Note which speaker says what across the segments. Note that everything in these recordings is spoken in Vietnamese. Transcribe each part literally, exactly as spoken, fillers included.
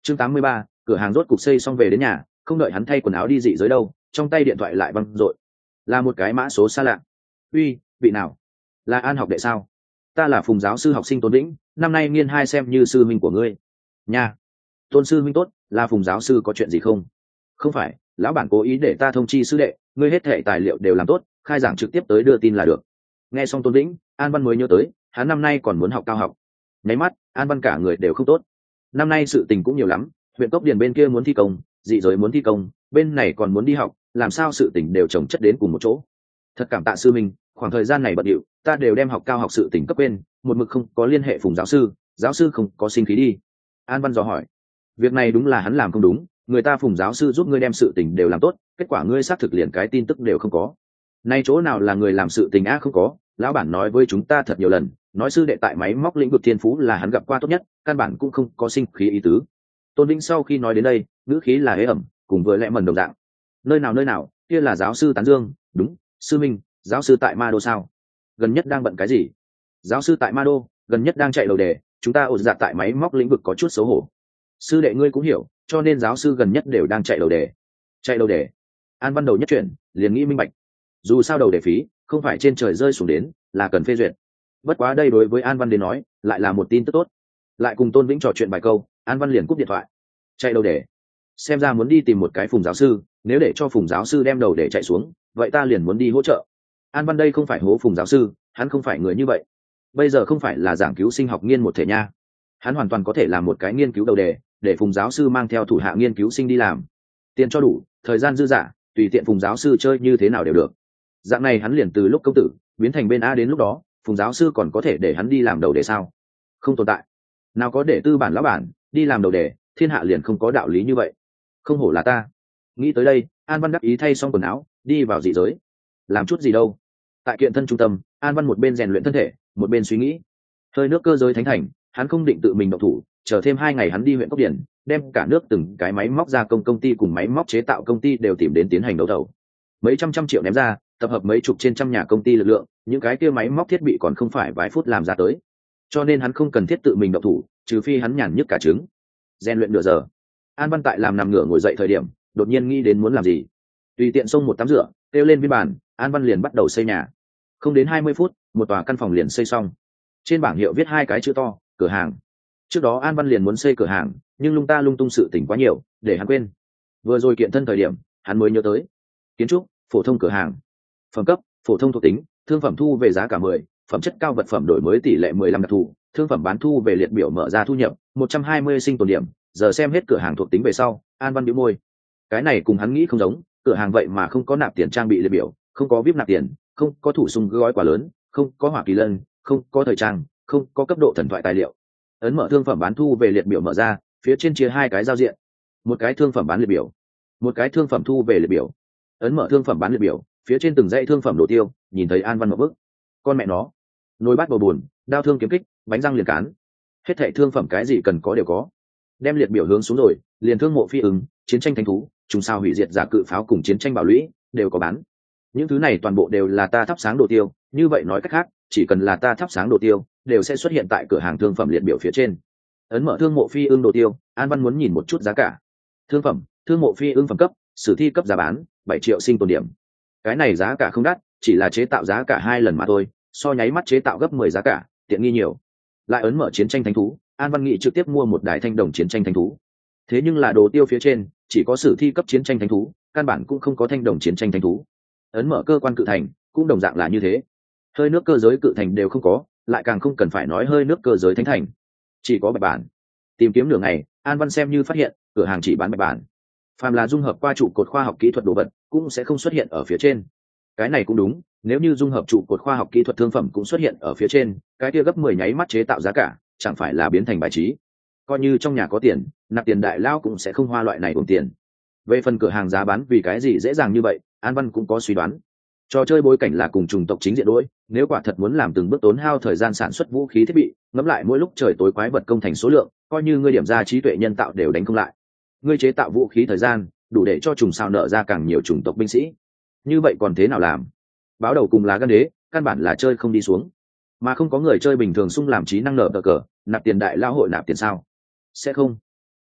Speaker 1: chương tám mươi ba, cửa hàng rốt cục xây xong về đến nhà, không đợi hắn thay quần áo đi dị giới đâu, trong tay điện thoại lại văng dội, là một cái mã số xa lạ. Uy, vị nào? Là An học đệ sao? Ta là Phùng giáo sư học sinh Tôn Vĩnh, năm nay nghiên hai xem như sư minh của ngươi. Nha. Tôn sư minh tốt, là Phùng giáo sư có chuyện gì không? Không phải, lão bản cố ý để ta thông chi sư đệ, ngươi hết thệ tài liệu đều làm tốt, khai giảng trực tiếp tới đưa tin là được. Nghe xong Tôn Vĩnh, An Văn mới nhớ tới, hắn năm nay còn muốn học cao học. Nháy mắt, An Văn cả người đều không tốt. Năm nay sự tình cũng nhiều lắm, huyện Cốc Điền bên kia muốn thi công, dị giới muốn thi công, bên này còn muốn đi học, làm sao sự tình đều chồng chất đến cùng một chỗ. Thật cảm tạ sư minh, khoảng thời gian này bận điệu, ta đều đem học cao học sự tình cấp quên, một mực không có liên hệ Phùng giáo sư, giáo sư không có sinh khí đi. An Văn dò hỏi, việc này đúng là hắn làm không đúng, người ta Phùng giáo sư giúp ngươi đem sự tình đều làm tốt, kết quả ngươi xác thực liền cái tin tức đều không có. Nay chỗ nào là người làm sự tình á không có, lão bản nói với chúng ta thật nhiều lần, nói sư đệ tại máy móc lĩnh vực thiên phú là hắn gặp qua tốt nhất, căn bản cũng không có sinh khí ý tứ. Tôn Vĩnh sau khi nói đến đây, ngữ khí là hế ẩm, cùng với lẽ mần đồng dạng. Nơi nào nơi nào, kia là giáo sư tán dương, đúng, sư minh, giáo sư tại Ma Đô sao? Gần nhất đang bận cái gì? Giáo sư tại Ma Đô, gần nhất đang chạy đầu đề, chúng ta ổn dạ tại máy móc lĩnh vực có chút xấu hổ. Sư đệ ngươi cũng hiểu, cho nên giáo sư gần nhất đều đang chạy đầu đề. Chạy đầu đề. An Văn đầu nhất chuyển, liền nghĩ minh bạch. Dù sao đầu đề phí, không phải trên trời rơi xuống đến, là cần phê duyệt. Bất quá đây đối với An Văn đến nói, lại là một tin tức tốt. Lại cùng Tôn Vĩnh trò chuyện vài câu, An Văn liền cúp điện thoại. Chạy đầu đề. Xem ra muốn đi tìm một cái Phùng giáo sư, nếu để cho Phùng giáo sư đem đầu để chạy xuống, vậy ta liền muốn đi hỗ trợ. An Văn đây không phải hố Phùng giáo sư, hắn không phải người như vậy. Bây giờ không phải là giảng cứu sinh học nghiên một thể nha, hắn hoàn toàn có thể làm một cái nghiên cứu đầu đề, để Phùng giáo sư mang theo thủ hạ nghiên cứu sinh đi làm, tiền cho đủ, thời gian dư dả, tùy tiện Phùng giáo sư chơi như thế nào đều được. Dạng này hắn liền từ lúc công tử biến thành bên A, đến lúc đó Phùng giáo sư còn có thể để hắn đi làm đầu đề sao? Không tồn tại. Nào có để tư bản lão bản đi làm đầu đề, thiên hạ liền không có đạo lý như vậy. Không hổ là ta. Nghĩ tới đây, An Văn đắc ý thay xong quần áo, đi vào dị giới. Làm chút gì đâu? Tại kiện thân trung tâm, An Văn một bên rèn luyện thân thể, một bên suy nghĩ. Hơi nước cơ giới thánh thành, hắn không định tự mình động thủ, chờ thêm hai ngày hắn đi huyện Cốc Điển, đem cả nước từng cái máy móc gia công công ty cùng máy móc chế tạo công ty đều tìm đến tiến hành đấu thầu. Mấy trăm trăm triệu ném ra, tập hợp mấy chục trên trăm nhà công ty lực lượng, những cái kia máy móc thiết bị còn không phải vài phút làm ra tới. Cho nên hắn không cần thiết tự mình động thủ, trừ phi hắn nhàn nhức cả trứng. Rèn luyện nửa giờ, An Văn tại làm nằm ngửa ngồi dậy thời điểm, đột nhiên nghĩ đến muốn làm gì. Tùy tiện xông một tắm rửa, kêu lên viên bàn, An Văn liền bắt đầu xây nhà. Không đến hai mươi phút, một tòa căn phòng liền xây xong. Trên bảng hiệu viết hai cái chữ to, cửa hàng. Trước đó An Văn liền muốn xây cửa hàng, nhưng lung ta lung tung sự tỉnh quá nhiều, để hắn quên. Vừa rồi kiện thân thời điểm, hắn mới nhớ tới. Kiến trúc, phổ thông cửa hàng. Phẩm cấp, phổ thông thuộc tính, thương phẩm thu về giá cả mười, phẩm chất cao vật phẩm đổi mới tỷ lệ mười lăm đặc thù, thương phẩm bán thu về liệt biểu mở ra thu nhập một trăm hai mươi sinh tồn điểm. Giờ xem hết cửa hàng thuộc tính về sau, An Văn bĩu môi. Cái này cùng hắn nghĩ không giống, cửa hàng vậy mà không có nạp tiền trang bị liệt biểu, không có vip nạp tiền, không có thủ sung gói quả lớn, không có hỏa kỳ lân, không có thời trang, không có cấp độ thần thoại tài liệu. Ấn mở thương phẩm bán thu về liệt biểu mở ra, phía trên chia hai cái giao diện, một cái thương phẩm bán liệt biểu, một cái thương phẩm thu về liệt biểu. Ấn mở thương phẩm bán liệt biểu, phía trên từng dãy thương phẩm đồ tiêu, nhìn thấy An Văn một bức. Con mẹ nó, nồi bát bầu bùn, đao thương kiếm kích, bánh răng liền cán, hết thảy thương phẩm cái gì cần có đều có. Đem liệt biểu hướng xuống rồi, liền thương mộ phi ứng, chiến tranh thánh thú, trùng sao hủy diệt giả cự pháo cùng chiến tranh bảo lũy đều có bán. Những thứ này toàn bộ đều là ta thắp sáng đồ tiêu, như vậy nói cách khác, chỉ cần là ta thắp sáng đồ tiêu, đều sẽ xuất hiện tại cửa hàng thương phẩm liệt biểu phía trên. Ấn mở thương mộ phi ưng đồ tiêu, An Văn muốn nhìn một chút giá cả. Thương phẩm, thương mộ phi ưng phẩm cấp, sử thi cấp giá bán bảy triệu sinh tồn điểm. Cái này giá cả không đắt, chỉ là chế tạo giá cả hai lần mà thôi, so nháy mắt chế tạo gấp mười giá cả, tiện nghi nhiều. Lại ấn mở chiến tranh thánh thú, An Văn nghị trực tiếp mua một đài thanh đồng chiến tranh thánh thú. Thế nhưng là đồ tiêu phía trên chỉ có sử thi cấp chiến tranh thánh thú, căn bản cũng không có thanh đồng chiến tranh thánh thú. Ấn mở cơ quan cự thành, cũng đồng dạng là như thế. Hơi nước cơ giới cự thành đều không có, lại càng không cần phải nói hơi nước cơ giới thánh thành, chỉ có bạch bản. Tìm kiếm nửa ngày, An Văn xem như phát hiện cửa hàng chỉ bán bạch bản, phàm là dung hợp qua trụ cột khoa học kỹ thuật đồ vật cũng sẽ không xuất hiện ở phía trên. Cái này cũng đúng, nếu như dung hợp trụ cột khoa học kỹ thuật thương phẩm cũng xuất hiện ở phía trên, cái kia gấp mười nháy mắt chế tạo giá cả chẳng phải là biến thành bài trí. Coi như trong nhà có tiền, nạp tiền đại lao cũng sẽ không hoa loại này uổng tiền. Về phần cửa hàng giá bán vì cái gì dễ dàng như vậy, An Văn cũng có suy đoán. Trò chơi bối cảnh là cùng chủng tộc chính diện đối, nếu quả thật muốn làm từng bước tốn hao thời gian sản xuất vũ khí thiết bị, ngẫm lại mỗi lúc trời tối quái vật công thành số lượng, coi như ngươi điểm ra trí tuệ nhân tạo đều đánh không lại. Ngươi chế tạo vũ khí thời gian đủ để cho trùng sao nợ ra càng nhiều chủng tộc binh sĩ, như vậy còn thế nào làm? Báo đầu cùng lá gan đế, căn bản là chơi không đi xuống. Mà không có người chơi bình thường sung làm trí năng nợ cờ, nạp tiền đại lao hội nạp tiền sao? Sẽ không.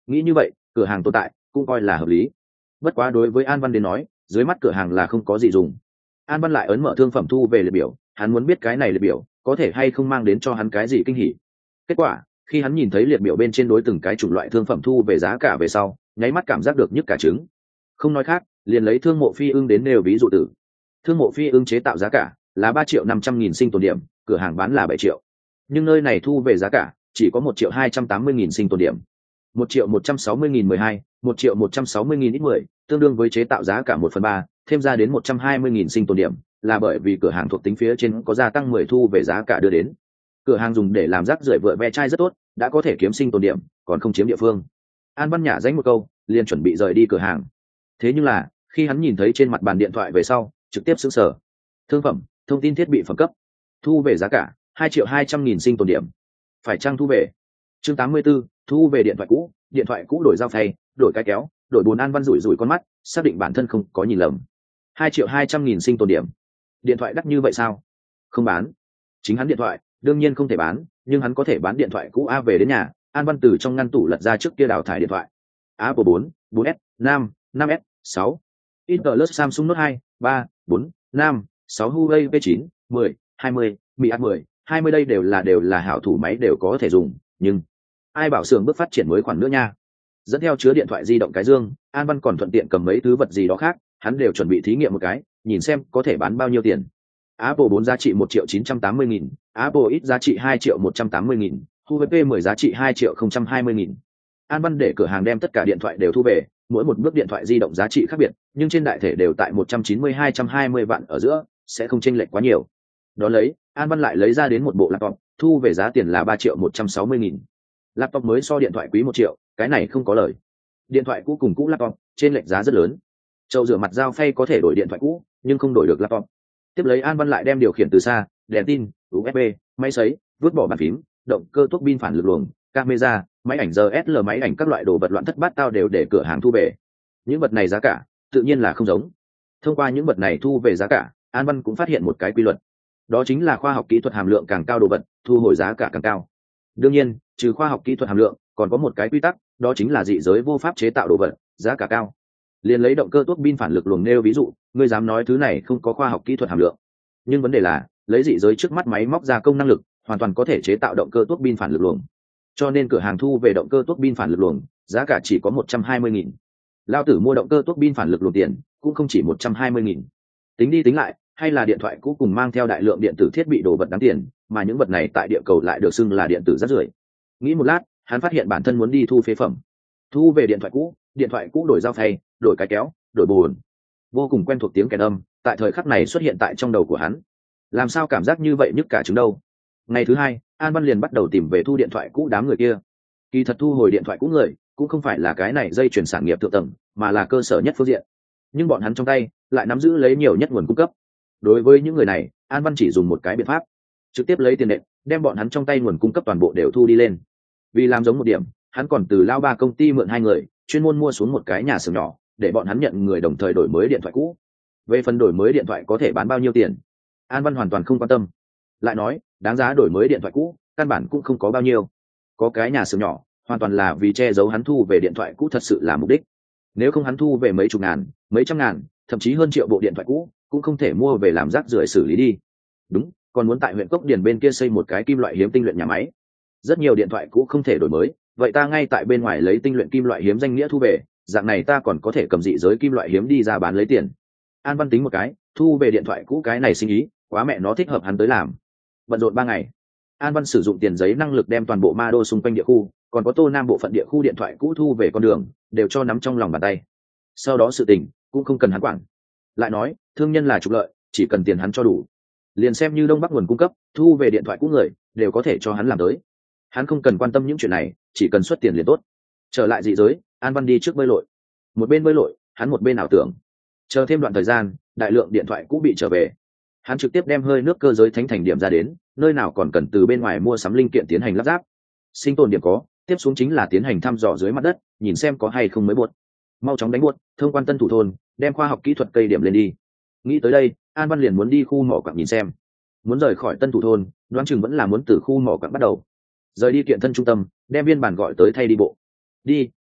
Speaker 1: nghĩ như vậy cửa hàng tồn tại cũng coi là hợp lý. Bất quá đối với An Văn đến nói, dưới mắt cửa hàng là không có gì dùng. An Văn lại ấn mở thương phẩm thu về liệt biểu, hắn muốn biết cái này liệt biểu có thể hay không mang đến cho hắn cái gì kinh hỉ. Kết quả khi hắn nhìn thấy liệt biểu bên trên đối từng cái chủng loại thương phẩm thu về giá cả về sau, nháy mắt cảm giác được nhức cả trứng. Không nói khác, liền lấy thương mộ phi ưng đến nêu ví dụ tử. Thương mộ phi ưng chế tạo giá cả là ba triệu năm trăm nghìn sinh tồn điểm, cửa hàng bán là bảy triệu, nhưng nơi này thu về giá cả chỉ có một triệu hai trăm tám mươi nghìn sinh tồn điểm. Một triệu một trăm sáu mươi nghìn mười hai, một triệu một trăm sáu mươi nghìn ít mười, tương đương với chế tạo giá cả một phần ba, thêm ra đến một trăm hai mươi nghìn sinh tồn điểm, là bởi vì cửa hàng thuộc tính phía trên có gia tăng mười thu về giá cả đưa đến. Cửa hàng dùng để làm rác rưởi vựa ve chai rất tốt, đã có thể kiếm sinh tồn điểm, còn không chiếm địa phương. An Văn nhả danh một câu, liền chuẩn bị rời đi cửa hàng. Thế nhưng là, khi hắn nhìn thấy trên mặt bàn điện thoại về sau, trực tiếp sững sờ. Thương phẩm, thông tin thiết bị phẩm cấp, thu về giá cả hai triệu hai trăm nghìn sinh tồn điểm. Phải chăng thu về? Chương tám mươi 84, thu về điện thoại cũ, điện thoại cũ đổi dao phay, đổi cái kéo, đổi bùn. An Văn rủi rủi con mắt, xác định bản thân không có nhìn lầm. hai triệu hai trăm nghìn sinh tồn điểm. Điện thoại đắt như vậy sao? Không bán. Chính hắn điện thoại, đương nhiên không thể bán, nhưng hắn có thể bán điện thoại cũ. A về đến nhà, An Văn từ trong ngăn tủ lật ra trước kia đào thải điện thoại. Apple bốn, bốn S, năm, năm S, sáu. Intel Samsung Note hai, ba, bốn, năm, sáu Huawei P chín, mười, hai mươi, Mi A mười, hai mươi đây đều là đều là hảo thủ máy đều có thể dùng, nhưng ai bảo xưởng bước phát triển mới khoản nữa nha. Dẫn theo chứa điện thoại di động cái dương, An Văn còn thuận tiện cầm mấy thứ vật gì đó khác, hắn đều chuẩn bị thí nghiệm một cái, nhìn xem có thể bán bao nhiêu tiền. Apple bốn giá trị một triệu chín trăm tám mươi nghìn, Apple X giá trị hai triệu một trăm tám mươi nghìn, Huawei P mười giá trị hai triệu không trăm hai mươi nghìn. An Văn để cửa hàng đem tất cả điện thoại đều thu về, mỗi một bước điện thoại di động giá trị khác biệt, nhưng trên đại thể đều tại một trăm chín mươi đến hai trăm hai mươi vạn ở giữa, sẽ không chênh lệch quá nhiều. Đó lấy, An Văn lại lấy ra đến một bộ laptop, thu về giá tiền là ba triệu một trăm sáu mươi nghìn. Laptop mới so điện thoại quý một triệu, cái này không có lời. Điện thoại cũ cùng cũ laptop, trên lệch giá rất lớn. Châu rửa mặt dao phay có thể đổi điện thoại cũ, nhưng không đổi được laptop. Tiếp lấy An Văn lại đem điều khiển từ xa, đèn tin, u ét bê, máy sấy, vứt bỏ bàn phím, động cơ tuốc pin phản lực luồng, camera, máy ảnh đê ét lờ, máy ảnh các loại đồ vật loạn thất bát tao đều để cửa hàng thu về. Những vật này giá cả tự nhiên là không giống. Thông qua những vật này thu về giá cả, An Văn cũng phát hiện một cái quy luật, đó chính là khoa học kỹ thuật hàm lượng càng cao đồ vật, thu hồi giá cả càng cao. Đương nhiên, trừ khoa học kỹ thuật hàm lượng, còn có một cái quy tắc, đó chính là dị giới vô pháp chế tạo đồ vật, giá cả cao. Liên lấy động cơ tuốc pin phản lực luồng nêu ví dụ, ngươi dám nói thứ này không có khoa học kỹ thuật hàm lượng? Nhưng vấn đề là, lấy dị giới trước mắt máy móc gia công năng lực, hoàn toàn có thể chế tạo động cơ tuốc pin phản lực luồng. Cho nên cửa hàng thu về động cơ tuốc pin phản lực luồng, giá cả chỉ có một trăm hai mươi nghìn. Lao tử mua động cơ tuốc pin phản lực luồng tiền, cũng không chỉ một trăm hai mươi nghìn. Tính đi tính lại, hay là điện thoại cũ cùng mang theo đại lượng điện tử thiết bị đồ vật đáng tiền, mà những vật này tại địa cầu lại được xưng là điện tử rác rưởi. Nghĩ một lát, hắn phát hiện bản thân muốn đi thu phế phẩm. Thu về điện thoại cũ, điện thoại cũ đổi dao phay, đổi cái kéo, đổi bồn. Vô cùng quen thuộc tiếng kèn âm, tại thời khắc này xuất hiện tại trong đầu của hắn. Làm sao cảm giác như vậy nhức cả trứng đâu? Ngày thứ hai, An Văn liền bắt đầu tìm về thu điện thoại cũ đám người kia. Kỳ thật thu hồi điện thoại cũ người, cũng không phải là cái này dây chuyển sản nghiệp thượng tầng, mà là cơ sở nhất phương diện. Nhưng bọn hắn trong tay lại nắm giữ lấy nhiều nhất nguồn cung cấp. Đối với những người này, An Văn chỉ dùng một cái biện pháp, trực tiếp lấy tiền nện, đem bọn hắn trong tay nguồn cung cấp toàn bộ đều thu đi lên. Vì làm giống một điểm, hắn còn từ lao ba công ty mượn hai người, chuyên môn mua xuống một cái nhà xưởng nhỏ, để bọn hắn nhận người đồng thời đổi mới điện thoại cũ. Về phần đổi mới điện thoại có thể bán bao nhiêu tiền, An Văn hoàn toàn không quan tâm. Lại nói, đáng giá đổi mới điện thoại cũ, căn bản cũng không có bao nhiêu. Có cái nhà xưởng nhỏ, hoàn toàn là vì che giấu hắn thu về điện thoại cũ thật sự là mục đích. Nếu không hắn thu về mấy chục ngàn, mấy trăm ngàn, thậm chí hơn triệu bộ điện thoại cũ, cũng không thể mua về làm rác rưởi xử lý đi. Đúng, còn muốn tại huyện Cốc Điền bên kia xây một cái kim loại hiếm tinh luyện nhà máy. Rất nhiều điện thoại cũ không thể đổi mới, vậy ta ngay tại bên ngoài lấy tinh luyện kim loại hiếm danh nghĩa thu về, dạng này ta còn có thể cầm dị giới kim loại hiếm đi ra bán lấy tiền. An Văn tính một cái, thu về điện thoại cũ cái này sinh ý, quá mẹ nó thích hợp hắn tới làm. Bận rộn ba ngày, An Văn sử dụng tiền giấy năng lực đem toàn bộ ma đô xung quanh địa khu, còn có Tô Nam bộ phận địa khu điện thoại cũ thu về con đường, đều cho nắm trong lòng bàn tay. Sau đó sự tình cũng không cần hắn quản. Lại nói, thương nhân là trục lợi, chỉ cần tiền hắn cho đủ, liền xem như Đông Bắc nguồn cung cấp, thu về điện thoại cũ người, đều có thể cho hắn làm tới. Hắn không cần quan tâm những chuyện này, chỉ cần xuất tiền liền tốt. Trở lại dị giới, An Văn đi trước bơi lội. Một bên bơi lội, hắn một bên ảo tưởng. Chờ thêm đoạn thời gian, đại lượng điện thoại cũ bị trở về. Hắn trực tiếp đem hơi nước cơ giới thánh thành điểm ra đến, nơi nào còn cần từ bên ngoài mua sắm linh kiện tiến hành lắp ráp. Sinh tồn điểm có, tiếp xuống chính là tiến hành thăm dò dưới mặt đất, nhìn xem có hay không mới buột. Mau chóng đánh buột, thông quan Tân Thủ thôn, đem khoa học kỹ thuật cây điểm lên đi. Nghĩ tới đây, An Văn liền muốn đi khu mỏ quặng nhìn xem. Muốn rời khỏi Tân Thủ thôn, đoán chừng vẫn là muốn từ khu mỏ quặng bắt đầu. Rời đi kiện thân trung tâm, đem viên bản gọi tới thay đi bộ. Đi,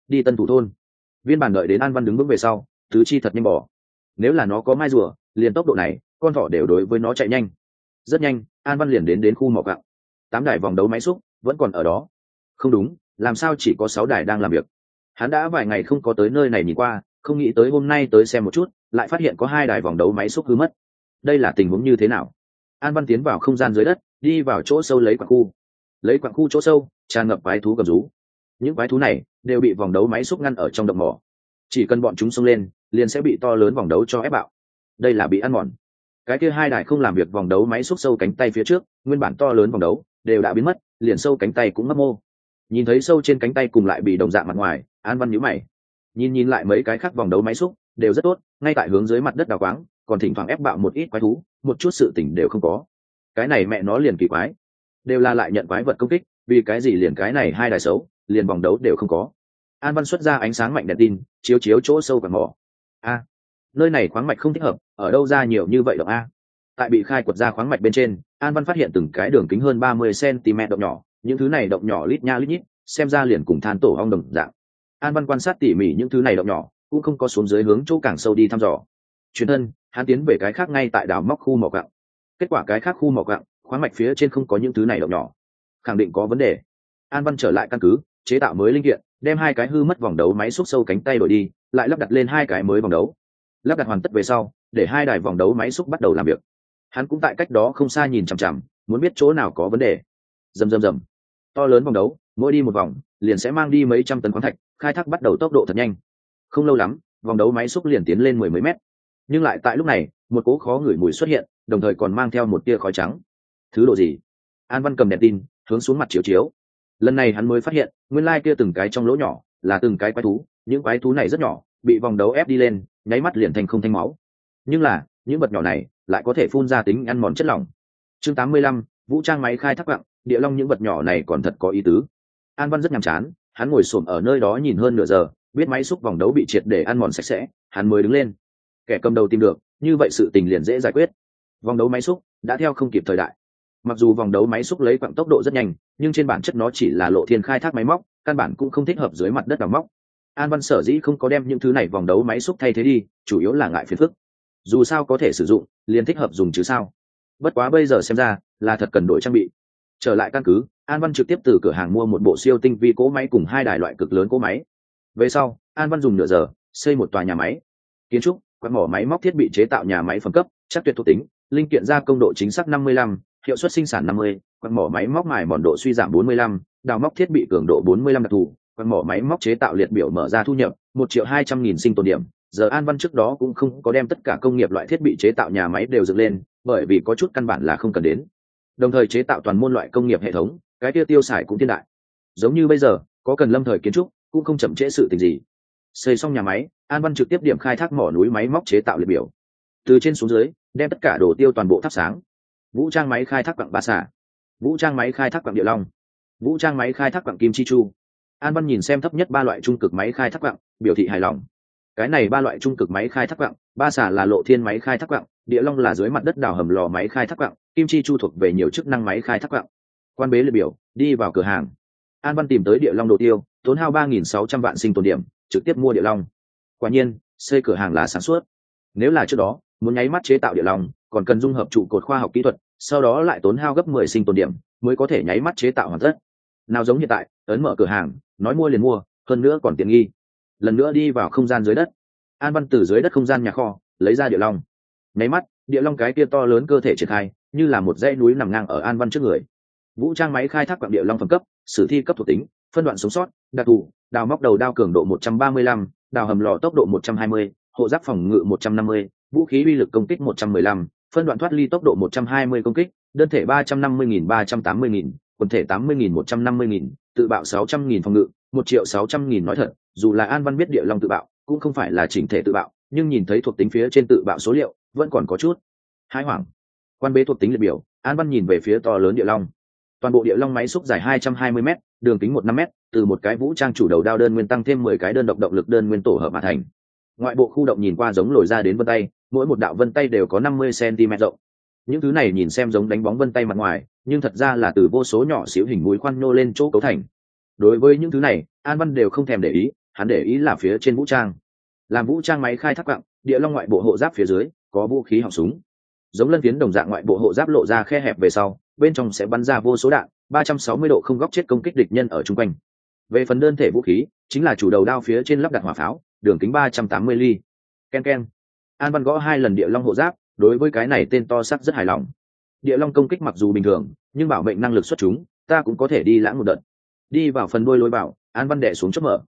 Speaker 1: đi Tân Thủ thôn. Viên bản đợi đến An Văn đứng vững về sau, tứ chi thật nhanh bỏ. Nếu là nó có mai rùa, liền tốc độ này, con thỏ đều đối với nó chạy nhanh. Rất nhanh, An Văn liền đến đến khu mỏ quặng. Tám đài vòng đấu máy xúc vẫn còn ở đó. Không đúng, làm sao chỉ có sáu đài đang làm việc? Hắn đã vài ngày không có tới nơi này nhìn qua, không nghĩ tới hôm nay tới xem một chút, lại phát hiện có hai đài vòng đấu máy xúc hư mất. Đây là tình huống như thế nào? An Văn tiến vào không gian dưới đất, đi vào chỗ sâu lấy quặng khu. Lấy quặng khu chỗ sâu, tràn ngập quái thú gầm rú. Những quái thú này đều bị vòng đấu máy xúc ngăn ở trong động mỏ. Chỉ cần bọn chúng xông lên, liền sẽ bị to lớn vòng đấu cho ép bạo. Đây là bị ăn mòn. Cái kia hai đài không làm việc vòng đấu máy xúc sâu cánh tay phía trước, nguyên bản to lớn vòng đấu đều đã biến mất, liền sâu cánh tay cũng mất mô. Nhìn thấy sâu trên cánh tay cùng lại bị đồng dạng mặt ngoài, An Văn nhíu mày. Nhìn nhìn lại mấy cái khác vòng đấu máy xúc, đều rất tốt, ngay tại hướng dưới mặt đất đào quáng, còn thỉnh thoảng ép bạo một ít quái thú, một chút sự tỉnh đều không có. Cái này mẹ nó liền kỳ quái, đều là lại nhận quái vật công kích, vì cái gì liền cái này hai đài xấu, liền vòng đấu đều không có. An Văn xuất ra ánh sáng mạnh đèn tin, chiếu chiếu chỗ sâu quặng mỏ. A, nơi này khoáng mạch không thích hợp, ở đâu ra nhiều như vậy động a? Tại bị khai quật ra khoáng mạch bên trên, An Văn phát hiện từng cái đường kính hơn ba mươi xăng-ti-mét động nhỏ, những thứ này động nhỏ lít nha lít nhít, xem ra liền cùng than tổ ong đồng dạng. An Văn quan sát tỉ mỉ những thứ này động nhỏ, cũng không có xuống dưới hướng chỗ càng sâu đi thăm dò. Chuyển thân, hắn tiến về cái khác ngay tại đào móc khu mỏ quặng. Kết quả cái khác khu mỏ quặng, khoáng mạch phía trên không có những thứ này động nhỏ, khẳng định có vấn đề. An Văn trở lại căn cứ, chế tạo mới linh kiện, đem hai cái hư mất vòng đấu máy xúc sâu cánh tay đổi đi, lại lắp đặt lên hai cái mới vòng đấu. Lắp đặt hoàn tất về sau, để hai đài vòng đấu máy xúc bắt đầu làm việc. Hắn cũng tại cách đó không xa nhìn chằm chằm, muốn biết chỗ nào có vấn đề. Rầm rầm rầm, to lớn vòng đấu, mỗi đi một vòng, liền sẽ mang đi mấy trăm tấn khoáng thạch, khai thác bắt đầu tốc độ thật nhanh. Không lâu lắm, vòng đấu máy xúc liền tiến lên mười mấy mét. Nhưng lại tại lúc này, một cỗ khó ngửi mùi xuất hiện, đồng thời còn mang theo một tia khói trắng. Thứ độ gì? An Văn cầm đèn tin, hướng xuống mặt chiếu chiếu. Lần này hắn mới phát hiện, nguyên lai kia từng cái trong lỗ nhỏ là từng cái quái thú, những quái thú này rất nhỏ, bị vòng đấu ép đi lên, nháy mắt liền thành không thanh máu. Nhưng là, những vật nhỏ này lại có thể phun ra tính ăn mòn chất lỏng. Chương tám mươi lăm, vũ trang máy khai thác quặng, địa long những vật nhỏ này còn thật có ý tứ. An Văn rất nhàm chán, hắn ngồi xổm ở nơi đó nhìn hơn nửa giờ, biết máy xúc vòng đấu bị triệt để ăn mòn sạch sẽ, hắn mới đứng lên. Kẻ cầm đầu tìm được, như vậy sự tình liền dễ giải quyết. Vòng đấu máy xúc đã theo không kịp thời đại. Mặc dù vòng đấu máy xúc lấy quặng tốc độ rất nhanh, nhưng trên bản chất nó chỉ là lộ thiên khai thác máy móc, căn bản cũng không thích hợp dưới mặt đất đào móc. An Văn sở dĩ không có đem những thứ này vòng đấu máy xúc thay thế đi, chủ yếu là ngại phiền phức. Dù sao có thể sử dụng, liền thích hợp dùng chứ sao. Bất quá bây giờ xem ra, là thật cần đổi trang bị. Trở lại căn cứ, An Văn trực tiếp từ cửa hàng mua một bộ siêu tinh vi cỗ máy cùng hai đài loại cực lớn cỗ máy. Về sau, An Văn dùng nửa giờ xây một tòa nhà máy. Kiến trúc, quặng mỏ máy móc thiết bị chế tạo nhà máy phẩm cấp, chắc tuyệt thuộc tính, linh kiện gia công độ chính xác năm mươi lăm, hiệu suất sinh sản năm mươi, quặng mỏ máy móc mài mòn độ suy giảm bốn mươi lăm, đào móc thiết bị cường độ bốn mươi lăm đặc thù, quặng mỏ máy móc chế tạo liệt biểu mở ra thu nhập một triệu hai trăm nghìn sinh tồn điểm. Giờ An Văn trước đó cũng không có đem tất cả công nghiệp loại thiết bị chế tạo nhà máy đều dựng lên, bởi vì có chút căn bản là không cần đến. Đồng thời chế tạo toàn môn loại công nghiệp hệ thống, cái tiêu tiêu xài cũng thiên đại. Giống như bây giờ, có cần lâm thời kiến trúc, cũng không chậm trễ sự tình gì. Xây xong nhà máy, An Văn trực tiếp điểm khai thác mỏ núi máy móc chế tạo liệt biểu. Từ trên xuống dưới, đem tất cả đồ tiêu toàn bộ thắp sáng. Vũ trang máy khai thác quặng ba xả, vũ trang máy khai thác quặng địa long, vũ trang máy khai thác quặng kim chi chu. An Văn nhìn xem thấp nhất ba loại trung cực máy khai thác quặng, biểu thị hài lòng. Cái này ba loại trung cực máy khai thác quặng, ba xả là lộ thiên máy khai thác quặng, địa long là dưới mặt đất đào hầm lò máy khai thác quặng, kim chi chu thuộc về nhiều chức năng máy khai thác quặng. Quan bế liệt biểu, đi vào cửa hàng. An Văn tìm tới địa long đồ tiêu, tốn hao ba nghìn sáu trăm vạn sinh tồn điểm, trực tiếp mua địa long. Quả nhiên, xây cửa hàng là sản xuất. Nếu là trước đó, muốn nháy mắt chế tạo địa long, còn cần dung hợp trụ cột khoa học kỹ thuật, sau đó lại tốn hao gấp mười sinh tồn điểm, mới có thể nháy mắt chế tạo hoàn tất. Nào giống hiện tại, ấn mở cửa hàng, nói mua liền mua, hơn nữa còn tiện nghi. Lần nữa đi vào không gian dưới đất. An Văn từ dưới đất không gian nhà kho, lấy ra địa long. Nháy mắt, địa long cái kia to lớn cơ thể triển khai, như là một dãy núi nằm ngang ở An Văn trước người. Vũ trang máy khai thác quặng địa long phẩm cấp, sử thi cấp thuộc tính, phân đoạn sống sót, đặc thù, đào móc đầu đao cường độ một trăm ba mươi lăm, đào hầm lò tốc độ một trăm hai mươi, hộ giáp phòng ngự một trăm năm mươi, vũ khí uy lực công kích một trăm mười lăm, phân đoạn thoát ly tốc độ một trăm hai mươi công kích, đơn thể ba trăm năm mươi nghìn ba trăm tám mươi nghìn, quần thể tám mươi nghìn một trăm năm mươi nghìn, tự bạo sáu trăm nghìn phòng ngự, một triệu sáu trăm nghìn. Nói thật, dù là An Văn biết địa long tự bạo, cũng không phải là chỉnh thể tự bạo, nhưng nhìn thấy thuộc tính phía trên tự bạo số liệu, vẫn còn có chút hãi hoảng. Quan bế thuộc tính liệt biểu, An Văn nhìn về phía to lớn địa long. Toàn bộ địa long máy xúc dài hai trăm hai mươi mét, đường kính một năm mét, từ một cái vũ trang chủ đầu đao đơn nguyên tăng thêm mười cái đơn độc động lực đơn nguyên tổ hợp mà thành. Ngoại bộ khu động nhìn qua giống lồi ra đến vân tay, mỗi một đạo vân tay đều có năm mươi xăng-ti-mét rộng. Những thứ này nhìn xem giống đánh bóng vân tay mặt ngoài, nhưng thật ra là từ vô số nhỏ xíu hình mũi khoan nô lên chỗ cấu thành. Đối với những thứ này, An Văn đều không thèm để ý, hắn để ý là phía trên vũ trang. Làm vũ trang máy khai thác quặng, địa long ngoại bộ hộ giáp phía dưới có vũ khí họng súng, giống lân phiến đồng dạng ngoại bộ hộ giáp lộ ra khe hẹp về sau, bên trong sẽ bắn ra vô số đạn ba trăm sáu mươi độ không góc chết công kích địch nhân ở chung quanh. Về phần đơn thể vũ khí, chính là chủ đầu đao phía trên lắp đặt hỏa pháo, đường kính ba trăm tám mươi ly. Ken ken. An Văn gõ hai lần địa long hộ giáp, đối với cái này tên to sắc rất hài lòng. Địa long công kích mặc dù bình thường, nhưng bảo mệnh năng lực xuất chúng, ta cũng có thể đi lãng một đợt. Đi vào phần đuôi lối vào, An Văn đè xuống chốt mở.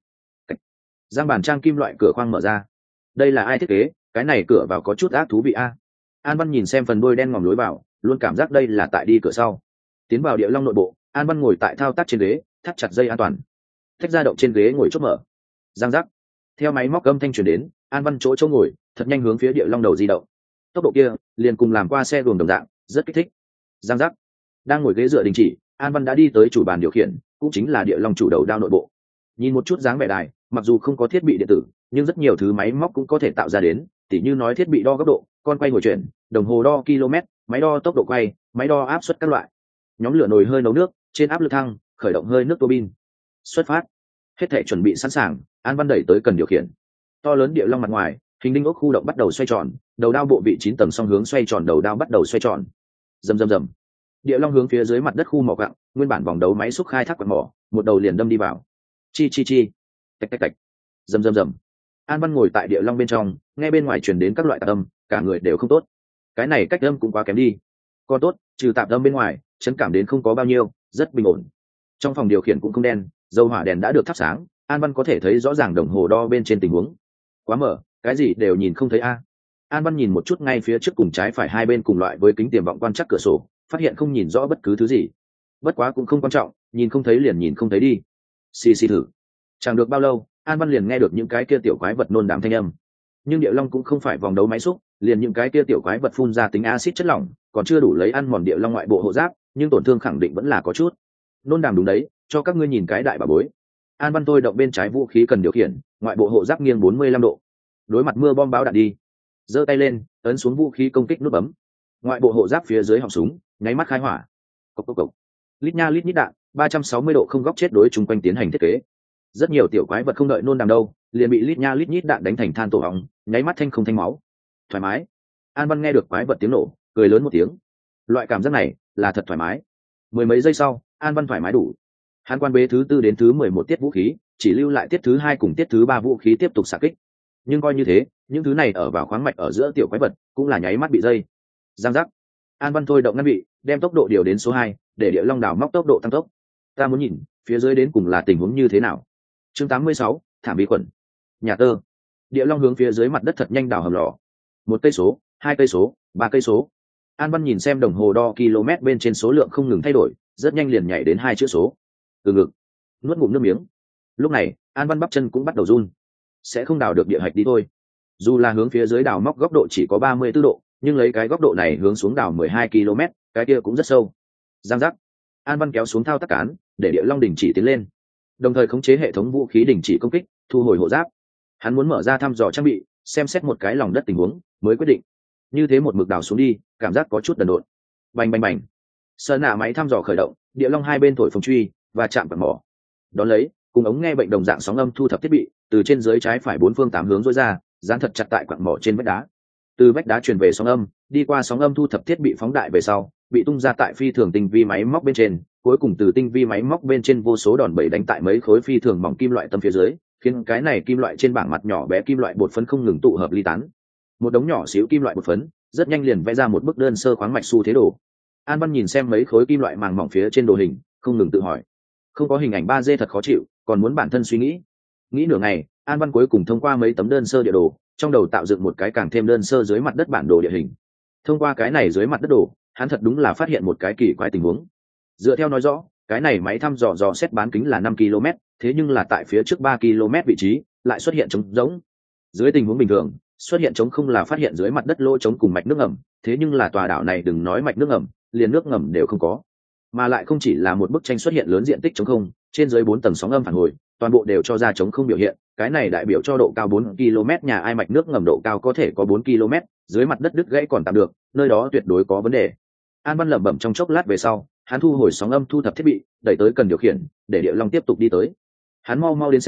Speaker 1: Giang bàn trang kim loại cửa khoang mở ra. Đây là ai thiết kế? Cái này cửa vào có chút ác thú vị a. An Văn nhìn xem phần đuôi đen ngòm lối vào, luôn cảm giác đây là tại đi cửa sau. Tiến vào địa long nội bộ, An Văn ngồi tại thao tác trên ghế, thắt chặt dây an toàn. Thách ra động trên ghế ngồi chốt mở. Giang giác. Theo máy móc âm thanh truyền đến, An Văn chỗ chỗ ngồi, thật nhanh hướng phía địa long đầu di động. Tốc độ kia, liền cùng làm qua xe luồng đồng dạng, rất kích thích. Giang giác. Đang ngồi ghế dựa đình chỉ, An Văn đã đi tới chủ bàn điều khiển, cũng chính là địa long chủ đầu đao nội bộ. Nhìn một chút dáng vẻ đài, mặc dù không có thiết bị điện tử, nhưng rất nhiều thứ máy móc cũng có thể tạo ra đến, tỉ như nói thiết bị đo góc độ, con quay ngồi chuyển, đồng hồ đo km, máy đo tốc độ quay, máy đo áp suất các loại. Nhóm lửa nồi hơi nấu nước, trên áp lực thăng, khởi động hơi nước tua bin. Xuất phát. Hết thể chuẩn bị sẵn sàng, An Văn đẩy tới cần điều khiển. To lớn địa long mặt ngoài, hình đinh ốc khu động bắt đầu xoay tròn, đầu đao bộ vị chín tầng song hướng xoay tròn, đầu đao bắt đầu xoay tròn. Rầm rầm rầm. Địa long hướng phía dưới mặt đất khu mỏ quặng, nguyên bản vòng đấu máy xúc khai thác quặng mỏ, một đầu liền đâm đi vào. Chi chi chi. Tạch tạch tạch. Rầm rầm rầm. An Văn ngồi tại địa long bên trong, nghe bên ngoài truyền đến các loại tạp âm, cả người đều không tốt. Cái này cách âm cũng quá kém đi. Còn tốt, trừ tạp âm bên ngoài, chấn cảm đến không có bao nhiêu, rất bình ổn. Trong phòng điều khiển cũng không đen, dầu hỏa đèn đã được thắp sáng, An Văn có thể thấy rõ ràng đồng hồ đo bên trên tình huống. Quá mở, cái gì đều nhìn không thấy a. An Văn nhìn một chút ngay phía trước cùng trái phải hai bên cùng loại với kính tiềm vọng quan trắc cửa sổ, phát hiện không nhìn rõ bất cứ thứ gì. Bất quá cũng không quan trọng, nhìn không thấy liền nhìn không thấy đi. Xì xì thử. Chẳng được bao lâu, An Văn liền nghe được những cái kia tiểu quái vật nôn đàm thanh âm. Nhưng địa long cũng không phải vòng đấu máy xúc, liền những cái kia tiểu quái vật phun ra tính axit chất lỏng, còn chưa đủ lấy ăn mòn địa long ngoại bộ hộ giáp, nhưng tổn thương khẳng định vẫn là có chút. Nôn đàm đúng đấy, cho các ngươi nhìn cái đại bà bối. An Văn tôi động bên trái vũ khí cần điều khiển, ngoại bộ hộ giáp nghiêng bốn mươi lăm độ. Đối mặt mưa bom báo đạn đi. Giơ tay lên, ấn xuống vũ khí công kích nút bấm. Ngoại bộ hộ giáp phía dưới họng súng, nháy mắt khai hỏa. Cộc cộc cộc. Lít nha lít nhít đạn, ba trăm sáu mươi độ không góc chết đối chung quanh tiến hành thiết kế. Rất nhiều tiểu quái vật không đợi nôn đàm đâu, liền bị lít nha lít nhít đạn đánh thành than tổ hóng, nháy mắt thanh không thanh máu. Thoải mái. An Văn nghe được quái vật tiếng nổ, cười lớn một tiếng. Loại cảm giác này là thật thoải mái. Mười mấy giây sau, An Văn thoải mái đủ. Hắn quan bế thứ tư đến thứ mười một tiết vũ khí, chỉ lưu lại tiết thứ hai cùng tiết thứ ba vũ khí tiếp tục xạ kích. Nhưng coi như thế, những thứ này ở vào khoáng mạch ở giữa tiểu quái vật cũng là nháy mắt bị dây. Giang giác. An Văn thôi động ngăn bị, đem tốc độ điều đến số hai, để địa long đảo móc tốc độ tăng tốc. Ta muốn nhìn phía dưới đến cùng là tình huống như thế nào. Chương tám mươi sáu, thảm vi khuẩn. Nhà tơ. Địa long hướng phía dưới mặt đất thật nhanh đào hầm lò. Một cây số, hai cây số, ba cây số. An Văn nhìn xem đồng hồ đo km bên trên số lượng không ngừng thay đổi, rất nhanh liền nhảy đến hai chữ số. Từ ngực, nuốt ngụm nước miếng. Lúc này, An Văn bắp chân cũng bắt đầu run. Sẽ không đào được địa hạch đi thôi. Dù là hướng phía dưới đào móc góc độ chỉ có ba mươi tư độ, nhưng lấy cái góc độ này hướng xuống đào mười hai ki lô mét, cái kia cũng rất sâu. Giang giác. An Văn kéo xuống thao tác cán, để địa long đình chỉ tiến lên, đồng thời khống chế hệ thống vũ khí đình chỉ công kích, thu hồi hộ giáp. Hắn muốn mở ra thăm dò trang bị, xem xét một cái lòng đất tình huống, mới quyết định. Như thế một mực đào xuống đi, cảm giác có chút đần độn. Bành bành bành. Sơn nạ máy thăm dò khởi động, địa long hai bên thổi phồng truy và chạm vào mỏ. Đón lấy, cùng ống nghe bệnh đồng dạng sóng âm thu thập thiết bị, từ trên dưới trái phải bốn phương tám hướng rối ra, dán thật chặt tại quặng mỏ trên vách đá. Từ vách đá truyền về sóng âm, đi qua sóng âm thu thập thiết bị phóng đại về sau, bị tung ra tại phi thường tinh vi máy móc bên trên, cuối cùng từ tinh vi máy móc bên trên vô số đòn bẩy đánh tại mấy khối phi thường mỏng kim loại tâm phía dưới, khiến cái này kim loại trên bảng mặt nhỏ bé kim loại bột phấn không ngừng tụ hợp ly tán. Một đống nhỏ xíu kim loại bột phấn, rất nhanh liền vẽ ra một bức đơn sơ khoáng mạch xu thế đồ. An Văn nhìn xem mấy khối kim loại màng mỏng phía trên đồ hình, không ngừng tự hỏi, không có hình ảnh ba D thật khó chịu, còn muốn bản thân suy nghĩ. Nghĩ nửa ngày, An Văn cuối cùng thông qua mấy tấm đơn sơ địa đồ, trong đầu tạo dựng một cái càng thêm đơn sơ dưới mặt đất bản đồ địa hình. Thông qua cái này dưới mặt đất đồ, hắn thật đúng là phát hiện một cái kỳ quái tình huống. Dựa theo nói rõ, cái này máy thăm dò dò xét bán kính là năm ki lô mét, thế nhưng là tại phía trước ba ki lô mét vị trí lại xuất hiện trống rỗng. Dưới tình huống bình thường, xuất hiện trống không là phát hiện dưới mặt đất lỗ trống cùng mạch nước ngầm, thế nhưng là tòa đảo này đừng nói mạch nước ngầm, liền nước ngầm đều không có. Mà lại không chỉ là một bức tranh xuất hiện lớn diện tích trống không, trên dưới bốn tầng sóng âm phản hồi, toàn bộ đều cho ra trống không biểu hiện, cái này đại biểu cho độ cao bốn ki lô mét nhà ai mạch nước ngầm độ cao có thể có bốn ki lô mét, dưới mặt đất đứt gãy còn tạm được, nơi đó tuyệt đối có vấn đề. An Văn lẩm bẩm trong chốc lát về sau, hắn thu hồi sóng âm thu thập thiết bị, đẩy tới cần điều khiển, để địa long tiếp tục đi tới. Hắn mau mau đến xem,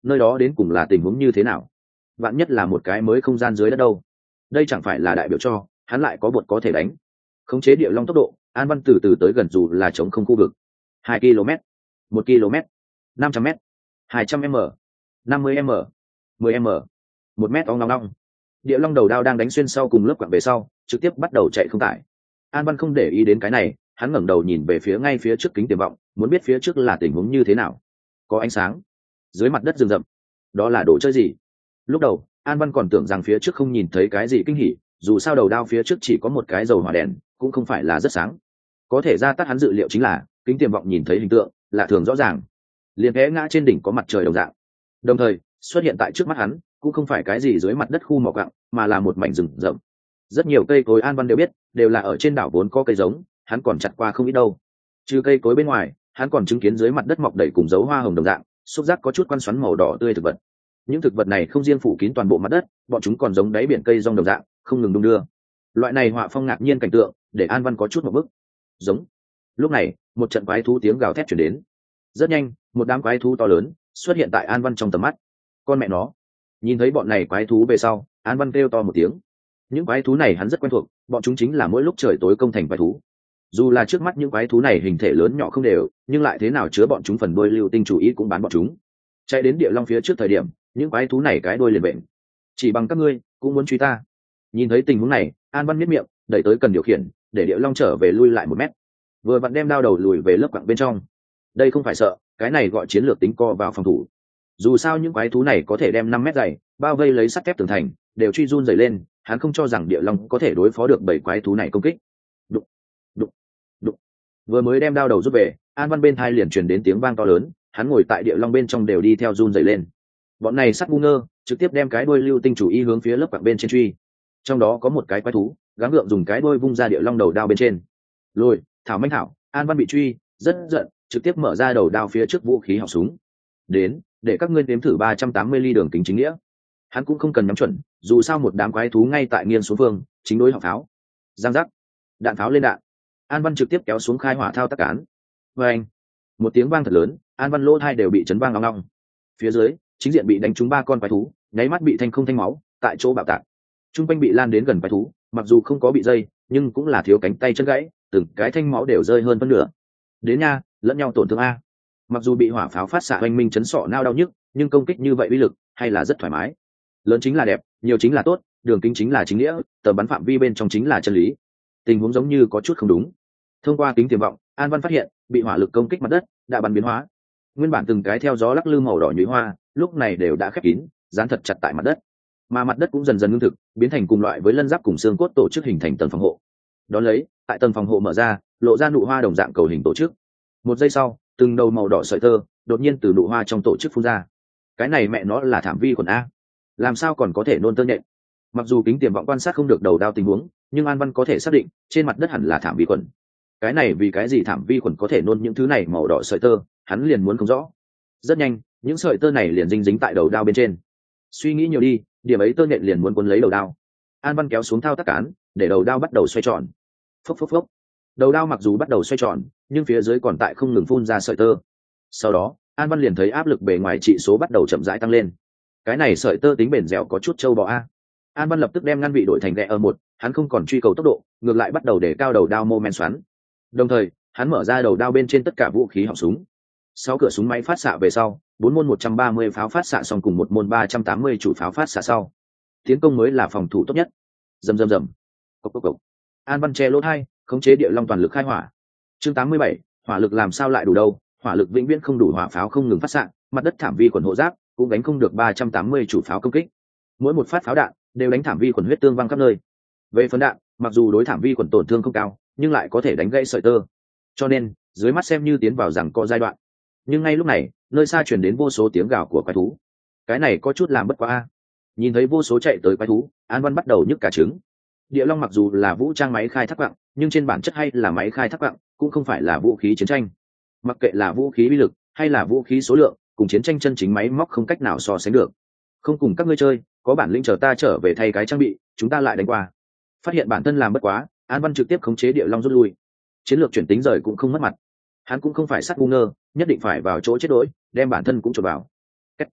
Speaker 1: nơi đó đến cùng là tình huống như thế nào? Vạn nhất là một cái mới không gian dưới đất đâu? Đây chẳng phải là đại biểu cho hắn lại có bột có thể đánh. Khống chế địa long tốc độ, An Văn từ từ tới gần dù là chống không khu vực. hai ki lô mét, một ki lô mét, năm trăm mét, hai trăm m, năm mươi m, mười m, một mét ong long long. Địa long đầu đao đang đánh xuyên sau cùng lớp quặng về sau, trực tiếp bắt đầu chạy không tải. An Văn không để ý đến cái này, hắn ngẩng đầu nhìn về phía ngay phía trước kính tiềm vọng, muốn biết phía trước là tình huống như thế nào. Có ánh sáng, dưới mặt đất rừng rậm, đó là đồ chơi gì? Lúc đầu, An Văn còn tưởng rằng phía trước không nhìn thấy cái gì kinh hỉ, dù sao đầu đao phía trước chỉ có một cái dầu hỏa đèn, cũng không phải là rất sáng. Có thể ra tắt hắn dự liệu chính là, kính tiềm vọng nhìn thấy hình tượng, lạ thường rõ ràng. Liền té ngã trên đỉnh có mặt trời đồng dạng. Đồng thời, xuất hiện tại trước mắt hắn, cũng không phải cái gì dưới mặt đất khu mỏ quặng, mà là một mảnh rừng rậm. Rất nhiều cây cối An Văn đều biết, đều là ở trên đảo vốn có cây giống, hắn còn chặt qua không ít đâu. Trừ cây cối bên ngoài, hắn còn chứng kiến dưới mặt đất mọc đầy cùng dấu hoa hồng đồng dạng, xúc giác có chút quan xoắn màu đỏ tươi thực vật. Những thực vật này không riêng phủ kín toàn bộ mặt đất, bọn chúng còn giống đáy biển cây rong đồng dạng, không ngừng đung đưa. Loại này họa phong ngạc nhiên cảnh tượng, để An Văn có chút một bức. Giống. Lúc này, một trận quái thú tiếng gào thét truyền đến. Rất nhanh, một đám quái thú to lớn xuất hiện tại An Văn trong tầm mắt. Con mẹ nó. Nhìn thấy bọn này quái thú về sau, An Văn kêu to một tiếng. Những quái thú này hắn rất quen thuộc, bọn chúng chính là mỗi lúc trời tối công thành quái thú. Dù là trước mắt những quái thú này hình thể lớn nhỏ không đều, nhưng lại thế nào chứa bọn chúng phần đuôi lưu tinh chủ ý cũng bán bọn chúng. Chạy đến địa long phía trước thời điểm, những quái thú này cái đuôi liền bệnh. Chỉ bằng các ngươi cũng muốn truy ta? Nhìn thấy tình huống này, An Văn miết miệng, đẩy tới cần điều khiển, để địa long trở về lui lại một mét. Vừa vặn đem đao đầu lùi về lớp quặng bên trong. Đây không phải sợ, cái này gọi chiến lược tính co vào phòng thủ. Dù sao những quái thú này có thể đem năm mét dày, bao vây lấy sắt thép tường thành, đều truy run dày lên, hắn không cho rằng địa long có thể đối phó được bảy quái thú này công kích. Đụng, đụng, đụng. Vừa mới đem đao đầu rút về, An Văn bên thai liền truyền đến tiếng vang to lớn, hắn ngồi tại địa long bên trong đều đi theo run dày lên. Bọn này sắt ngu ngơ, trực tiếp đem cái đuôi lưu tinh chủ y hướng phía lớp quặng bên trên truy. Trong đó có một cái quái thú, gắng gượng dùng cái đuôi vung ra địa long đầu đao bên trên. Lôi, thảo manh thảo, An Văn bị truy, rất giận, trực tiếp mở ra đầu đao phía trước vũ khí họng súng. Đến, để các ngươi nếm thử ba trăm tám mươi ly đường kính chính nghĩa. Hắn cũng không cần nhắm chuẩn, dù sao một đám quái thú ngay tại nghiêng xuống phương, chính đối họng pháo. Giang giác, đạn pháo lên đạn. An Văn trực tiếp kéo xuống khai hỏa thao tác cán. Và anh, một tiếng vang thật lớn, An Văn lỗ thai đều bị chấn vang long long. Phía dưới, chính diện bị đánh trúng ba con quái thú, nháy mắt bị thanh không thanh máu, tại chỗ bạo tạc. Trung quanh bị lan đến gần quái thú, mặc dù không có bị dây, nhưng cũng là thiếu cánh tay chân gãy, từng cái thanh máu đều rơi hơn phân nửa. Đến nha, lẫn nhau tổn thương a. Mặc dù bị hỏa pháo phát xạ oanh minh chấn sọ nao đau nhức, nhưng công kích như vậy uy lực hay là rất thoải mái. Lớn chính là đẹp, nhiều chính là tốt, đường kính chính là chính nghĩa, tầm bắn phạm vi bên trong chính là chân lý. Tình huống giống như có chút không đúng. Thông qua kính tiềm vọng, An Văn phát hiện bị hỏa lực công kích mặt đất đã bắn biến hóa. Nguyên bản từng cái theo gió lắc lư màu đỏ nhúy hoa, lúc này đều đã khép kín, dán thật chặt tại mặt đất. Mà mặt đất cũng dần dần ngưng thực, biến thành cùng loại với lân giáp cùng xương cốt tổ chức hình thành tầng phòng hộ. Đón lấy, tại tầng phòng hộ mở ra, lộ ra nụ hoa đồng dạng cầu hình tổ chức. Một giây sau, từng đầu màu đỏ sợi tơ đột nhiên từ nụ hoa trong tổ chức phun ra. Cái này mẹ nó là thảm vi khuẩn a, làm sao còn có thể nôn tơ nhện? Mặc dù kính tiềm vọng quan sát không được đầu đao tình huống, nhưng An Văn có thể xác định trên mặt đất hẳn là thảm vi khuẩn. Cái này vì cái gì thảm vi khuẩn có thể nôn những thứ này màu đỏ sợi tơ, hắn liền muốn không rõ. Rất nhanh, những sợi tơ này liền dính dính tại đầu đao bên trên. Suy nghĩ nhiều đi, điểm ấy tơ nhện liền muốn cuốn lấy đầu đao. An Văn kéo xuống thao tác cán, để đầu đao bắt đầu xoay tròn. Phốc phốc phốc. Đầu đao mặc dù bắt đầu xoay tròn, nhưng phía dưới còn tại không ngừng phun ra sợi tơ. Sau đó, An Văn liền thấy áp lực bề ngoài trị số bắt đầu chậm rãi tăng lên. Cái này sợi tơ tính bền dẻo có chút trâu bò a. An Văn lập tức đem ngăn vị đổi thành đè ở một, hắn không còn truy cầu tốc độ, ngược lại bắt đầu để cao đầu đao mô men xoắn. Đồng thời, hắn mở ra đầu đao bên trên tất cả vũ khí họng súng. Sáu cửa súng máy phát xạ về sau, bốn môn một trăm ba mươi pháo phát xạ xong cùng một môn ba trăm tám mươi chủ pháo phát xạ sau. Tiến công mới là phòng thủ tốt nhất. Rầm rầm rầm. Cốc cốc cốc. An Văn che lỗ hai, khống chế địa long toàn lực khai hỏa. Chương tám mươi bảy, hỏa lực làm sao lại đủ đâu, hỏa lực vĩnh viễn không đủ, hỏa pháo không ngừng phát xạ, mặt đất thảm vi khuẩn hộ giáp cũng đánh không được ba trăm tám mươi chủ pháo công kích. Mỗi một phát pháo đạn đều đánh thảm vi khuẩn huyết tương văng khắp nơi. Về phần đạn, mặc dù đối thảm vi khuẩn tổn thương không cao, nhưng lại có thể đánh gãy sợi tơ. Cho nên, dưới mắt xem như tiến vào rằng có giai đoạn. Nhưng ngay lúc này, nơi xa truyền đến vô số tiếng gào của quái thú. Cái này có chút làm bất quá a. Nhìn thấy vô số chạy tới quái thú, An Văn bắt đầu nhức cả trứng. Địa long mặc dù là vũ trang máy khai thác quặng, nhưng trên bản chất hay là máy khai thác quặng, cũng không phải là vũ khí chiến tranh. Mặc kệ là vũ khí uy lực hay là vũ khí số lượng, cùng chiến tranh chân chính máy móc không cách nào so sánh được. Không cùng các ngươi chơi, có bản lĩnh chờ ta trở về thay cái trang bị, chúng ta lại đánh qua. Phát hiện bản thân làm bất quá, An Văn trực tiếp khống chế địa long rút lui. Chiến lược chuyển tính rời cũng không mất mặt. Hắn cũng không phải sắt ngu ngơ, nhất định phải vào chỗ chết đỗi, đem bản thân cũng chộp vào.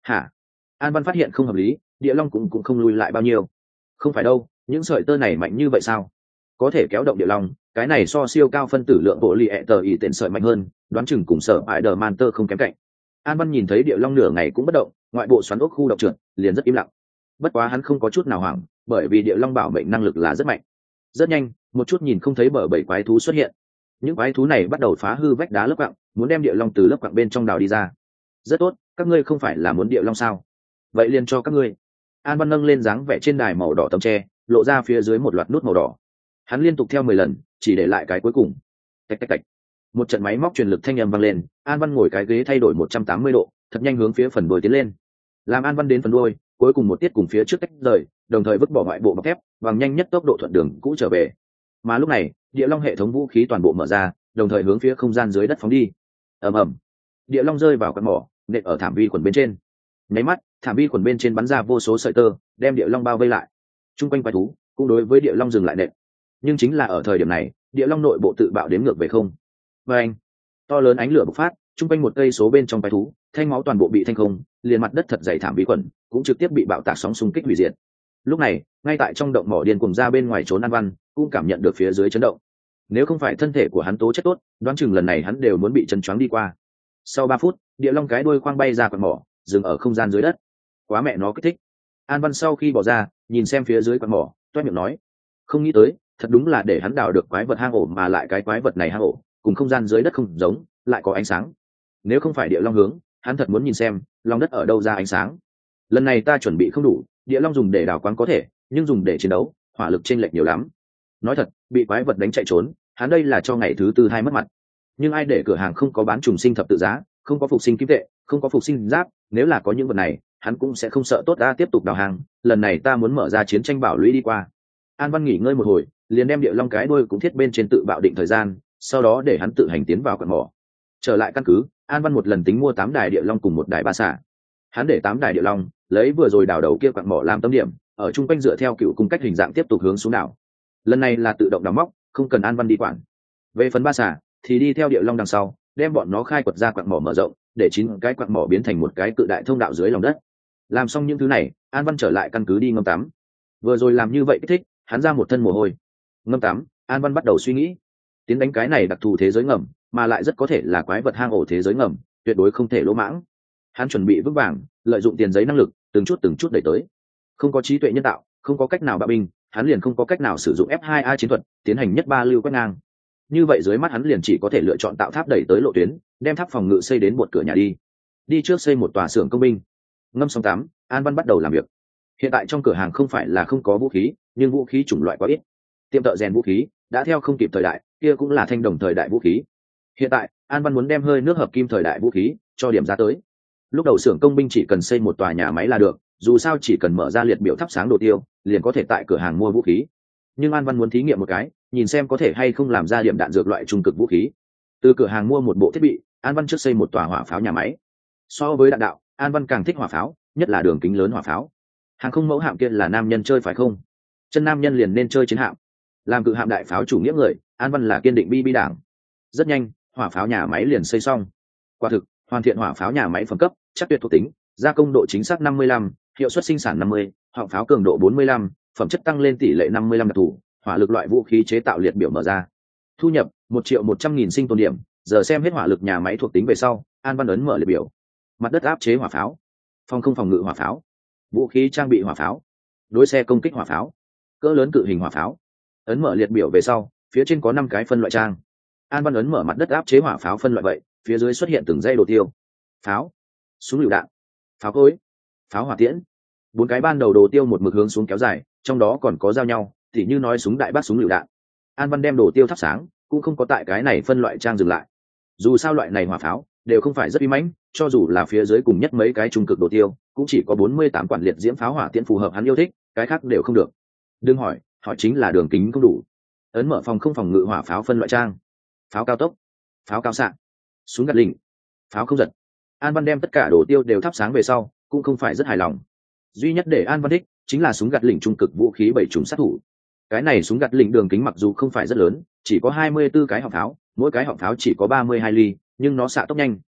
Speaker 1: hả? An Văn phát hiện không hợp lý, địa long cũng cũng không lùi lại bao nhiêu. Không phải đâu, những sợi tơ này mạnh như vậy sao? Có thể kéo động địa long, cái này so siêu cao phân tử lượng bộ lì ẹ tờ ý tiện sợi mạnh hơn, đoán chừng cùng sở bại đờ man tơ không kém cạnh. An Văn nhìn thấy địa long nửa ngày cũng bất động, ngoại bộ xoắn ốc khu động trượt, liền rất im lặng. Bất quá hắn không có chút nào hoảng, bởi vì địa long bảo mệnh năng lực là rất mạnh. Rất nhanh, một chút nhìn không thấy bờ bảy quái thú xuất hiện. Những quái thú này bắt đầu phá hư vách đá lớp quặng, muốn đem địa long từ lớp quặng bên trong đào đi ra. Rất tốt, các ngươi không phải là muốn địa long sao? Vậy liền cho các ngươi. An Văn nâng lên dáng vẻ trên đài màu đỏ tấm tre, lộ ra phía dưới một loạt nút màu đỏ. Hắn liên tục theo mười lần, chỉ để lại cái cuối cùng. Tạch tạch tạch. Một trận máy móc truyền lực thanh âm vang lên, An Văn ngồi cái ghế thay đổi một trăm tám mươi độ, thật nhanh hướng phía phần đuôi tiến lên. Làm An Văn đến phần đuôi, cuối cùng một tiết cùng phía trước tách rời, đồng thời vứt bỏ ngoại bộ bọc thép, bằng nhanh nhất tốc độ thuận đường cũ trở về. Mà lúc này, địa long hệ thống vũ khí toàn bộ mở ra, đồng thời hướng phía không gian dưới đất phóng đi. Ầm ầm. Địa long rơi vào con mỏ, nện ở thảm vi khuẩn bên trên. Nháy mắt, thảm vi khuẩn bên trên bắn ra vô số sợi tơ, đem địa long bao vây lại. Trung quanh quái thú cũng đối với địa long dừng lại nện. Nhưng chính là ở thời điểm này, địa long nội bộ tự bạo đếm ngược về không. Và anh, to lớn ánh lửa bộc phát, trung quanh một cây số bên trong quái thú, thanh máu toàn bộ bị thanh không, liền mặt đất thật dày thảm vi khuẩn cũng trực tiếp bị bạo tạc sóng xung kích hủy diệt. Lúc này, ngay tại trong động mỏ điên cuồng ra bên ngoài trốn An Văn, cũng cảm nhận được phía dưới chấn động. Nếu không phải thân thể của hắn tố chất tốt, đoán chừng lần này hắn đều muốn bị chân choáng đi qua. Sau ba phút, địa long cái đuôi khoang bay ra quặng mỏ, dừng ở không gian dưới đất. Quá mẹ nó kích thích. An Văn sau khi bỏ ra, nhìn xem phía dưới quặng mỏ, toét miệng nói: không nghĩ tới, thật đúng là để hắn đào được quái vật hang ổ, mà lại cái quái vật này hang ổ cùng không gian dưới đất không giống, lại có ánh sáng. Nếu không phải địa long hướng, hắn thật muốn nhìn xem lòng đất ở đâu ra ánh sáng. Lần này ta chuẩn bị không đủ, địa long dùng để đào quáng có thể, nhưng dùng để chiến đấu, hỏa lực chênh lệch nhiều lắm. Nói thật, bị quái vật đánh chạy trốn, hắn đây là cho ngày thứ tư hai mất mặt. Nhưng ai để cửa hàng không có bán trùng sinh thập tự giá, không có phục sinh kim tệ, không có phục sinh giáp, nếu là có những vật này, hắn cũng sẽ không sợ tốt ta tiếp tục đào hàng. Lần này ta muốn mở ra chiến tranh bảo lũy đi qua. An Văn nghỉ ngơi một hồi, liền đem địa long cái đuôi cũng thiết bên trên tự bạo định thời gian, sau đó để hắn tự hành tiến vào quặng mỏ. Trở lại căn cứ, An Văn một lần tính mua tám đài địa long cùng một đài ba xả. Hắn để tám đài địa long, lấy vừa rồi đào đầu kia quặng mỏ làm tâm điểm, ở trung quanh dựa theo cựu cung cách hình dạng tiếp tục hướng xuống đảo. Lần này là tự động đào móc, không cần An Văn đi quản. Về phần ba xả, thì đi theo địa long đằng sau, đem bọn nó khai quật ra quặng mỏ mở rộng, để chín cái quặng mỏ biến thành một cái cự đại thông đạo dưới lòng đất. Làm xong những thứ này, An Văn trở lại căn cứ đi ngâm tắm. Vừa rồi làm như vậy kích thích, hắn ra một thân mồ hôi. Ngâm tắm, An Văn bắt đầu suy nghĩ, tiến đánh cái này đặc thù thế giới ngầm, mà lại rất có thể là quái vật hang ổ thế giới ngầm, tuyệt đối không thể lỗ mãng. Hắn chuẩn bị vững vàng, lợi dụng tiền giấy năng lực, từng chút từng chút đẩy tới. Không có trí tuệ nhân tạo, không có cách nào bạo binh, hắn liền không có cách nào sử dụng F hai A chiến thuật, tiến hành nhất ba lưu quét ngang. Như vậy dưới mắt hắn liền chỉ có thể lựa chọn tạo tháp đẩy tới lộ tuyến, đem tháp phòng ngự xây đến một cửa nhà đi. Đi trước xây một tòa xưởng công binh. Ngâm xong tắm, An Văn bắt đầu làm việc. Hiện tại trong cửa hàng không phải là không có vũ khí, nhưng vũ khí chủng loại quá ít. Tiệm thợ rèn vũ khí đã theo không kịp thời đại, kia cũng là thanh đồng thời đại vũ khí. Hiện tại, An Văn muốn đem hơi nước hợp kim thời đại vũ khí cho điểm ra tới. Lúc đầu xưởng công binh chỉ cần xây một tòa nhà máy là được, dù sao chỉ cần mở ra liệt biểu thắp sáng đồ tiêu, liền có thể tại cửa hàng mua vũ khí. Nhưng An Văn muốn thí nghiệm một cái, nhìn xem có thể hay không làm ra điểm đạn dược loại trung cực vũ khí. Từ cửa hàng mua một bộ thiết bị, An Văn trước xây một tòa hỏa pháo nhà máy. So với đạn đạo, An Văn càng thích hỏa pháo, nhất là đường kính lớn hỏa pháo. Hàng không mẫu hạm kia là nam nhân chơi phải không? Chân nam nhân liền nên chơi chiến hạm. Làm cự hạm đại pháo chủ nghĩa người, An Văn là kiên định bi bi đảng. Rất nhanh, hỏa pháo nhà máy liền xây xong. Quả thực, hoàn thiện hỏa pháo nhà máy phẩm cấp, chắc tuyệt thuộc tính, gia công độ chính xác năm mươi lăm, hiệu suất sinh sản năm mươi, họng pháo cường độ bốn mươi lăm, phẩm chất tăng lên tỷ lệ năm mươi lăm đặc thù, hỏa lực loại vũ khí chế tạo liệt biểu mở ra. Thu nhập một triệu một trăm nghìn sinh tồn điểm, giờ xem hết hỏa lực nhà máy thuộc tính về sau, An Văn ấn mở liệt biểu. Mặt đất áp chế hỏa pháo, phòng không phòng ngự hỏa pháo, vũ khí trang bị hỏa pháo, đối xe công kích hỏa pháo, cỡ lớn cự hình hỏa pháo. Ấn mở liệt biểu về sau, phía trên có năm cái phân loại trang. An Văn ấn mở mặt đất áp chế hỏa pháo phân loại vậy, phía dưới xuất hiện từng dây đồ tiêu: pháo, súng lựu đạn, pháo cối, pháo hỏa tiễn. Bốn cái ban đầu đồ tiêu một mực hướng xuống kéo dài, trong đó còn có giao nhau, tỉ như nói súng đại bác súng lựu đạn. An Văn đem đồ tiêu thắp sáng, cũng không có tại cái này phân loại trang dừng lại. Dù sao loại này hỏa pháo đều không phải rất uy mãnh, cho dù là phía dưới cùng nhất mấy cái trung cực đồ tiêu, cũng chỉ có bốn mươi tám quản liệt diễm pháo hỏa tiễn phù hợp hắn yêu thích, cái khác đều không được. Đừng hỏi, hỏi chính là đường kính không đủ. Ấn mở phòng không phòng ngự hỏa pháo phân loại trang: pháo cao tốc, pháo cao xạ, súng gạt lỉnh, pháo không giật. An Văn đem tất cả đồ tiêu đều thắp sáng về sau, cũng không phải rất hài lòng. Duy nhất để An Văn thích chính là súng gạt lỉnh trung cực vũ khí bảy trùng sát thủ. Cái này súng gạt lỉnh đường kính mặc dù không phải rất lớn, chỉ có hai mươi tư cái họng pháo, mỗi cái họng pháo chỉ có ba mươi hai ly, nhưng nó xạ tốc nhanh,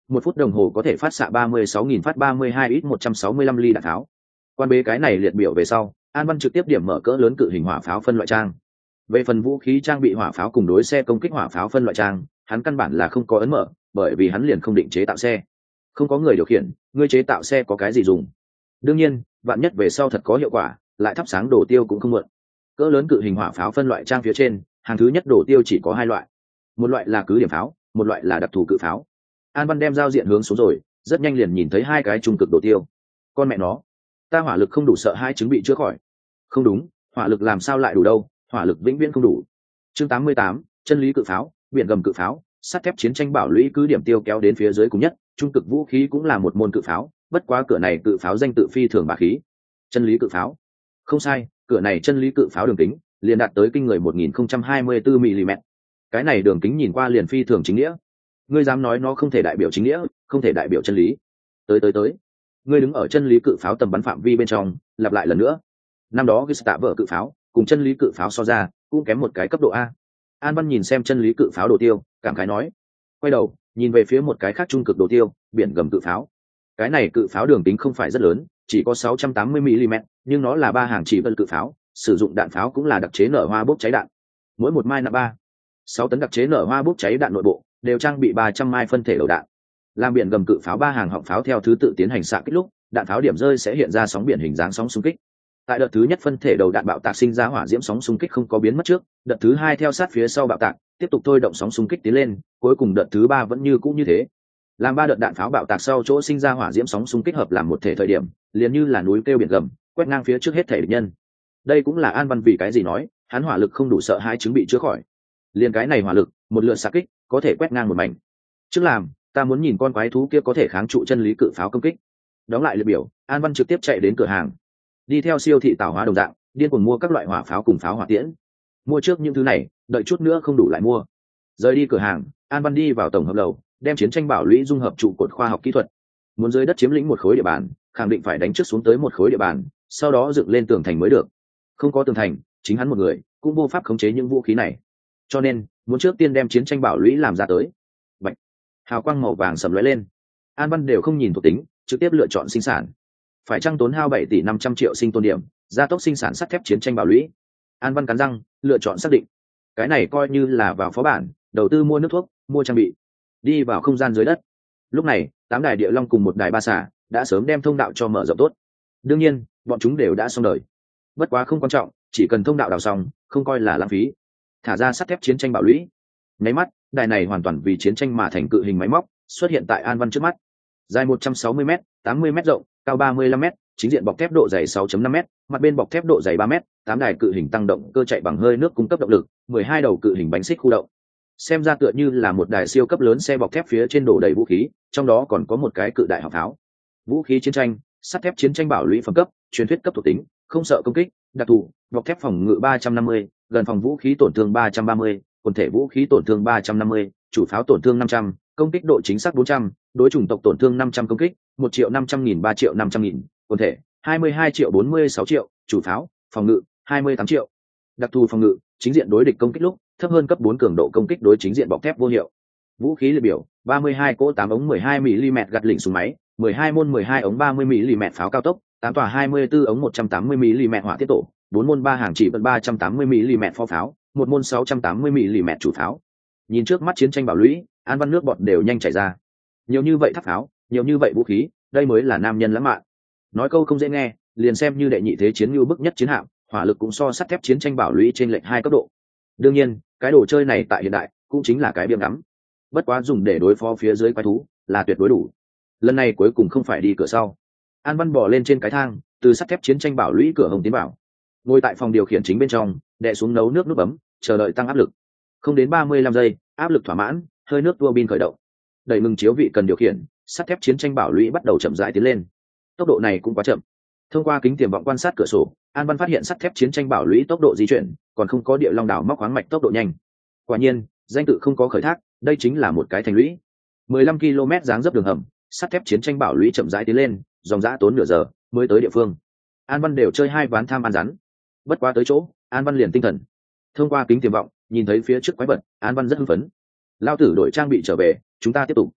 Speaker 1: một phút đồng hồ có thể phát xạ ba mươi sáu nghìn phát ba mươi hai ít một trăm sáu mươi lăm ly đạn tháo. Quan bế cái này liệt biểu về sau, An Văn trực tiếp điểm mở cỡ lớn cự hình hỏa pháo phân loại trang. Về phần vũ khí trang bị hỏa pháo cùng đối xe công kích hỏa pháo phân loại trang, hắn căn bản là không có ấn mở, bởi vì hắn liền không định chế tạo xe. Không có người điều khiển, ngươi chế tạo xe có cái gì dùng? Đương nhiên, vạn nhất về sau thật có hiệu quả, lại thắp sáng đồ tiêu cũng không muộn. Cỡ lớn cự hình hỏa pháo phân loại trang phía trên, hàng thứ nhất đồ tiêu chỉ có hai loại. Một loại là cứ điểm pháo, một loại là đặc thù cự pháo. An Văn đem giao diện hướng xuống rồi, rất nhanh liền nhìn thấy hai cái trung cực đồ tiêu. Con mẹ nó, ta hỏa lực không đủ sợ hai chứng bị chữa khỏi. Không đúng, hỏa lực làm sao lại đủ đâu, hỏa lực vĩnh viễn không đủ. Chương tám mươi tám, chân lý cự pháo, biển gầm cự pháo, sắt thép chiến tranh bảo lũy cứ điểm tiêu kéo đến phía dưới cùng nhất, trung cực vũ khí cũng là một môn cự pháo, bất quá cửa này cự pháo danh tự phi thường bá khí. Chân lý cự pháo. Không sai, cửa này chân lý cự pháo đường kính liền đạt tới kinh người một nghìn không trăm hai mươi tư mi-li-mét. Cái này đường kính nhìn qua liền phi thường chính nghĩa. Ngươi dám nói nó không thể đại biểu chính nghĩa, không thể đại biểu chân lý? Tới tới tới. Ngươi đứng ở chân lý cự pháo tầm bắn phạm vi bên trong, lặp lại lần nữa. Năm đó Gestapo cự pháo cùng chân lý cự pháo so ra, cũng kém một cái cấp độ A. An Văn nhìn xem chân lý cự pháo đồ tiêu, cảm khái nói. Quay đầu, nhìn về phía một cái khác trung cực đồ tiêu, biển gầm cự pháo. Cái này cự pháo đường kính không phải rất lớn, chỉ có sáu trăm tám mươi mi-li-mét, nhưng nó là ba hàng chỉ vân cự pháo, sử dụng đạn pháo cũng là đặc chế nở hoa bốc cháy đạn. Mỗi một mai nặng ba, sáu tấn đặc chế nở hoa bốc cháy đạn nội bộ, đều trang bị ba trăm mai phân thể đầu đạn. Làm biển gầm cự pháo ba hàng họng pháo theo thứ tự tiến hành xạ kích lúc, đạn pháo điểm rơi sẽ hiện ra sóng biển hình dáng sóng xung kích. Tại đợt thứ nhất phân thể đầu đạn bạo tạc sinh ra hỏa diễm sóng xung kích không có biến mất trước, đợt thứ hai theo sát phía sau bạo tạc, tiếp tục thôi động sóng xung kích tiến lên, cuối cùng đợt thứ ba vẫn như cũ như thế. Làm ba đợt đạn pháo bạo tạc sau chỗ sinh ra hỏa diễm sóng xung kích hợp làm một thể thời điểm, liền như là núi kêu biển gầm, quét ngang phía trước hết thể địch nhân. Đây cũng là An Văn vì cái gì nói, hắn hỏa lực không đủ sợ hai chứng bị chữa khỏi. Liền cái này hỏa lực, một lượt xạ kích, có thể quét ngang một mảnh. Trước làm, ta muốn nhìn con quái thú kia có thể kháng trụ chân lý cự pháo công kích. Đóng lại liệt biểu, An Văn trực tiếp chạy đến cửa hàng, đi theo siêu thị tảo hóa đồng dạng, điên cuồng mua các loại hỏa pháo cùng pháo hỏa tiễn. Mua trước những thứ này, đợi chút nữa không đủ lại mua. Rời đi cửa hàng, An Văn đi vào tổng hợp lầu, đem chiến tranh bảo lũy dung hợp trụ cột khoa học kỹ thuật. Muốn dưới đất chiếm lĩnh một khối địa bàn, khẳng định phải đánh trước xuống tới một khối địa bàn, sau đó dựng lên tường thành mới được. Không có tường thành, chính hắn một người cũng vô pháp khống chế những vũ khí này. Cho nên, muốn trước tiên đem chiến tranh bảo lũy làm ra tới. Bạch, hào quang màu vàng sầm lóe lên. An Văn đều không nhìn thuộc tính, trực tiếp lựa chọn sinh sản. Phải chăng tốn hao bảy tỷ năm trăm triệu sinh tồn điểm, gia tốc sinh sản sắt thép chiến tranh bảo lũy. An Văn cắn răng, lựa chọn xác định. Cái này coi như là vào phó bản, đầu tư mua nước thuốc, mua trang bị, đi vào không gian dưới đất. Lúc này, tám đài địa long cùng một đài ba xà đã sớm đem thông đạo cho mở rộng tốt. Đương nhiên, bọn chúng đều đã xong đời. Bất quá không quan trọng, chỉ cần thông đạo đào xong, không coi là lãng phí. Thả ra sắt thép chiến tranh bảo lũy. Nháy mắt, đài này hoàn toàn vì chiến tranh mà thành cự hình máy móc, xuất hiện tại An Văn trước mắt. Dài một trăm sáu mươi mét, tám mươi mét rộng, cao ba mươi lăm mét, chính diện bọc thép độ dày sáu phẩy năm mét, mặt bên bọc thép độ dày ba mét, tám đài cự hình tăng động cơ chạy bằng hơi nước cung cấp động lực, mười hai đầu cự hình bánh xích khu động. Xem ra tựa như là một đài siêu cấp lớn xe bọc thép phía trên đổ đầy vũ khí, trong đó còn có một cái cự đại họng pháo. Vũ khí chiến tranh, sắt thép chiến tranh bảo lũy phẩm cấp, truyền thuyết cấp thuộc tính, không sợ công kích, đặc thù, bọc thép phòng ngự ba trăm năm mươi, gần phòng vũ khí tổn thương ba trăm ba mươi, quần thể vũ khí tổn thương ba trăm năm mươi, chủ pháo tổn thương năm trăm, công kích độ chính xác bốn trăm, đối chủng tộc tổn thương năm trăm công kích, một triệu năm trăm nghìn ba triệu năm trăm nghìn, quần thể hai mươi hai triệu bốn mươi sáu triệu, chủ pháo, phòng ngự hai mươi tám triệu. Đặc thù phòng ngự, chính diện đối địch công kích lúc, thấp hơn cấp bốn cường độ công kích đối chính diện bọc thép vô hiệu. Vũ khí liệt biểu, ba mươi hai cỗ tám ống mười hai mi-li-mét gạt lỉnh súng máy, mười hai môn mười hai ống ba mươi mi-li-mét pháo cao tốc, tám tòa hai mươi tư ống một trăm tám mươi mi-li-mét hỏa tiết tổ, bốn môn ba hàng chỉ vận ba trăm tám mươi mi-li-mét pháo pháo, một môn sáu trăm tám mươi mi-li-mét chủ pháo. Nhìn trước mắt chiến tranh bảo lũy, An Văn nước bọt đều nhanh chảy ra. Nhiều như vậy tháp pháo, nhiều như vậy vũ khí, đây mới là nam nhân lãng mạn. Nói câu không dễ nghe, liền xem như đệ nhị thế chiến lưu bức nhất chiến hạm, hỏa lực cũng so sắt thép chiến tranh bảo lũy trên lệch hai cấp độ. Đương nhiên, cái đồ chơi này tại hiện đại cũng chính là cái biếng ngắm. Bất quá dùng để đối phó phía dưới quái thú là tuyệt đối đủ. Lần này cuối cùng không phải đi cửa sau. An Văn bò lên trên cái thang, từ sắt thép chiến tranh bảo lũy cửa hồng tiến vào. Ngồi tại phòng điều khiển chính bên trong, đè xuống nấu nước nút bấm, chờ đợi tăng áp lực. Không đến ba mươi lăm giây, áp lực thỏa mãn, hơi nước tua bin khởi động. Đẩy ngừng chiếu vị cần điều khiển, sắt thép chiến tranh bảo lũy bắt đầu chậm rãi tiến lên. Tốc độ này cũng quá chậm. Thông qua kính tiềm vọng quan sát cửa sổ, An Văn phát hiện sắt thép chiến tranh bảo lũy tốc độ di chuyển còn không có địa long đảo móc khoáng mạch tốc độ nhanh. Quả nhiên, danh tự không có khởi thác, đây chính là một cái thành lũy. mười lăm ki lô mét dáng dấp đường hầm, sắt thép chiến tranh bảo lũy chậm rãi tiến lên, dòng dã tốn nửa giờ mới tới địa phương. An Văn đều chơi hai ván tham ăn rắn. Bất quá tới chỗ, An Văn liền tinh thần. Thông qua kính tiềm vọng, nhìn thấy phía trước quái vật, An Văn rất hưng phấn. Lao tử đổi trang bị trở về, chúng ta tiếp tục.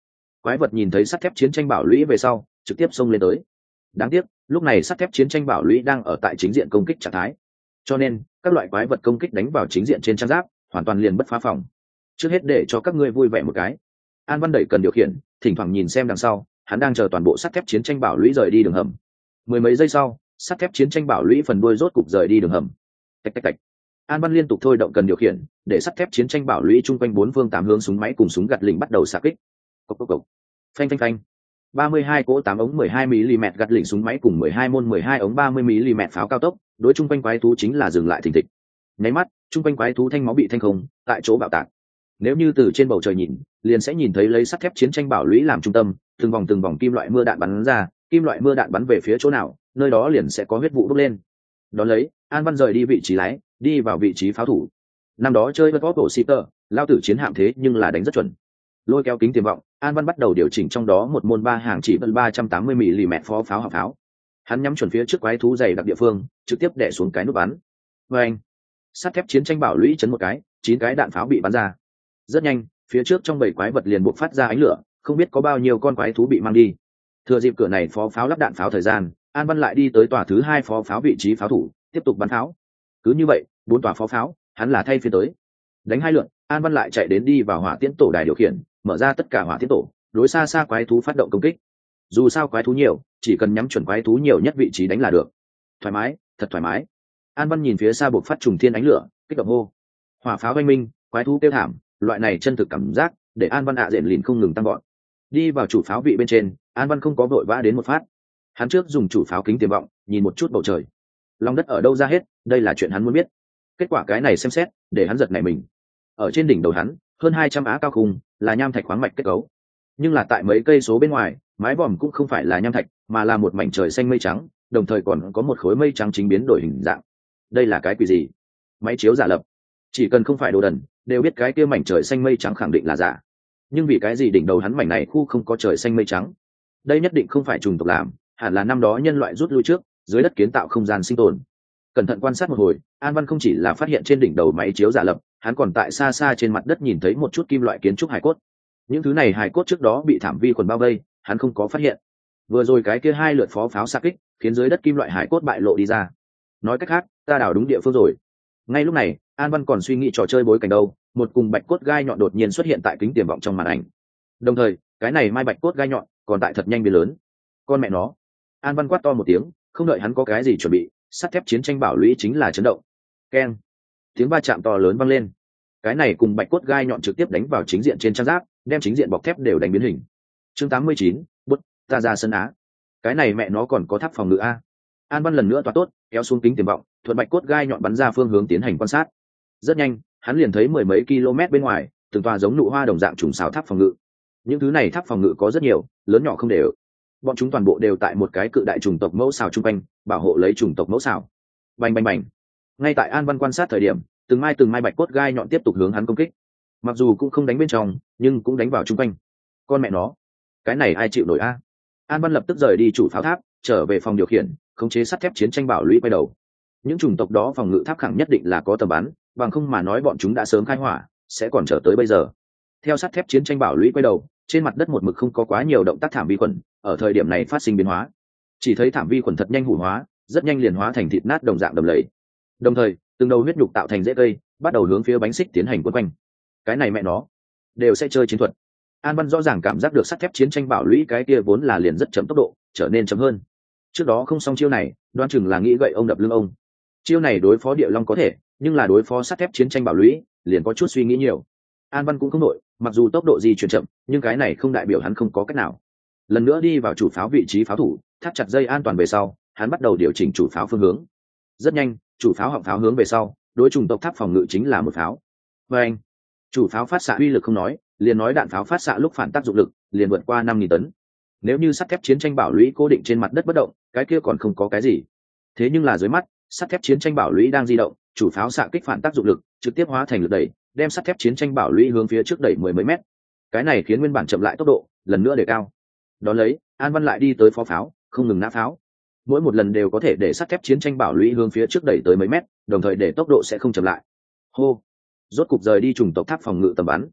Speaker 1: Quái vật nhìn thấy sắt thép chiến tranh bảo lũy về sau trực tiếp xông lên tới. Đáng tiếc lúc này sắt thép chiến tranh bảo lũy đang ở tại chính diện công kích trạng thái, cho nên các loại quái vật công kích đánh vào chính diện trên trang giáp hoàn toàn liền bất phá phòng. Trước hết để cho các ngươi vui vẻ một cái, An Văn đẩy cần điều khiển, thỉnh thoảng nhìn xem đằng sau, hắn đang chờ toàn bộ sắt thép chiến tranh bảo lũy rời đi đường hầm. Mười mấy giây sau, sắt thép chiến tranh bảo lũy phần đuôi rốt cục rời đi đường hầm. Tạch tạch tạch. An Văn liên tục thôi động cần điều khiển, để sắt thép chiến tranh bảo lũy chung quanh bốn phương tám hướng súng máy cùng súng gạt lỉnh bắt đầu xạ kích. Cộc cộc cộc. Phanh phanh phanh. ba mươi hai cỗ tám ống mười hai mi li mét gạt lỉnh súng máy cùng mười hai môn mười hai ống ba mươi mi li mét pháo cao tốc, đối chung quanh quái thú chính là dừng lại thình thịch. Nháy mắt, chung quanh quái thú thanh máu bị thanh không, tại chỗ bạo tạc. Nếu như từ trên bầu trời nhìn, liền sẽ nhìn thấy lấy sắt thép chiến tranh bảo lũy làm trung tâm, từng vòng từng vòng kim loại mưa đạn bắn ra, kim loại mưa đạn bắn về phía chỗ nào, nơi đó liền sẽ có huyết vụ bốc lên. Đón lấy, An Văn rời đi vị trí lái, đi vào vị trí pháo thủ. Năm đó chơi với Vought Shooter, lao tử chiến hạm thế nhưng là đánh rất chuẩn. Lôi kéo kính tiềm vọng, An Văn bắt đầu điều chỉnh trong đó một môn ba hàng chỉ vận ba trăm tám mươi mi li mét phó pháo hạng pháo. Hắn nhắm chuẩn phía trước quái thú dày đặc địa phương, trực tiếp đè xuống cái nút bắn. Và anh, sắt thép chiến tranh bảo lũy chấn một cái, chín cái đạn pháo bị bắn ra. Rất nhanh, phía trước trong bầy quái vật liền buộc phát ra ánh lửa, không biết có bao nhiêu con quái thú bị mang đi. Thừa dịp cửa này phó pháo lắp đạn pháo thời gian, An Văn lại đi tới tòa thứ hai phó pháo vị trí pháo thủ, tiếp tục bắn pháo. Cứ như vậy, bốn tòa phó pháo, hắn là thay phiên tới. Đánh hai lượt, An Văn lại chạy đến đi vào hỏa tiễn tổ đài điều khiển, mở ra tất cả hỏa tiễn tổ, đối xa xa quái thú phát động công kích. Dù sao quái thú nhiều, chỉ cần nhắm chuẩn quái thú nhiều nhất vị trí đánh là được. Thoải mái, thật thoải mái. An Văn nhìn phía xa buộc phát trùng thiên ánh lửa, kích động hô. Hỏa pháo oanh minh, quái thú kêu thảm, loại này chân thực cảm giác, để An Văn ạ diện lìn không ngừng tăng gọn. Đi vào chủ pháo vị bên trên, An Văn không có vội vã đến một phát. Hắn trước dùng chủ pháo kính tiềm vọng, nhìn một chút bầu trời. Lòng đất ở đâu ra hết, đây là chuyện hắn muốn biết. Kết quả cái này xem xét, để hắn giật nảy mình. Ở trên đỉnh đầu hắn, hơn hai trăm á cao khung, là nham thạch khoáng mạch kết cấu. Nhưng là tại mấy cây số bên ngoài, mái vòm cũng không phải là nham thạch, mà là một mảnh trời xanh mây trắng, đồng thời còn có một khối mây trắng chính biến đổi hình dạng. Đây là cái quỷ gì? Máy chiếu giả lập. Chỉ cần không phải đồ đần, đều biết cái kia mảnh trời xanh mây trắng khẳng định là giả. Nhưng vì cái gì đỉnh đầu hắn mảnh này khu không có trời xanh mây trắng? Đây nhất định không phải trùng tộc làm, hẳn là năm đó nhân loại rút lui trước, dưới đất kiến tạo không gian sinh tồn. Cẩn thận quan sát một hồi, An Văn không chỉ là phát hiện trên đỉnh đầu máy chiếu giả lập, hắn còn tại xa xa trên mặt đất nhìn thấy một chút kim loại kiến trúc hải cốt. Những thứ này hải cốt trước đó bị thảm vi khuẩn bao vây, hắn không có phát hiện. Vừa rồi cái kia hai lượt phó pháo xạ kích, khiến dưới đất kim loại hải cốt bại lộ đi ra. Nói cách khác, ta đào đúng địa phương rồi. Ngay lúc này, An Văn còn suy nghĩ trò chơi bối cảnh đâu, một cùng bạch cốt gai nhọn đột nhiên xuất hiện tại kính tiềm vọng trong màn ảnh. Đồng thời, cái này mai bạch cốt gai nhọn còn tại thật nhanh biến lớn. Con mẹ nó! An Văn quát to một tiếng, không đợi hắn có cái gì chuẩn bị, sắt thép chiến tranh bảo lũy chính là chấn động. Keng! Tiếng va chạm to lớn vang lên. Cái này cùng bạch cốt gai nhọn trực tiếp đánh vào chính diện trên trang giáp, đem chính diện bọc thép đều đánh biến hình. Chương tám mươi chín, bút, ta ra sân á. Cái này mẹ nó còn có tháp phòng ngự a. An Văn lần nữa toa tốt, kéo xuống kính tiềm vọng, thuận bạch cốt gai nhọn bắn ra phương hướng tiến hành quan sát. Rất nhanh, hắn liền thấy mười mấy km bên ngoài, từng tòa giống nụ hoa đồng dạng trùng xào tháp phòng ngự. Những thứ này tháp phòng ngự có rất nhiều, lớn nhỏ không đều. Bọn chúng toàn bộ đều tại một cái cự đại chủng tộc mẫu xào trung quanh, bảo hộ lấy chủng tộc mẫu xào. Bành bành bành. Ngay tại An Văn quan sát thời điểm, từng mai từng mai bạch cốt gai nhọn tiếp tục hướng hắn công kích. Mặc dù cũng không đánh bên trong, nhưng cũng đánh vào trung quanh. Con mẹ nó, cái này ai chịu nổi a? An Văn lập tức rời đi chủ pháo tháp, trở về phòng điều khiển, khống chế sắt thép chiến tranh bảo lũy quay đầu. Những chủng tộc đó phòng ngự tháp khẳng nhất định là có tầm bắn, bằng không mà nói bọn chúng đã sớm khai hỏa, sẽ còn chờ tới bây giờ. Theo sắt thép chiến tranh bảo lũy quay đầu, trên mặt đất một mực không có quá nhiều động tác thảm vi khuẩn, ở thời điểm này phát sinh biến hóa. Chỉ thấy thảm vi khuẩn thật nhanh hủ hóa, rất nhanh liền hóa thành thịt nát đồng dạng đầm lầy. Đồng thời, từng đầu huyết nhục tạo thành rễ cây, bắt đầu hướng phía bánh xích tiến hành quấn quanh. Cái này mẹ nó, đều sẽ chơi chiến thuật. An Văn rõ ràng cảm giác được sắt thép chiến tranh bảo lũy cái kia vốn là liền rất chậm tốc độ, trở nên chậm hơn. Trước đó không xong chiêu này, đoán chừng là nghĩ gậy ông đập lưng ông. Chiêu này đối phó địa long có thể, nhưng là đối phó sắt thép chiến tranh bảo lũy, liền có chút suy nghĩ nhiều. An Văn cũng không nổi, mặc dù tốc độ di chuyển chậm, nhưng cái này không đại biểu hắn không có cách nào. Lần nữa đi vào chủ pháo vị trí pháo thủ, thắt chặt dây an toàn về sau, hắn bắt đầu điều chỉnh chủ pháo phương hướng. Rất nhanh, chủ pháo họng pháo hướng về sau, đối trùng tộc tháp phòng ngự chính là một pháo. Và anh, chủ pháo phát xạ uy lực không nói, liền nói đạn pháo phát xạ lúc phản tác dụng lực, liền vượt qua năm nghìn tấn. Nếu như sắt thép chiến tranh bảo lũy cố định trên mặt đất bất động, cái kia còn không có cái gì. Thế nhưng là dưới mắt, sắt thép chiến tranh bảo lũy đang di động, chủ pháo xạ kích phản tác dụng lực, trực tiếp hóa thành lực đẩy, đem sắt thép chiến tranh bảo lũy hướng phía trước đẩy mười mấy mét. Cái này khiến nguyên bản chậm lại tốc độ, lần nữa đề cao. Đón lấy, An Văn lại đi tới phó pháo, không ngừng nã pháo. Mỗi một lần đều có thể để sắt thép chiến tranh bảo lũy hướng phía trước đẩy tới mấy mét, đồng thời để tốc độ sẽ không chậm lại. Hô, rốt cục rời đi trùng tộc tháp phòng ngự tầm bắn.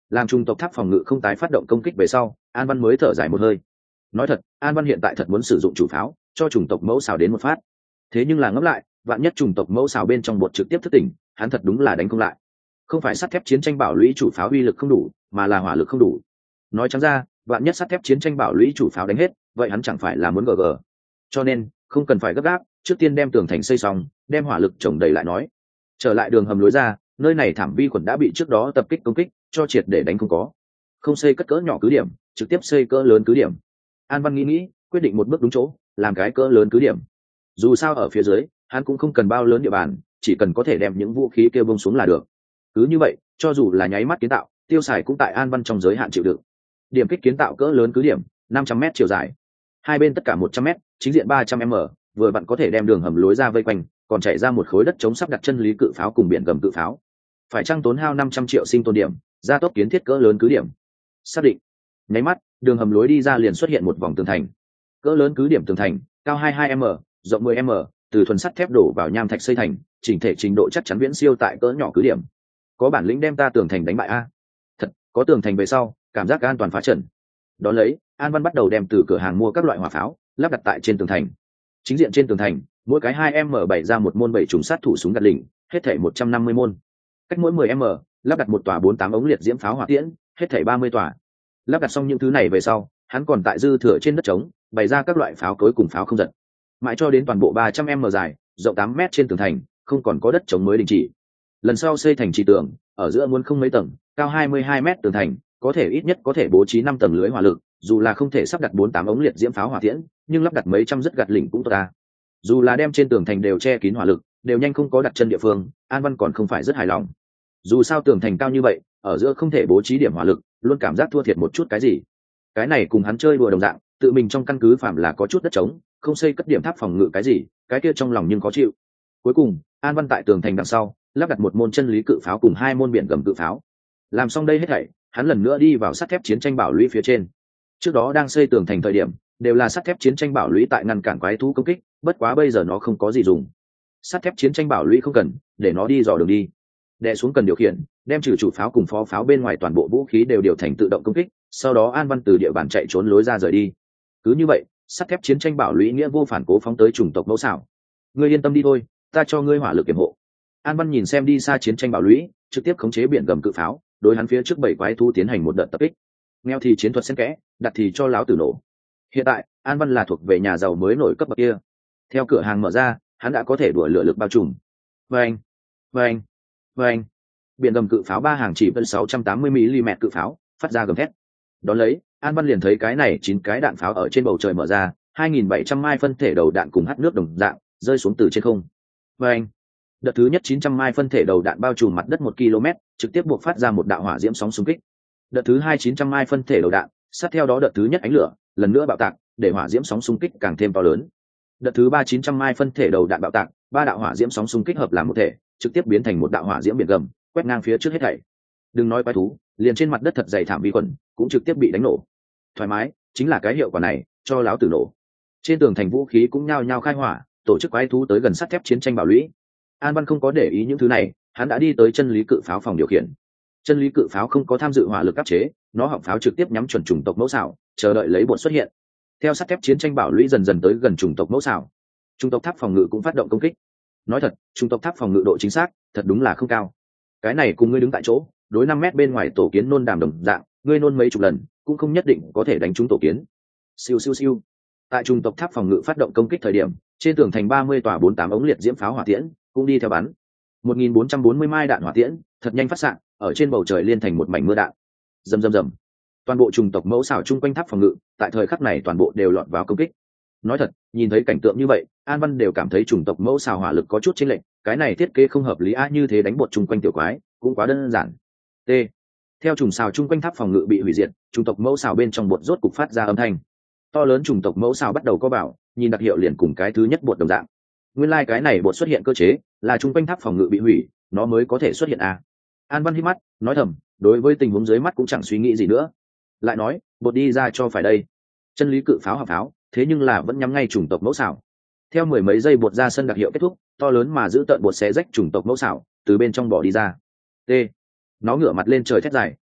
Speaker 1: làm chủng tộc tháp phòng ngự không tái phát động công kích về sau, An Văn mới thở dài một hơi. Nói thật, An Văn hiện tại thật muốn sử dụng chủ pháo cho chủng tộc mẫu xào đến một phát. Thế nhưng là ngẫm lại, vạn nhất chủng tộc mẫu xào bên trong bột trực tiếp thức tỉnh, hắn thật đúng là đánh không lại. Không phải sắt thép chiến tranh bảo lũy chủ pháo uy lực không đủ, mà là hỏa lực không đủ. Nói trắng ra, vạn nhất sắt thép chiến tranh bảo lũy chủ pháo đánh hết, vậy hắn chẳng phải là muốn gg. Cho nên, không cần phải gấp gáp, trước tiên đem tường thành xây xong, đem hỏa lực chồng đầy lại nói. Trở lại đường hầm lối ra, nơi này thảm vi khuẩn đã bị trước đó tập kích công kích cho triệt để đánh không có. Không xây cất cỡ nhỏ cứ điểm, trực tiếp xây cỡ lớn cứ điểm. An Văn nghĩ nghĩ, quyết định một bước đúng chỗ, làm cái cỡ lớn cứ điểm. Dù sao ở phía dưới, hắn cũng không cần bao lớn địa bàn, chỉ cần có thể đem những vũ khí kia bông xuống là được. Cứ như vậy, cho dù là nháy mắt kiến tạo, tiêu xài cũng tại An Văn trong giới hạn chịu đựng. Điểm kích kiến tạo cỡ lớn cứ điểm, năm trăm mét chiều dài, hai bên tất cả một trăm mét, chính diện ba trăm mét, vừa vặn có thể đem đường hầm lối ra vây quanh, còn chạy ra một khối đất chống sắp đặt chân lý cự pháo cùng biển gầm cự pháo. Phải chăng tốn hao năm trăm triệu sinh tồn điểm, gia tốc kiến thiết cỡ lớn cứ điểm. Xác định. Nháy mắt, đường hầm lối đi ra liền xuất hiện một vòng tường thành. Cỡ lớn cứ điểm tường thành, cao hai mươi hai mét, rộng mười mét, từ thuần sắt thép đổ vào nham thạch xây thành, chỉnh thể trình độ chắc chắn viễn siêu tại cỡ nhỏ cứ điểm. Có bản lĩnh đem ta tường thành đánh bại a. Thật, có tường thành về sau, cảm giác an toàn phá trận. Đón lấy, An Văn bắt đầu đem từ cửa hàng mua các loại hỏa pháo, lắp đặt tại trên tường thành. Chính diện trên tường thành, mỗi cái hai mét bảy ra một môn bảy trùng sát thủ súng gạt lỉnh, hết thảy một trăm năm mươi môn. Cách mỗi mười mét, lắp đặt một tòa bốn tám ống liệt diễm pháo hỏa tiễn, hết thảy ba mươi tòa. Lắp đặt xong những thứ này về sau, hắn còn tại dư thừa trên đất trống, bày ra các loại pháo cối cùng pháo không giật. Mãi cho đến toàn bộ ba trăm mét dài, rộng tám mét trên tường thành, không còn có đất trống mới đình chỉ. Lần sau xây thành trì tường, ở giữa muốn không mấy tầng, cao hai mươi hai mét tường thành, có thể ít nhất có thể bố trí năm tầng lưới hỏa lực, dù là không thể sắp đặt bốn tám ống liệt diễm pháo hỏa tiễn, nhưng lắp đặt mấy trăm rất gạt lỉnh cũng tốt ta. Dù là đem trên tường thành đều che kín hỏa lực, đều nhanh không có đặt chân địa phương, An Văn còn không phải rất hài lòng. Dù sao tường thành cao như vậy, ở giữa không thể bố trí điểm hỏa lực, luôn cảm giác thua thiệt một chút cái gì. Cái này cùng hắn chơi đùa đồng dạng, tự mình trong căn cứ phạm là có chút đất trống, không xây cất điểm tháp phòng ngự cái gì, cái kia trong lòng nhưng khó chịu. Cuối cùng, An Văn tại tường thành đằng sau, lắp đặt một môn chân lý cự pháo cùng hai môn biển gầm cự pháo. Làm xong đây hết thảy, hắn lần nữa đi vào sắt thép chiến tranh bảo lũy phía trên. Trước đó đang xây tường thành thời điểm, đều là sắt thép chiến tranh bảo lũy tại ngăn cản quái thú công kích, bất quá bây giờ nó không có gì dùng. Sắt thép chiến tranh bảo lũy không cần, để nó đi dò đường đi. Đè xuống cần điều khiển, đem trừ chủ pháo cùng phó pháo bên ngoài toàn bộ vũ khí đều điều thành tự động công kích, sau đó An Văn từ địa bàn chạy trốn lối ra rời đi. Cứ như vậy, sắt thép chiến tranh bảo lũy nghĩa vô phản cố phóng tới chủng tộc mẫu xảo. Ngươi yên tâm đi thôi, ta cho ngươi hỏa lực kiểm hộ. An Văn nhìn xem đi xa chiến tranh bảo lũy, trực tiếp khống chế biển gầm cự pháo, đối hắn phía trước bảy quái thú tiến hành một đợt tập kích. Nghèo thì chiến thuật xen kẽ, đặt thì cho láo tử nổ. Hiện tại, An Văn là thuộc về nhà giàu mới nổi cấp bậc kia. Theo cửa hàng mở ra, hắn đã có thể đùa lửa lực bao trùm. Vâng, vâng, vâng. Biển gầm cự pháo ba hàng chỉ phân sáu trăm tám mươi mi li mét cự pháo, phát ra gầm thét. Đón lấy, An Văn liền thấy cái này chín cái đạn pháo ở trên bầu trời mở ra, hai nghìn bảy trăm mai phân thể đầu đạn cùng hắt nước đồng dạng, rơi xuống từ trên không. Vâng. Đợt thứ nhất chín trăm mai phân thể đầu đạn bao trùm mặt đất một ki lô mét, trực tiếp buộc phát ra một đạo hỏa diễm sóng xung kích. Đợt thứ hai chín trăm mai phân thể đầu đạn, sát theo đó đợt thứ nhất ánh lửa, lần nữa bạo tạc, để hỏa diễm sóng xung kích càng thêm to lớn. Đợt thứ ba chín trăm mai phân thể đầu đạn bạo tạc, ba đạo hỏa diễm sóng xung kích hợp làm một thể, trực tiếp biến thành một đạo hỏa diễm biển gầm, quét ngang phía trước hết thảy. Đừng nói quái thú, liền trên mặt đất thật dày thảm vi khuẩn, cũng trực tiếp bị đánh nổ. Thoải mái, chính là cái hiệu quả này, cho láo tử nổ. Trên tường thành vũ khí cũng nhao nhao khai hỏa, tổ chức quái thú tới gần sắt thép chiến tranh bảo lũy. An Văn không có để ý những thứ này, hắn đã đi tới chân lý cự pháo phòng điều khiển. Chân lý cự pháo không có tham dự hỏa lực áp chế, nó họng pháo trực tiếp nhắm chuẩn chủng tộc mẫu xảo, chờ đợi lấy bột xuất hiện. Theo sắt thép chiến tranh bảo lũy dần dần tới gần chủng tộc mẫu xảo, chủng tộc tháp phòng ngự cũng phát động công kích. Nói thật, chủng tộc tháp phòng ngự độ chính xác thật đúng là không cao. Cái này cùng ngươi đứng tại chỗ, đối năm mét bên ngoài tổ kiến nôn đàm đồng dạng, ngươi nôn mấy chục lần, cũng không nhất định có thể đánh trúng tổ kiến. Siêu siêu siêu. Tại chủng tộc tháp phòng ngự phát động công kích thời điểm, trên tường thành ba mươi tòa bốn tám ống liệt diễm pháo hỏa tiễn cũng đi theo bắn. một nghìn bốn trăm bốn mươi mai đạn hỏa tiễn, thật nhanh phát xạ, ở trên bầu trời liên thành một mảnh mưa đạn. Rầm rầm rầm. Toàn bộ chủng tộc mẫu xảo chung quanh tháp phòng ngự, tại thời khắc này toàn bộ đều lọt vào công kích. Nói thật, nhìn thấy cảnh tượng như vậy, An Văn đều cảm thấy chủng tộc mẫu xảo hỏa lực có chút chênh lệch, cái này thiết kế không hợp lý a, như thế đánh bột chung quanh tiểu quái, cũng quá đơn giản. T. Theo chủng xào chung quanh tháp phòng ngự bị hủy diệt, chủng tộc mẫu xào bên trong bột rốt cục phát ra âm thanh. To lớn chủng tộc mẫu xào bắt đầu co bảo, nhìn đặc hiệu liền cùng cái thứ nhất bột đồng dạng. Nguyên lai like cái này bột xuất hiện cơ chế, là chung quanh tháp phòng ngự bị hủy, nó mới có thể xuất hiện a. An Văn hít mắt, nói thầm, đối với tình huống dưới mắt cũng chẳng suy nghĩ gì nữa. Lại nói, bột đi ra cho phải đây. Chân lý cự pháo hỏa pháo, thế nhưng là vẫn nhắm ngay chủng tộc mẫu xảo. Theo mười mấy giây bột ra sân đặc hiệu kết thúc, to lớn mà giữ tận bột xé rách chủng tộc mẫu xảo, từ bên trong bỏ đi ra. T. Nó ngửa mặt lên trời thét dài,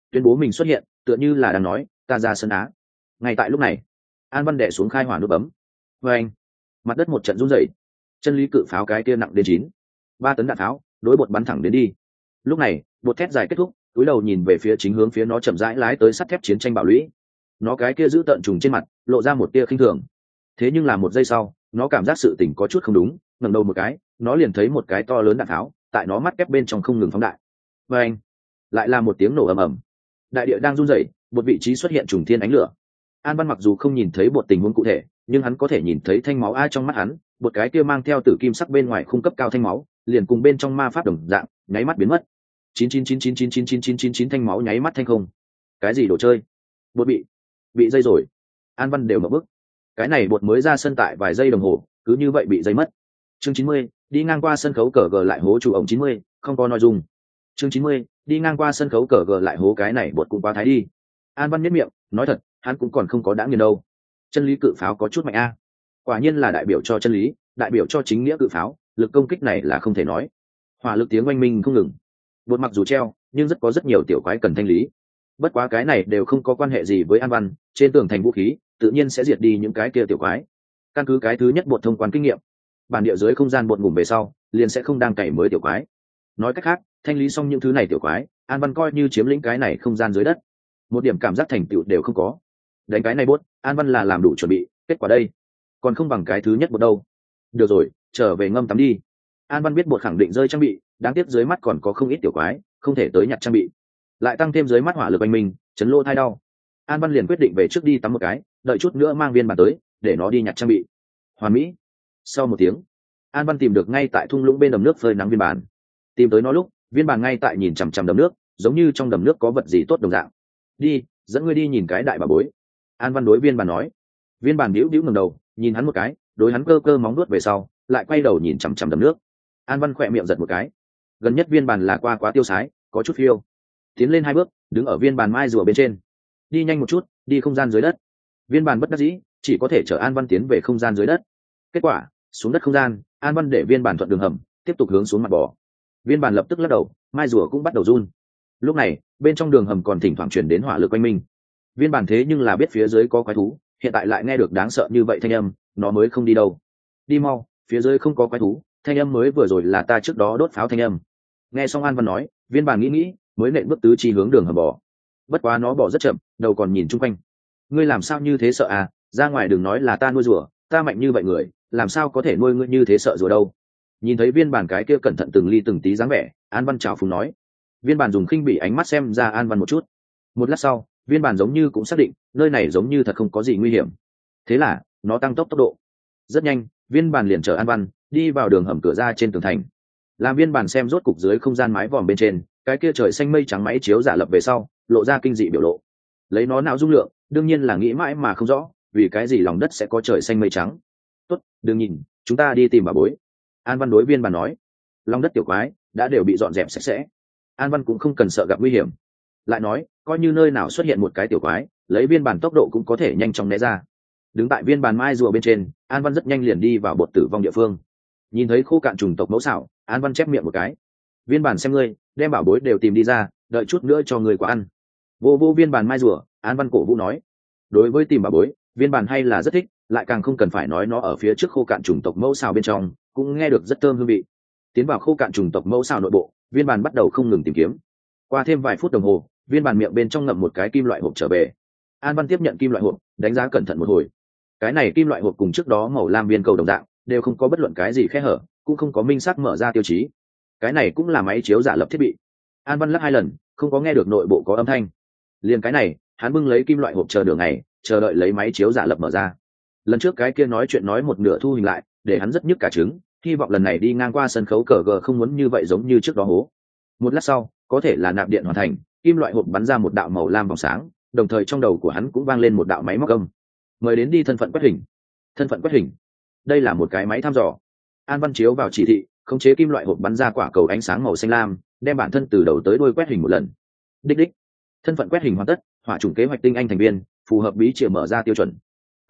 Speaker 1: tuyên bố mình xuất hiện, tựa như là đang nói ta ra sân á. Ngay tại lúc này, An Văn đè xuống khai hỏa nút bấm. Và anh, mặt đất một trận rung rẩy, chân lý cự pháo cái kia nặng đến chín ba tấn đạn pháo đối bột bắn thẳng đến đi. Lúc này bột thét dài kết thúc, túi đầu nhìn về phía chính hướng phía nó chậm rãi lái tới sắt thép chiến tranh bạo lũy. Nó cái kia giữ tợn trùng trên mặt lộ ra một tia khinh thường. Thế nhưng là một giây sau, nó cảm giác sự tình có chút không đúng, ngẩng đầu một cái, nó liền thấy một cái to lớn đạn tháo tại nó mắt kép bên trong không ngừng phóng đại. Và anh, lại là một tiếng nổ ầm ầm, đại địa đang run rẩy, một vị trí xuất hiện trùng thiên ánh lửa. An Văn mặc dù không nhìn thấy bột tình huống cụ thể, nhưng hắn có thể nhìn thấy thanh máu ai trong mắt hắn, một cái kia mang theo tử kim sắc bên ngoài khung cấp cao thanh máu, liền cùng bên trong ma pháp đồng dạng, nháy mắt biến mất. chín chín chín chín chín chín chín chín chín chín thanh máu nháy mắt thanh không. Cái gì đồ chơi? Bột bị bị dây rồi. An Văn đều mở bức. Cái này bột mới ra sân tại vài giây đồng hồ, cứ như vậy bị dây mất. Chương chín mươi, đi ngang qua sân khấu cờ gờ lại hố chủ ổng chín mươi, không có nội dung. Chương chín mươi, đi ngang qua sân khấu cờ gờ lại hố cái này bột cũng quá thái đi. An Văn nhếch miệng, nói thật, hắn cũng còn không có đã nghiền đâu. Chân lý cự pháo có chút mạnh a. Quả nhiên là đại biểu cho chân lý, đại biểu cho chính nghĩa cự pháo, lực công kích này là không thể nói. Hỏa lực tiếng oanh minh không ngừng. Bột mặc dù treo, nhưng rất có rất nhiều tiểu quái cần thanh lý. Bất quá cái này đều không có quan hệ gì với An Văn, trên tường thành vũ khí, tự nhiên sẽ diệt đi những cái kia tiểu quái. Căn cứ cái thứ nhất bột thông quan kinh nghiệm, bản địa dưới không gian bột ngủm về sau, liền sẽ không đang cày mới tiểu quái. Nói cách khác, thanh lý xong những thứ này tiểu quái, An Văn coi như chiếm lĩnh cái này không gian dưới đất, một điểm cảm giác thành tựu đều không có. Đánh cái này bốt, An Văn là làm đủ chuẩn bị, kết quả đây còn không bằng cái thứ nhất bột đâu. Được rồi, trở về ngâm tắm đi. An Văn biết bột khẳng định rơi trang bị, đáng tiếc dưới mắt còn có không ít tiểu quái, không thể tới nhặt trang bị, lại tăng thêm dưới mắt hỏa lực anh minh, chấn lỗ thai đau. An Văn liền quyết định về trước đi tắm một cái, đợi chút nữa mang viên bản tới để nó đi nhặt trang bị. Hoàn mỹ. Sau một tiếng, An Văn tìm được ngay tại thung lũng bên đầm nước phơi nắng viên bản. Tìm tới nó lúc, viên bản ngay tại nhìn chằm chằm đầm nước, giống như trong đầm nước có vật gì tốt đồng dạng. Đi, dẫn ngươi đi nhìn cái đại bà bối. An Văn đối viên bản nói. Viên bản bĩu bĩu ngẩng đầu, nhìn hắn một cái, đối hắn cơ cơ móng nuốt về sau, lại quay đầu nhìn chằm chằm đầm nước. An Văn khỏe miệng giật một cái. Gần nhất viên bản là qua quá tiêu sái, có chút phiêu. Tiến lên hai bước, đứng ở viên bản mai rùa bên trên. Đi nhanh một chút, đi không gian dưới đất. Viên bản bất đắc dĩ, chỉ có thể chở An Văn tiến về không gian dưới đất. Kết quả, xuống đất không gian, An Văn để viên bản thuận đường hầm, tiếp tục hướng xuống mặt bò. Viên bản lập tức lắc đầu, mai rùa cũng bắt đầu run. Lúc này, bên trong đường hầm còn thỉnh thoảng truyền đến hỏa lực quanh minh. Viên bản thế nhưng là biết phía dưới có quái thú, hiện tại lại nghe được đáng sợ như vậy thanh âm, nó mới không đi đâu. Đi mau, phía dưới không có quái thú, thanh âm mới vừa rồi là ta trước đó đốt pháo thanh âm. Nghe xong An Văn nói, viên bản nghĩ nghĩ, mới nện bước tứ chi hướng đường hầm bò. Bất quá nó bò rất chậm, đầu còn nhìn chung quanh. Ngươi làm sao như thế sợ à? Ra ngoài đừng nói là ta nuôi rùa, ta mạnh như vậy người, làm sao có thể nuôi ngươi như thế sợ rùa đâu? Nhìn thấy viên bản cái kia cẩn thận từng ly từng tí dáng vẻ, An Văn chào phúng nói. Viên bản dùng khinh bỉ ánh mắt xem ra An Văn một chút. Một lát sau, viên bản giống như cũng xác định nơi này giống như thật không có gì nguy hiểm. Thế là nó tăng tốc tốc độ. Rất nhanh, viên bản liền chở An Văn đi vào đường hầm cửa ra trên tường thành. Làm viên bản xem rốt cục dưới không gian mái vòm bên trên, cái kia trời xanh mây trắng máy chiếu giả lập về sau, lộ ra kinh dị biểu lộ. Lấy nó não dung lượng, đương nhiên là nghĩ mãi mà không rõ, vì cái gì lòng đất sẽ có trời xanh mây trắng. Tốt, đừng nhìn, chúng ta đi tìm bà bối. An Văn đối viên bản nói. Lòng đất tiểu quái đã đều bị dọn dẹp sạch sẽ, An Văn cũng không cần sợ gặp nguy hiểm. Lại nói, coi như nơi nào xuất hiện một cái tiểu quái, lấy viên bản tốc độ cũng có thể nhanh chóng né ra. Đứng tại viên bản mai rùa bên trên, An Văn rất nhanh liền đi vào bột tử vong địa phương. Nhìn thấy khô cạn trùng tộc mẫu xảo, An Văn chép miệng một cái. Viên bản xem ngươi, đem bảo bối đều tìm đi ra, đợi chút nữa cho người quả ăn. Vô vô viên bản mai rùa, An Văn cổ vũ nói. Đối với tìm bảo bối, viên bản hay là rất thích, lại càng không cần phải nói nó ở phía trước khô cạn trùng tộc mẫu xảo bên trong, cũng nghe được rất thơm hương vị. Tiến vào khô cạn trùng tộc mẫu xảo nội bộ, viên bản bắt đầu không ngừng tìm kiếm. Qua thêm vài phút đồng hồ, viên bản miệng bên trong ngậm một cái kim loại hộp trở về. An Văn tiếp nhận kim loại hộp, đánh giá cẩn thận một hồi. Cái này kim loại hộp cùng trước đó màu lam viên cầu đồng dạng, đều không có bất luận cái gì khe hở, cũng không có minh xác mở ra tiêu chí. Cái này cũng là máy chiếu giả lập thiết bị. An Văn lắc hai lần, không có nghe được nội bộ có âm thanh. Liền cái này, hắn bưng lấy kim loại hộp chờ đường này, chờ đợi lấy máy chiếu giả lập mở ra. Lần trước cái kia nói chuyện nói một nửa thu hình lại, để hắn rất nhức cả trứng, hy vọng lần này đi ngang qua sân khấu cờ gờ không muốn như vậy giống như trước đó hố. Một lát sau, có thể là nạp điện hoàn thành, kim loại hộp bắn ra một đạo màu lam vòng sáng, đồng thời trong đầu của hắn cũng vang lên một đạo máy móc âm. Mời đến đi thân phận quét hình. Thân phận quét hình. Đây là một cái máy thăm dò. An Văn chiếu vào chỉ thị, khống chế kim loại hộp bắn ra quả cầu ánh sáng màu xanh lam, đem bản thân từ đầu tới đuôi quét hình một lần. Đích đích. Thân phận quét hình hoàn tất, hỏa chủng kế hoạch tinh anh thành viên, phù hợp bí chìa mở ra tiêu chuẩn.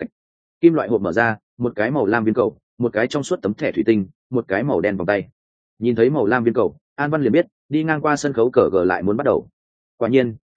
Speaker 1: Kim loại hộp mở ra, một cái màu lam viên cầu, một cái trong suốt tấm thẻ thủy tinh, một cái màu đen vòng tay. Nhìn thấy màu lam viên cầu, An Văn liền biết, đi ngang qua sân khấu cờ gờ lại muốn bắt đầu. Quả nhiên,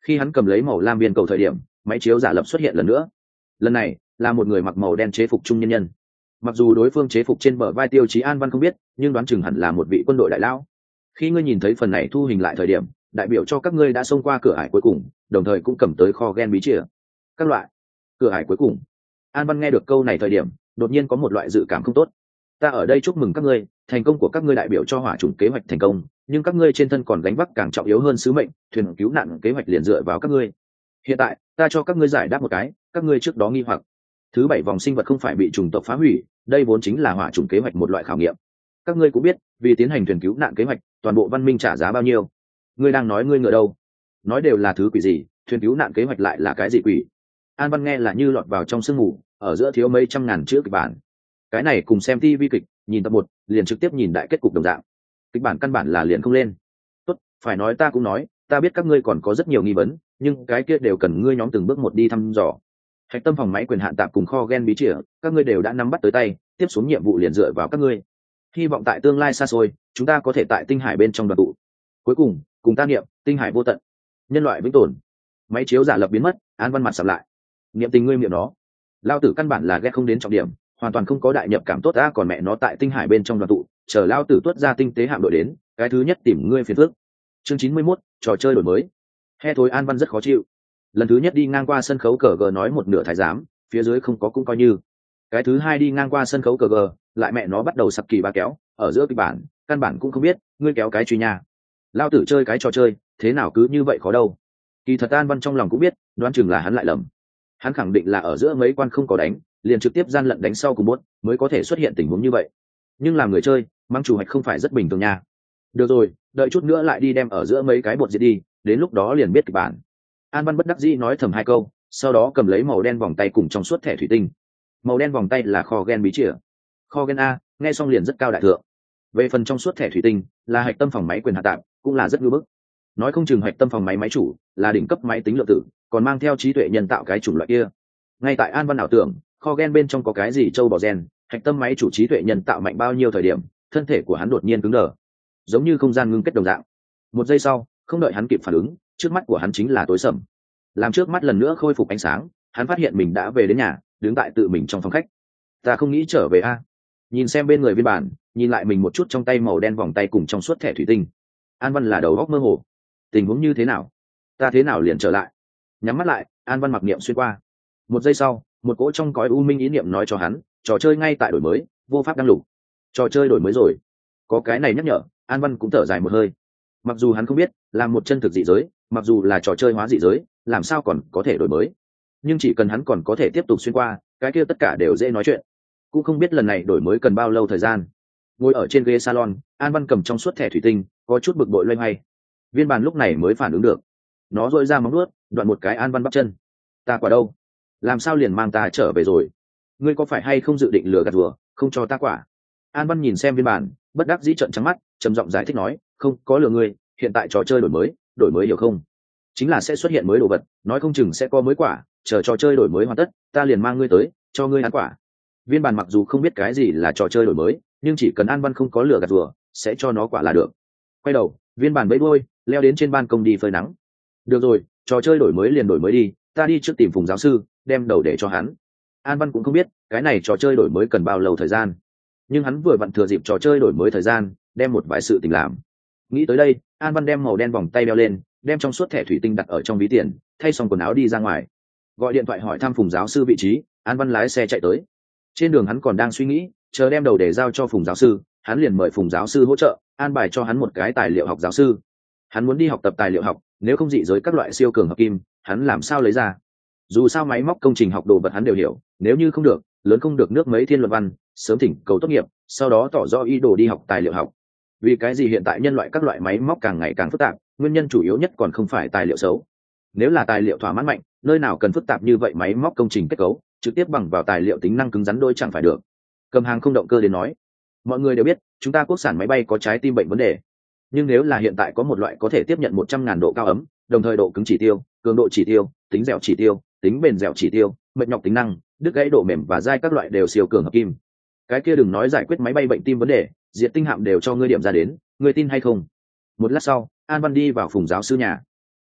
Speaker 1: Khi hắn cầm lấy màu lam viên cầu thời điểm, máy chiếu giả lập xuất hiện lần nữa. Lần này là một người mặc màu đen chế phục trung nhân nhân. Mặc dù đối phương chế phục trên bờ vai tiêu chí An Văn không biết, nhưng đoán chừng hẳn là một vị quân đội đại lão. Khi ngươi nhìn thấy phần này thu hình lại thời điểm, đại biểu cho các ngươi đã xông qua cửa ải cuối cùng, đồng thời cũng cầm tới kho gen bí chìa. Các loại cửa ải cuối cùng. An Văn nghe được câu này thời điểm, đột nhiên có một loại dự cảm không tốt. Ta ở đây chúc mừng các ngươi, thành công của các ngươi đại biểu cho hỏa chủng kế hoạch thành công, nhưng các ngươi trên thân còn gánh vác càng trọng yếu hơn sứ mệnh, thuyền cứu nạn kế hoạch liền dựa vào các ngươi. Hiện tại, ta cho các ngươi giải đáp một cái, các ngươi trước đó nghi hoặc. Thứ bảy vòng sinh vật không phải bị chủng tộc phá hủy, đây vốn chính là hỏa chủng kế hoạch một loại khảo nghiệm. Các ngươi cũng biết, vì tiến hành thuyền cứu nạn kế hoạch, toàn bộ văn minh trả giá bao nhiêu. Ngươi đang nói ngươi ngựa đâu? Nói đều là thứ quỷ gì, thuyền cứu nạn kế hoạch lại là cái gì quỷ? An Văn nghe là như lọt vào trong sương mù, ở giữa thiếu mấy trăm ngàn chữ kịch bản. Cái này cùng xem ti vi kịch, nhìn tập một, liền trực tiếp nhìn đại kết cục đồng dạng. Kịch bản căn bản là liền không lên. Tốt, phải nói ta cũng nói, ta biết các ngươi còn có rất nhiều nghi vấn, nhưng cái kia đều cần ngươi nhóm từng bước một đi thăm dò. Hạch tâm phòng máy quyền hạn tạp cùng kho gen bí chìa, các ngươi đều đã nắm bắt tới tay, tiếp xuống nhiệm vụ liền dựa vào các ngươi. Hy vọng tại tương lai xa xôi, chúng ta có thể tại tinh hải bên trong đoàn tụ. Cuối cùng, cùng ta niệm, tinh hải vô tận, nhân loại vĩnh tồn. Máy chiếu giả lập biến mất, An Văn mặt sầm lại. Niệm tình ngươi miệng nó. Lao tử căn bản là ghét không đến trọng điểm, hoàn toàn không có đại nhập cảm tốt ta, còn mẹ nó tại tinh hải bên trong đoàn tụ, chờ lao tử tuốt ra tinh tế hạm đội đến, cái thứ nhất tìm ngươi phiền phức. Chương chín mươi mốt, trò chơi đổi mới. He thối An Văn rất khó chịu. Lần thứ nhất đi ngang qua sân khấu cờ gờ nói một nửa thái giám, phía dưới không có cũng coi như. Cái thứ hai đi ngang qua sân khấu cờ gờ, lại mẹ nó bắt đầu sặc kỳ ba kéo, ở giữa kịch bản, căn bản cũng không biết, ngươi kéo cái truy nhà. Lao tử chơi cái trò chơi, thế nào cứ như vậy khó đâu. Kỳ thật An Văn trong lòng cũng biết, đoán chừng là hắn lại lầm. Hắn khẳng định là ở giữa mấy quan không có đánh, liền trực tiếp gian lận đánh sau cùng bốt, mới có thể xuất hiện tình huống như vậy. Nhưng làm người chơi, mang chủ hạch không phải rất bình thường nha. Được rồi, đợi chút nữa lại đi đem ở giữa mấy cái bột diệt đi, đến lúc đó liền biết kịch bản. An Văn bất đắc dĩ nói thầm hai câu, sau đó cầm lấy màu đen vòng tay cùng trong suốt thẻ thủy tinh. Màu đen vòng tay là kho gen bí chìa. Kho gen a, nghe xong liền rất cao đại thượng. Về phần trong suốt thẻ thủy tinh, là hạch tâm phòng máy quyền hạn tạp, cũng là rất ngưỡng bức. Nói không chừng hạch tâm phòng máy máy chủ là đỉnh cấp máy tính lượng tử, còn mang theo trí tuệ nhân tạo cái chủng loại kia. Ngay tại An Văn ảo tưởng, kho gen bên trong có cái gì châu bò gen, hạch tâm máy chủ trí tuệ nhân tạo mạnh bao nhiêu thời điểm, thân thể của hắn đột nhiên cứng đờ, giống như không gian ngưng kết đồng dạng. Một giây sau, không đợi hắn kịp phản ứng, trước mắt của hắn chính là tối sầm. Làm trước mắt lần nữa khôi phục ánh sáng, hắn phát hiện mình đã về đến nhà, đứng tại tự mình trong phòng khách. Ta không nghĩ trở về a. Nhìn xem bên người viên bản, nhìn lại mình một chút trong tay màu đen vòng tay cùng trong suốt thẻ thủy tinh. An Văn là đầu óc mơ hồ. Tình huống như thế nào? Ta thế nào liền trở lại? Nhắm mắt lại, An Văn mặc niệm xuyên qua. Một giây sau, một cỗ trong cõi u minh ý niệm nói cho hắn, trò chơi ngay tại đổi mới, vô pháp đăng lục. Trò chơi đổi mới rồi. Có cái này nhắc nhở, An Văn cũng thở dài một hơi. Mặc dù hắn không biết, làm một chân thực dị giới, mặc dù là trò chơi hóa dị giới, làm sao còn có thể đổi mới. Nhưng chỉ cần hắn còn có thể tiếp tục xuyên qua, cái kia tất cả đều dễ nói chuyện. Cũng không biết lần này đổi mới cần bao lâu thời gian. Ngồi ở trên ghế salon, An Văn cầm trong suốt thẻ thủy tinh, có chút bực bội loay hoay. Viên bàn lúc này mới phản ứng được. Nó rỗi ra móng nuốt, đoạn một cái An Văn bắp chân. Ta quả đâu? Làm sao liền mang ta trở về rồi? Ngươi có phải hay không dự định lừa gạt rùa, không cho ta quả? An Văn nhìn xem viên bàn, bất đắc dĩ trợn trắng mắt, trầm giọng giải thích nói, không có lừa ngươi, hiện tại trò chơi đổi mới, đổi mới hiểu không? Chính là sẽ xuất hiện mới đồ vật, nói không chừng sẽ có mới quả, chờ trò chơi đổi mới hoàn tất, ta liền mang ngươi tới, cho ngươi ăn quả. Viên bàn mặc dù không biết cái gì là trò chơi đổi mới, nhưng chỉ cần An Văn không có lừa gạt rùa, sẽ cho nó quả là được. Quay đầu, viên bàn bẫy đuôi, leo đến trên ban công đi phơi nắng. Được rồi, trò chơi đổi mới liền đổi mới đi, ta đi trước tìm Phùng giáo sư, đem đầu để cho hắn. An Văn cũng không biết cái này trò chơi đổi mới cần bao lâu thời gian, nhưng hắn vừa vặn thừa dịp trò chơi đổi mới thời gian, đem một vài sự tình làm. Nghĩ tới đây, An Văn đem màu đen vòng tay đeo lên, đem trong suốt thẻ thủy tinh đặt ở trong ví tiền, thay xong quần áo đi ra ngoài. Gọi điện thoại hỏi thăm Phùng giáo sư vị trí, An Văn lái xe chạy tới. Trên đường hắn còn đang suy nghĩ, chờ đem đầu để giao cho Phùng giáo sư, hắn liền mời Phùng giáo sư hỗ trợ, an bài cho hắn một cái tài liệu học giáo sư. Hắn muốn đi học tập tài liệu học, nếu không dị giới các loại siêu cường hợp kim, hắn làm sao lấy ra? Dù sao máy móc công trình học đồ vật hắn đều hiểu, nếu như không được, lớn không được nước mấy thiên luận văn, sớm thỉnh cầu tốt nghiệp, sau đó tỏ rõ ý đồ đi học tài liệu học. Vì cái gì hiện tại nhân loại các loại máy móc càng ngày càng phức tạp, nguyên nhân chủ yếu nhất còn không phải tài liệu xấu. Nếu là tài liệu thỏa mãn mạnh, nơi nào cần phức tạp như vậy máy móc công trình kết cấu, trực tiếp bằng vào tài liệu tính năng cứng rắn đôi chẳng phải được. Cầm hàng không động cơ đến nói, mọi người đều biết, chúng ta quốc sản máy bay có trái tim bệnh vấn đề. Nhưng nếu là hiện tại có một loại có thể tiếp nhận một trăm ngàn độ cao ấm, đồng thời độ cứng chỉ tiêu, cường độ chỉ tiêu, tính dẻo chỉ tiêu, tính bền dẻo chỉ tiêu, mệt nhọc tính năng, đứt gãy độ mềm và dai các loại đều siêu cường hợp kim. Cái kia đừng nói giải quyết máy bay bệnh tim vấn đề, diệt tinh hạm đều cho ngươi điểm ra đến, ngươi tin hay không? Một lát sau, An Văn đi vào Phùng giáo sư nhà.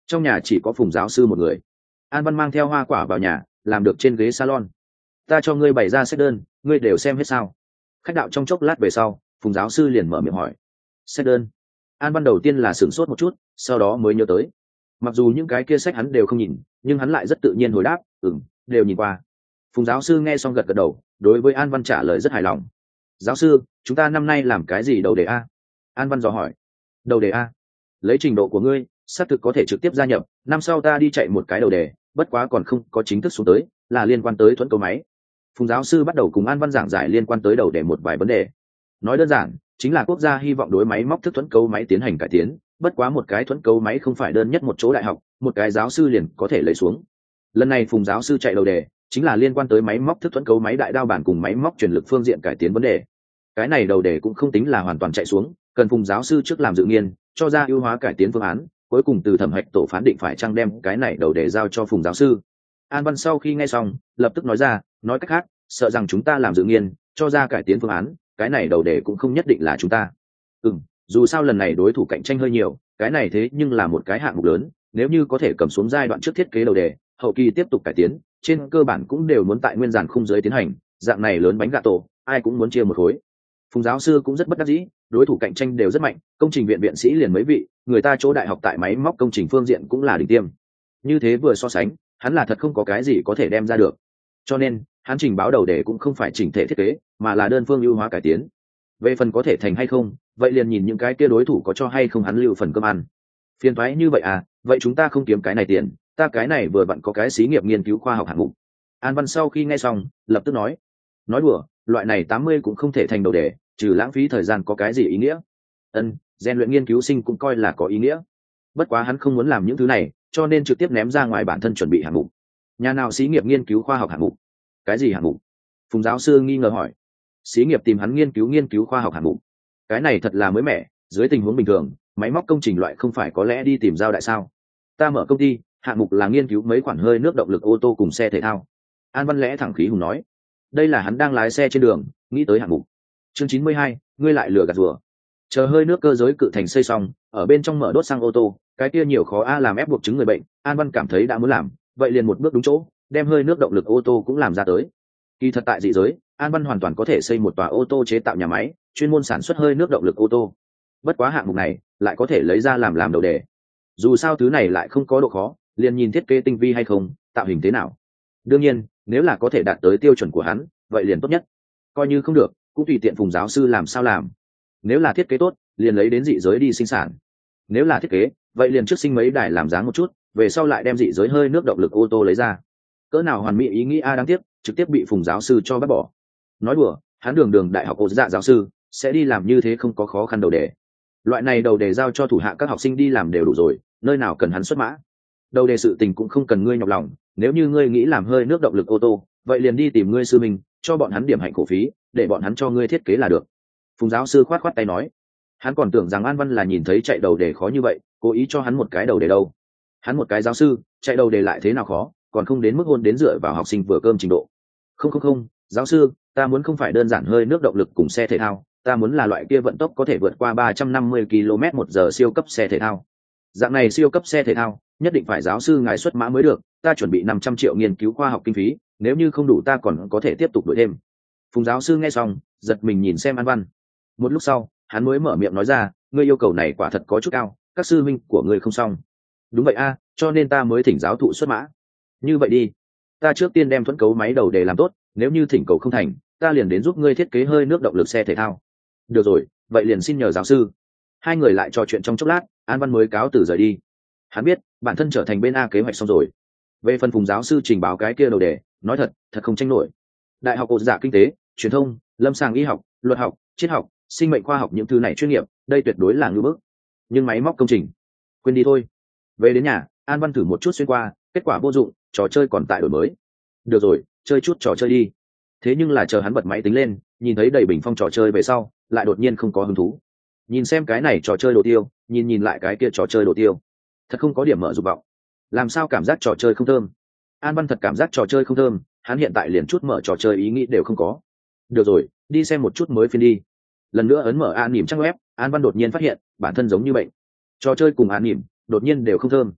Speaker 1: Trong nhà chỉ có Phùng giáo sư một người. An Văn mang theo hoa quả vào nhà, làm được trên ghế salon. Ta cho ngươi bày ra xét đơn, ngươi đều xem hết sao? Khách đạo trong chốc lát về sau, Phùng giáo sư liền mở miệng hỏi. Xét đơn? An Văn đầu tiên là sửng sốt một chút, sau đó mới nhớ tới. Mặc dù những cái kia sách hắn đều không nhìn, nhưng hắn lại rất tự nhiên hồi đáp, ừm, đều nhìn qua. Phùng giáo sư nghe xong gật gật đầu, đối với An Văn trả lời rất hài lòng. Giáo sư, chúng ta năm nay làm cái gì đầu đề a? An Văn dò hỏi. Đầu đề a? Lấy trình độ của ngươi, xác thực có thể trực tiếp gia nhập, năm sau ta đi chạy một cái đầu đề, bất quá còn không có chính thức xuống tới, là liên quan tới thuẫn cấu máy. Phùng giáo sư bắt đầu cùng An Văn giảng giải liên quan tới đầu đề một vài vấn đề. Nói đơn giản, chính là quốc gia hy vọng đối máy móc thức thuẫn cấu máy tiến hành cải tiến, bất quá một cái thuẫn cấu máy không phải đơn nhất một chỗ đại học, một cái giáo sư liền có thể lấy xuống. Lần này Phùng giáo sư chạy đầu đề, chính là liên quan tới máy móc thức thuẫn cấu máy đại đao bản cùng máy móc truyền lực phương diện cải tiến vấn đề. Cái này đầu đề cũng không tính là hoàn toàn chạy xuống, cần Phùng giáo sư trước làm dự nghiên, cho ra ưu hóa cải tiến phương án, cuối cùng từ thẩm hạch tổ phán định phải chăng đem cái này đầu đề giao cho Phùng giáo sư. An Văn sau khi nghe xong, lập tức nói ra, nói cách khác, sợ rằng chúng ta làm dự nghiên, cho ra cải tiến phương án, cái này đầu đề cũng không nhất định là chúng ta. Ừ, dù sao lần này đối thủ cạnh tranh hơi nhiều, cái này thế nhưng là một cái hạng mục lớn, nếu như có thể cầm xuống giai đoạn trước thiết kế đầu đề, hậu kỳ tiếp tục cải tiến, trên cơ bản cũng đều muốn tại nguyên giản khung giới tiến hành, dạng này lớn bánh gà tổ, ai cũng muốn chia một khối. Phùng giáo sư cũng rất bất đắc dĩ, đối thủ cạnh tranh đều rất mạnh, công trình viện viện sĩ liền mấy vị, người ta chỗ đại học tại máy móc công trình phương diện cũng là đỉnh tiêm. Như thế vừa so sánh, hắn là thật không có cái gì có thể đem ra được. Cho nên, hắn trình báo đầu đề cũng không phải chỉnh thể thiết kế, mà là đơn phương ưu hóa cải tiến. Về phần có thể thành hay không, vậy liền nhìn những cái kia đối thủ có cho hay không hắn lưu phần cơm ăn. Phiền toái như vậy à, vậy chúng ta không kiếm cái này tiền, ta cái này vừa vặn có cái xí nghiệp nghiên cứu khoa học hạng mục. An Văn sau khi nghe xong, lập tức nói, nói đùa, loại này tám mươi cũng không thể thành đầu đề, trừ lãng phí thời gian có cái gì ý nghĩa. Ân, rèn luyện nghiên cứu sinh cũng coi là có ý nghĩa. Bất quá hắn không muốn làm những thứ này, cho nên trực tiếp ném ra ngoài bản thân chuẩn bị hạng mục. Nhà nào xí nghiệp nghiên cứu khoa học hạng mục? Cái gì hạng mục? Phùng giáo sư nghi ngờ hỏi. Xí nghiệp tìm hắn nghiên cứu nghiên cứu khoa học hạng mục. Cái này thật là mới mẻ, dưới tình huống bình thường, máy móc công trình loại không phải có lẽ đi tìm giao đại sao? Ta mở công ty, hạng mục là nghiên cứu mấy khoản hơi nước động lực ô tô cùng xe thể thao. An Văn Lẽ thẳng khí hùng nói. Đây là hắn đang lái xe trên đường, nghĩ tới hạng mục. Chương chín mươi hai, ngươi lại lừa gạt rùa. Chờ hơi nước cơ giới cự thành xây xong, ở bên trong mở đốt xăng ô tô, cái kia nhiều khó a làm ép buộc chứng người bệnh, An Văn cảm thấy đã muốn làm, vậy liền một bước đúng chỗ, đem hơi nước động lực ô tô cũng làm ra tới. Kỳ thật tại dị giới, An Văn hoàn toàn có thể xây một tòa ô tô chế tạo nhà máy, chuyên môn sản xuất hơi nước động lực ô tô. Bất quá hạng mục này lại có thể lấy ra làm làm đầu đề. Dù sao thứ này lại không có độ khó, liền nhìn thiết kế tinh vi hay không, tạo hình thế nào. Đương nhiên, nếu là có thể đạt tới tiêu chuẩn của hắn, vậy liền tốt nhất. Coi như không được, cũng tùy tiện Phùng giáo sư làm sao làm. Nếu là thiết kế tốt, liền lấy đến dị giới đi sinh sản. Nếu là thiết kế, vậy liền trước sinh mấy đài làm dáng một chút, về sau lại đem dị giới hơi nước động lực ô tô lấy ra. Cỡ nào hoàn mỹ ý nghĩ a đáng tiếc, trực tiếp bị Phùng giáo sư cho bác bỏ. Nói đùa, hắn đường đường đại học ô dạ giáo sư, sẽ đi làm như thế không có khó khăn đầu đề. Loại này đầu đề giao cho thủ hạ các học sinh đi làm đều đủ rồi, nơi nào cần hắn xuất mã. Đầu đề sự tình cũng không cần ngươi nhọc lòng, nếu như ngươi nghĩ làm hơi nước động lực ô tô, vậy liền đi tìm ngươi sư mình, cho bọn hắn điểm hạnh cổ phí, để bọn hắn cho ngươi thiết kế là được. Phùng giáo sư khoát khoát tay nói, hắn còn tưởng rằng An Văn là nhìn thấy chạy đầu đề khó như vậy, cố ý cho hắn một cái đầu đề đâu. Hắn một cái giáo sư, chạy đầu đề lại thế nào khó, còn không đến mức hôn đến dựa vào học sinh vừa cơm trình độ. Không không không, giáo sư, ta muốn không phải đơn giản hơi nước động lực cùng xe thể thao, ta muốn là loại kia vận tốc có thể vượt qua ba trăm năm mươi ki lô mét một giờ siêu cấp xe thể thao. Dạng này siêu cấp xe thể thao, nhất định phải giáo sư ngài xuất mã mới được, ta chuẩn bị năm trăm triệu nghiên cứu khoa học kinh phí, nếu như không đủ ta còn có thể tiếp tục đổi thêm. Phùng giáo sư nghe xong, giật mình nhìn xem An Văn. Một lúc sau, hắn mới mở miệng nói ra, ngươi yêu cầu này quả thật có chút cao, các sư minh của ngươi không xong. Đúng vậy a, cho nên ta mới thỉnh giáo thụ xuất mã. Như vậy đi, ta trước tiên đem thuẫn cấu máy đầu để làm tốt, nếu như thỉnh cầu không thành, ta liền đến giúp ngươi thiết kế hơi nước động lực xe thể thao. Được rồi, vậy liền xin nhờ giáo sư. Hai người lại trò chuyện trong chốc lát, An Văn mới cáo từ rời đi. Hắn biết, bản thân trở thành bên A kế hoạch xong rồi. Về phần Phùng giáo sư trình báo cái kia đầu đề, nói thật, thật không tranh nổi. Đại học ột giả kinh tế, truyền thông, lâm sàng y học, luật học, triết học, sinh mệnh khoa học những thứ này chuyên nghiệp, đây tuyệt đối là ngưỡng bức. Nhưng máy móc công trình, quên đi thôi. Về đến nhà, An Văn thử một chút xuyên qua, kết quả vô dụng, trò chơi còn tại đổi mới. Được rồi, chơi chút trò chơi đi. Thế nhưng là chờ hắn bật máy tính lên, nhìn thấy đầy bình phong trò chơi về sau, lại đột nhiên không có hứng thú. Nhìn xem cái này trò chơi đồ tiêu, nhìn nhìn lại cái kia trò chơi đồ tiêu, thật không có điểm mở dục vọng. Làm sao cảm giác trò chơi không thơm? An Văn thật cảm giác trò chơi không thơm, hắn hiện tại liền chút mở trò chơi ý nghĩ đều không có. Được rồi, đi xem một chút mới phiên đi. Lần nữa ấn mở An Nỉm trang web, An Văn đột nhiên phát hiện bản thân giống như bệnh. Trò chơi cùng An Nỉm đột nhiên đều không thơm.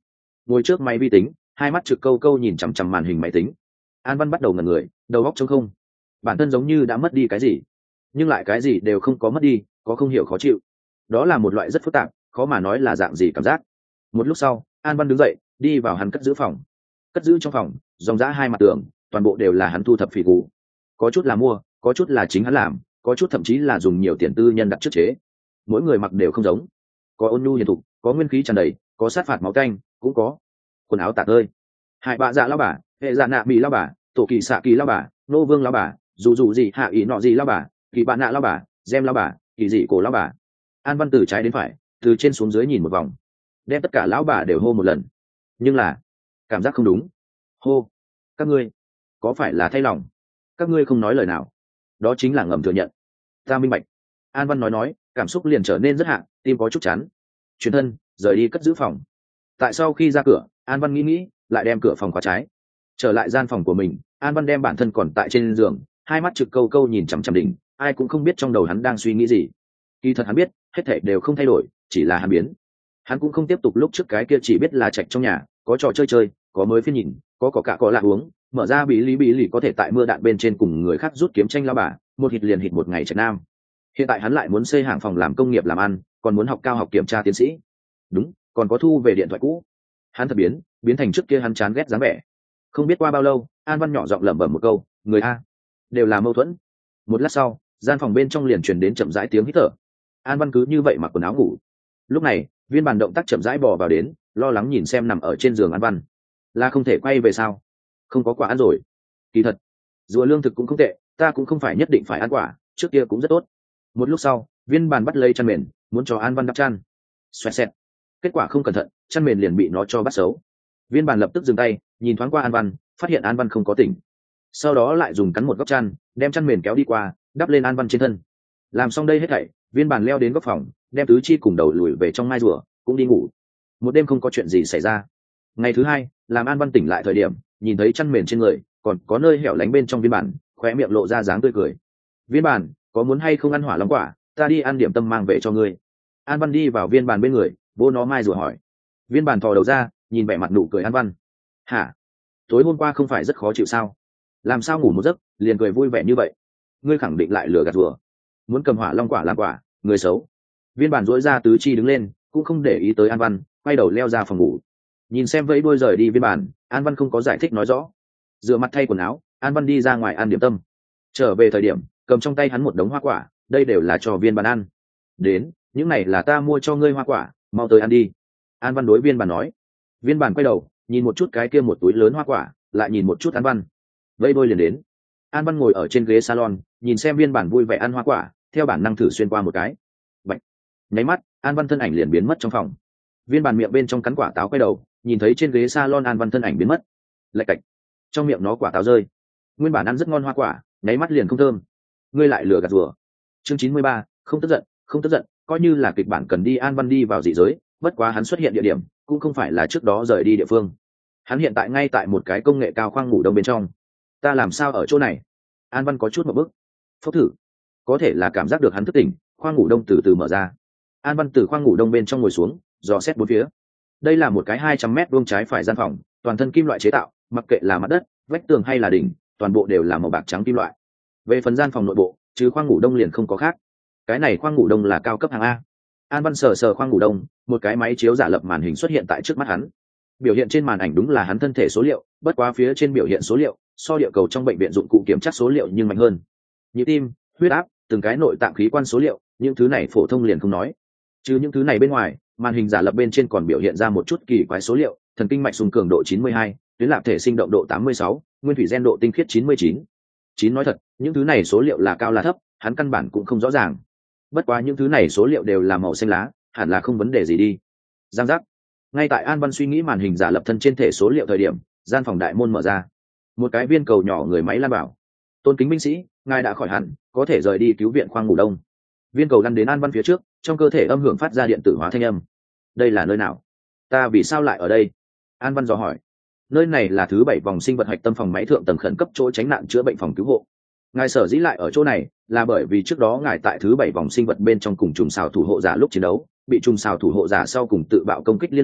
Speaker 1: ngồi trước máy vi tính, hai mắt trực câu câu nhìn chằm chằm màn hình máy tính. An Văn bắt đầu ngẩn người, đầu óc trống không, bản thân giống như đã mất đi cái gì, nhưng lại cái gì đều không có mất đi, có không hiểu khó chịu. Đó là một loại rất phức tạp, khó mà nói là dạng gì cảm giác. Một lúc sau, An Văn đứng dậy, đi vào hắn cất giữ phòng. Cất giữ trong phòng, dòng dã hai mặt tường, toàn bộ đều là hắn thu thập phỉ cụ. Có chút là mua, có chút là chính hắn làm, có chút thậm chí là dùng nhiều tiền tư nhân đặt trước chế. Mỗi người mặc đều không giống, có ôn nhu hiền thục, có nguyên khí tràn đầy, có sát phạt máu tanh, cũng có quần áo tạc ơi. Hải bạ dạ lao bà, hệ dạ nạ mỹ lao bà, tổ kỳ xạ kỳ lao bà, nô vương lao bà, dù dù gì hạ ý nọ gì lao bà, kỳ bạn nạ lao bà, gem lao bà, kỳ dị cổ lao bà. An Văn từ trái đến phải, từ trên xuống dưới nhìn một vòng, đem tất cả lão bà đều hô một lần, nhưng là cảm giác không đúng. Hô, các ngươi có phải là thay lòng? Các ngươi không nói lời nào, đó chính là ngầm thừa nhận. Ta minh bạch. An Văn nói nói, cảm xúc liền trở nên rất hạ, tim có chút chán. Chuyển thân rời đi cất giữ phòng. Tại sau khi ra cửa, An Văn nghĩ nghĩ, lại đem cửa phòng khóa trái. Trở lại gian phòng của mình, An Văn đem bản thân còn tại trên giường, hai mắt trực câu câu nhìn chằm chằm đỉnh, ai cũng không biết trong đầu hắn đang suy nghĩ gì. Kỳ thật hắn biết, hết thảy đều không thay đổi, chỉ là hắn biến. Hắn cũng không tiếp tục lúc trước cái kia chỉ biết là trạch trong nhà, có trò chơi chơi, có mới phiên nhìn, có có cả có lạ uống, mở ra bí lý bí lý có thể tại mưa đạn bên trên cùng người khác rút kiếm tranh lao bà, một hít liền hít một ngày trạch nam. Hiện tại hắn lại muốn xây hàng phòng làm công nghiệp làm ăn, còn muốn học cao học kiểm tra tiến sĩ. Đúng, còn có thu về điện thoại cũ. Hắn thật biến, biến thành trước kia hắn chán ghét dáng vẻ. Không biết qua bao lâu, An Văn nhỏ giọng lẩm bẩm một câu, người a đều là mâu thuẫn. Một lát sau, gian phòng bên trong liền truyền đến chậm rãi tiếng hít thở. An Văn cứ như vậy mặc quần áo ngủ. Lúc này, viên bàn động tác chậm rãi bò vào đến, lo lắng nhìn xem nằm ở trên giường An Văn. Là không thể quay về sao? Không có quả ăn rồi. Kỳ thật, rùa lương thực cũng không tệ, ta cũng không phải nhất định phải ăn quả, trước kia cũng rất tốt. Một lúc sau, viên bàn bắt lấy chăn mền, muốn cho An Văn đắp chăn. Xoẹt xẹt. Kết quả không cẩn thận, chăn mền liền bị nó cho bắt xấu. Viên bàn lập tức dừng tay, nhìn thoáng qua An Văn, phát hiện An Văn không có tỉnh. Sau đó lại dùng cắn một góc chăn, đem chăn mền kéo đi qua, đắp lên An Văn trên thân. Làm xong đây hết thảy, viên bàn leo đến góc phòng, đem tứ chi cùng đầu lùi về trong mai rùa, cũng đi ngủ. Một đêm không có chuyện gì xảy ra. Ngày thứ hai, làm An Văn tỉnh lại thời điểm, nhìn thấy chăn mền trên người, còn có nơi hẻo lánh bên trong viên bản, khóe miệng lộ ra dáng tươi cười. Viên bản, có muốn hay không ăn hỏa long quả, ta đi ăn điểm tâm mang về cho ngươi. An Văn đi vào viên bàn bên người, vô nó mai rùa hỏi. Viên bàn thò đầu ra, nhìn vẻ mặt nụ cười An Văn. Hả? Tối hôm qua không phải rất khó chịu sao? Làm sao ngủ một giấc, liền cười vui vẻ như vậy? Ngươi khẳng định lại lừa gạt rùa. Muốn cầm hỏa long quả làm quả, người xấu. Viên bàn dỗi ra tứ chi đứng lên, cũng không để ý tới An Văn, quay đầu leo ra phòng ngủ. Nhìn xem vẫy đuôi rời đi viên bàn, An Văn không có giải thích nói rõ. Rửa mặt thay quần áo, An Văn đi ra ngoài ăn điểm tâm. Trở về thời điểm, cầm trong tay hắn một đống hoa quả, đây đều là cho viên bàn ăn. Đến, những này là ta mua cho ngươi hoa quả, mau tới ăn đi. An Văn đối viên bàn nói. Viên bàn quay đầu, nhìn một chút cái kia một túi lớn hoa quả, lại nhìn một chút An Văn. Vẫy đuôi liền đến. An Văn ngồi ở trên ghế salon, nhìn xem viên bàn vui vẻ ăn hoa quả, theo bản năng thử xuyên qua một cái. Bạch. Nháy mắt, An Văn thân ảnh liền biến mất trong phòng. Viên bàn miệng bên trong cắn quả táo quay đầu, nhìn thấy trên ghế salon An Văn thân ảnh biến mất. Lạch cạch. Trong miệng nó quả táo rơi. Nguyên bản ăn rất ngon hoa quả, nháy mắt liền không thơm. Ngươi lại lừa gạt rùa. Chương chín mươi ba, không tức giận, không tức giận, coi như là kịch bản cần đi An Văn đi vào dị giới, bất quá hắn xuất hiện địa điểm, cũng không phải là trước đó rời đi địa phương. Hắn hiện tại ngay tại một cái công nghệ cao khoang ngủ đông bên trong. Ta làm sao ở chỗ này? An Văn có chút một bức. Phốc thử. Có thể là cảm giác được hắn thức tỉnh, khoang ngủ đông từ từ mở ra. An Văn từ khoang ngủ đông bên trong ngồi xuống, dò xét bốn phía. Đây là một cái hai trăm mét vuông trái phải gian phòng, toàn thân kim loại chế tạo, mặc kệ là mặt đất, vách tường hay là đỉnh, toàn bộ đều là màu bạc trắng kim loại. Về phần gian phòng nội bộ, chứ khoang ngủ đông liền không có khác. Cái này khoang ngủ đông là cao cấp hàng A. An Văn sờ sờ khoang ngủ đông, một cái máy chiếu giả lập màn hình xuất hiện tại trước mắt hắn. Biểu hiện trên màn ảnh đúng là hắn thân thể số liệu, bất quá phía trên biểu hiện số liệu, so địa cầu trong bệnh viện dụng cụ kiểm tra số liệu nhưng mạnh hơn. Nhịp tim, huyết áp, từng cái nội tạng khí quan số liệu, những thứ này phổ thông liền không nói. Trừ những thứ này bên ngoài, màn hình giả lập bên trên còn biểu hiện ra một chút kỳ quái số liệu, thần kinh mạch sùng cường độ chín mươi hai, tuyến lạp thể sinh động độ tám mươi sáu, nguyên thủy gen độ tinh khiết chín mươi chín. Chín nói thật, những thứ này số liệu là cao là thấp, hắn căn bản cũng không rõ ràng. Bất quá những thứ này số liệu đều là màu xanh lá, hẳn là không vấn đề gì đi. Giang giác. Ngay tại An Văn suy nghĩ màn hình giả lập thân trên thể số liệu thời điểm, gian phòng đại môn mở ra. Một cái viên cầu nhỏ người máy lan bảo. Tôn kính binh sĩ, ngài đã khỏi hẳn, có thể rời đi cứu viện khoang ngủ đông. Viên cầu lăn đến An Văn phía trước, trong cơ thể âm hưởng phát ra điện tử hóa thanh âm. Đây là nơi nào? Ta vì sao lại ở đây? An Văn dò hỏi. Nơi này là thứ bảy vòng sinh vật hạch tâm phòng máy thượng tầng khẩn cấp chỗ tránh nạn chữa bệnh phòng cứu hộ. Ngài sở dĩ lại ở chỗ này là bởi vì trước đó ngài tại thứ bảy vòng sinh vật bên trong cùng trùng xào thủ hộ giả lúc chiến đấu, bị trùng xào thủ hộ giả sau cùng tự bạo công kích liên lụy,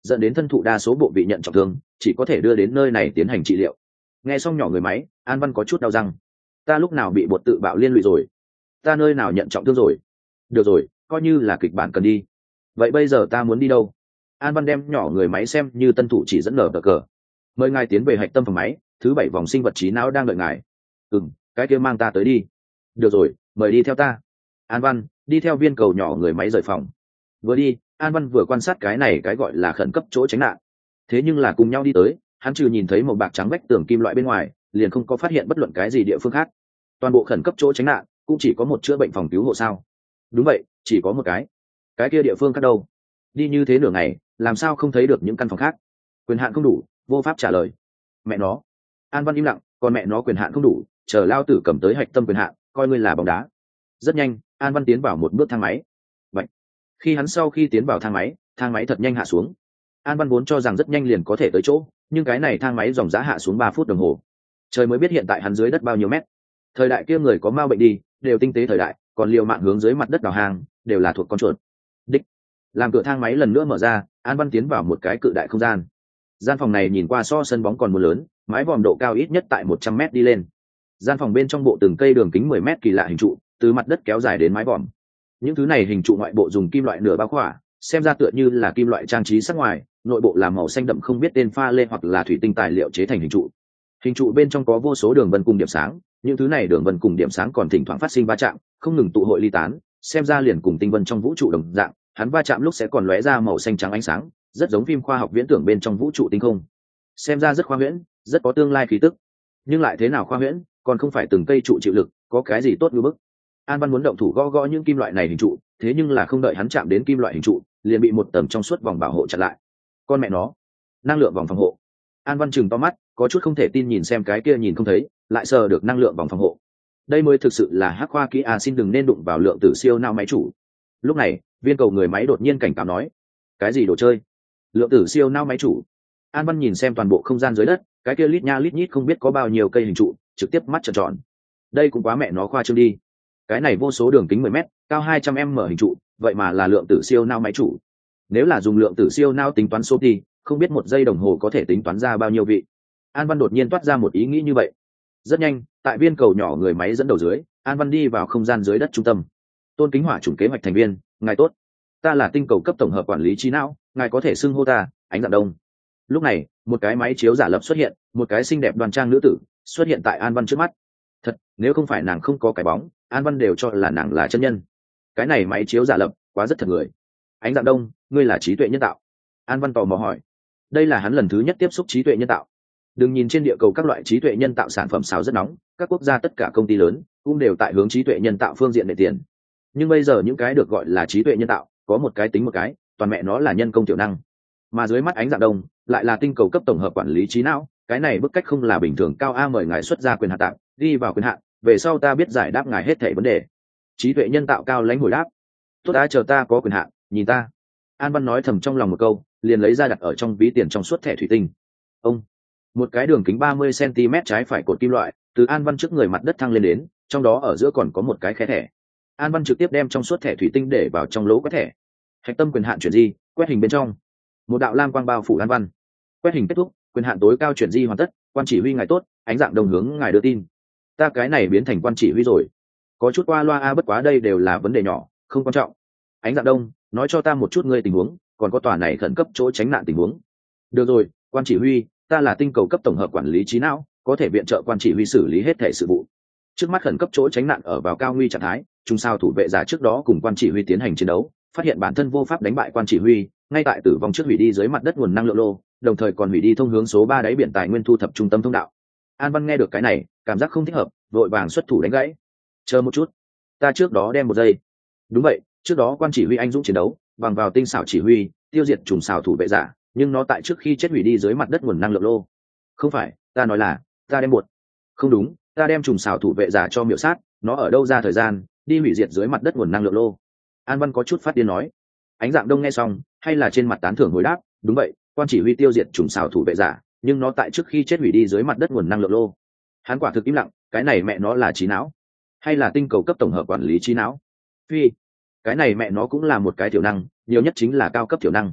Speaker 1: dẫn đến thân thụ đa số bộ vị nhận trọng thương, chỉ có thể đưa đến nơi này tiến hành trị liệu. Nghe xong nhỏ người máy, An Văn có chút đau răng. Ta lúc nào bị bột tự bạo liên lụy rồi? Ta nơi nào nhận trọng thương rồi? Được rồi, coi như là kịch bản cần đi. Vậy bây giờ ta muốn đi đâu? An Văn đem nhỏ người máy xem như tân thủ chỉ dẫn nở cờ. Mời ngài tiến về hạch tâm phòng máy, thứ bảy vòng sinh vật trí não đang đợi ngài. Ừm, cái kia mang ta tới đi. Được rồi, mời đi theo ta. An Văn đi theo viên cầu nhỏ người máy rời phòng. Vừa đi, An Văn vừa quan sát cái này cái gọi là khẩn cấp chỗ tránh nạn. Thế nhưng là cùng nhau đi tới, hắn trừ nhìn thấy một bạc trắng vách tường kim loại bên ngoài, liền không có phát hiện bất luận cái gì địa phương khác. Toàn bộ khẩn cấp chỗ tránh nạn cũng chỉ có một chữa bệnh phòng cứu hộ sao? Đúng vậy, chỉ có một cái. Cái kia địa phương khác đâu? Đi như thế nửa ngày, làm sao không thấy được những căn phòng khác? Quyền hạn không đủ, vô pháp trả lời. Mẹ nó. An Văn im lặng, còn mẹ nó quyền hạn không đủ, chờ lao tử cầm tới hạch tâm quyền hạn, coi ngươi là bóng đá. Rất nhanh, An Văn tiến vào một bước thang máy. Vậy, khi hắn sau khi tiến vào thang máy, thang máy thật nhanh hạ xuống. An Văn vốn cho rằng rất nhanh liền có thể tới chỗ, nhưng cái này thang máy dòng giá hạ xuống ba phút đồng hồ. Trời mới biết hiện tại hắn dưới đất bao nhiêu mét. Thời đại kia người có mau bệnh đi, đều tinh tế thời đại, còn liều mạng hướng dưới mặt đất đào hàng, đều là thuộc con chuột. Đích. Làm cửa thang máy lần nữa mở ra, An Văn tiến vào một cái cự đại không gian. Gian phòng này nhìn qua so sân bóng còn muốn lớn, mái vòm độ cao ít nhất tại một trăm mét đi lên. Gian phòng bên trong bộ từng cây đường kính mười mét kỳ lạ hình trụ, từ mặt đất kéo dài đến mái vòm. Những thứ này hình trụ ngoại bộ dùng kim loại nửa bao khỏa, xem ra tựa như là kim loại trang trí sắc ngoài, nội bộ là màu xanh đậm không biết tên pha lê hoặc là thủy tinh tài liệu chế thành hình trụ. Hình trụ bên trong có vô số đường vân cùng điểm sáng, những thứ này đường vân cùng điểm sáng còn thỉnh thoảng phát sinh va chạm, không ngừng tụ hội ly tán, xem ra liền cùng tinh vân trong vũ trụ đồng dạng, hắn va chạm lúc sẽ còn lóe ra màu xanh trắng ánh sáng, rất giống phim khoa học viễn tưởng bên trong vũ trụ tinh không. Xem ra rất khoa huyễn, rất có tương lai khí tức. Nhưng lại thế nào khoa huyễn, còn không phải từng cây trụ chịu lực, có cái gì tốt như bức. An Văn muốn động thủ gõ gõ những kim loại này hình trụ, thế nhưng là không đợi hắn chạm đến kim loại hình trụ, liền bị một tầng trong suốt vòng bảo hộ chặn lại. Con mẹ nó, năng lượng vòng phòng hộ. An Văn chừng to mắt, có chút không thể tin nhìn xem cái kia nhìn không thấy, lại sờ được năng lượng vòng phòng hộ. Đây mới thực sự là hắc khoa kỹ à, xin đừng nên đụng vào lượng tử siêu não máy chủ. Lúc này, viên cầu người máy đột nhiên cảnh cáo nói: cái gì đồ chơi? Lượng tử siêu não máy chủ? An Văn nhìn xem toàn bộ không gian dưới đất, cái kia lít nha lít nhít không biết có bao nhiêu cây hình trụ, trực tiếp mắt trợn tròn. Đây cũng quá mẹ nó khoa trương đi. Cái này vô số đường kính mười mét, cao hai trăm mét hình trụ, vậy mà là lượng tử siêu não máy chủ. Nếu là dùng lượng tử siêu não tính toán số đi, không biết một giây đồng hồ có thể tính toán ra bao nhiêu vị. An Văn đột nhiên toát ra một ý nghĩ như vậy. Rất nhanh, tại viên cầu nhỏ người máy dẫn đầu dưới, An Văn đi vào không gian dưới đất trung tâm. Tôn Kính Hỏa chủng kế hoạch thành viên, ngài tốt. Ta là tinh cầu cấp tổng hợp quản lý trí não, ngài có thể xưng hô ta Ánh Dạng Đông. Lúc này, một cái máy chiếu giả lập xuất hiện, một cái xinh đẹp đoan trang nữ tử xuất hiện tại An Văn trước mắt. Thật, nếu không phải nàng không có cái bóng, An Văn đều cho là nàng là chân nhân. Cái này máy chiếu giả lập, quá rất thật người. Ánh Dạng Đông, ngươi là trí tuệ nhân tạo? An Văn tò mò hỏi. Đây là hắn lần thứ nhất tiếp xúc trí tuệ nhân tạo. Đừng nhìn trên địa cầu các loại trí tuệ nhân tạo sản phẩm xào rất nóng, các quốc gia tất cả công ty lớn cũng đều tại hướng trí tuệ nhân tạo phương diện để tiền. Nhưng bây giờ những cái được gọi là trí tuệ nhân tạo, có một cái tính một cái, toàn mẹ nó là nhân công tiểu năng. Mà dưới mắt Ánh Dạng Đông lại là tinh cầu cấp tổng hợp quản lý trí não, cái này bức cách không là bình thường cao a, mời ngài xuất ra quyền hạn tặng, đi vào quyền hạn, về sau ta biết giải đáp ngài hết thảy vấn đề. Trí tuệ nhân tạo cao lãnh hồi đáp. Tốt đã, chờ ta có quyền hạn, nhìn ta. An Văn nói thầm trong lòng một câu, liền lấy ra đặt ở trong ví tiền trong suốt thẻ thủy tinh. Ông, một cái đường kính ba mươi xăng-ti-mét trái phải cột kim loại từ An Văn trước người mặt đất thăng lên đến, trong đó ở giữa còn có một cái khe thẻ. An Văn trực tiếp đem trong suốt thẻ thủy tinh để vào trong lỗ quét thẻ. Hạch tâm quyền hạn chuyển di, quét hình bên trong. Một đạo lam quang bao phủ An Văn. Quét hình kết thúc, quyền hạn tối cao chuyển di hoàn tất, quan chỉ huy ngài tốt, Ánh Dạng Đông hướng ngài đưa tin. Ta cái này biến thành quan chỉ huy rồi. Có chút qua loa a, bất quá đây đều là vấn đề nhỏ, không quan trọng. Ánh Dạng Đông, nói cho ta một chút ngươi tình huống, còn có tòa này khẩn cấp chỗ tránh nạn tình huống. Được rồi, quan chỉ huy, ta là tinh cầu cấp tổng hợp quản lý trí não, có thể viện trợ quan chỉ huy xử lý hết thể sự vụ. Trước mắt khẩn cấp chỗ tránh nạn ở vào cao nguy trạng thái, trung sao thủ vệ giả trước đó cùng quan chỉ huy tiến hành chiến đấu, phát hiện bản thân vô pháp đánh bại quan chỉ huy, ngay tại tử vong trước hủy đi dưới mặt đất nguồn năng lượng lô, đồng thời còn hủy đi thông hướng số ba đáy biển tài nguyên thu thập trung tâm thông đạo. An Văn nghe được cái này, cảm giác không thích hợp, vội vàng xuất thủ đánh gãy. Chờ một chút, ta trước đó đem một giây. Đúng vậy, trước đó quan chỉ huy anh dũng chiến đấu, bằng vào tinh xảo chỉ huy, tiêu diệt trùng xảo thủ vệ giả, nhưng nó tại trước khi chết hủy đi dưới mặt đất nguồn năng lượng lô. Không phải, ta nói là, ta đem một. Không đúng, ta đem trùng xảo thủ vệ giả cho miểu sát, nó ở đâu ra thời gian, đi hủy diệt dưới mặt đất nguồn năng lượng lô. An Văn có chút phát điên nói. Ánh Dạng Đông nghe xong, hay là trên mặt tán thưởng hồi đáp, đúng vậy, quan chỉ huy tiêu diệt trùng xảo thủ vệ giả, nhưng nó tại trước khi chết hủy đi dưới mặt đất nguồn năng lượng lô. Hắn quả thực im lặng, cái này mẹ nó là trí não, hay là tinh cầu cấp tổng hợp quản lý trí não? Phi, cái này mẹ nó cũng là một cái thiểu năng, nhiều nhất chính là cao cấp thiểu năng.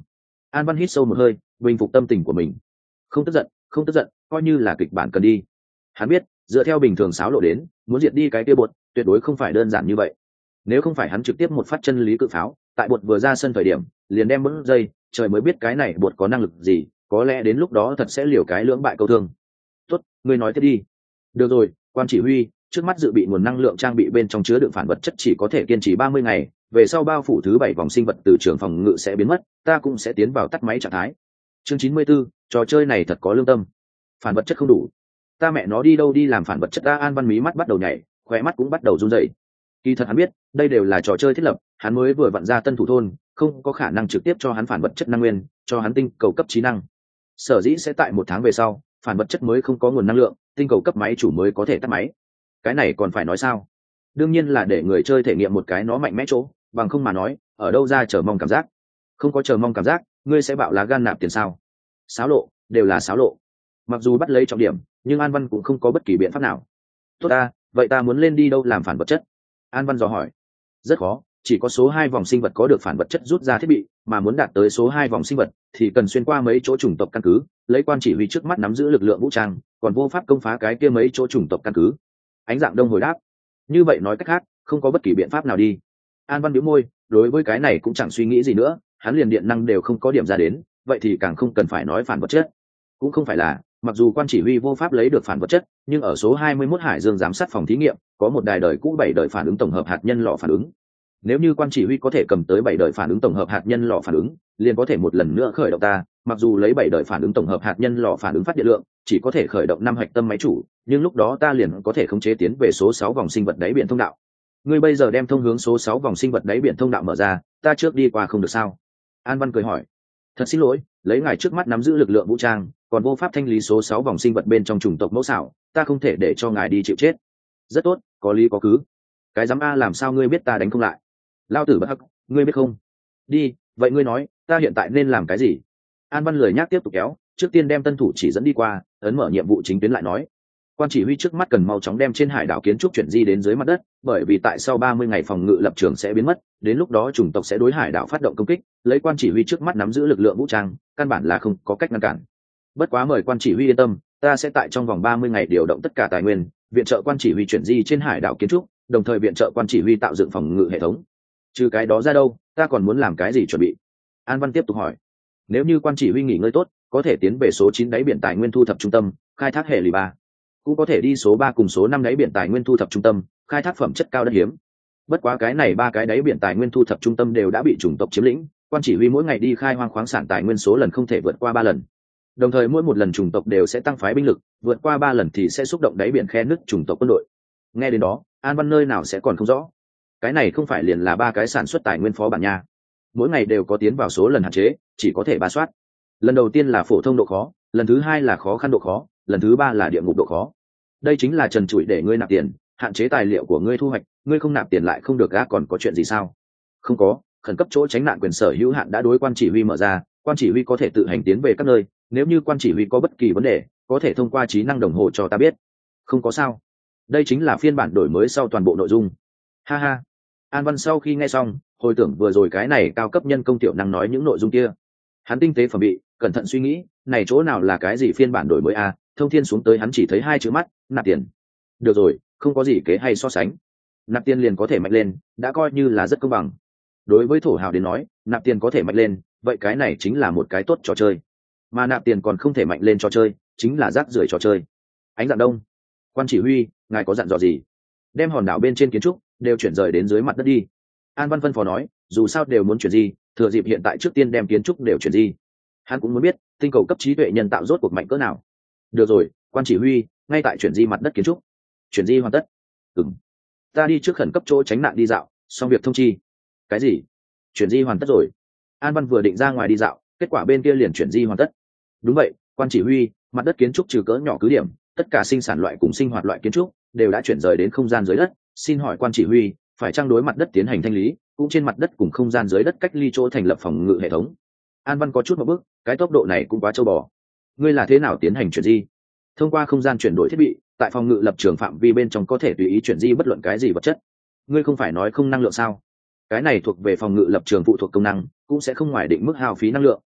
Speaker 1: An Văn hít sâu một hơi, bình phục tâm tình của mình. Không tức giận, không tức giận, coi như là kịch bản cần đi. Hắn biết, dựa theo bình thường sáo lộ đến, muốn diệt đi cái kia bột, tuyệt đối không phải đơn giản như vậy. Nếu không phải hắn trực tiếp một phát chân lý cự pháo, tại bột vừa ra sân thời điểm, liền đem bớt dây, trời mới biết cái này bột có năng lực gì, có lẽ đến lúc đó thật sẽ liều cái lưỡng bại câu thương. Tốt, ngươi nói tiếp đi. Được rồi, quan chỉ huy, trước mắt dự bị nguồn năng lượng trang bị bên trong chứa đựng phản vật chất chỉ có thể kiên trì ba mươi ngày, về sau bao phủ thứ bảy vòng sinh vật từ trường phòng ngự sẽ biến mất, ta cũng sẽ tiến vào tắt máy trạng thái. Chương chín mươi 94, trò chơi này thật có lương tâm. Phản vật chất không đủ, ta mẹ nó đi đâu đi làm phản vật chất? Ta An Văn mí mắt bắt đầu nhảy, khóe mắt cũng bắt đầu run rẩy. Kỳ thật hắn biết, đây đều là trò chơi thiết lập, hắn mới vừa vặn ra tân thủ thôn, không có khả năng trực tiếp cho hắn phản vật chất năng nguyên, cho hắn tinh cầu cấp trí năng. Sở dĩ sẽ tại một tháng về sau, phản vật chất mới không có nguồn năng lượng, tinh cầu cấp máy chủ mới có thể tắt máy. Cái này còn phải nói sao? Đương nhiên là để người chơi thể nghiệm một cái nó mạnh mẽ chỗ, bằng không mà nói, ở đâu ra chờ mong cảm giác? Không có chờ mong cảm giác, ngươi sẽ bạo lá gan nạp tiền sao? Xáo lộ, đều là xáo lộ. Mặc dù bắt lấy trọng điểm, nhưng An Văn cũng không có bất kỳ biện pháp nào. Tốt ta, vậy ta muốn lên đi đâu làm phản vật chất? An Văn dò hỏi. Rất khó, chỉ có số hai vòng sinh vật có được phản vật chất rút ra thiết bị, mà muốn đạt tới số hai vòng sinh vật thì cần xuyên qua mấy chỗ chủng tộc căn cứ, lấy quan chỉ huy trước mắt nắm giữ lực lượng vũ trang, còn vô pháp công phá cái kia mấy chỗ chủng tộc căn cứ. Ánh Dạng Đông hồi đáp. Như vậy nói cách khác, không có bất kỳ biện pháp nào đi. An Văn nhíu môi, đối với cái này cũng chẳng suy nghĩ gì nữa, hắn liền điện năng đều không có điểm ra đến, vậy thì càng không cần phải nói phản vật chất. Cũng không phải là, mặc dù quan chỉ huy vô pháp lấy được phản vật chất, nhưng ở số hai mươi mốt Hải Dương giám sát phòng thí nghiệm, có một đài đời cũ bảy đời phản ứng tổng hợp hạt nhân lò phản ứng. Nếu như quan chỉ huy có thể cầm tới bảy đời phản ứng tổng hợp hạt nhân lò phản ứng, liền có thể một lần nữa khởi động ta, mặc dù lấy bảy đời phản ứng tổng hợp hạt nhân lò phản ứng phát điện lượng, chỉ có thể khởi động năm hạch tâm máy chủ, nhưng lúc đó ta liền có thể khống chế tiến về số sáu vòng sinh vật đáy biển thông đạo. Ngươi bây giờ đem thông hướng số sáu vòng sinh vật đáy biển thông đạo mở ra, ta trước đi qua không được sao? An Văn cười hỏi. Thật xin lỗi, lấy ngài trước mắt nắm giữ lực lượng vũ trang, còn vô pháp thanh lý số sáu vòng sinh vật bên trong chủng tộc mẫu xảo, ta không thể để cho ngài đi chịu chết. Rất tốt, có lý có cứ. Cái dám a làm sao ngươi biết ta đánh không lại? Lao tử bất hắc, ngươi biết không? Đi, vậy ngươi nói, ta hiện tại nên làm cái gì? An Văn lười nhác tiếp tục kéo, trước tiên đem tân thủ chỉ dẫn đi qua, ấn mở nhiệm vụ chính tuyến lại nói. Quan chỉ huy trước mắt cần mau chóng đem trên hải đảo kiến trúc chuyển di đến dưới mặt đất, bởi vì tại sau ba mươi ngày phòng ngự lập trường sẽ biến mất, đến lúc đó chủng tộc sẽ đối hải đảo phát động công kích, lấy quan chỉ huy trước mắt nắm giữ lực lượng vũ trang, căn bản là không có cách ngăn cản. Bất quá mời quan chỉ huy yên tâm, ta sẽ tại trong vòng ba mươi ngày điều động tất cả tài nguyên, viện trợ quan chỉ huy chuyển di trên hải đảo kiến trúc, đồng thời viện trợ quan chỉ huy tạo dựng phòng ngự hệ thống. Trừ cái đó ra đâu, ta còn muốn làm cái gì chuẩn bị? An Văn tiếp tục hỏi. Nếu như quan chỉ huy nghỉ ngơi tốt, có thể tiến về số chín đáy biển tài nguyên thu thập trung tâm, khai thác hệ lụy ba. Cũng có thể đi số ba cùng số năm đáy biển tài nguyên thu thập trung tâm, khai thác phẩm chất cao đất hiếm. Bất quá cái này ba cái đáy biển tài nguyên thu thập trung tâm đều đã bị chủng tộc chiếm lĩnh, quan chỉ huy mỗi ngày đi khai hoang khoáng sản tài nguyên số lần không thể vượt qua ba lần. Đồng thời mỗi một lần chủng tộc đều sẽ tăng phái binh lực, vượt qua ba lần thì sẽ xúc động đáy biển khe nứt chủng tộc quân đội. Nghe đến đó, An Văn nơi nào sẽ còn không rõ. Cái này không phải liền là ba cái sản xuất tài nguyên phó bản nha. Mỗi ngày đều có tiến vào số lần hạn chế, chỉ có thể ba soát. Lần đầu tiên là phổ thông độ khó, lần thứ hai là khó khăn độ khó, lần thứ ba là địa ngục độ khó. Đây chính là trần trụi để ngươi nạp tiền, hạn chế tài liệu của ngươi thu hoạch, ngươi không nạp tiền lại không được gác, còn có chuyện gì sao? Không có, khẩn cấp chỗ tránh nạn quyền sở hữu hạn đã đối quan chỉ huy mở ra, quan chỉ huy có thể tự hành tiến về các nơi, nếu như quan chỉ huy có bất kỳ vấn đề, có thể thông qua trí năng đồng hồ cho ta biết. Không có sao. Đây chính là phiên bản đổi mới sau toàn bộ nội dung. Ha ha. An Văn sau khi nghe xong, hồi tưởng vừa rồi cái này cao cấp nhân công tiểu năng nói những nội dung kia. Hắn tinh tế phẩm bị, cẩn thận suy nghĩ, này chỗ nào là cái gì phiên bản đổi mới à, thông thiên xuống tới hắn chỉ thấy hai chữ mắt, nạp tiền. Được rồi, không có gì kế hay so sánh. Nạp tiền liền có thể mạnh lên, đã coi như là rất công bằng. Đối với thổ hào đến nói, nạp tiền có thể mạnh lên, vậy cái này chính là một cái tốt trò chơi. Mà nạp tiền còn không thể mạnh lên trò chơi, chính là rác rưởi trò chơi. Ánh Dạng Đông, quan chỉ huy, ngài có dặn dò gì? Đem hòn đảo bên trên kiến trúc đều chuyển rời đến dưới mặt đất đi. An Văn phân phó nói, dù sao đều muốn chuyển di, thừa dịp hiện tại trước tiên đem kiến trúc đều chuyển di. Hắn cũng muốn biết tinh cầu cấp trí tuệ nhân tạo rốt cuộc mạnh cỡ nào. Được rồi, quan chỉ huy, ngay tại chuyển di mặt đất kiến trúc. Chuyển di hoàn tất. Ừm, ta đi trước khẩn cấp chỗ tránh nạn đi dạo, xong việc thông chi. Cái gì? Chuyển di hoàn tất rồi? An Văn vừa định ra ngoài đi dạo, kết quả bên kia liền chuyển di hoàn tất. Đúng vậy, quan chỉ huy, mặt đất kiến trúc trừ cỡ nhỏ cứ điểm, tất cả sinh sản loại cùng sinh hoạt loại kiến trúc đều đã chuyển rời đến không gian dưới đất. Xin hỏi quan chỉ huy, phải trang đối mặt đất tiến hành thanh lý, cũng trên mặt đất cùng không gian dưới đất cách ly chỗ thành lập phòng ngự hệ thống. An Văn có chút một bước, cái tốc độ này cũng quá trâu bò. Ngươi là thế nào tiến hành chuyển di? Thông qua không gian chuyển đổi thiết bị, tại phòng ngự lập trường phạm vi bên trong có thể tùy ý chuyển di bất luận cái gì vật chất. Ngươi không phải nói không năng lượng sao? Cái này thuộc về phòng ngự lập trường phụ thuộc công năng, cũng sẽ không ngoài định mức hao phí năng lượng.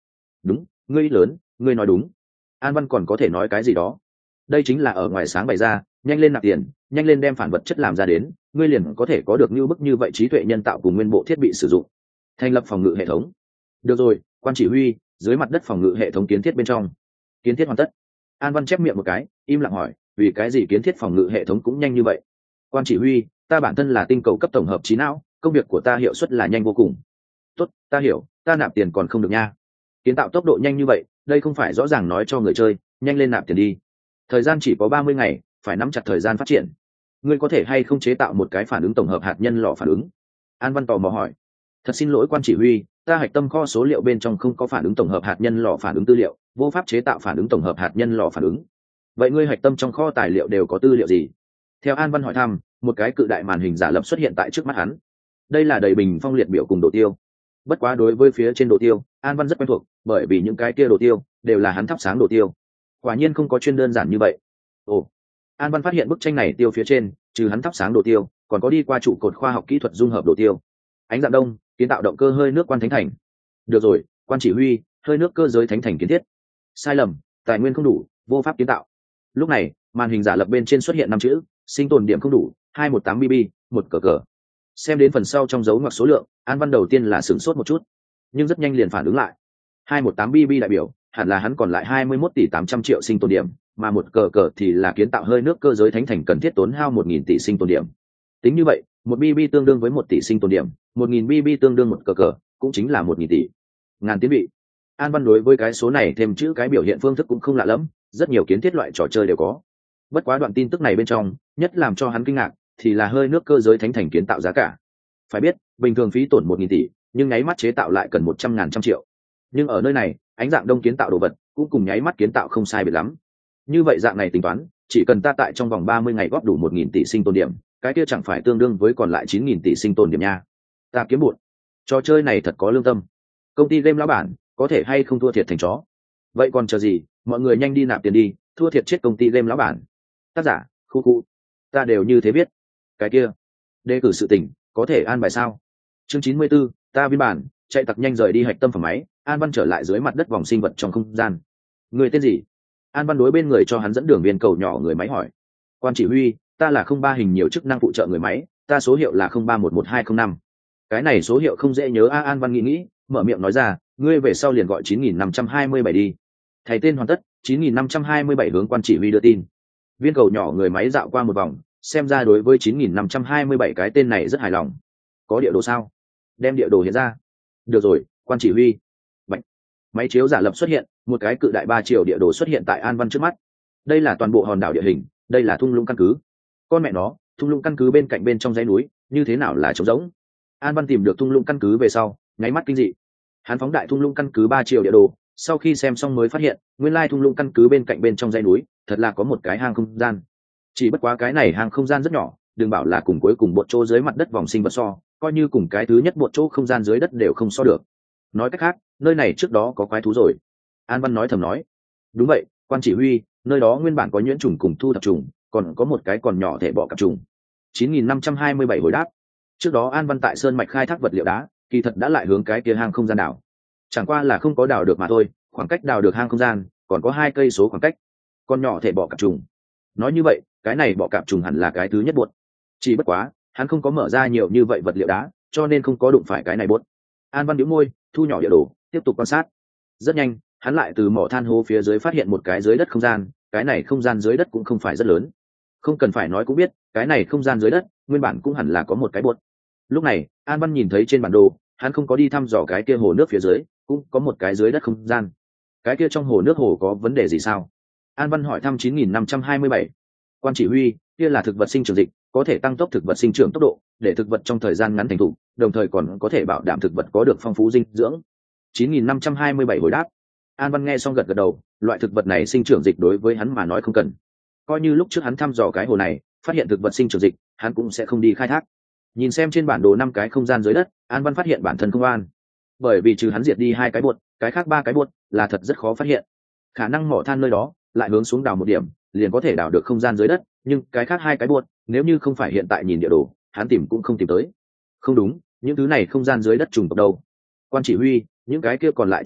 Speaker 1: Đúng, ngươi lớn, ngươi nói đúng. An Văn còn có thể nói cái gì đó. Đây chính là ở ngoài sáng bày ra, nhanh lên nạp tiền, nhanh lên đem phản vật chất làm ra đến, ngươi liền có thể có được như bức như vậy trí tuệ nhân tạo cùng nguyên bộ thiết bị sử dụng. Thành lập phòng ngự hệ thống. Được rồi, quan chỉ huy, dưới mặt đất phòng ngự hệ thống kiến thiết bên trong. Kiến thiết hoàn tất. An Văn chép miệng một cái, im lặng hỏi, vì cái gì kiến thiết phòng ngự hệ thống cũng nhanh như vậy? Quan chỉ huy, ta bản thân là tinh cầu cấp tổng hợp trí não, công việc của ta hiệu suất là nhanh vô cùng. Tốt, ta hiểu, ta nạp tiền còn không được nha. Kiến tạo tốc độ nhanh như vậy, đây không phải rõ ràng nói cho người chơi, nhanh lên nạp tiền đi. Thời gian chỉ có ba mươi ngày, phải nắm chặt thời gian phát triển. Ngươi có thể hay không chế tạo một cái phản ứng tổng hợp hạt nhân lò phản ứng? An Văn tò mò hỏi. Thật xin lỗi quan chỉ huy, ta hạch tâm kho số liệu bên trong không có phản ứng tổng hợp hạt nhân lò phản ứng tư liệu, vô pháp chế tạo phản ứng tổng hợp hạt nhân lò phản ứng. Vậy ngươi hạch tâm trong kho tài liệu đều có tư liệu gì? Theo An Văn hỏi thăm, một cái cự đại màn hình giả lập xuất hiện tại trước mắt hắn. Đây là đầy bình phong liệt biểu cùng đồ tiêu. Bất quá đối với phía trên đồ tiêu, An Văn rất quen thuộc, bởi vì những cái kia đồ tiêu đều là hắn thắp sáng đồ tiêu. Quả nhiên không có chuyên đơn giản như vậy. Ồ, An Văn phát hiện bức tranh này tiêu phía trên, trừ hắn thắp sáng đồ tiêu, còn có đi qua trụ cột khoa học kỹ thuật dung hợp đồ tiêu. Ánh dạng đông, kiến tạo động cơ hơi nước quan thánh thành. Được rồi, quan chỉ huy, hơi nước cơ giới thánh thành kiến thiết. Sai lầm, tài nguyên không đủ, vô pháp kiến tạo. Lúc này, màn hình giả lập bên trên xuất hiện năm chữ, sinh tồn điểm không đủ, hai một tám B B, một cờ cờ. Xem đến phần sau trong dấu ngoặc số lượng, An Văn đầu tiên là sửng sốt một chút, nhưng rất nhanh liền phản ứng lại. hai một tám B B đại biểu, hẳn là hắn còn lại hai mươi mốt tỷ tám trăm triệu sinh tồn điểm, mà một cờ cờ thì là kiến tạo hơi nước cơ giới thánh thành cần thiết tốn hao một nghìn tỷ sinh tồn điểm. Tính như vậy, một B B tương đương với một tỷ sinh tồn điểm, một nghìn B B tương đương một cờ cờ, cũng chính là một nghìn tỷ. Ngàn tiến vị. An Văn đối với cái số này thêm chữ cái biểu hiện phương thức cũng không lạ lắm, rất nhiều kiến thiết loại trò chơi đều có. Bất quá đoạn tin tức này bên trong, nhất làm cho hắn kinh ngạc thì là hơi nước cơ giới thánh thành kiến tạo giá cả. Phải biết, bình thường phí tổn một nghìn tỷ, nhưng nháy mắt chế tạo lại cần một trăm ngàn trăm triệu. Nhưng ở nơi này, ánh dạng đông kiến tạo đồ vật cũng cùng nháy mắt kiến tạo không sai biệt lắm. Như vậy dạng này tính toán, chỉ cần ta tại trong vòng ba mươi ngày góp đủ một nghìn tỷ sinh tồn điểm, cái kia chẳng phải tương đương với còn lại chín nghìn tỷ sinh tồn điểm nha. Ta kiếm bụn. Trò chơi này thật có lương tâm. Công ty game lão bản, có thể hay không thua thiệt thành chó. Vậy còn chờ gì, mọi người nhanh đi nạp tiền đi, thua thiệt chết công ty game lão bản. Tác giả, khu khu. Ta đều như thế biết. Cái kia, đề cử sự tình, có thể an bài sao? Chương chín mươi 94, ta biên bản, chạy tặc nhanh rời đi hạch tâm phòng máy, An Văn trở lại dưới mặt đất vòng sinh vật trong không gian. Người tên gì? An Văn đối bên người cho hắn dẫn đường viên cầu nhỏ người máy hỏi. Quan chỉ huy, ta là không ba hình nhiều chức năng phụ trợ người máy, ta số hiệu là không ba một một hai không năm. Cái này số hiệu không dễ nhớ a. An Văn nghĩ nghĩ, mở miệng nói ra, ngươi về sau liền gọi chín nghìn năm trăm hai mươi bảy đi. Thầy tên hoàn tất, chín nghìn năm trăm hai mươi bảy hướng quan chỉ huy đưa tin. Viên cầu nhỏ người máy dạo qua một vòng, xem ra đối với chín nghìn năm trăm hai mươi bảy cái tên này rất hài lòng. Có địa đồ sao? Đem địa đồ hiện ra. Được rồi, quan chỉ huy. Bạch. Máy chiếu giả lập xuất hiện, một cái cự đại ba chiều địa đồ xuất hiện tại An Văn trước mắt. Đây là toàn bộ hòn đảo địa hình, đây là thung lũng căn cứ. Con mẹ nó, thung lũng căn cứ bên cạnh bên trong dãy núi, như thế nào là trống rỗng? An Văn tìm được thung lũng căn cứ về sau, nháy mắt kinh dị. Hắn phóng đại thung lũng căn cứ ba chiều địa đồ, sau khi xem xong mới phát hiện, nguyên lai thung lũng căn cứ bên cạnh bên trong dãy núi, thật là có một cái hang không gian. Chỉ bất quá cái này hang không gian rất nhỏ, đừng bảo là cùng cuối cùng một chỗ dưới mặt đất vòng sinh vật so, coi như cùng cái thứ nhất một chỗ không gian dưới đất đều không so được. Nói cách khác, nơi này trước đó có quái thú rồi. An Văn nói thầm nói. Đúng vậy, quan chỉ huy, nơi đó nguyên bản có nhuyễn trùng cùng thu thập trùng, còn có một cái còn nhỏ thể bọ cạp trùng. chín nghìn năm trăm hai mươi bảy hồi đáp. Trước đó An Văn tại sơn mạch khai thác vật liệu đá, kỳ thật đã lại hướng cái kia hang không gian đảo. Chẳng qua là không có đào được mà thôi, khoảng cách đào được hang không gian còn có hai cây số khoảng cách. Con nhỏ thể bọ cạp trùng. Nói như vậy, cái này bọ cạp trùng hẳn là cái thứ nhất buột. Chỉ bất quá, hắn không có mở ra nhiều như vậy vật liệu đá, cho nên không có đụng phải cái này buột. An Văn nhíu môi, thu nhỏ địa đồ, tiếp tục quan sát. Rất nhanh, hắn lại từ mỏ than hố phía dưới phát hiện một cái dưới đất không gian, cái này không gian dưới đất cũng không phải rất lớn. Không cần phải nói cũng biết, cái này không gian dưới đất, nguyên bản cũng hẳn là có một cái buột. Lúc này, An Văn nhìn thấy trên bản đồ, hắn không có đi thăm dò cái kia hồ nước phía dưới, cũng có một cái dưới đất không gian. Cái kia trong hồ nước hồ có vấn đề gì sao? An Văn hỏi thăm chín nghìn năm trăm hai mươi bảy. Quan chỉ huy, kia là thực vật sinh trưởng dịch, có thể tăng tốc thực vật sinh trưởng tốc độ, để thực vật trong thời gian ngắn thành thục, đồng thời còn có thể bảo đảm thực vật có được phong phú dinh dưỡng. chín nghìn năm trăm hai mươi bảy hồi đáp. An Văn nghe xong gật gật đầu, loại thực vật này sinh trưởng dịch đối với hắn mà nói không cần. Coi như lúc trước hắn thăm dò cái hồ này, phát hiện thực vật sinh trưởng dịch, hắn cũng sẽ không đi khai thác. Nhìn xem trên bản đồ năm cái không gian dưới đất, An Văn phát hiện bản thân không an. Bởi vì trừ hắn diệt đi hai cái buột, cái khác ba cái buột là thật rất khó phát hiện. Khả năng mỏ than nơi đó lại hướng xuống đào một điểm, liền có thể đào được không gian dưới đất, nhưng cái khác hai cái buột, nếu như không phải hiện tại nhìn địa đồ, hắn tìm cũng không tìm tới. Không đúng, những thứ này không gian dưới đất trùng tộc đâu? Quan chỉ huy, những cái kia còn lại trùng tộc,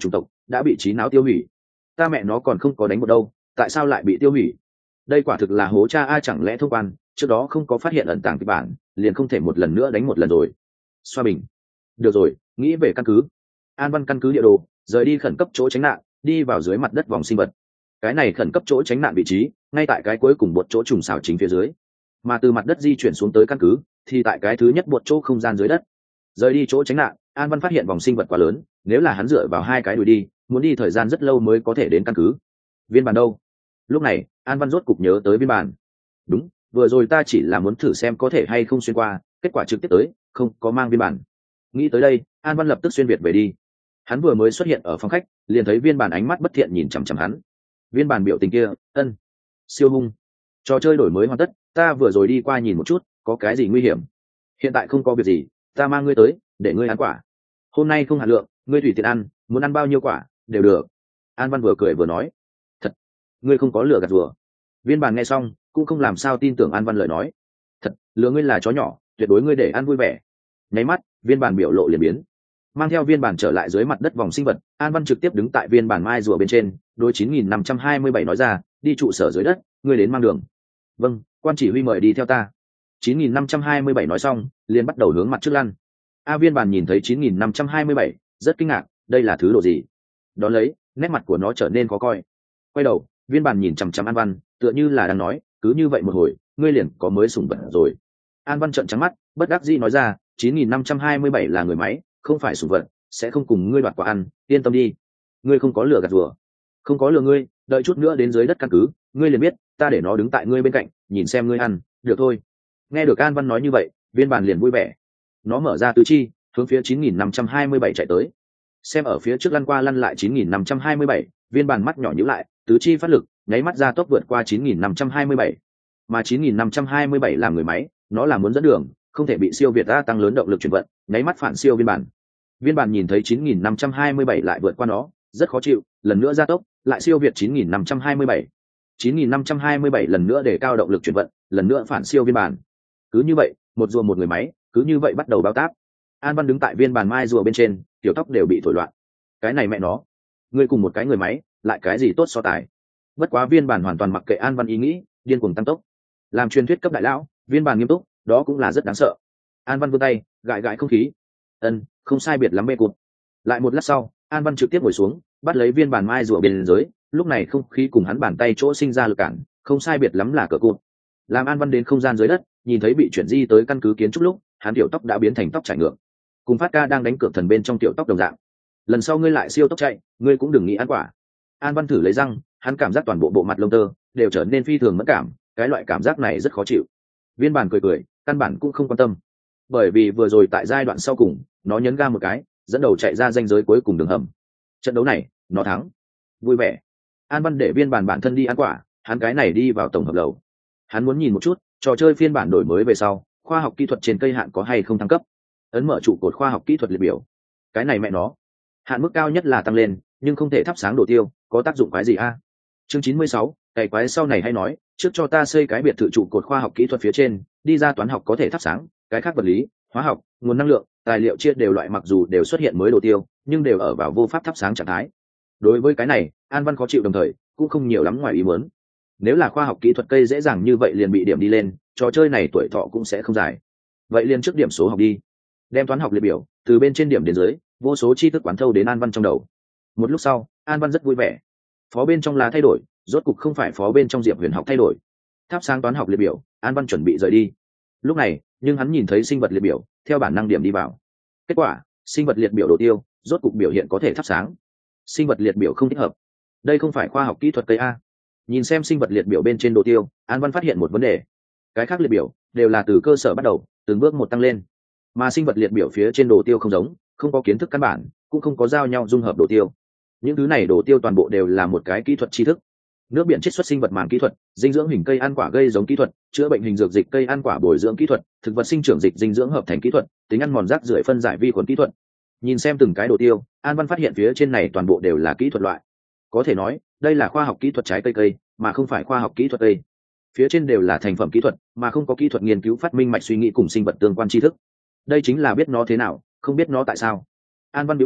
Speaker 1: đã bị trí não tiêu hủy. Ta mẹ nó còn không có đánh một đâu, tại sao lại bị tiêu hủy? Đây quả thực là hố cha a, chẳng lẽ thông quan trước đó không có phát hiện ẩn tàng kịch bản, liền không thể một lần nữa đánh một lần rồi? Xoa bình. Được rồi, nghĩ về căn cứ. An Văn căn cứ địa đồ, rời đi khẩn cấp chỗ tránh nạn, đi vào dưới mặt đất vòng sinh vật. Cái này khẩn cấp chỗ tránh nạn vị trí ngay tại cái cuối cùng một chỗ trùng xảo chính phía dưới, mà từ mặt đất di chuyển xuống tới căn cứ thì tại cái thứ nhất một chỗ không gian dưới đất. Rời đi chỗ tránh nạn, An Văn phát hiện vòng sinh vật quá lớn, nếu là hắn dựa vào hai cái đuổi đi, muốn đi thời gian rất lâu mới có thể đến căn cứ. Viên bản đâu? Lúc này An Văn rốt cục nhớ tới viên bản. Đúng, vừa rồi ta chỉ là muốn thử xem có thể hay không xuyên qua, kết quả trực tiếp tới không có mang viên bản. Nghĩ tới đây, An Văn lập tức xuyên việt về đi. Hắn vừa mới xuất hiện ở phòng khách, liền thấy viên bản ánh mắt bất thiện nhìn chằm chằm hắn. Viên bản biểu tình kia, ân, siêu hung. Trò chơi đổi mới hoàn tất, ta vừa rồi đi qua nhìn một chút, có cái gì nguy hiểm? Hiện tại không có việc gì, ta mang ngươi tới để ngươi ăn quả. Hôm nay không hạt lượng, ngươi tùy tiện ăn, muốn ăn bao nhiêu quả đều được. An Văn vừa cười vừa nói. Thật? Ngươi không có lừa gạt rùa? Viên bản nghe xong cũng không làm sao tin tưởng An Văn lời nói. Thật, lừa ngươi là chó nhỏ, tuyệt đối ngươi để ăn vui vẻ. Nháy mắt, viên bản biểu lộ liền biến. Mang theo viên bản trở lại dưới mặt đất vòng sinh vật, An Văn trực tiếp đứng tại viên bản mai rùa bên trên, đôi chín nghìn năm trăm hai mươi bảy nói ra, đi trụ sở dưới đất, ngươi đến mang đường. Vâng, quan chỉ huy mời đi theo ta. chín nghìn năm trăm hai mươi bảy nói xong, liền bắt đầu hướng mặt trước lăn. A viên bản nhìn thấy chín nghìn năm trăm hai mươi bảy, rất kinh ngạc, đây là thứ đồ gì? Đón lấy, nét mặt của nó trở nên khó coi. Quay đầu, viên bản nhìn chằm chằm An Văn, tựa như là đang nói, cứ như vậy một hồi, ngươi liền có mới sủng vật rồi. An Văn trợn trắng mắt, bất đắc dĩ nói ra, chín nghìn năm trăm hai mươi bảy là người máy, không phải sủng vật, sẽ không cùng ngươi đoạt quả ăn, yên tâm đi. Ngươi không có lừa gạt rùa. Không có lừa ngươi, đợi chút nữa đến dưới đất căn cứ, ngươi liền biết, ta để nó đứng tại ngươi bên cạnh, nhìn xem ngươi ăn, được thôi. Nghe được An Văn nói như vậy, viên bản liền vui vẻ. Nó mở ra tứ chi, hướng phía chín nghìn năm trăm hai mươi bảy chạy tới. Xem ở phía trước lăn qua lăn lại chín nghìn năm trăm hai mươi bảy, viên bản mắt nhỏ nhíu lại, tứ chi phát lực, nháy mắt ra tốc vượt qua chín nghìn năm trăm hai mươi bảy. Mà chín nghìn năm trăm hai mươi bảy làm người máy, nó là muốn dẫn đường, không thể bị siêu việt ta tăng lớn động lực chuyển vận, nháy mắt phản siêu viên bản. Viên bản nhìn thấy chín nghìn năm trăm hai mươi bảy lại vượt qua nó, rất khó chịu, lần nữa ra tốc, lại siêu việt chín nghìn năm trăm hai mươi bảy. chín nghìn năm trăm hai mươi bảy lần nữa để cao động lực chuyển vận, lần nữa phản siêu viên bản. Cứ như vậy, một rùa một người máy, cứ như vậy bắt đầu bao táp. An Văn đứng tại viên bàn mai rùa bên trên, tiểu tóc đều bị thổi loạn. Cái này mẹ nó, ngươi cùng một cái người máy, lại cái gì tốt so tài? Bất quá viên bàn hoàn toàn mặc kệ An Văn ý nghĩ, điên cuồng tăng tốc. Làm truyền thuyết cấp đại lão, viên bàn nghiêm túc, đó cũng là rất đáng sợ. An Văn vươn tay, gãi gãi không khí. Ân, không sai biệt lắm bê cụt. Lại một lát sau, An Văn trực tiếp ngồi xuống, bắt lấy viên bàn mai rùa bên dưới, lúc này không khí cùng hắn bàn tay chỗ sinh ra lực cản, không sai biệt lắm là cỡ cụt. Làm An Văn đến không gian dưới đất, nhìn thấy bị chuyển di tới căn cứ kiến trúc lúc, hắn tiểu tóc đã biến thành tóc trải ngược, cùng Phát Ca đang đánh cược thần bên trong tiểu tóc đồng dạng. Lần sau ngươi lại siêu tốc chạy, ngươi cũng đừng nghĩ ăn quả. An Văn thử lấy răng, hắn cảm giác toàn bộ bộ mặt lông tơ đều trở nên phi thường mẫn cảm, cái loại cảm giác này rất khó chịu. Viên bản cười cười, căn bản cũng không quan tâm, bởi vì vừa rồi tại giai đoạn sau cùng, nó nhấn ga một cái, dẫn đầu chạy ra ranh giới cuối cùng đường hầm. Trận đấu này, nó thắng, vui vẻ. An Văn để viên bản bản thân đi ăn quả, hắn cái này đi vào tổng hợp lầu. Hắn muốn nhìn một chút trò chơi phiên bản đổi mới về sau, khoa học kỹ thuật trên cây hạn có hay không thăng cấp. Ấn mở trụ cột khoa học kỹ thuật liệt biểu. Cái này mẹ nó, hạn mức cao nhất là tăng lên, nhưng không thể thắp sáng đồ tiêu, có tác dụng cái gì a? Chương chín mươi sáu, cày quái sau này hay nói, trước cho ta xây cái biệt thự trụ cột khoa học kỹ thuật phía trên, đi ra toán học có thể thắp sáng, cái khác vật lý, hóa học, nguồn năng lượng, tài liệu chia đều loại mặc dù đều xuất hiện mới đồ tiêu, nhưng đều ở vào vô pháp thắp sáng trạng thái. Đối với cái này, An Văn khó chịu đồng thời cũng không nhiều lắm ngoài ý muốn. Nếu là khoa học kỹ thuật cây dễ dàng như vậy liền bị điểm đi lên, trò chơi này tuổi thọ cũng sẽ không dài. Vậy liền trước điểm số học đi. Đem toán học liệt biểu từ bên trên điểm đến dưới, vô số tri thức quán thâu đến An Văn trong đầu. Một lúc sau, An Văn rất vui vẻ. Phó bên trong là thay đổi, rốt cục không phải phó bên trong Diệp Huyền học thay đổi. Thắp sáng toán học liệt biểu, An Văn chuẩn bị rời đi. Lúc này, nhưng hắn nhìn thấy sinh vật liệt biểu, theo bản năng điểm đi vào. Kết quả, sinh vật liệt biểu đồ tiêu, rốt cục biểu hiện có thể thắp sáng. Sinh vật liệt biểu không thích hợp. Đây không phải khoa học kỹ thuật cây a. Nhìn xem sinh vật liệt biểu bên trên đồ tiêu, An Văn phát hiện một vấn đề. Cái khác liệt biểu đều là từ cơ sở bắt đầu, từng bước một tăng lên. Mà sinh vật liệt biểu phía trên đồ tiêu không giống, không có kiến thức căn bản, cũng không có giao nhau dung hợp đồ tiêu. Những thứ này đồ tiêu toàn bộ đều là một cái kỹ thuật tri thức. Nước biển chiết xuất sinh vật màng kỹ thuật, dinh dưỡng hình cây ăn quả gây giống kỹ thuật, chữa bệnh hình dược dịch cây ăn quả bồi dưỡng kỹ thuật, thực vật sinh trưởng dịch dinh dưỡng hợp thành kỹ thuật, tính ăn mòn rác rưởi phân giải vi khuẩn kỹ thuật. Nhìn xem từng cái đồ tiêu, An Văn phát hiện phía trên này toàn bộ đều là kỹ thuật loại. Có thể nói, đây là khoa học kỹ thuật trái cây cây, mà không phải khoa học kỹ thuật cây. Phía trên đều là thành phẩm kỹ thuật, mà không có kỹ thuật nghiên cứu phát minh mạch suy nghĩ cùng sinh vật tương quan tri thức. Đây chính là biết nó thế nào, không biết nó tại sao. An Văn bĩu môi,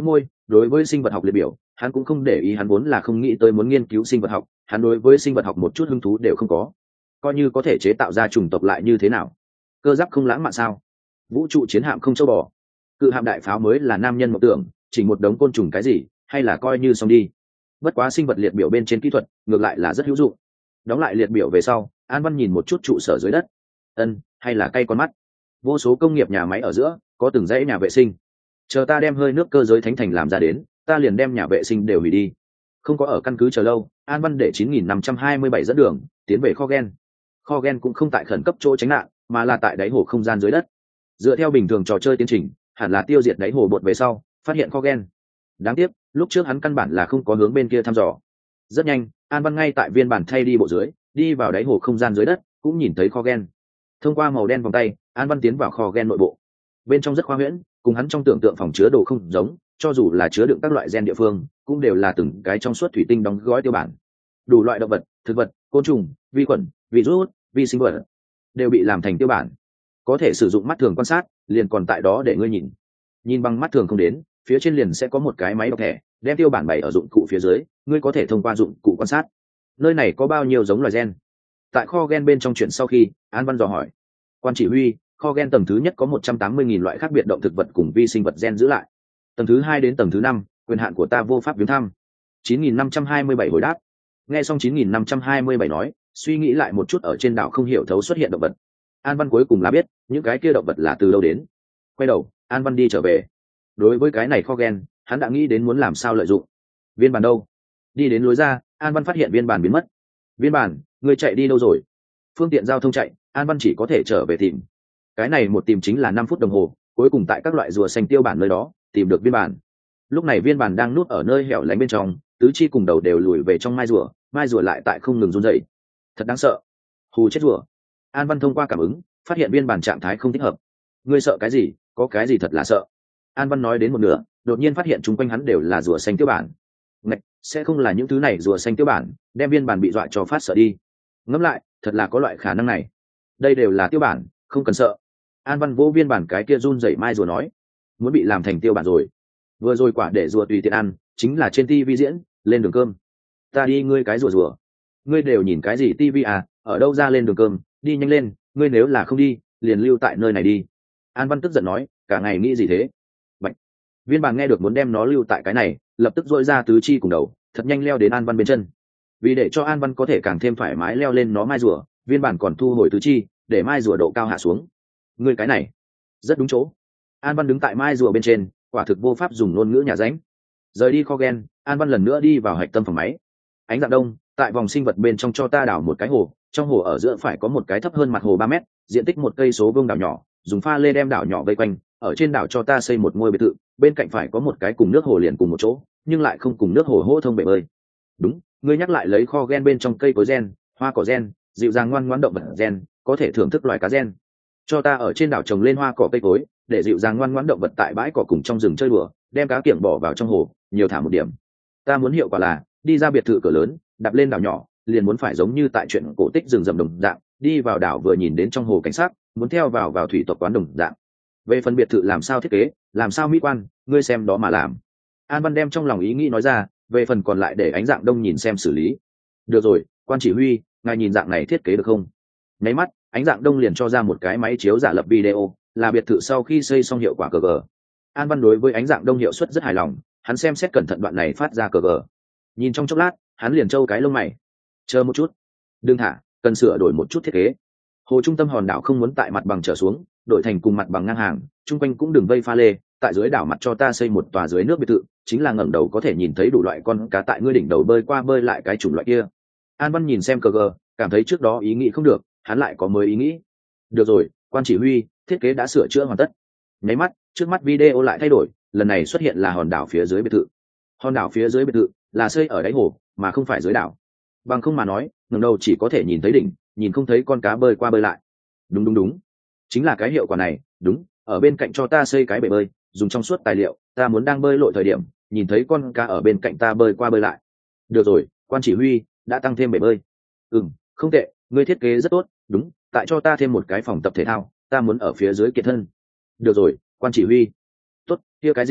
Speaker 1: đối với sinh vật học liệt biểu hắn cũng không để ý, hắn vốn là không nghĩ tới muốn nghiên cứu sinh vật học, hắn đối với sinh vật học một chút hứng thú đều không có. Coi như có thể chế tạo ra chủng tộc lại như thế nào, cơ giáp không lãng mạn sao, vũ trụ chiến hạm không châu bò, cự hạm đại pháo mới là nam nhân mộng tưởng, chỉ một đống côn trùng cái gì, hay là coi như xong đi. Bất quá sinh vật liệt biểu bên trên kỹ thuật ngược lại là rất hữu dụng. Đóng lại liệt biểu về sau, An Văn nhìn một chút trụ sở dưới đất. Ân, hay là cay con mắt. Vô số công nghiệp nhà máy ở giữa, có từng dãy nhà vệ sinh. Chờ ta đem hơi nước cơ giới thánh thành làm ra đến, ta liền đem nhà vệ sinh đều hủy đi. Không có ở căn cứ chờ lâu, An Văn để chín nghìn năm trăm hai mươi bảy dẫn đường, tiến về kho gen. Kho gen cũng không tại khẩn cấp chỗ tránh nạn, mà là tại đáy hồ không gian dưới đất. Dựa theo bình thường trò chơi tiến trình, hẳn là tiêu diệt đáy hồ bột về sau, phát hiện kho gen. Đáng tiếc, lúc trước hắn căn bản là không có hướng bên kia thăm dò. Rất nhanh, An Văn ngay tại viên bản thay đi bộ dưới, đi vào đáy hồ không gian dưới đất, cũng nhìn thấy kho gen. Thông qua màu đen vòng tay, An Văn tiến vào kho gen nội bộ. Bên trong rất khoa huyễn, cùng hắn trong tưởng tượng phòng chứa đồ không giống, cho dù là chứa đựng các loại gen địa phương, cũng đều là từng cái trong suốt thủy tinh đóng gói tiêu bản. Đủ loại động vật, thực vật, côn trùng, vi khuẩn, virus, vi sinh vật đều bị làm thành tiêu bản. Có thể sử dụng mắt thường quan sát, liền còn tại đó để ngươi nhìn. Nhìn bằng mắt thường không đến, phía trên liền sẽ có một cái máy đọc thẻ, đem tiêu bản bày ở dụng cụ phía dưới, ngươi có thể thông qua dụng cụ quan sát. Nơi này có bao nhiêu giống loài gen? Tại kho gen bên trong chuyện sau khi, An Văn dò hỏi. Quan chỉ huy, kho gen tầng thứ nhất có một trăm tám mươi nghìn loại khác biệt động thực vật cùng vi sinh vật gen giữ lại. Tầng thứ hai đến tầng thứ năm, quyền hạn của ta vô pháp viếng thăm. chín nghìn năm trăm hai mươi bảy hồi đáp. Nghe xong chín nghìn năm trăm hai mươi bảy nói, suy nghĩ lại một chút ở trên đảo không hiểu thấu xuất hiện động vật. An Văn cuối cùng là biết, những cái kia động vật là từ đâu đến. Quay đầu, An Văn đi trở về. Đối với cái này kho gen, hắn đã nghĩ đến muốn làm sao lợi dụng. Viên bản đâu? Đi đến lối ra, An Văn phát hiện viên bản biến mất. Viên bản, người chạy đi đâu rồi? Phương tiện giao thông chạy, An Văn chỉ có thể trở về tìm. Cái này một tìm chính là năm phút đồng hồ, cuối cùng tại các loại rùa xanh tiêu bản nơi đó tìm được viên bản. Lúc này viên bản đang núp ở nơi hẻo lánh bên trong, tứ chi cùng đầu đều lùi về trong mai rùa, mai rùa lại tại không ngừng run rẩy. Thật đáng sợ. Hù chết rùa. An Văn thông qua cảm ứng phát hiện viên bản trạng thái không thích hợp. Ngươi sợ cái gì? Có cái gì thật là sợ? An Văn nói đến một nửa, đột nhiên phát hiện chung quanh hắn đều là rùa xanh tiêu bản. Ngạch, sẽ không là những thứ này rùa xanh tiêu bản đem viên bản bị dọa cho phát sợ đi. Ngẫm lại, thật là có loại khả năng này. Đây đều là tiêu bản, không cần sợ. An Văn vỗ viên bản cái kia run rẩy mai rùa nói, muốn bị làm thành tiêu bản rồi. Vừa rồi quả để rùa tùy tiện ăn, chính là trên ti vi diễn, lên đường cơm. Ta đi ngươi cái rùa rùa. Ngươi đều nhìn cái gì ti vi à, ở đâu ra lên đường cơm, đi nhanh lên, ngươi nếu là không đi, liền lưu tại nơi này đi. An Văn tức giận nói, cả ngày nghĩ gì thế? Bạch. Viên bản nghe được muốn đem nó lưu tại cái này, lập tức dội ra tứ chi cùng đầu, thật nhanh leo đến An Văn bên chân. Vì để cho An Văn có thể càng thêm thoải mái leo lên nó mai rùa, viên bản còn thu hồi tứ chi, để mai rùa độ cao hạ xuống. Ngươi cái này, rất đúng chỗ. An Văn đứng tại mai rùa bên trên, quả thực vô pháp dùng ngôn ngữ nhà ránh. Rời đi kho gen, An Văn lần nữa đi vào hạch tâm phòng máy. Ánh dạng đông, tại vòng sinh vật bên trong cho ta đảo một cái hồ, trong hồ ở giữa phải có một cái thấp hơn mặt hồ ba mét, diện tích một cây số vuông đảo nhỏ, dùng pha lê đem đảo nhỏ vây quanh, ở trên đảo cho ta xây một ngôi biệt thự, bên cạnh phải có một cái cùng nước hồ liền cùng một chỗ, nhưng lại không cùng nước hồ hỗ thông bể bơi. Đúng, ngươi nhắc lại lấy kho gen bên trong cây cối gen, hoa cỏ gen, dịu dàng ngoan ngoãn động vật gen, có thể thưởng thức loài cá gen. Cho ta ở trên đảo trồng lên hoa cỏ cây cối, để dịu dàng ngoan ngoãn động vật tại bãi cỏ cùng trong rừng chơi đùa, đem cá kiểng bỏ vào trong hồ, nhiều thả một điểm. Ta muốn hiệu quả là, đi ra biệt thự cửa lớn, đạp lên đảo nhỏ, liền muốn phải giống như tại chuyện cổ tích rừng rậm đồng dạng, đi vào đảo vừa nhìn đến trong hồ cảnh sát, muốn theo vào vào thủy tộc quán đồng dạng. Về phần biệt thự làm sao thiết kế, làm sao mỹ quan, ngươi xem đó mà làm. An Văn đem trong lòng ý nghĩ nói ra, về phần còn lại để Ánh Dạng Đông nhìn xem xử lý. Được rồi, quan chỉ huy, ngài nhìn dạng này thiết kế được không? Nháy mắt, Ánh Dạng Đông liền cho ra một cái máy chiếu giả lập video, là biệt thự sau khi xây xong hiệu quả cờ gờ. An Văn đối với Ánh Dạng Đông hiệu suất rất hài lòng, hắn xem xét cẩn thận đoạn này phát ra cờ gờ. Nhìn trong chốc lát, hắn liền trâu cái lông mày. Chờ một chút, đừng thả, cần sửa đổi một chút thiết kế. Hồ trung tâm hòn đảo không muốn tại mặt bằng trở xuống, đổi thành cùng mặt bằng ngang hàng, chung quanh cũng đừng vây pha lê, tại dưới đảo mặt cho ta xây một tòa dưới nước biệt thự, chính là ngẩng đầu có thể nhìn thấy đủ loại con cá tại ngươi đỉnh đầu bơi qua bơi lại cái chủng loại kia. An Văn nhìn xem cờ gờ, cảm thấy trước đó ý nghĩ không được, hắn lại có mới ý nghĩ. Được rồi, quan chỉ huy, thiết kế đã sửa chữa hoàn tất. Nháy mắt, trước mắt video lại thay đổi, lần này xuất hiện là hòn đảo phía dưới biệt thự. Hòn đảo phía dưới biệt thự là xây ở đáy hồ, mà không phải dưới đảo. Bằng không mà nói, ngẩng đầu chỉ có thể nhìn thấy đỉnh, nhìn không thấy con cá bơi qua bơi lại. Đúng đúng đúng, chính là cái hiệu quả này. Đúng, ở bên cạnh cho ta xây cái bể bơi, dùng trong suốt tài liệu, ta muốn đang bơi lội thời điểm nhìn thấy con cá ở bên cạnh ta bơi qua bơi lại. Được rồi, quan chỉ huy, đã tăng thêm bể bơi. Ừm, không tệ, ngươi thiết kế rất tốt. Đúng, tại cho ta thêm một cái phòng tập thể thao, ta muốn ở phía dưới kiệt thân. Được rồi, quan chỉ huy. Tốt, kia cái gì,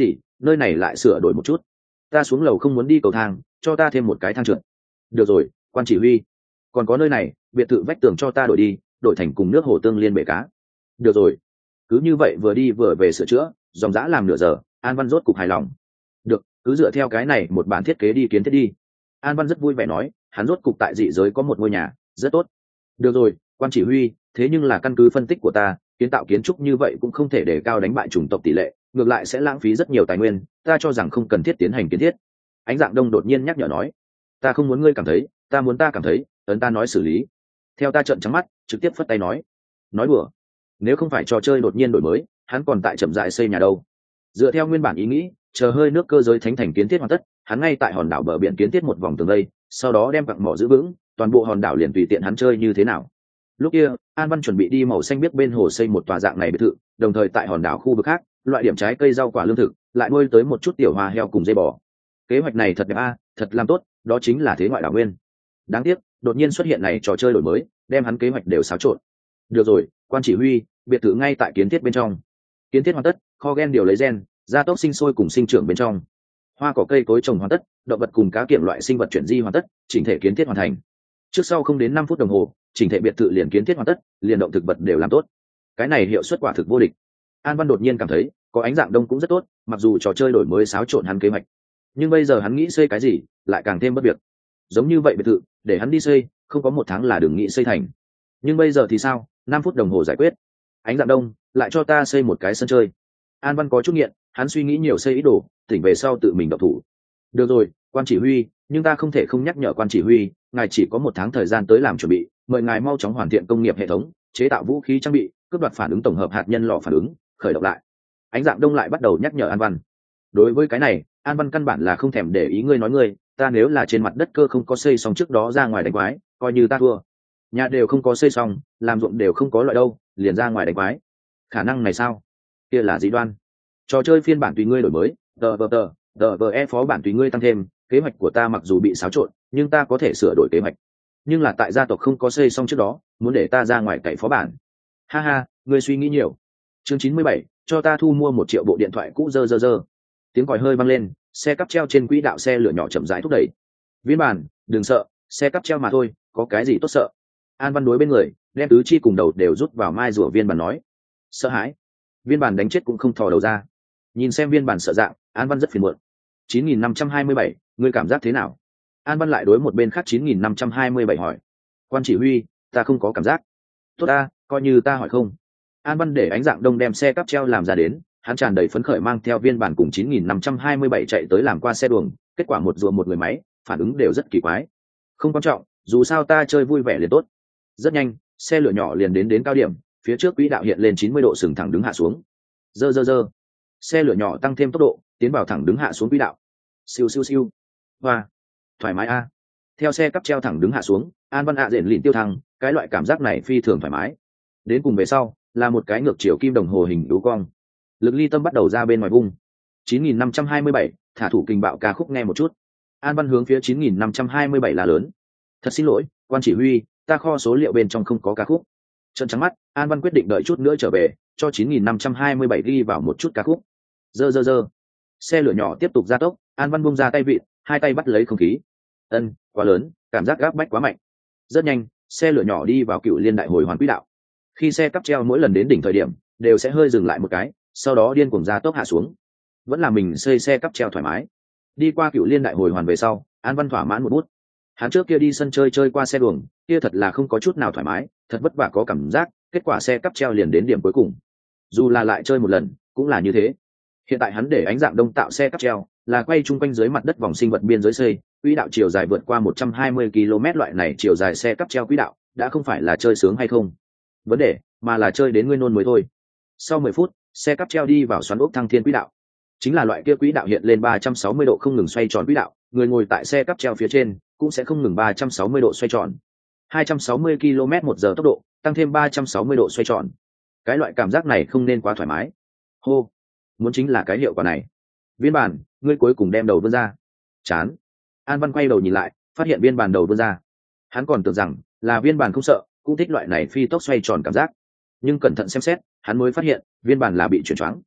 Speaker 1: nơi này lại sửa đổi một chút. Ta xuống lầu không muốn đi cầu thang, cho ta thêm một cái thang trượt. Được rồi, quan chỉ huy. Còn có nơi này, biệt thự vách tường cho ta đổi đi, đổi thành cùng nước hồ tương liên bể cá. Được rồi. Cứ như vậy vừa đi vừa về sửa chữa, dòng dã làm nửa giờ, An Văn rốt cục hài lòng. Được, cứ dựa theo cái này một bản thiết kế đi kiến thiết đi. An Văn rất vui vẻ nói, hắn rốt cục tại dị giới có một ngôi nhà, rất tốt. Được rồi, quan chỉ huy, thế nhưng là căn cứ phân tích của ta, kiến tạo kiến trúc như vậy cũng không thể để cao đánh bại chủng tộc tỷ lệ, ngược lại sẽ lãng phí rất nhiều tài nguyên, ta cho rằng không cần thiết tiến hành kiến thiết. Ánh Dạng Đông đột nhiên nhắc nhở nói, ta không muốn ngươi cảm thấy, ta muốn ta cảm thấy, ấn ta nói xử lý. Theo ta trợn trắng mắt, trực tiếp phất tay nói, nói đùa. Nếu không phải trò chơi đột nhiên đổi mới, hắn còn tại chậm rãi xây nhà đâu. Dựa theo nguyên bản ý nghĩ, chờ hơi nước cơ giới thánh thành kiến thiết hoàn tất, hắn ngay tại hòn đảo bờ biển kiến thiết một vòng tường vây, sau đó đem quặng mỏ giữ vững, toàn bộ hòn đảo liền tùy tiện hắn chơi như thế nào. Lúc kia, An Văn chuẩn bị đi màu xanh biếc bên hồ xây một tòa dạng này biệt thự, đồng thời tại hòn đảo khu vực khác, loại điểm trái cây rau quả lương thực, lại nuôi tới một chút tiểu hoa heo cùng dây bò. Kế hoạch này thật đẹp a, thật làm tốt, đó chính là thế ngoại đảo nguyên. Đáng tiếc, đột nhiên xuất hiện này trò chơi đổi mới, đem hắn kế hoạch đều xáo trộn. Được rồi, quan chỉ huy, biệt thự ngay tại kiến thiết bên trong. Kiến thiết hoàn tất, kho gen điều lấy gen, gia tốc sinh sôi cùng sinh trưởng bên trong. Hoa cỏ cây cối trồng hoàn tất, động vật cùng cá kiểm loại sinh vật chuyển di hoàn tất, chỉnh thể kiến thiết hoàn thành. Trước sau không đến năm phút đồng hồ, chỉnh thể biệt thự liền kiến thiết hoàn tất, liền động thực vật đều làm tốt. Cái này hiệu suất quả thực vô địch. An Văn đột nhiên cảm thấy, có Ánh Dạng Đông cũng rất tốt, mặc dù trò chơi đổi mới xáo trộn hắn kế hoạch, nhưng bây giờ hắn nghĩ xây cái gì, lại càng thêm bất việc. Giống như vậy biệt thự, để hắn đi xây, không có một tháng là đừng nghĩ xây thành. Nhưng bây giờ thì sao, năm phút đồng hồ giải quyết. Ánh Dạng Đông, lại cho ta xây một cái sân chơi. An Văn có chút nghiện, hắn suy nghĩ nhiều xây ý đồ, tỉnh về sau tự mình động thủ. Được rồi, quan chỉ huy, nhưng ta không thể không nhắc nhở quan chỉ huy, ngài chỉ có một tháng thời gian tới làm chuẩn bị, mời ngài mau chóng hoàn thiện công nghiệp hệ thống, chế tạo vũ khí trang bị, cướp đoạt phản ứng tổng hợp hạt nhân lò phản ứng, khởi động lại. Ánh Dạng Đông lại bắt đầu nhắc nhở An Văn. Đối với cái này, An Văn căn bản là không thèm để ý ngươi nói ngươi, ta nếu là trên mặt đất cơ không có xây xong trước đó ra ngoài đánh quái, coi như ta thua. Nhà đều không có xây xong, làm ruộng đều không có loại đâu, liền ra ngoài đánh quái. Khả năng này sao? Kia là dĩ đoan. Trò chơi phiên bản tùy ngươi đổi mới, tờ vờ tờ, tờ vờ e phó bản tùy ngươi tăng thêm, kế hoạch của ta mặc dù bị xáo trộn, nhưng ta có thể sửa đổi kế hoạch. Nhưng là tại gia tộc không có xây xong trước đó, muốn để ta ra ngoài cậy phó bản. Ha ha, ngươi suy nghĩ nhiều. Chương chín mươi bảy, cho ta thu mua một triệu bộ điện thoại cũ dơ dơ dơ. Tiếng còi hơi vang lên, xe cắp treo trên quỹ đạo xe lửa nhỏ chậm rãi thúc đẩy. Viên bản, đừng sợ, xe cắp treo mà thôi, có cái gì tốt sợ. An Văn đối bên người, đem tứ chi cùng đầu đều rút vào mai rùa viên bản nói. Sợ hãi. Viên bản đánh chết cũng không thò đầu ra. Nhìn xem viên bản sợ dạng, An Văn rất phiền muộn. chín nghìn năm trăm hai mươi bảy, ngươi cảm giác thế nào? An Văn lại đối một bên khác chín nghìn năm trăm hai mươi bảy hỏi. Quan chỉ huy, ta không có cảm giác. Tốt ta, coi như ta hỏi không. An Văn để Ánh Dạng Đông đem xe cắp treo làm ra đến, hắn tràn đầy phấn khởi mang theo viên bản cùng chín nghìn năm trăm hai mươi bảy chạy tới làm qua xe đường, kết quả một rùa một người máy, phản ứng đều rất kỳ quái. Không quan trọng, dù sao ta chơi vui vẻ liền tốt. Rất nhanh, xe lửa nhỏ liền đến đến cao điểm, phía trước quỹ đạo hiện lên chín mươi độ sừng thẳng đứng hạ xuống. Dơ dơ dơ. Xe lửa nhỏ tăng thêm tốc độ, tiến vào thẳng đứng hạ xuống quỹ đạo. Siêu siêu siêu. Hoa, thoải mái a. Theo xe cắp treo thẳng đứng hạ xuống, An Văn ạ rền lịn tiêu thăng, cái loại cảm giác này phi thường thoải mái. Đến cùng về sau, là một cái ngược chiều kim đồng hồ hình đú cong. Lực ly tâm bắt đầu ra bên ngoài vung. chín nghìn năm trăm hai mươi bảy, thả thủ kinh bạo ca khúc nghe một chút. An Văn hướng phía chín nghìn năm trăm hai mươi bảy là lớn. Thật xin lỗi, quan chỉ huy, ta kho số liệu bên trong không có ca khúc. Trợn trắng mắt, An Văn quyết định đợi chút nữa trở về, cho chín nghìn năm trăm hai mươi bảy ghi vào một chút ca khúc. Dơ dơ dơ. Xe lửa nhỏ tiếp tục gia tốc, An Văn buông ra tay vịn, hai tay bắt lấy không khí. Ân, quá lớn, cảm giác gáp bách quá mạnh. Rất nhanh, xe lửa nhỏ đi vào Cựu Liên đại hồi hoàn quỹ đạo. Khi xe cắp treo mỗi lần đến đỉnh thời điểm, đều sẽ hơi dừng lại một cái, sau đó điên cuồng gia tốc hạ xuống. Vẫn là mình xây xe cắp treo thoải mái. Đi qua Cựu Liên đại hồi hoàn về sau, An Văn thỏa mãn một bút. Hắn trước kia đi sân chơi chơi qua xe đường, kia thật là không có chút nào thoải mái, thật vất vả có cảm giác, kết quả xe cắp treo liền đến điểm cuối cùng. Dù là lại chơi một lần, cũng là như thế. Hiện tại hắn để Ánh Dạng Đông tạo xe cắp treo, là quay chung quanh dưới mặt đất vòng sinh vật biên giới xây, quỹ đạo chiều dài vượt qua một trăm hai mươi ki lô mét, loại này chiều dài xe cắp treo quỹ đạo, đã không phải là chơi sướng hay không vấn đề, mà là chơi đến ngươi nôn mới thôi. Sau mười phút, xe cắp treo đi vào xoắn ốc thăng thiên quỹ đạo. Chính là loại kia quỹ đạo hiện lên ba trăm sáu mươi độ không ngừng xoay tròn quỹ đạo, người ngồi tại xe cắp treo phía trên cũng sẽ không ngừng ba trăm sáu mươi độ xoay tròn. hai trăm sáu mươi ki lô mét một giờ tốc độ, tăng thêm ba trăm sáu mươi độ xoay tròn. Cái loại cảm giác này không nên quá thoải mái. Hô, muốn chính là cái hiệu quả này. Viên bản, ngươi cuối cùng đem đầu vươn ra. Chán. An Văn quay đầu nhìn lại, phát hiện viên bản đầu vươn ra. Hắn còn tưởng rằng là viên bản không sợ, cũng thích loại này phi tốc xoay tròn cảm giác. Nhưng cẩn thận xem xét, hắn mới phát hiện viên bản là bị chuyển choáng.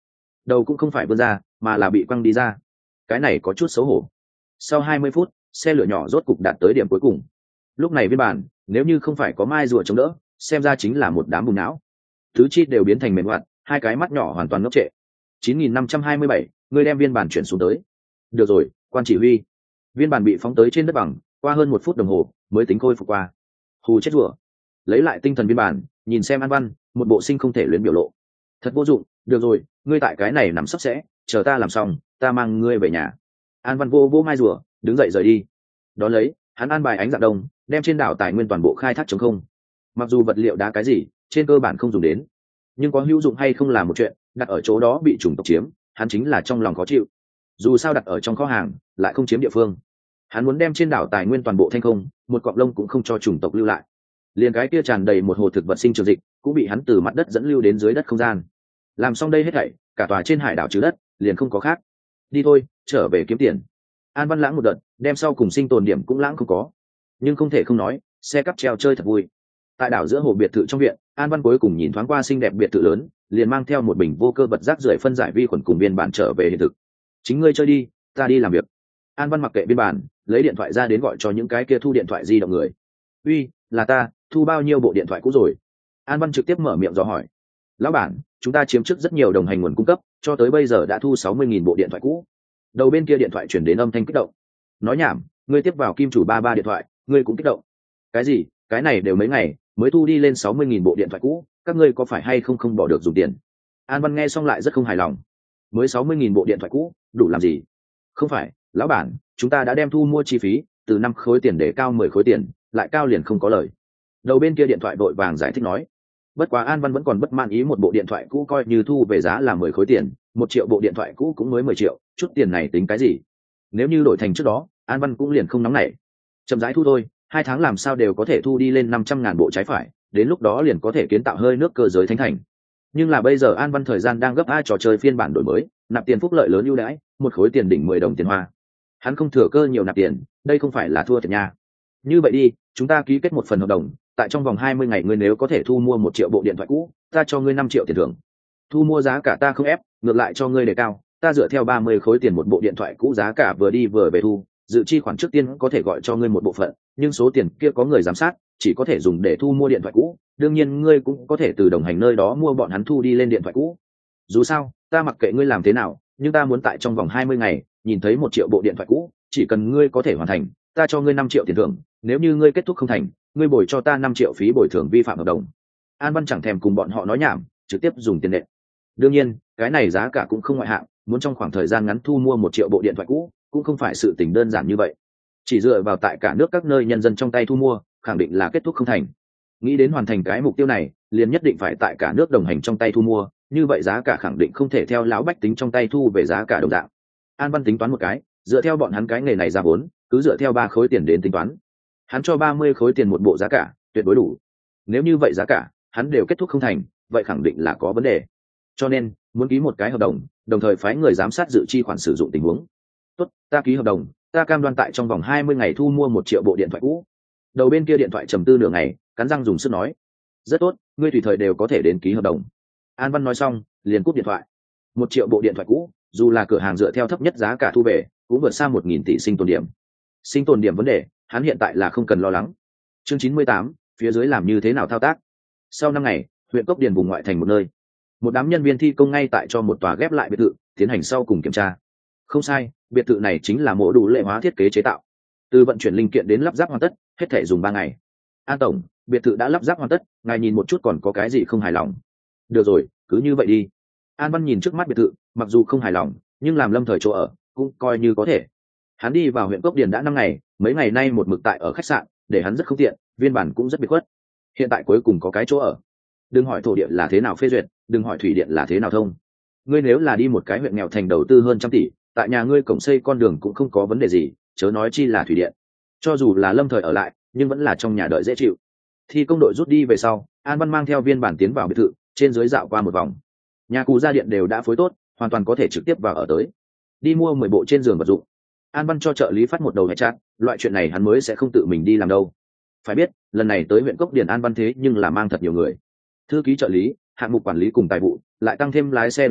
Speaker 1: đầu cũng không phải vươn ra mà là bị quăng đi ra. Cái này có chút xấu hổ. Sau hai mươi phút, xe lửa nhỏ rốt cục đạt tới điểm cuối cùng. Lúc này viên bản nếu như không phải có mai rùa chống đỡ, xem ra chính là một đám bùn não, tứ chi đều biến thành mềm hoạt, hai cái mắt nhỏ hoàn toàn ngốc trệ. chín nghìn năm trăm hai mươi bảy, người đem viên bản chuyển xuống tới. Được rồi, quan chỉ huy. Viên bản bị phóng tới trên đất bằng, qua hơn một phút đồng hồ mới tính khôi phục qua. Hù chết rùa. Lấy lại tinh thần viên bản, nhìn xem An Văn, một bộ sinh không thể luyến biểu lộ. Thật vô dụng, được rồi, ngươi tại cái này nằm sấp sẽ, chờ ta làm xong, ta mang ngươi về nhà. An Văn vô vô mai rùa, đứng dậy rời đi. Đón lấy, hắn an bài ánh dạng đông, đem trên đảo tài nguyên toàn bộ khai thác trống không. Mặc dù vật liệu đá cái gì, trên cơ bản không dùng đến, nhưng có hữu dụng hay không là một chuyện, đặt ở chỗ đó bị chủng tộc chiếm, hắn chính là trong lòng khó chịu. Dù sao đặt ở trong kho hàng, lại không chiếm địa phương. Hắn muốn đem trên đảo tài nguyên toàn bộ thanh không, một cọng lông cũng không cho chủng tộc lưu lại. Liền cái kia tràn đầy một hồ thực vật sinh trường dịch, cũng bị hắn từ mặt đất dẫn lưu đến dưới đất không gian. Làm xong đây hết thảy, cả tòa trên hải đảo trừ đất, liền không có khác. Đi thôi, trở về kiếm tiền. An Văn lãng một đợt, đem sau cùng sinh tồn điểm cũng lãng không có. Nhưng không thể không nói, xe cắp treo chơi thật vui. Tại đảo giữa hồ biệt thự trong viện, An Văn cuối cùng nhìn thoáng qua xinh đẹp biệt thự lớn, liền mang theo một bình vô cơ vật rác rưởi phân giải vi khuẩn cùng biên bản trở về hiện thực. Chính ngươi chơi đi, ta đi làm việc. An Văn mặc kệ biên bản, lấy điện thoại ra đến gọi cho những cái kia thu điện thoại di động người. Uy, là ta, thu bao nhiêu bộ điện thoại cũ rồi? An Văn trực tiếp mở miệng dò hỏi. Lão bản, chúng ta chiếm trước rất nhiều đồng hành nguồn cung cấp, cho tới bây giờ đã thu sáu mươi nghìn bộ điện thoại cũ. Đầu bên kia điện thoại chuyển đến âm thanh kích động. Nói nhảm, ngươi tiếp vào kim chủ ba ba điện thoại, ngươi cũng kích động. Cái gì? Cái này đều mấy ngày mới thu đi lên sáu mươi nghìn bộ điện thoại cũ, các ngươi có phải hay không không bỏ được dùng tiền? An Văn nghe xong lại rất không hài lòng. Mới sáu mươi nghìn bộ điện thoại cũ, đủ làm gì? Không phải, lão bản, chúng ta đã đem thu mua chi phí từ năm khối tiền để cao mười khối tiền, lại cao liền không có lời. Đầu bên kia điện thoại vội vàng giải thích nói. Bất quá An Văn vẫn còn bất mãn ý, một bộ điện thoại cũ coi như thu về giá là mười khối tiền, một triệu bộ điện thoại cũ cũng mới mười triệu, chút tiền này tính cái gì? Nếu như đổi thành trước đó, An Văn cũng liền không nóng nảy. Chậm rãi thu thôi, hai tháng làm sao đều có thể thu đi lên năm trăm ngàn bộ trái phải, đến lúc đó liền có thể kiến tạo hơi nước cơ giới thánh thành. Nhưng là bây giờ An Văn thời gian đang gấp a trò chơi phiên bản đổi mới, nạp tiền phúc lợi lớn ưu đãi, một khối tiền đỉnh mười đồng tiền hoa. Hắn không thừa cơ nhiều nạp tiền, đây không phải là thua thiệt nha. Như vậy đi, chúng ta ký kết một phần hợp đồng, tại trong vòng hai mươi ngày ngươi nếu có thể thu mua một triệu bộ điện thoại cũ, ta cho ngươi năm triệu tiền thưởng. Thu mua giá cả ta không ép, ngược lại cho ngươi đề cao, ta dựa theo ba mươi khối tiền một bộ điện thoại cũ giá cả vừa đi vừa về thu, dự chi khoản trước tiên có thể gọi cho ngươi một bộ phận, nhưng số tiền kia có người giám sát, chỉ có thể dùng để thu mua điện thoại cũ, đương nhiên ngươi cũng có thể từ đồng hành nơi đó mua bọn hắn thu đi lên điện thoại cũ. Dù sao, ta mặc kệ ngươi làm thế nào, nhưng ta muốn tại trong vòng hai mươi ngày nhìn thấy một triệu bộ điện thoại cũ, chỉ cần ngươi có thể hoàn thành, ta cho ngươi năm triệu tiền thưởng, nếu như ngươi kết thúc không thành, ngươi bồi cho ta năm triệu phí bồi thường vi phạm hợp đồng. An Văn chẳng thèm cùng bọn họ nói nhảm, trực tiếp dùng tiền nện. Đương nhiên, cái này giá cả cũng không ngoại hạng, muốn trong khoảng thời gian ngắn thu mua một triệu bộ điện thoại cũ, cũng không phải sự tình đơn giản như vậy. Chỉ dựa vào tại cả nước các nơi nhân dân trong tay thu mua, khẳng định là kết thúc không thành. Nghĩ đến hoàn thành cái mục tiêu này, liền nhất định phải tại cả nước đồng hành trong tay thu mua, như vậy giá cả khẳng định không thể theo lão bách tính trong tay thu về giá cả đồng dạng. An Văn tính toán một cái, dựa theo bọn hắn cái nghề này ra vốn, cứ dựa theo ba khối tiền đến tính toán. Hắn cho ba mươi khối tiền một bộ giá cả, tuyệt đối đủ. Nếu như vậy giá cả, hắn đều kết thúc không thành, vậy khẳng định là có vấn đề. Cho nên, muốn ký một cái hợp đồng, đồng thời phái người giám sát dự chi khoản sử dụng tình huống. Tốt, ta ký hợp đồng, ta cam đoan tại trong vòng hai mươi ngày thu mua một triệu bộ điện thoại cũ. Đầu bên kia điện thoại trầm tư nửa ngày, cắn răng dùng sức nói. Rất tốt, ngươi tùy thời đều có thể đến ký hợp đồng. An Văn nói xong, liền cúp điện thoại. Một triệu bộ điện thoại cũ, dù là cửa hàng dựa theo thấp nhất giá cả thu về, cũng vượt xa một nghìn tỷ sinh tồn điểm. Sinh tồn điểm vấn đề, hắn hiện tại là không cần lo lắng. Chương chín mươi tám, phía dưới làm như thế nào thao tác? Sau năm ngày, huyện Cốc Điền vùng ngoại thành một nơi, một đám nhân viên thi công ngay tại cho một tòa ghép lại biệt thự tiến hành sau cùng kiểm tra. Không sai, biệt thự này chính là mô đủ lệ hóa thiết kế chế tạo, từ vận chuyển linh kiện đến lắp ráp hoàn tất, hết thể dùng ba ngày. An tổng, biệt thự đã lắp ráp hoàn tất, ngài nhìn một chút còn có cái gì không hài lòng? Được rồi, cứ như vậy đi. An Văn nhìn trước mắt biệt thự, mặc dù không hài lòng, nhưng làm lâm thời chỗ ở cũng coi như có thể. Hắn đi vào huyện Cốc Điền đã năm ngày, mấy ngày nay một mực tại ở khách sạn, để hắn rất không tiện, viên bản cũng rất biệt khuất. Hiện tại cuối cùng có cái chỗ ở. Đừng hỏi thổ địa là thế nào phê duyệt, đừng hỏi thủy điện là thế nào thông. Ngươi nếu là đi một cái huyện nghèo thành đầu tư hơn trăm tỷ, tại nhà ngươi cổng xây con đường cũng không có vấn đề gì, chớ nói chi là thủy điện. Cho dù là lâm thời ở lại, nhưng vẫn là trong nhà đợi dễ chịu. Thi công đội rút đi về sau, An Văn mang theo viên bản tiến vào biệt thự, trên dưới dạo qua một vòng. Nhà cụ gia điện đều đã phối tốt, hoàn toàn có thể trực tiếp vào ở tới. Đi mua mười bộ trên giường vật dụng. An Văn cho trợ lý phát một đầu hệ chat, loại chuyện này hắn mới sẽ không tự mình đi làm đâu. Phải biết, lần này tới huyện Cốc Điền An Văn thế nhưng là mang thật nhiều người. Thư ký trợ lý, hạng mục quản lý cùng tài vụ, lại tăng thêm lái xe đầu bếp,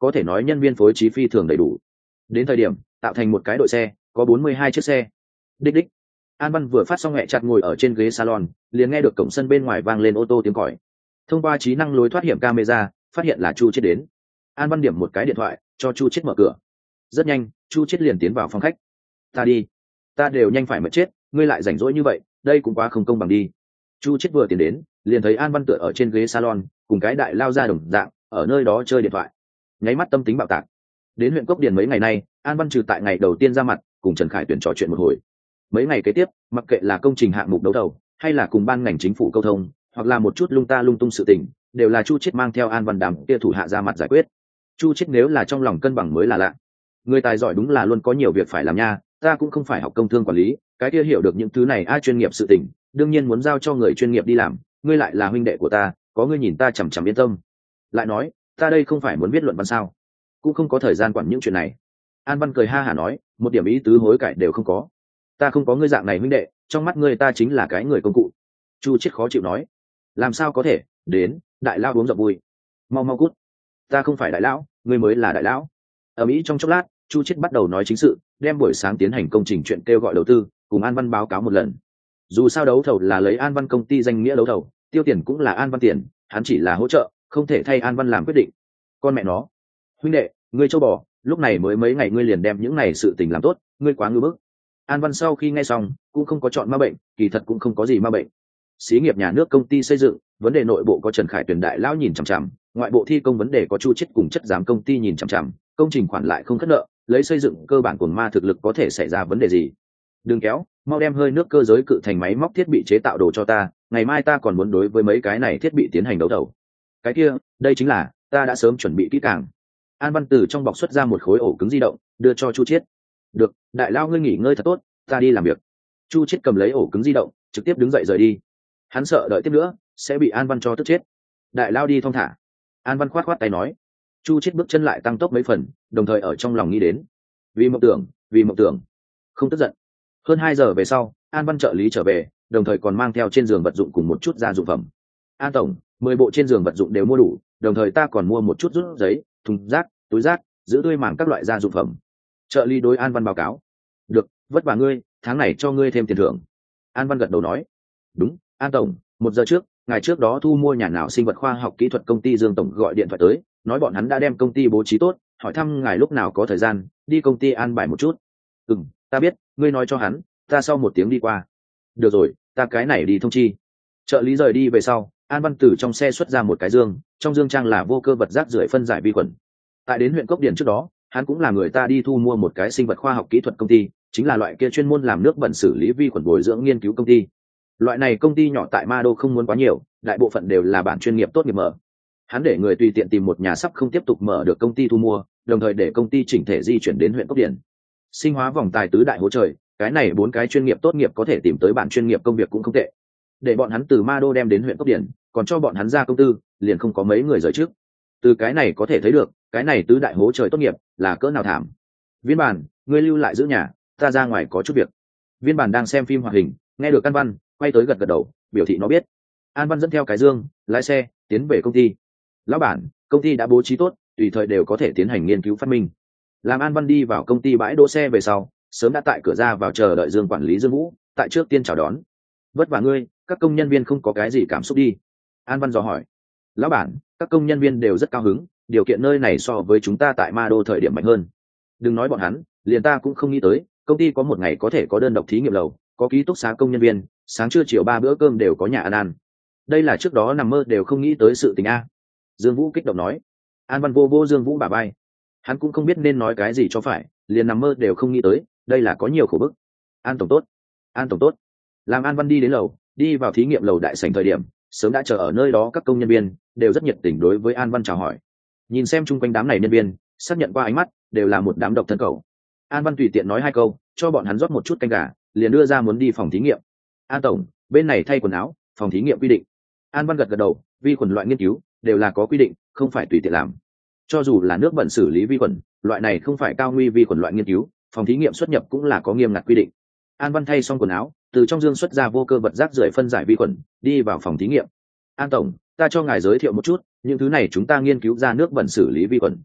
Speaker 1: có thể nói nhân viên phối trí phi thường đầy đủ. Đến thời điểm tạo thành một cái đội xe, có bốn mươi hai chiếc xe. Đích đích. An Văn vừa phát xong mẹ chặt ngồi ở trên ghế salon, liền nghe được cổng sân bên ngoài vang lên ô tô tiếng còi. Thông qua trí năng lối thoát hiểm camera, phát hiện là Chu Chiết đến. An Văn điểm một cái điện thoại cho Chu Chiết mở cửa. Rất nhanh, Chu Chiết liền tiến vào phòng khách. Ta đi, ta đều nhanh phải mất chết, ngươi lại rảnh rỗi như vậy, đây cũng quá không công bằng đi. Chu Chiết vừa tiến đến, liền thấy An Văn tựa ở trên ghế salon, cùng cái đại lao ra đồng dạng, ở nơi đó chơi điện thoại. Nháy mắt tâm tính bạo tạc. Đến huyện Cốc Điền mấy ngày nay, An Văn trừ tại ngày đầu tiên ra mặt, cùng Trần Khải Tuyển trò chuyện một hồi. Mấy ngày kế tiếp, mặc kệ là công trình hạng mục đấu thầu, hay là cùng ban ngành chính phủ câu thông, hoặc là một chút lung ta lung tung sự tình, đều là Chu Chiết mang theo An Văn đám kia thủ hạ ra mặt giải quyết. Chu Chiết nếu là trong lòng cân bằng mới là lạ. Người tài giỏi đúng là luôn có nhiều việc phải làm nha, ta cũng không phải học công thương quản lý, cái kia hiểu được những thứ này ai chuyên nghiệp sự tình, đương nhiên muốn giao cho người chuyên nghiệp đi làm, ngươi lại là huynh đệ của ta, có ngươi nhìn ta chằm chằm yên tâm. Lại nói, ta đây không phải muốn viết luận văn sao, cũng không có thời gian quản những chuyện này. An Văn cười ha hả nói, một điểm ý tứ hối cải đều không có. Ta không có ngươi dạng này huynh đệ, trong mắt ngươi ta chính là cái người công cụ. Chu Chiết khó chịu nói, làm sao có thể, đến, đại lao uống rượu vui, mau mau cút. Ta không phải đại lão, ngươi mới là đại lão. Ở Mỹ trong chốc lát, Chu Chiết bắt đầu nói chính sự, đem buổi sáng tiến hành công trình chuyện kêu gọi đầu tư, cùng An Văn báo cáo một lần. Dù sao đấu thầu là lấy An Văn công ty danh nghĩa đấu thầu, tiêu tiền cũng là An Văn tiền, hắn chỉ là hỗ trợ, không thể thay An Văn làm quyết định. Con mẹ nó, huynh đệ, ngươi châu bò, lúc này mới mấy ngày ngươi liền đem những này sự tình làm tốt, ngươi quá ngư bức. An Văn sau khi nghe xong, cũng không có chọn ma bệnh, kỳ thật cũng không có gì ma bệnh. Xí nghiệp nhà nước công ty xây dựng, vấn đề nội bộ có Trần Khải Tuyển đại lão nhìn chằm chằm, ngoại bộ thi công vấn đề có Chu Chiết cùng chất giám công ty nhìn chằm chằm, công trình khoản lại không khất nợ, lấy xây dựng cơ bản cuồng ma thực lực có thể xảy ra vấn đề gì. Đừng kéo, mau đem hơi nước cơ giới cự thành máy móc thiết bị chế tạo đồ cho ta, ngày mai ta còn muốn đối với mấy cái này thiết bị tiến hành đấu thầu. Cái kia, đây chính là, ta đã sớm chuẩn bị kỹ càng. An Văn từ trong bọc xuất ra một khối ổ cứng di động, đưa cho Chu Chiết. Được, đại lao ngươi nghỉ ngơi thật tốt, ta đi làm việc. Chu Chiết cầm lấy ổ cứng di động, trực tiếp đứng dậy rời đi. Hắn sợ đợi tiếp nữa sẽ bị An Văn cho tức chết. Đại lao đi thong thả. An Văn khoát khoát tay nói. Chu Chiết bước chân lại tăng tốc mấy phần, đồng thời ở trong lòng nghĩ đến, vì mộng tưởng, vì mộng tưởng, không tức giận. Hơn hai giờ về sau, An Văn trợ lý trở về, đồng thời còn mang theo trên giường vật dụng cùng một chút gia dụng phẩm. An tổng, mười bộ trên giường vật dụng đều mua đủ, đồng thời ta còn mua một chút rút giấy, thùng rác, túi rác, giữ tươi màng các loại gia dụng phẩm. Trợ lý đối An Văn báo cáo. Được, vất vả ngươi, tháng này cho ngươi thêm tiền thưởng. An Văn gật đầu nói. Đúng, An tổng, một giờ trước, ngày trước đó thu mua nhà nào sinh vật khoa học kỹ thuật công ty Dương tổng gọi điện thoại tới, nói bọn hắn đã đem công ty bố trí tốt, hỏi thăm ngài lúc nào có thời gian đi công ty an bài một chút. Ừ, ta biết, ngươi nói cho hắn, ta sau một tiếng đi qua. Được rồi, ta cái này đi thông chi. Trợ lý rời đi về sau, An Văn từ trong xe xuất ra một cái dương, trong dương trang là vô cơ vật rác rưởi phân giải vi khuẩn. Tại đến huyện Cốc Điền trước đó, hắn cũng là người ta đi thu mua một cái sinh vật khoa học kỹ thuật công ty, chính là loại kia chuyên môn làm nước bẩn xử lý vi khuẩn bồi dưỡng nghiên cứu công ty. Loại này công ty nhỏ tại Ma Đô không muốn quá nhiều, đại bộ phận đều là bản chuyên nghiệp tốt nghiệp mở. Hắn để người tùy tiện tìm một nhà sắp không tiếp tục mở được công ty thu mua, đồng thời để công ty chỉnh thể di chuyển đến huyện Cốc Điền. Sinh hóa vòng tài tứ đại hỗ trời, cái này bốn cái chuyên nghiệp tốt nghiệp có thể tìm tới bản chuyên nghiệp công việc cũng không tệ. Để bọn hắn từ Ma Đô đem đến huyện Cốc Điền, còn cho bọn hắn ra công tư, liền không có mấy người rời trước. Từ cái này có thể thấy được, cái này tứ đại hỗ trời tốt nghiệp là cỡ nào thảm. Viên Bản, ngươi lưu lại giữ nhà, ta ra ngoài có chút việc. Viên Bản đang xem phim hoạt hình, nghe được An Văn, quay tới gật gật đầu, biểu thị nó biết. An Văn dẫn theo cái dương, lái xe tiến về công ty. Lão bản, công ty đã bố trí tốt, tùy thời đều có thể tiến hành nghiên cứu phát minh. Làm An Văn đi vào công ty bãi đỗ xe về sau, sớm đã tại cửa ra vào chờ đợi Dương quản lý Dương Vũ, tại trước tiên chào đón. Vất vả ngươi, các công nhân viên không có cái gì cảm xúc đi. An Văn dò hỏi. Lão bản, các công nhân viên đều rất cao hứng, điều kiện nơi này so với chúng ta tại Ma Đô thời điểm mạnh hơn. Đừng nói bọn hắn, liền ta cũng không nghĩ tới, công ty có một ngày có thể có đơn độc thí nghiệm lầu, có ký túc xá công nhân viên, sáng trưa chiều ba bữa cơm đều có nhà ăn ăn. Đây là trước đó nằm mơ đều không nghĩ tới sự tình a. Dương Vũ kích động nói. An Văn vô vô Dương Vũ bả vai. Hắn cũng không biết nên nói cái gì cho phải, liền nằm mơ đều không nghĩ tới, đây là có nhiều khổ bức. An tổng tốt, An tổng tốt. Làm An Văn đi đến lầu, đi vào thí nghiệm lầu đại sảnh thời điểm, sớm đã chờ ở nơi đó các công nhân viên đều rất nhiệt tình đối với An Văn chào hỏi. Nhìn xem chung quanh đám này nhân viên, xác nhận qua ánh mắt, đều là một đám độc thân cầu. An Văn tùy tiện nói hai câu, cho bọn hắn rót một chút canh gà, liền đưa ra muốn đi phòng thí nghiệm. An tổng, bên này thay quần áo, phòng thí nghiệm quy định. An Văn gật gật đầu, vi khuẩn loại nghiên cứu đều là có quy định, không phải tùy tiện làm. Cho dù là nước bẩn xử lý vi khuẩn, loại này không phải cao nguy vi khuẩn loại nghiên cứu, phòng thí nghiệm xuất nhập cũng là có nghiêm ngặt quy định. An Văn thay xong quần áo, từ trong dương xuất ra vô cơ vật rác rưởi phân giải vi khuẩn, đi vào phòng thí nghiệm. An tổng, ta cho ngài giới thiệu một chút, những thứ này chúng ta nghiên cứu ra nước bẩn xử lý vi khuẩn.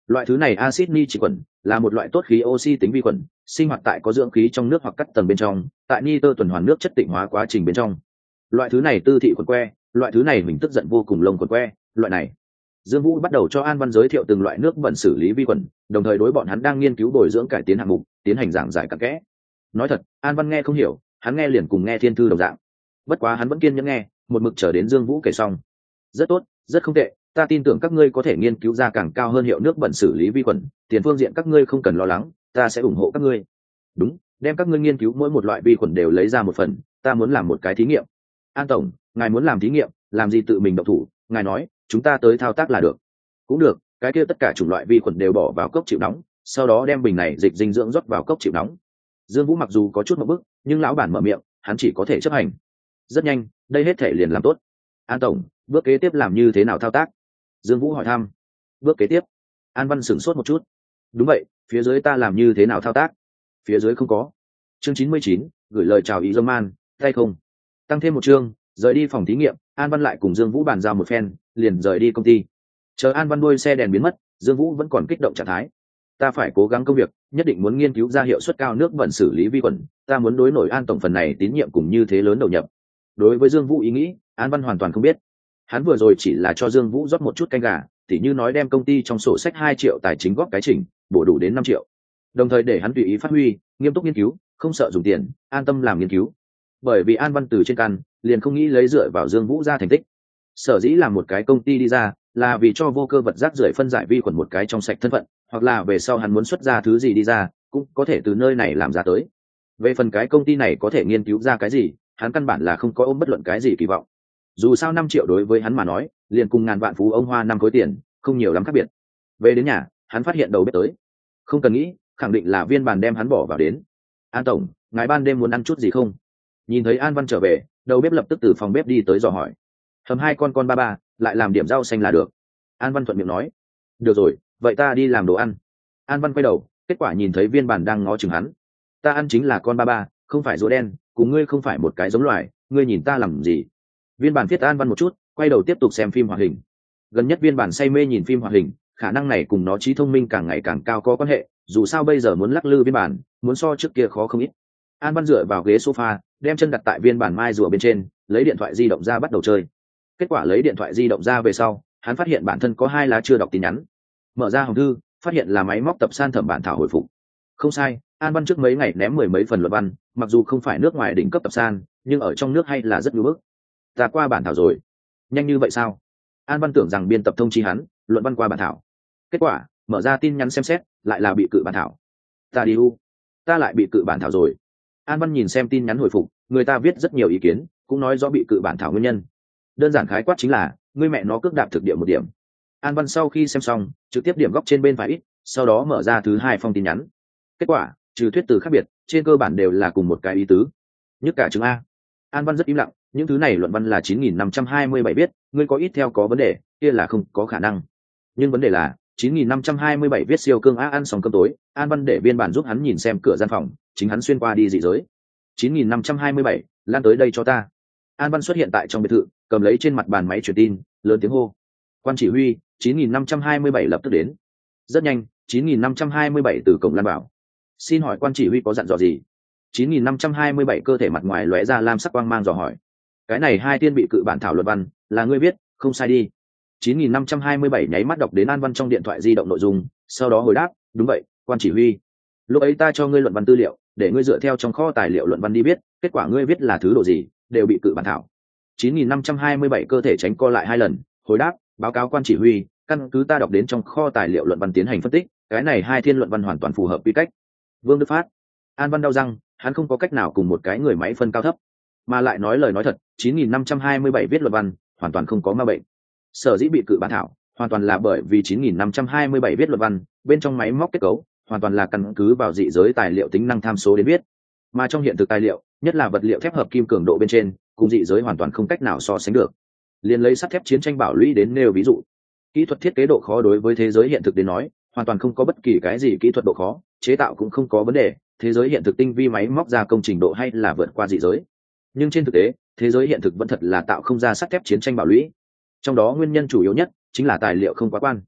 Speaker 1: Loại thứ này axit nitric khuẩn là một loại tốt khí oxy tính vi khuẩn, sinh hoạt tại có dưỡng khí trong nước hoặc cắt tầng bên trong, tại nitơ tuần hoàn nước chất tịnh hóa quá trình bên trong. Loại thứ này tư thị khuẩn que, loại thứ này mình tức giận vô cùng lông khuẩn que, loại này. Dương Vũ bắt đầu cho An Văn giới thiệu từng loại nước bẩn xử lý vi khuẩn, đồng thời đối bọn hắn đang nghiên cứu bồi dưỡng cải tiến hạng mục, tiến hành giảng giải cặn kẽ. Nói thật, An Văn nghe không hiểu, hắn nghe liền cùng nghe thiên thư đồng dạng. Bất quá hắn vẫn kiên nhẫn nghe, một mực chờ đến Dương Vũ kể xong. Rất tốt, rất không tệ, ta tin tưởng các ngươi có thể nghiên cứu ra càng cao hơn hiệu nước bẩn xử lý vi khuẩn, tiền phương diện các ngươi không cần lo lắng, ta sẽ ủng hộ các ngươi. Đúng, đem các ngươi nghiên cứu mỗi một loại vi khuẩn đều lấy ra một phần, ta muốn làm một cái thí nghiệm. An tổng, ngài muốn làm thí nghiệm, làm gì tự mình động thủ, ngài nói, chúng ta tới thao tác là được. Cũng được, cái kia tất cả chủng loại vi khuẩn đều bỏ vào cốc chịu nóng, sau đó đem bình này dịch dinh dưỡng rót vào cốc chịu nóng. Dương Vũ mặc dù có chút một bức, nhưng lão bản mở miệng, hắn chỉ có thể chấp hành. Rất nhanh, đây hết thể liền làm tốt. An tổng, bước kế tiếp làm như thế nào thao tác? Dương Vũ hỏi thăm. Bước kế tiếp? An Văn sửng sốt một chút. Đúng vậy, phía dưới ta làm như thế nào thao tác? Phía dưới không có. Chương chín mươi chín, gửi lời chào ý dông man, tay không. Tăng thêm một chương, rời đi phòng thí nghiệm, An Văn lại cùng Dương Vũ bàn giao một phen, liền rời đi công ty. Chờ An Văn đuôi xe đèn biến mất, Dương Vũ vẫn còn kích động trạng thái. Ta phải cố gắng công việc, nhất định muốn nghiên cứu ra hiệu suất cao nước bẩn xử lý vi khuẩn, ta muốn đối nổi An tổng phần này tín nhiệm cùng như thế lớn đầu nhập. Đối với Dương Vũ ý nghĩ, An Văn hoàn toàn không biết. Hắn vừa rồi chỉ là cho Dương Vũ rót một chút canh gà, tỉ như nói đem công ty trong sổ sách hai triệu tài chính góp cái chỉnh, bổ đủ đến năm triệu. Đồng thời để hắn tùy ý phát huy, nghiêm túc nghiên cứu, không sợ dùng tiền, an tâm làm nghiên cứu. Bởi vì An Văn từ trên căn, liền không nghĩ lấy dựa vào Dương Vũ ra thành tích. Sở dĩ làm một cái công ty đi ra, là vì cho vô cơ vật rác rưởi phân giải vi khuẩn một cái trong sạch thân phận, hoặc là về sau hắn muốn xuất ra thứ gì đi ra, cũng có thể từ nơi này làm ra tới. Về phần cái công ty này có thể nghiên cứu ra cái gì, hắn căn bản là không có ôm bất luận cái gì kỳ vọng. Dù sao năm triệu đối với hắn mà nói, liền cùng ngàn vạn phú ông hoa năm khối tiền, không nhiều lắm khác biệt. Về đến nhà, hắn phát hiện đầu bếp tới. Không cần nghĩ, khẳng định là Viên Bàn đem hắn bỏ vào đến. An tổng, ngài ban đêm muốn ăn chút gì không? Nhìn thấy An Văn trở về, đầu bếp lập tức từ phòng bếp đi tới dò hỏi. Hầm hai con con ba ba, lại làm điểm rau xanh là được. An Văn thuận miệng nói. Được rồi, vậy ta đi làm đồ ăn. An Văn quay đầu, kết quả nhìn thấy Viên Bàn đang ngó chừng hắn. Ta ăn chính là con ba ba, không phải rùa đen, cùng ngươi không phải một cái giống loài, ngươi nhìn ta làm gì? Viên Bàn viết An Văn một chút, quay đầu tiếp tục xem phim hoạt hình. Gần nhất Viên Bàn say mê nhìn phim hoạt hình, khả năng này cùng nó trí thông minh càng ngày càng cao có quan hệ, dù sao bây giờ muốn lắc lư Viên Bàn, muốn so trước kia khó không ít. An Văn dựa vào ghế sofa, đem chân đặt tại Viên Bàn mai rùa bên trên, lấy điện thoại di động ra bắt đầu chơi. Kết quả lấy điện thoại di động ra về sau, hắn phát hiện bản thân có hai lá chưa đọc tin nhắn. Mở ra hòm thư, phát hiện là máy móc tập san thẩm bản thảo hồi phục. Không sai, An Văn trước mấy ngày ném mười mấy phần luận văn, mặc dù không phải nước ngoài đỉnh cấp tập san, nhưng ở trong nước hay là rất ngưỡng bức. Ta qua bản thảo rồi. Nhanh như vậy sao? An Văn tưởng rằng biên tập thông chi hắn, luận văn qua bản thảo. Kết quả, mở ra tin nhắn xem xét, lại là bị cự bản thảo. Ta đi u, ta lại bị cự bản thảo rồi. An Văn nhìn xem tin nhắn hồi phục, người ta viết rất nhiều ý kiến, cũng nói rõ bị cự bản thảo nguyên nhân. Đơn giản khái quát chính là, ngươi mẹ nó cước đạp thực địa một điểm. An Văn sau khi xem xong, trực tiếp điểm góc trên bên phải ít, sau đó mở ra thứ hai phong tin nhắn. Kết quả, trừ thuyết từ khác biệt, trên cơ bản đều là cùng một cái ý tứ. Nhất cả chứng A. An Văn rất im lặng, những thứ này luận văn là chín nghìn năm trăm hai mươi bảy viết, ngươi có ít theo có vấn đề, kia là không có khả năng. Nhưng vấn đề là, chín nghìn năm trăm hai mươi bảy viết siêu cương A ăn xong cơm tối, An Văn để Viên Bản giúp hắn nhìn xem cửa gian phòng, chính hắn xuyên qua đi dị giới. chín nghìn năm trăm hai mươi bảy, lan tới đây cho ta. An Văn xuất hiện tại trong biệt thự, cầm lấy trên mặt bàn máy truyền tin, lớn tiếng hô. Quan chỉ huy, chín nghìn năm trăm hai mươi bảy lập tức đến. Rất nhanh, chín nghìn năm trăm hai mươi bảy từ cổng lan bảo. Xin hỏi quan chỉ huy có dặn dò gì? chín nghìn năm trăm hai mươi bảy cơ thể mặt ngoài lóe ra lam sắc quang mang dò hỏi. Cái này hai tiên bị cự bản thảo luận văn, là ngươi viết, không sai đi. chín nghìn năm trăm hai mươi bảy nháy mắt đọc đến An Văn trong điện thoại di động nội dung, sau đó hồi đáp, đúng vậy, quan chỉ huy. Lúc ấy ta cho ngươi luận văn tư liệu, để ngươi dựa theo trong kho tài liệu luận văn đi viết, kết quả ngươi viết là thứ độ gì, đều bị cự bản thảo. chín nghìn năm trăm hai mươi bảy cơ thể tránh co lại hai lần, hồi đáp, báo cáo quan chỉ huy, căn cứ ta đọc đến trong kho tài liệu luận văn tiến hành phân tích, cái này hai thiên luận văn hoàn toàn phù hợp quy cách. Vương Đức Phát. An Văn đau răng, hắn không có cách nào cùng một cái người máy phân cao thấp, mà lại nói lời nói thật, chín nghìn năm trăm hai mươi bảy viết luận văn, hoàn toàn không có ma bệnh. Sở dĩ bị cự bản thảo, hoàn toàn là bởi vì chín nghìn năm trăm hai mươi bảy viết luận văn, bên trong máy móc kết cấu, hoàn toàn là căn cứ vào dị giới tài liệu tính năng tham số đến viết. Mà trong hiện thực tài liệu, nhất là vật liệu thép hợp kim cường độ bên trên, cùng dị giới hoàn toàn không cách nào so sánh được. Liên lấy sắt thép chiến tranh bảo lũy đến nêu ví dụ, kỹ thuật thiết kế độ khó đối với thế giới hiện thực đến nói, hoàn toàn không có bất kỳ cái gì kỹ thuật độ khó, chế tạo cũng không có vấn đề, thế giới hiện thực tinh vi máy móc ra công trình độ hay là vượt qua dị giới. Nhưng trên thực tế, thế giới hiện thực vẫn thật là tạo không ra sắt thép chiến tranh bảo lũy. Trong đó nguyên nhân chủ yếu nhất chính là tài liệu không quá quan.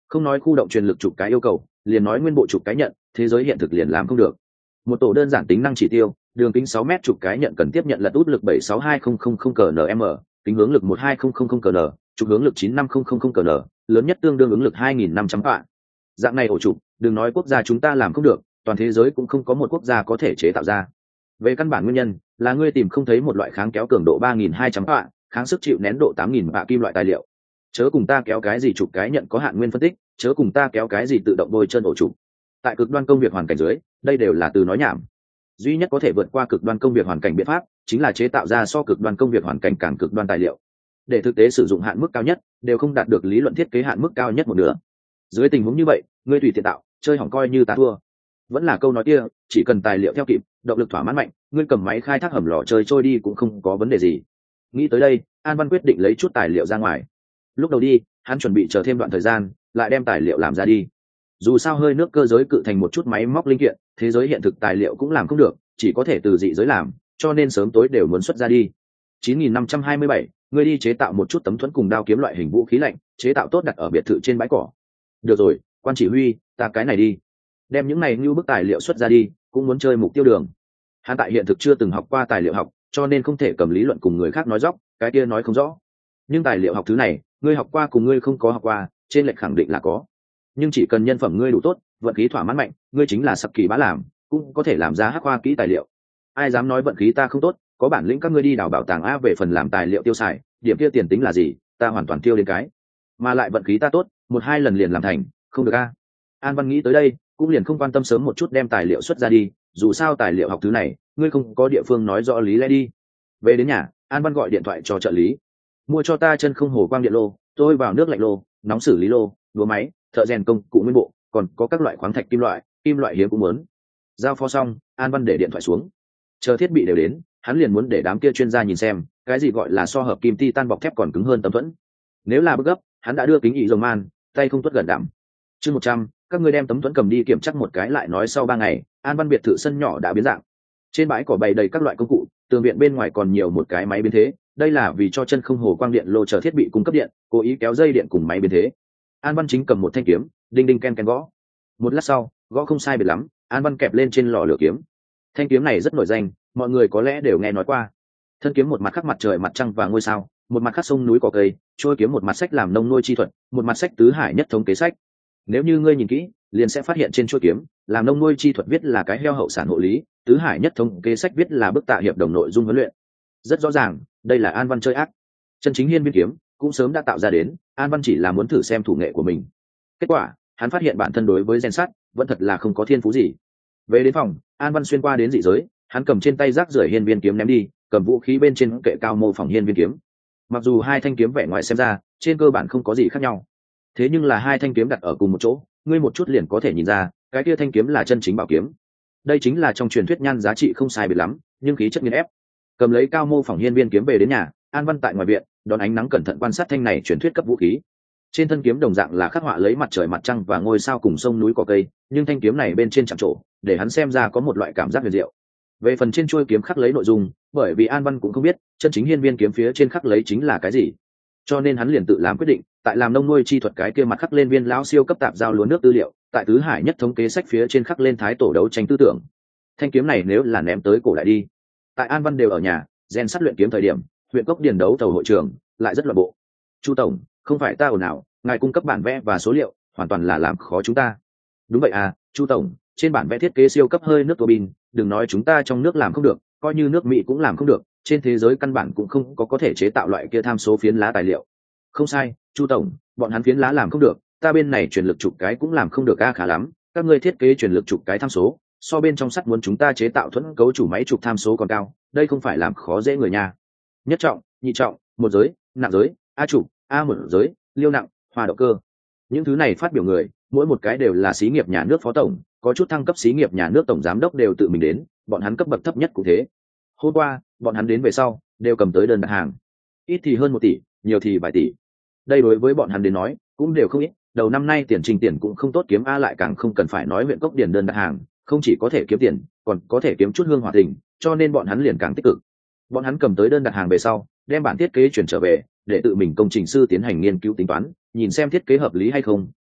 Speaker 1: Không nói khu động truyền lực chụp cái yêu cầu, liền nói nguyên bộ chụp cái nhận, thế giới hiện thực liền làm không được. Một tổ đơn giản tính năng chỉ tiêu, đường kính sáu mét chụp cái nhận cần tiếp nhận lật út lực bảy sáu hai không không không cm, kính hướng lực một hai không không không cm, chụp hướng lực chín năm không không không cm, lớn nhất tương đương ứng lực hai nghìn năm trăm vạn. Dạng này ổ chụp, đừng nói quốc gia chúng ta làm không được, toàn thế giới cũng không có một quốc gia có thể chế tạo ra. Về căn bản nguyên nhân, là ngươi tìm không thấy một loại kháng kéo cường độ ba nghìn hai trăm vạn, kháng sức chịu nén độ tám nghìn vạn kim loại tài liệu. Chớ cùng ta kéo cái gì chụp cái nhận có hạn nguyên phân tích, chớ cùng ta kéo cái gì tự động bôi chân ổ chụp. Tại cực đoan công việc hoàn cảnh dưới, đây đều là từ nói nhảm. Duy nhất có thể vượt qua cực đoan công việc hoàn cảnh biện pháp, chính là chế tạo ra so cực đoan công việc hoàn cảnh càng cực đoan tài liệu. Để thực tế sử dụng hạn mức cao nhất, đều không đạt được lý luận thiết kế hạn mức cao nhất một nửa. Dưới tình huống như vậy, ngươi tùy tiện tạo, chơi hỏng coi như ta thua. Vẫn là câu nói kia, chỉ cần tài liệu theo kịp, động lực thỏa mãn mạnh, ngươi cầm máy khai thác hầm lò chơi trôi đi cũng không có vấn đề gì. Nghĩ tới đây, An Văn quyết định lấy chút tài liệu ra ngoài. Lúc đầu đi, hắn chuẩn bị chờ thêm đoạn thời gian, lại đem tài liệu làm ra đi. Dù sao hơi nước cơ giới cự thành một chút máy móc linh kiện, thế giới hiện thực tài liệu cũng làm không được, chỉ có thể từ dị giới làm, cho nên sớm tối đều muốn xuất ra đi. chín nghìn năm trăm hai mươi bảy, ngươi đi chế tạo một chút tấm thuẫn cùng đao kiếm loại hình vũ khí lạnh, chế tạo tốt đặt ở biệt thự trên bãi cỏ. Được rồi, quan chỉ huy, ta cái này đi. Đem những này như bức tài liệu xuất ra đi, cũng muốn chơi mục tiêu đường. Hắn tại hiện thực chưa từng học qua tài liệu học, cho nên không thể cầm lý luận cùng người khác nói dóc, cái kia nói không rõ. Nhưng tài liệu học thứ này, ngươi học qua cùng ngươi không có học qua, trên lệch khẳng định là có. Nhưng chỉ cần nhân phẩm ngươi đủ tốt, vận khí thỏa mãn mạnh, ngươi chính là sập kỳ bá làm, cũng có thể làm ra hắc khoa kỹ tài liệu. Ai dám nói vận khí ta không tốt, có bản lĩnh các ngươi đi đào bảo tàng a về phần làm tài liệu tiêu xài, điểm kia tiền tính là gì, ta hoàn toàn tiêu đến cái. Mà lại vận khí ta tốt, một hai lần liền làm thành, không được a. An Văn nghĩ tới đây, cũng liền không quan tâm sớm một chút đem tài liệu xuất ra đi, dù sao tài liệu học thứ này, ngươi không có địa phương nói rõ lý lẽ đi. Về đến nhà, An Văn gọi điện thoại cho trợ lý, mua cho ta chân không hồ quang điện lô, tôi vào nước lạnh lô, nóng xử lý lô, đũa máy, thợ rèn công cụ nguyên bộ, còn có các loại khoáng thạch kim loại, kim loại hiếm cũng muốn. Giao phó xong, An Văn để điện thoại xuống, chờ thiết bị đều đến, hắn liền muốn để đám kia chuyên gia nhìn xem, cái gì gọi là so hợp kim titan bọc thép còn cứng hơn tấm thuẫn. Nếu là bức gấp, hắn đã đưa kính ị dầu man, tay không tuất gần đảm. Chương một trăm, các ngươi đem tấm thuẫn cầm đi kiểm tra một cái lại nói sau ba ngày, An Văn biệt thự sân nhỏ đã biến dạng. Trên bãi cỏ bày đầy các loại công cụ, tường viện bên ngoài còn nhiều một cái máy biến thế, đây là vì cho chân không hồ quang điện lô chờ thiết bị cung cấp điện, cố ý kéo dây điện cùng máy biến thế. An Văn chính cầm một thanh kiếm, đinh đinh ken ken gõ. Một lát sau, gõ không sai biệt lắm, An Văn kẹp lên trên lò lửa kiếm. Thanh kiếm này rất nổi danh, mọi người có lẽ đều nghe nói qua. Thân kiếm một mặt khắc mặt trời mặt trăng và ngôi sao, một mặt khắc sông núi cỏ cây, trôi kiếm một mặt sách làm nông nuôi chi thuật, một mặt sách tứ hải nhất thống kế sách. Nếu như ngươi nhìn kỹ, liền sẽ phát hiện trên chuôi kiếm, làm nông nuôi chi thuật viết là cái heo hậu sản hộ lý, tứ hải nhất thống kế sách viết là bức tạ hiệp đồng nội dung huấn luyện. Rất rõ ràng, đây là An Văn chơi ác. Chân chính hiên viên kiếm cũng sớm đã tạo ra đến, An Văn chỉ là muốn thử xem thủ nghệ của mình. Kết quả, hắn phát hiện bản thân đối với rèn sắt vẫn thật là không có thiên phú gì. Về đến phòng, An Văn xuyên qua đến dị giới, hắn cầm trên tay rác rưởi hiên viên kiếm ném đi, cầm vũ khí bên trên kệ cao mô phỏng hiên viên kiếm. Mặc dù hai thanh kiếm vẻ ngoài xem ra, trên cơ bản không có gì khác nhau, thế nhưng là hai thanh kiếm đặt ở cùng một chỗ, ngươi một chút liền có thể nhìn ra, cái kia thanh kiếm là chân chính bảo kiếm. Đây chính là trong truyền thuyết nhan giá trị không sai biệt lắm, nhưng khí chất nghiền ép. Cầm lấy cao mô phỏng hiên viên kiếm về đến nhà, An Văn tại ngoài viện, đón ánh nắng cẩn thận quan sát thanh này truyền thuyết cấp vũ khí. Trên thân kiếm đồng dạng là khắc họa lấy mặt trời mặt trăng và ngôi sao cùng sông núi cỏ cây, nhưng thanh kiếm này bên trên chạm trổ, để hắn xem ra có một loại cảm giác huyền diệu. Về phần trên chuôi kiếm khắc lấy nội dung, bởi vì An Văn cũng không biết, chân chính hiên viên kiếm phía trên khắc lấy chính là cái gì, cho nên hắn liền tự làm quyết định, tại làm nông nuôi chi thuật cái kia mặt khắc lên viên lão siêu cấp tạp giao lúa nước tư liệu, tại tứ hải nhất thống kế sách phía trên khắc lên thái tổ đấu tranh tư tưởng. Thanh kiếm này nếu là ném tới cổ lại đi. Tại An Văn đều ở nhà, rèn sắt luyện kiếm thời điểm, huyện cốc điền đấu thầu hội trường lại rất loạn bộ. Chu tổng, không phải ta ồn ào, ngài cung cấp bản vẽ và số liệu, hoàn toàn là làm khó chúng ta. Đúng vậy à, Chu tổng, trên bản vẽ thiết kế siêu cấp hơi nước tua bin, đừng nói chúng ta trong nước làm không được, coi như nước Mỹ cũng làm không được, trên thế giới căn bản cũng không có có thể chế tạo loại kia tham số phiến lá tài liệu. Không sai, Chu tổng, bọn hắn phiến lá làm không được, ta bên này truyền lực chụp cái cũng làm không được a khá lắm, các ngươi thiết kế truyền lực chụp cái tham số, so bên trong sắt muốn chúng ta chế tạo thuẫn cấu chủ máy chụp tham số còn cao, đây không phải làm khó dễ người nhà. Nhất trọng, nhị trọng, một giới, nặng giới, a chụp, a một giới, liêu nặng, hòa động cơ. Những thứ này phát biểu người, mỗi một cái đều là xí nghiệp nhà nước phó tổng, có chút thăng cấp xí nghiệp nhà nước tổng giám đốc đều tự mình đến, bọn hắn cấp bậc thấp nhất cũng thế. Hôm qua, bọn hắn đến về sau, đều cầm tới đơn đặt hàng. Ít thì hơn một tỷ, nhiều thì vài tỷ. Đây đối với bọn hắn đến nói, cũng đều không ít, đầu năm nay tiền trình tiền cũng không tốt kiếm a lại càng không cần phải nói huyện cốc điền đơn đặt hàng, không chỉ có thể kiếm tiền, còn có thể kiếm chút hương hòa tình, cho nên bọn hắn liền càng tích cực. Bọn hắn cầm tới đơn đặt hàng về sau, đem bản thiết kế chuyển trở về, để tự mình công trình sư tiến hành nghiên cứu tính toán, nhìn xem thiết kế hợp lý hay không,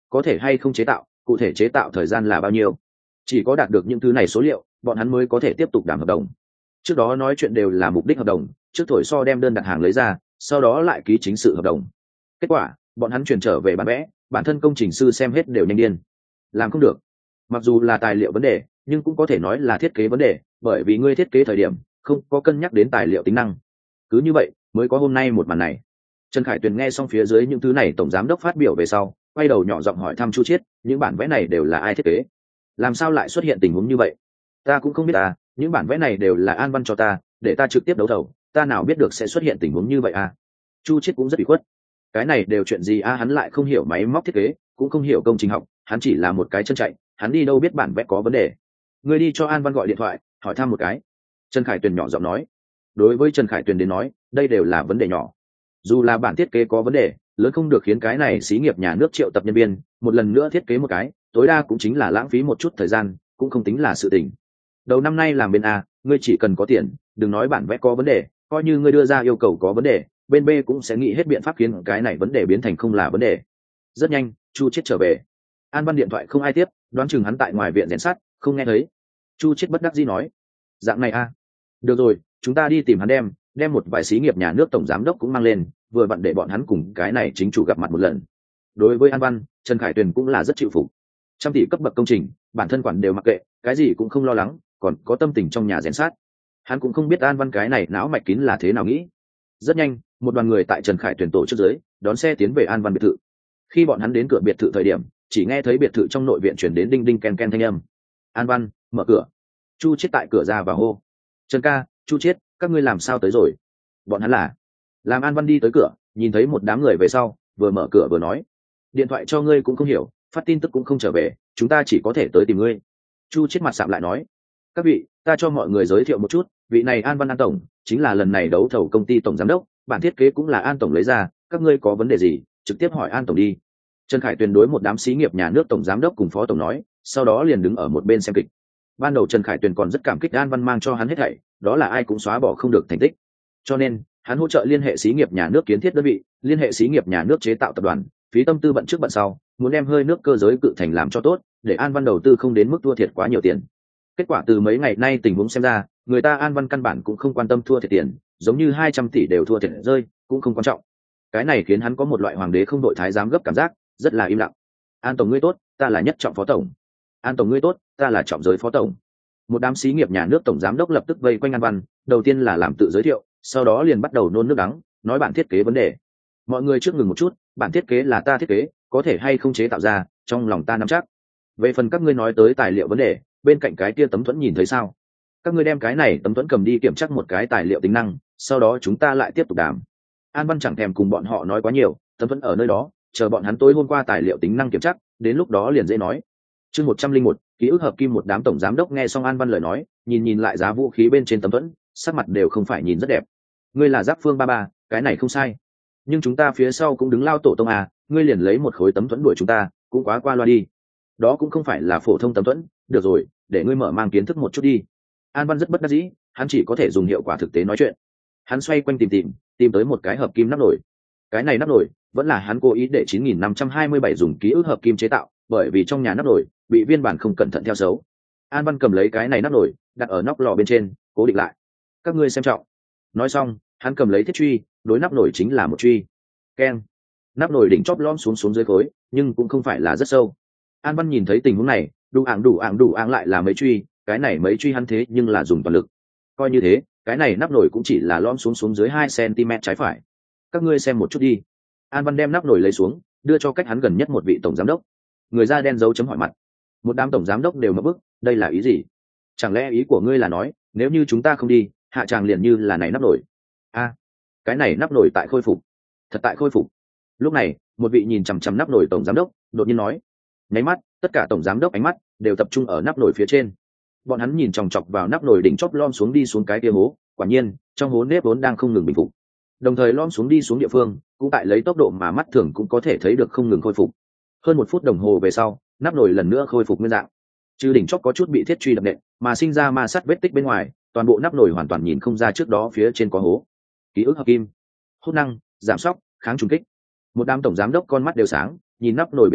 Speaker 1: có thể hay không chế tạo, cụ thể chế tạo thời gian là bao nhiêu. Chỉ có đạt được những thứ này số liệu, bọn hắn mới có thể tiếp tục đàm hợp đồng. Trước đó nói chuyện đều là mục đích hợp đồng, trước thổi so đem đơn đặt hàng lấy ra, sau đó lại ký chính sự hợp đồng. Kết quả, bọn hắn chuyển trở về bản vẽ, bản thân công trình sư xem hết đều nhanh điên. Làm không được. Mặc dù là tài liệu vấn đề, nhưng cũng có thể nói là thiết kế vấn đề, bởi vì ngươi thiết kế thời điểm không có cân nhắc đến tài liệu tính năng. Cứ như vậy, mới có hôm nay một màn này. Trần Khải Tuyền nghe xong phía dưới những thứ này tổng giám đốc phát biểu về sau, quay đầu nhỏ giọng hỏi thăm Chu Chiết, những bản vẽ này đều là ai thiết kế? Làm sao lại xuất hiện tình huống như vậy? Ta cũng không biết à, những bản vẽ này đều là An Văn cho ta, để ta trực tiếp đấu thầu, ta nào biết được sẽ xuất hiện tình huống như vậy à? Chu Chiết cũng rất bị khuất. Cái này đều chuyện gì a, à, hắn lại không hiểu máy móc thiết kế, cũng không hiểu công trình học, hắn chỉ là một cái chân chạy, hắn đi đâu biết bản vẽ có vấn đề. Ngươi đi cho An Văn gọi điện thoại, hỏi thăm một cái. Trần Khải Tuyền nhỏ giọng nói. Đối với Trần Khải Tuyền đến nói, đây đều là vấn đề nhỏ. Dù là bản thiết kế có vấn đề, lớn không được khiến cái này xí nghiệp nhà nước triệu tập nhân viên, một lần nữa thiết kế một cái, tối đa cũng chính là lãng phí một chút thời gian, cũng không tính là sự tình. Đầu năm nay làm bên A, ngươi chỉ cần có tiền, đừng nói bản vẽ có vấn đề, coi như ngươi đưa ra yêu cầu có vấn đề, bên B cũng sẽ nghĩ hết biện pháp khiến cái này vấn đề biến thành không là vấn đề. Rất nhanh, Chu Chiết trở về. An Văn điện thoại không ai tiếp, đoán chừng hắn tại ngoài viện rèn sắt, không nghe thấy. Chu Chiết bất đắc dĩ nói, dạng này a, được rồi, chúng ta đi tìm hắn đem, đem một vài xí nghiệp nhà nước tổng giám đốc cũng mang lên, vừa vặn để bọn hắn cùng cái này chính chủ gặp mặt một lần. Đối với An Văn, Trần Khải Tuyền cũng là rất chịu phục. Trăm tỷ cấp bậc công trình, bản thân quản đều mặc kệ, cái gì cũng không lo lắng, còn có tâm tình trong nhà rèn sát. Hắn cũng không biết An Văn cái này não mạch kín là thế nào nghĩ. Rất nhanh, một đoàn người tại Trần Khải Tuyền tổ trước dưới, đón xe tiến về An Văn biệt thự. Khi bọn hắn đến cửa biệt thự thời điểm, chỉ nghe thấy biệt thự trong nội viện chuyển đến đinh đinh ken ken thanh âm. An Văn, mở cửa. Chu Chiết tại cửa ra và hô. Trần ca, Chu Chiết, các ngươi làm sao tới rồi? Bọn hắn là. Làm An Văn đi tới cửa, nhìn thấy một đám người về sau, vừa mở cửa vừa nói. Điện thoại cho ngươi cũng không hiểu, phát tin tức cũng không trở về, chúng ta chỉ có thể tới tìm ngươi. Chu Chiết mặt sạm lại nói. Các vị, ta cho mọi người giới thiệu một chút, vị này An Văn An Tổng, chính là lần này đấu thầu công ty tổng giám đốc, bản thiết kế cũng là An Tổng lấy ra, các ngươi có vấn đề gì, trực tiếp hỏi An Tổng đi. Trần Khải Tuyền đối một đám xí nghiệp nhà nước tổng giám đốc cùng phó tổng nói, sau đó liền đứng ở một bên xem kịch. Ban đầu Trần Khải Tuyền còn rất cảm kích An Văn mang cho hắn hết thảy, đó là ai cũng xóa bỏ không được thành tích. Cho nên, hắn hỗ trợ liên hệ xí nghiệp nhà nước kiến thiết đơn vị, liên hệ xí nghiệp nhà nước chế tạo tập đoàn, phí tâm tư bận trước bận sau, muốn đem hơi nước cơ giới cự thành làm cho tốt, để An Văn đầu tư không đến mức thua thiệt quá nhiều tiền. Kết quả từ mấy ngày nay tình huống xem ra, người ta An Văn căn bản cũng không quan tâm thua thiệt tiền, giống như hai trăm tỷ đều thua thiệt rơi, cũng không quan trọng. Cái này khiến hắn có một loại hoàng đế không đội thái giám gấp cảm giác, rất là im lặng. An Tổng ngươi tốt, ta là nhất trọng phó tổng. An Tổng ngươi tốt, ta là trọng giới phó tổng. Một đám xí nghiệp nhà nước tổng giám đốc lập tức vây quanh An Văn, đầu tiên là làm tự giới thiệu, sau đó liền bắt đầu nôn nước đắng, nói bản thiết kế vấn đề. Mọi người trước ngừng một chút, bản thiết kế là ta thiết kế, có thể hay không chế tạo ra, trong lòng ta nắm chắc. Về phần các ngươi nói tới tài liệu vấn đề, bên cạnh cái kia tấm thuẫn nhìn thấy sao? Các ngươi đem cái này tấm thuẫn cầm đi kiểm tra một cái tài liệu tính năng, sau đó chúng ta lại tiếp tục đàm. An Văn chẳng thèm cùng bọn họ nói quá nhiều, tấm thuẫn ở nơi đó, chờ bọn hắn tối hôm qua tài liệu tính năng kiểm tra, đến lúc đó liền dễ nói. Chương một trăm linh một, ký ức hợp kim. Một đám tổng giám đốc nghe xong An Văn lời nói, nhìn nhìn lại giá vũ khí bên trên tấm thuẫn, sắc mặt đều không phải nhìn rất đẹp. Ngươi là Giáp Phương ba ba, cái này không sai. Nhưng chúng ta phía sau cũng đứng lao tổ tông à, ngươi liền lấy một khối tấm thuẫn đuổi chúng ta, cũng quá qua loa đi. Đó cũng không phải là phổ thông tấm thuẫn, được rồi, để ngươi mở mang kiến thức một chút đi. An Văn rất bất đắc dĩ, hắn chỉ có thể dùng hiệu quả thực tế nói chuyện. Hắn xoay quanh tìm tìm, tìm tới một cái hợp kim nắp nổi. Cái này nắp nổi vẫn là hắn cố ý để chín nghìn năm trăm hai mươi bảy dùng ký ức hợp kim chế tạo, bởi vì trong nhà nắp nổi bị viên bản không cẩn thận theo xấu. An Văn cầm lấy cái này nắp nổi, đặt ở nóc lò bên trên, cố định lại. Các ngươi xem trọng. Nói xong, hắn cầm lấy thiết truy, đối nắp nổi chính là một truy. Keng. Nắp nổi đỉnh chóp lõm xuống xuống dưới khối, nhưng cũng không phải là rất sâu. An Văn nhìn thấy tình huống này, đủ ảng đủ ảng đủ ảng lại là mấy truy, cái này mấy truy hắn thế nhưng là dùng toàn lực. Coi như thế, cái này nắp nổi cũng chỉ là lõm xuống xuống dưới hai xăng-ti-mét trái phải. Các ngươi xem một chút đi. An Văn đem nắp nổi lấy xuống, đưa cho cách hắn gần nhất một vị tổng giám đốc. Người da đen dấu chấm hỏi mặt. Một đám tổng giám đốc đều ngập bức, đây là ý gì? Chẳng lẽ ý của ngươi là nói, nếu như chúng ta không đi, hạ tràng liền như là này nắp nổi? A, à, cái này nắp nổi tại khôi phục. Thật tại khôi phục. Lúc này, một vị nhìn chằm chằm nắp nổi tổng giám đốc, đột nhiên nói. Nháy mắt, tất cả tổng giám đốc ánh mắt đều tập trung ở nắp nổi phía trên. Bọn hắn nhìn chòng chọc vào nắp nổi đỉnh chóp lom xuống đi xuống cái kia hố, quả nhiên, trong hố nếp vốn đang không ngừng bình phục. Đồng thời lom xuống đi xuống địa phương, cũng tại lấy tốc độ mà mắt thường cũng có thể thấy được không ngừng khôi phục. Hơn một phút đồng hồ về sau, nắp nổi lần nữa khôi phục nguyên dạng. Trừ đỉnh chóp có chút bị thiết truy đập nện, mà sinh ra ma sát vết tích bên ngoài, toàn bộ nắp nổi hoàn toàn nhìn không ra trước đó phía trên có hố. Ký ức hợp kim, hút năng, giảm sóc, kháng trùng kích. Một đám tổng giám đốc con mắt đều sáng, nhìn nắp nổi biểu lộ,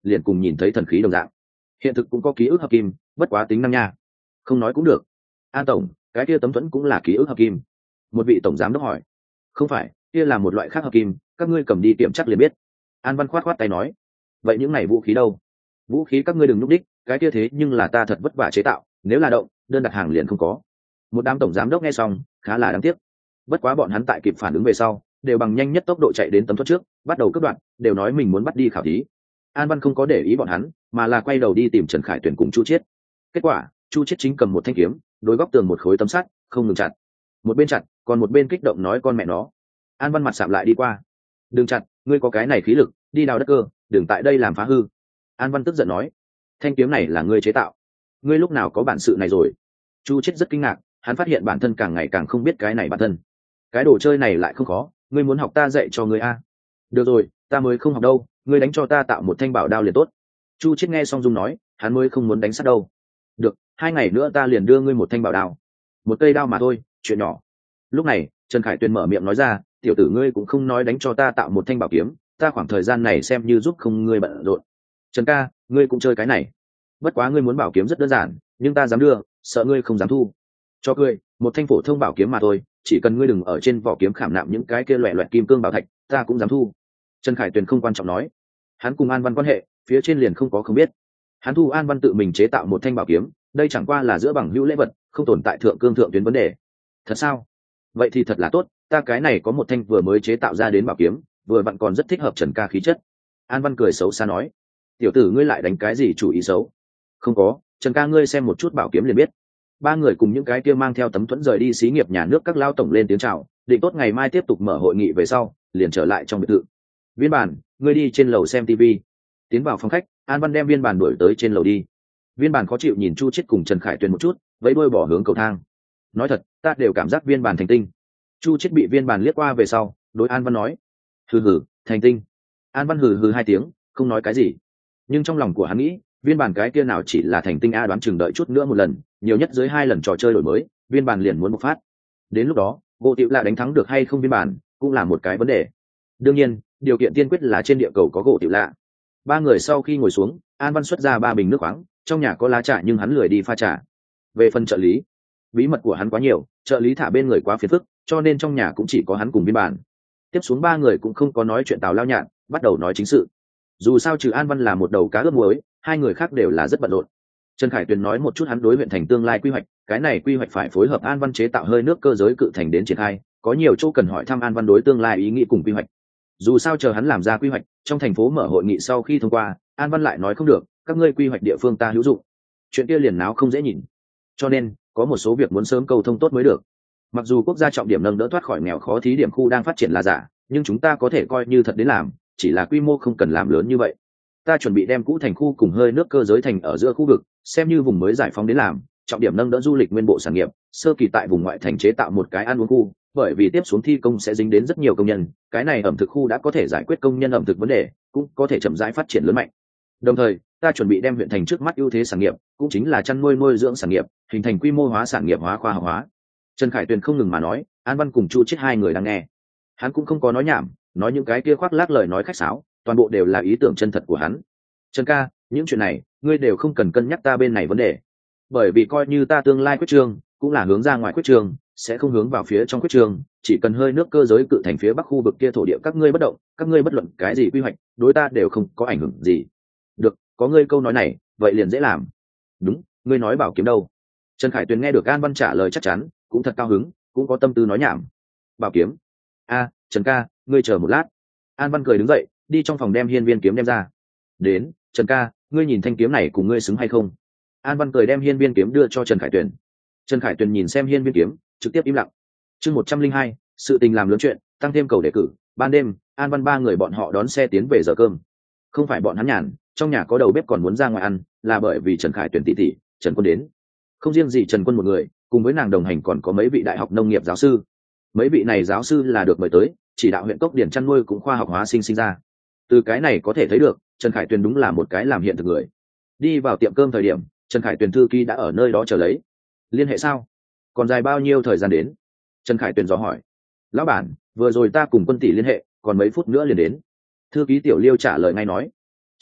Speaker 1: liền cùng nhìn thấy thần khí đồng dạng. Hiện thực cũng có ký ức hợp kim, bất quá tính năng nha. Không nói cũng được. An tổng, cái kia tấm thuẫn cũng là ký ức hợp kim. Một vị tổng giám đốc hỏi. Không phải, kia là một loại khác hợp kim, các ngươi cầm đi kiểm chắc liền biết. An Văn khoát khoát tay nói. Vậy những này vũ khí đâu? Vũ khí các ngươi đừng núp đích, cái kia thế nhưng là ta thật vất vả chế tạo, nếu là động, đơn đặt hàng liền không có. Một đám tổng giám đốc nghe xong, khá là đáng tiếc. Bất quá bọn hắn tại kịp phản ứng về sau, đều bằng nhanh nhất tốc độ chạy đến tấm thuẫn trước, bắt đầu cướp đoạt, đều nói mình muốn bắt đi khảo thí. An Văn không có để ý bọn hắn, mà là quay đầu đi tìm Trần Khải Tuyền cùng Chu Chiết. Kết quả, Chu Chiết chính cầm một thanh kiếm, đối góc tường một khối tấm sắt, không ngừng chặt. Một bên chặt, còn một bên kích động nói con mẹ nó. An Văn mặt sạm lại đi qua. Đừng chặt, ngươi có cái này khí lực, đi đào đất cơ, đừng tại đây làm phá hư. An Văn tức giận nói, thanh kiếm này là ngươi chế tạo, ngươi lúc nào có bản sự này rồi? Chu Chiết rất kinh ngạc, hắn phát hiện bản thân càng ngày càng không biết cái này bản thân. Cái đồ chơi này lại không khó, ngươi muốn học ta dạy cho ngươi a? Được rồi, ta mới không học đâu, ngươi đánh cho ta tạo một thanh bảo đao liền tốt. Chu Chiết nghe xong dung nói, hắn mới không muốn đánh sắt đâu. Được, hai ngày nữa ta liền đưa ngươi một thanh bảo đao. Một cây đao mà thôi, chuyện nhỏ. Lúc này, Trần Khải Tuyền mở miệng nói ra, tiểu tử ngươi cũng không nói đánh cho ta tạo một thanh bảo kiếm, ta khoảng thời gian này xem như giúp không ngươi bận rộn. Trần ca, ngươi cũng chơi cái này. Bất quá ngươi muốn bảo kiếm rất đơn giản, nhưng ta dám đưa, sợ ngươi không dám thu. Cho ngươi, một thanh phổ thông bảo kiếm mà thôi, chỉ cần ngươi đừng ở trên vỏ kiếm khảm nạm những cái kia loẻ loẹt kim cương bảo thạch, ta cũng dám thu. Trần Khải Tuyền không quan trọng nói, hắn cùng An Văn quan hệ, phía trên liền không có không biết. Hắn thu An Văn tự mình chế tạo một thanh bảo kiếm, đây chẳng qua là giữa bằng hữu lễ vật, không tồn tại thượng cương thượng tuyến vấn đề. Thật sao? Vậy thì thật là tốt, ta cái này có một thanh vừa mới chế tạo ra đến bảo kiếm, vừa vặn còn rất thích hợp Trần ca khí chất. An Văn cười xấu xa nói, tiểu tử ngươi lại đánh cái gì chủ ý xấu? Không có, Trần ca ngươi xem một chút bảo kiếm liền biết. Ba người cùng những cái kia mang theo tấm thuẫn rời đi xí nghiệp nhà nước các lao tổng lên tiếng chào, định tốt ngày mai tiếp tục mở hội nghị về sau, liền trở lại trong biệt thự. Viên bản, ngươi đi trên lầu xem tivi. Tiến vào phòng khách, An Văn đem Viên bản đuổi tới trên lầu đi. Viên bản khó chịu nhìn Chu Chiết cùng Trần Khải Tuyền một chút, vẫy đuôi bỏ hướng cầu thang. Nói thật, ta đều cảm giác Viên bản thành tinh. Chu Chiết bị Viên bản liếc qua về sau, đối An Văn nói, hừ hừ, thành tinh. An Văn hừ hừ hai tiếng, không nói cái gì. Nhưng trong lòng của hắn nghĩ, Viên bản cái kia nào chỉ là thành tinh a, đoán chừng đợi chút nữa một lần, nhiều nhất dưới hai lần trò chơi đổi mới, Viên bản liền muốn bộc phát. Đến lúc đó, Gỗ Tiểu Lạ đánh thắng được hay không Viên bản, cũng là một cái vấn đề. Đương nhiên, điều kiện tiên quyết là trên địa cầu có Gỗ Tiểu Lạ. Ba người sau khi ngồi xuống, An Văn xuất ra ba bình nước khoáng, trong nhà có lá trà nhưng hắn lười đi pha trà. Về phần trợ lý, bí mật của hắn quá nhiều, trợ lý thả bên người quá phiền phức, cho nên trong nhà cũng chỉ có hắn cùng Viên bản. Tiếp xuống ba người cũng không có nói chuyện tào lao nhạn, bắt đầu nói chính sự. Dù sao trừ An Văn là một đầu cá ướp muối, hai người khác đều là rất bận rộn. Trần Khải Tuyền nói một chút hắn đối huyện thành tương lai quy hoạch, cái này quy hoạch phải phối hợp An Văn chế tạo hơi nước cơ giới cự thành đến triển khai, có nhiều chỗ cần hỏi thăm An Văn đối tương lai ý nghĩ cùng quy hoạch. Dù sao chờ hắn làm ra quy hoạch, trong thành phố mở hội nghị sau khi thông qua, An Văn lại nói không được, các ngươi quy hoạch địa phương ta hữu dụng. Chuyện kia liền náo không dễ nhìn. Cho nên, có một số việc muốn sớm cầu thông tốt mới được. Mặc dù quốc gia trọng điểm nâng đỡ thoát khỏi nghèo khó thí điểm khu đang phát triển là giả, nhưng chúng ta có thể coi như thật đến làm, chỉ là quy mô không cần làm lớn như vậy. Ta chuẩn bị đem cũ thành khu cùng hơi nước cơ giới thành ở giữa khu vực, xem như vùng mới giải phóng đến làm, trọng điểm nâng đỡ du lịch nguyên bộ sản nghiệp, sơ kỳ tại vùng ngoại thành chế tạo một cái ăn uống khu, bởi vì tiếp xuống thi công sẽ dính đến rất nhiều công nhân, cái này ẩm thực khu đã có thể giải quyết công nhân ẩm thực vấn đề, cũng có thể chậm rãi phát triển lớn mạnh. Đồng thời, ta chuẩn bị đem huyện thành trước mắt ưu thế sản nghiệp, cũng chính là chăn nuôi nuôi dưỡng sản nghiệp, hình thành quy mô hóa sản nghiệp hóa khoa học hóa. Trần Khải Tuyền không ngừng mà nói, An Văn cùng Chu Chiết hai người đang nghe. Hắn cũng không có nói nhảm, nói những cái kia khoác lác lời nói khách sáo, toàn bộ đều là ý tưởng chân thật của hắn. Trần ca, những chuyện này, ngươi đều không cần cân nhắc ta bên này vấn đề. Bởi vì coi như ta tương lai quyết trương, cũng là hướng ra ngoài quyết trương, sẽ không hướng vào phía trong quyết trương, chỉ cần hơi nước cơ giới cự thành phía bắc khu vực kia thổ địa các ngươi bất động, các ngươi bất luận cái gì quy hoạch, đối ta đều không có ảnh hưởng gì. Được, có ngươi câu nói này, vậy liền dễ làm. Đúng, ngươi nói bảo kiếm đâu? Trần Khải Tuyền nghe được An Văn trả lời chắc chắn, cũng thật cao hứng, cũng có tâm tư nói nhảm. Bảo kiếm? A, Trần ca, ngươi chờ một lát. An Văn cười đứng dậy, đi trong phòng đem hiên viên kiếm đem ra. Đến, Trần ca, ngươi nhìn thanh kiếm này cùng ngươi xứng hay không? An Văn cười đem hiên viên kiếm đưa cho Trần Khải Tuyền. Trần Khải Tuyền nhìn xem hiên viên kiếm, trực tiếp im lặng. Chương một trăm linh hai, sự tình làm lớn chuyện, tăng thêm cầu đề cử. Ban đêm, An Văn ba người bọn họ đón xe tiến về giờ cơm. Không phải bọn hắn nhàn, trong nhà có đầu bếp còn muốn ra ngoài ăn, là bởi vì Trần Khải Tuyền tỷ tỷ, Trần Quân đến. Không riêng gì Trần Quân một người, cùng với nàng đồng hành còn có mấy vị đại học nông nghiệp giáo sư. Mấy vị này giáo sư là được mời tới, chỉ đạo huyện Cốc Điển chăn nuôi cũng khoa học hóa sinh sinh ra. Từ cái này có thể thấy được, Trần Khải Tuyền đúng là một cái làm hiện thực người. Đi vào tiệm cơm thời điểm, Trần Khải Tuyền thư ký đã ở nơi đó chờ lấy. Liên hệ sao? Còn dài bao nhiêu thời gian đến? Trần Khải Tuyền dò hỏi. Lão bản, vừa rồi ta cùng Quân tỷ liên hệ, còn mấy phút nữa liền đến. Thư ký Tiểu Liêu trả lời ngay nói.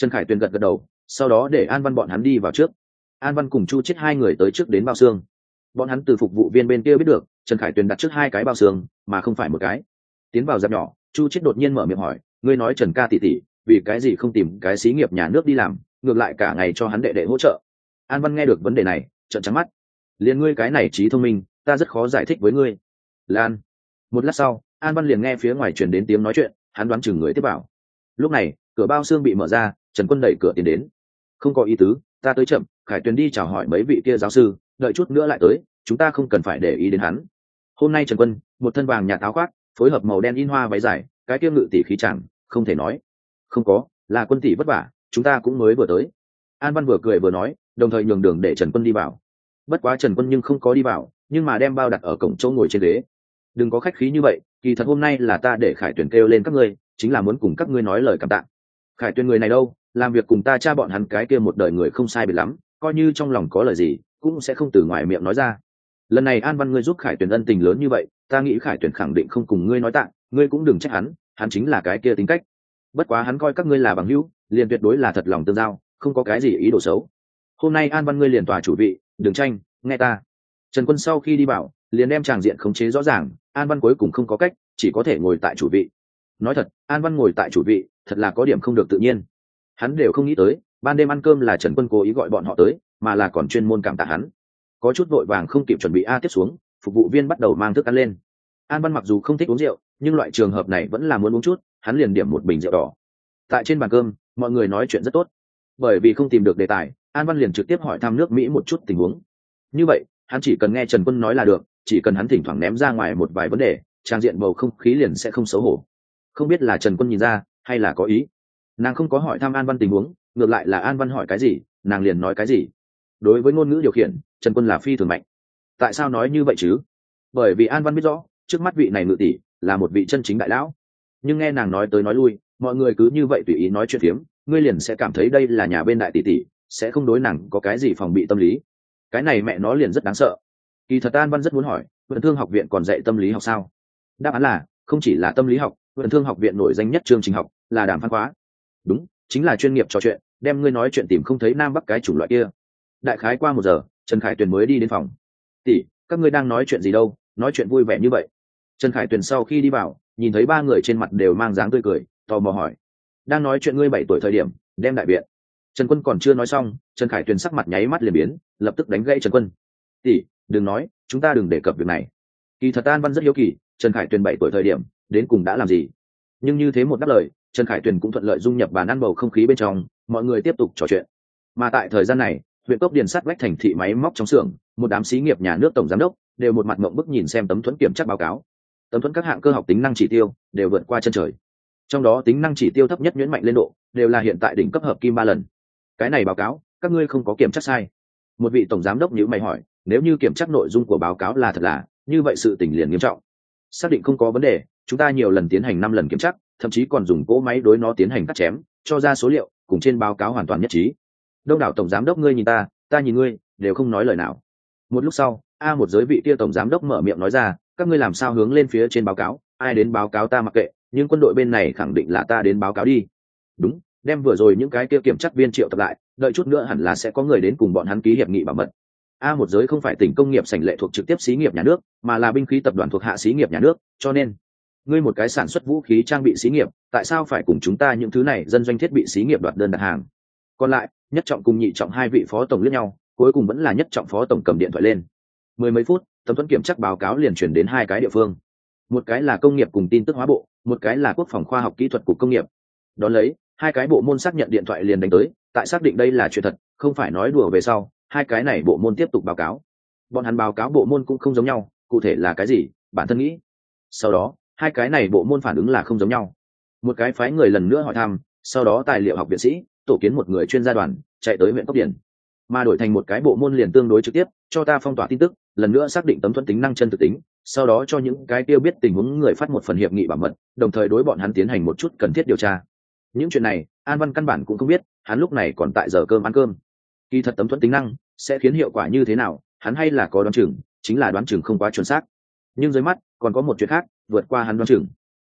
Speaker 1: Trần Khải Tuyền gật gật đầu, sau đó để An Văn bọn hắn đi vào trước. An Văn cùng Chu Chiết hai người tới trước đến bao xương. Bọn hắn từ phục vụ viên bên kia biết được Trần Khải Tuyền đặt trước hai cái bao xương mà không phải một cái. Tiến vào dạp nhỏ, Chu Chiết đột nhiên mở miệng hỏi, ngươi nói Trần ca tỷ tỷ vì cái gì không tìm cái xí nghiệp nhà nước đi làm, ngược lại cả ngày cho hắn đệ đệ hỗ trợ? An Văn nghe được vấn đề này trợn trắng mắt. Liền ngươi cái này trí thông minh, ta rất khó giải thích với ngươi. Lan. Một lát sau, An Văn liền nghe phía ngoài truyền đến tiếng nói chuyện, hắn đoán chừng người tiếp vào. Lúc này, cửa bao xương bị mở ra, Trần Quân đẩy cửa tiến đến. Không có ý tứ, ta tới chậm, Khải Tuyền đi chào hỏi mấy vị kia giáo sư, đợi chút nữa lại tới, chúng ta không cần phải để ý đến hắn. Hôm nay Trần Quân, một thân vàng nhạt áo khoác, phối hợp màu đen in hoa váy dài, cái kia ngự tỷ khí chẳng, không thể nói. Không có, là Quân tỷ vất vả, chúng ta cũng mới vừa tới. An Văn vừa cười vừa nói, đồng thời nhường đường để Trần Quân đi vào. Bất quá Trần Quân nhưng không có đi vào, nhưng mà đem bao đặt ở cổng chỗ ngồi trên ghế. Đừng có khách khí như vậy, kỳ thật hôm nay là ta để Khải Tuyền kêu lên các ngươi, chính là muốn cùng các ngươi nói lời cảm tạ. Khải Tuyền người này đâu, làm việc cùng ta cha bọn hắn cái kia một đời người không sai biệt lắm, coi như trong lòng có lời gì cũng sẽ không từ ngoài miệng nói ra. Lần này An Văn ngươi giúp Khải Tuyền ân tình lớn như vậy, ta nghĩ Khải Tuyền khẳng định không cùng ngươi nói tạ, ngươi cũng đừng trách hắn, hắn chính là cái kia tính cách. Bất quá hắn coi các ngươi là bằng hữu, liền tuyệt đối là thật lòng tương giao, không có cái gì ý đồ xấu. Hôm nay An Văn ngươi liền tòa chủ vị, đừng tranh, nghe ta. Trần Quân sau khi đi bảo, liền đem tràng diện khống chế rõ ràng, An Văn cuối cùng không có cách, chỉ có thể ngồi tại chủ vị. Nói thật, An Văn ngồi tại chủ vị, thật là có điểm không được tự nhiên. Hắn đều không nghĩ tới, ban đêm ăn cơm là Trần Quân cố ý gọi bọn họ tới, mà là còn chuyên môn cảm tạ hắn. Có chút vội vàng không kịp chuẩn bị a tiếp xuống, phục vụ viên bắt đầu mang thức ăn lên. An Văn mặc dù không thích uống rượu, nhưng loại trường hợp này vẫn là muốn uống chút, hắn liền điểm một bình rượu đỏ. Tại trên bàn cơm, mọi người nói chuyện rất tốt. Bởi vì không tìm được đề tài, An Văn liền trực tiếp hỏi thăm nước Mỹ một chút tình huống. Như vậy, hắn chỉ cần nghe Trần Quân nói là được, chỉ cần hắn thỉnh thoảng ném ra ngoài một vài vấn đề, trang diện bầu không khí liền sẽ không xấu hổ. Không biết là Trần Quân nhìn ra hay là có ý, nàng không có hỏi thăm An Văn tình huống, ngược lại là An Văn hỏi cái gì nàng liền nói cái gì. Đối với ngôn ngữ điều khiển, Trần Quân là phi thường mạnh. Tại sao nói như vậy chứ? Bởi vì An Văn biết rõ trước mắt vị này ngự tỷ là một vị chân chính đại lão, nhưng nghe nàng nói tới nói lui, mọi người cứ như vậy tùy ý nói chuyện phiếm, ngươi liền sẽ cảm thấy đây là nhà bên đại tỷ tỷ, sẽ không đối nàng có cái gì phòng bị tâm lý. Cái này mẹ nó liền rất đáng sợ. Kỳ thật An Văn rất muốn hỏi, Vườn Thương học viện còn dạy tâm lý học sao? Đáp án là không chỉ là tâm lý học, Vườn Thương học viện nổi danh nhất chương trình học là đàm phán khóa. Đúng, chính là chuyên nghiệp trò chuyện, đem ngươi nói chuyện tìm không thấy nam bắc cái chủng loại kia. Đại khái qua một giờ, Trần Khải Tuyền mới đi đến phòng. Tỷ, các ngươi đang nói chuyện gì đâu, nói chuyện vui vẻ như vậy? Trần Khải Tuyền sau khi đi vào, nhìn thấy ba người trên mặt đều mang dáng tươi cười, tò mò hỏi. Đang nói chuyện ngươi bảy tuổi thời điểm, đem đại biện. Trần Quân còn chưa nói xong, Trần Khải Tuyền sắc mặt nháy mắt liền biến, lập tức đánh gãy Trần Quân. Tỷ, đừng nói, chúng ta đừng đề cập việc này. Kỳ thật An Văn rất hiếu kỳ, Trần Khải Tuyền bảy tuổi thời điểm, đến cùng đã làm gì. Nhưng như thế một đáp lời, Trần Khải Tuyền cũng thuận lợi dung nhập bàn ăn bầu không khí bên trong, mọi người tiếp tục trò chuyện. Mà tại thời gian này, huyện Cốc Điền sát vách thành thị máy móc trong xưởng, một đám xí nghiệp nhà nước tổng giám đốc đều một mặt ngậm bức nhìn xem tấm thuẫn kiểm tra báo cáo. Tấm thuẫn các hạng cơ học tính năng chỉ tiêu đều vượt qua chân trời. Trong đó tính năng chỉ tiêu thấp nhất nhuyễn mạnh lên độ đều là hiện tại đỉnh cấp hợp kim ba lần. Cái này báo cáo, các ngươi không có kiểm tra sai. Một vị tổng giám đốc nhíu mày hỏi, nếu như kiểm tra nội dung của báo cáo là thật là, như vậy sự tình liền nghiêm trọng. Xác định không có vấn đề, chúng ta nhiều lần tiến hành năm lần kiểm tra, thậm chí còn dùng cỗ máy đối nó tiến hành cắt chém, cho ra số liệu cùng trên báo cáo hoàn toàn nhất trí. Đông đảo tổng giám đốc ngươi nhìn ta, ta nhìn ngươi, đều không nói lời nào. Một lúc sau, a một giới vị kia tổng giám đốc mở miệng nói ra, các ngươi làm sao hướng lên phía trên báo cáo, ai đến báo cáo ta mặc kệ, nhưng quân đội bên này khẳng định là ta đến báo cáo đi. Đúng, đem vừa rồi những cái kia kiểm tra viên triệu tập lại, đợi chút nữa hẳn là sẽ có người đến cùng bọn hắn ký hiệp nghị bảo mật. A một giới không phải tỉnh công nghiệp sảnh lệ thuộc trực tiếp xí nghiệp nhà nước, mà là binh khí tập đoàn thuộc hạ xí nghiệp nhà nước, cho nên ngươi một cái sản xuất vũ khí trang bị xí nghiệp, tại sao phải cùng chúng ta những thứ này dân doanh thiết bị xí nghiệp đoạt đơn đặt hàng? Còn lại, nhất trọng cùng nhị trọng hai vị phó tổng liếc nhau, cuối cùng vẫn là nhất trọng phó tổng cầm điện thoại lên. Mười mấy phút, tấm thuẫn kiểm tra báo cáo liền chuyển đến hai cái địa phương. Một cái là công nghiệp cùng tin tức hóa bộ, một cái là quốc phòng khoa học kỹ thuật cục công nghiệp. Đón lấy, hai cái bộ môn xác nhận điện thoại liền đánh tới, tại xác định đây là chuyện thật, không phải nói đùa về sau, hai cái này bộ môn tiếp tục báo cáo. Bọn hắn báo cáo bộ môn cũng không giống nhau, cụ thể là cái gì, bản thân nghĩ. Sau đó, hai cái này bộ môn phản ứng là không giống nhau. Một cái phái người lần nữa hỏi thăm, sau đó tài liệu học viện sĩ tổ kiến một người chuyên gia đoàn chạy tới huyện Cốc Điền, mà đổi thành một cái bộ môn liền tương đối trực tiếp, cho ta phong tỏa tin tức, lần nữa xác định tấm thuẫn tính năng chân thực tính, sau đó cho những cái tiêu biết tình huống người phát một phần hiệp nghị bảo mật, đồng thời đối bọn hắn tiến hành một chút cần thiết điều tra. Những chuyện này An Văn căn bản cũng không biết, hắn lúc này còn tại giờ cơm ăn cơm. Kỳ thật tấm thuẫn tính năng sẽ khiến hiệu quả như thế nào, hắn hay là có đoán chừng, chính là đoán chừng không quá chuẩn xác. Nhưng dưới mắt còn có một chuyện khác vượt qua hắn đoán chừng.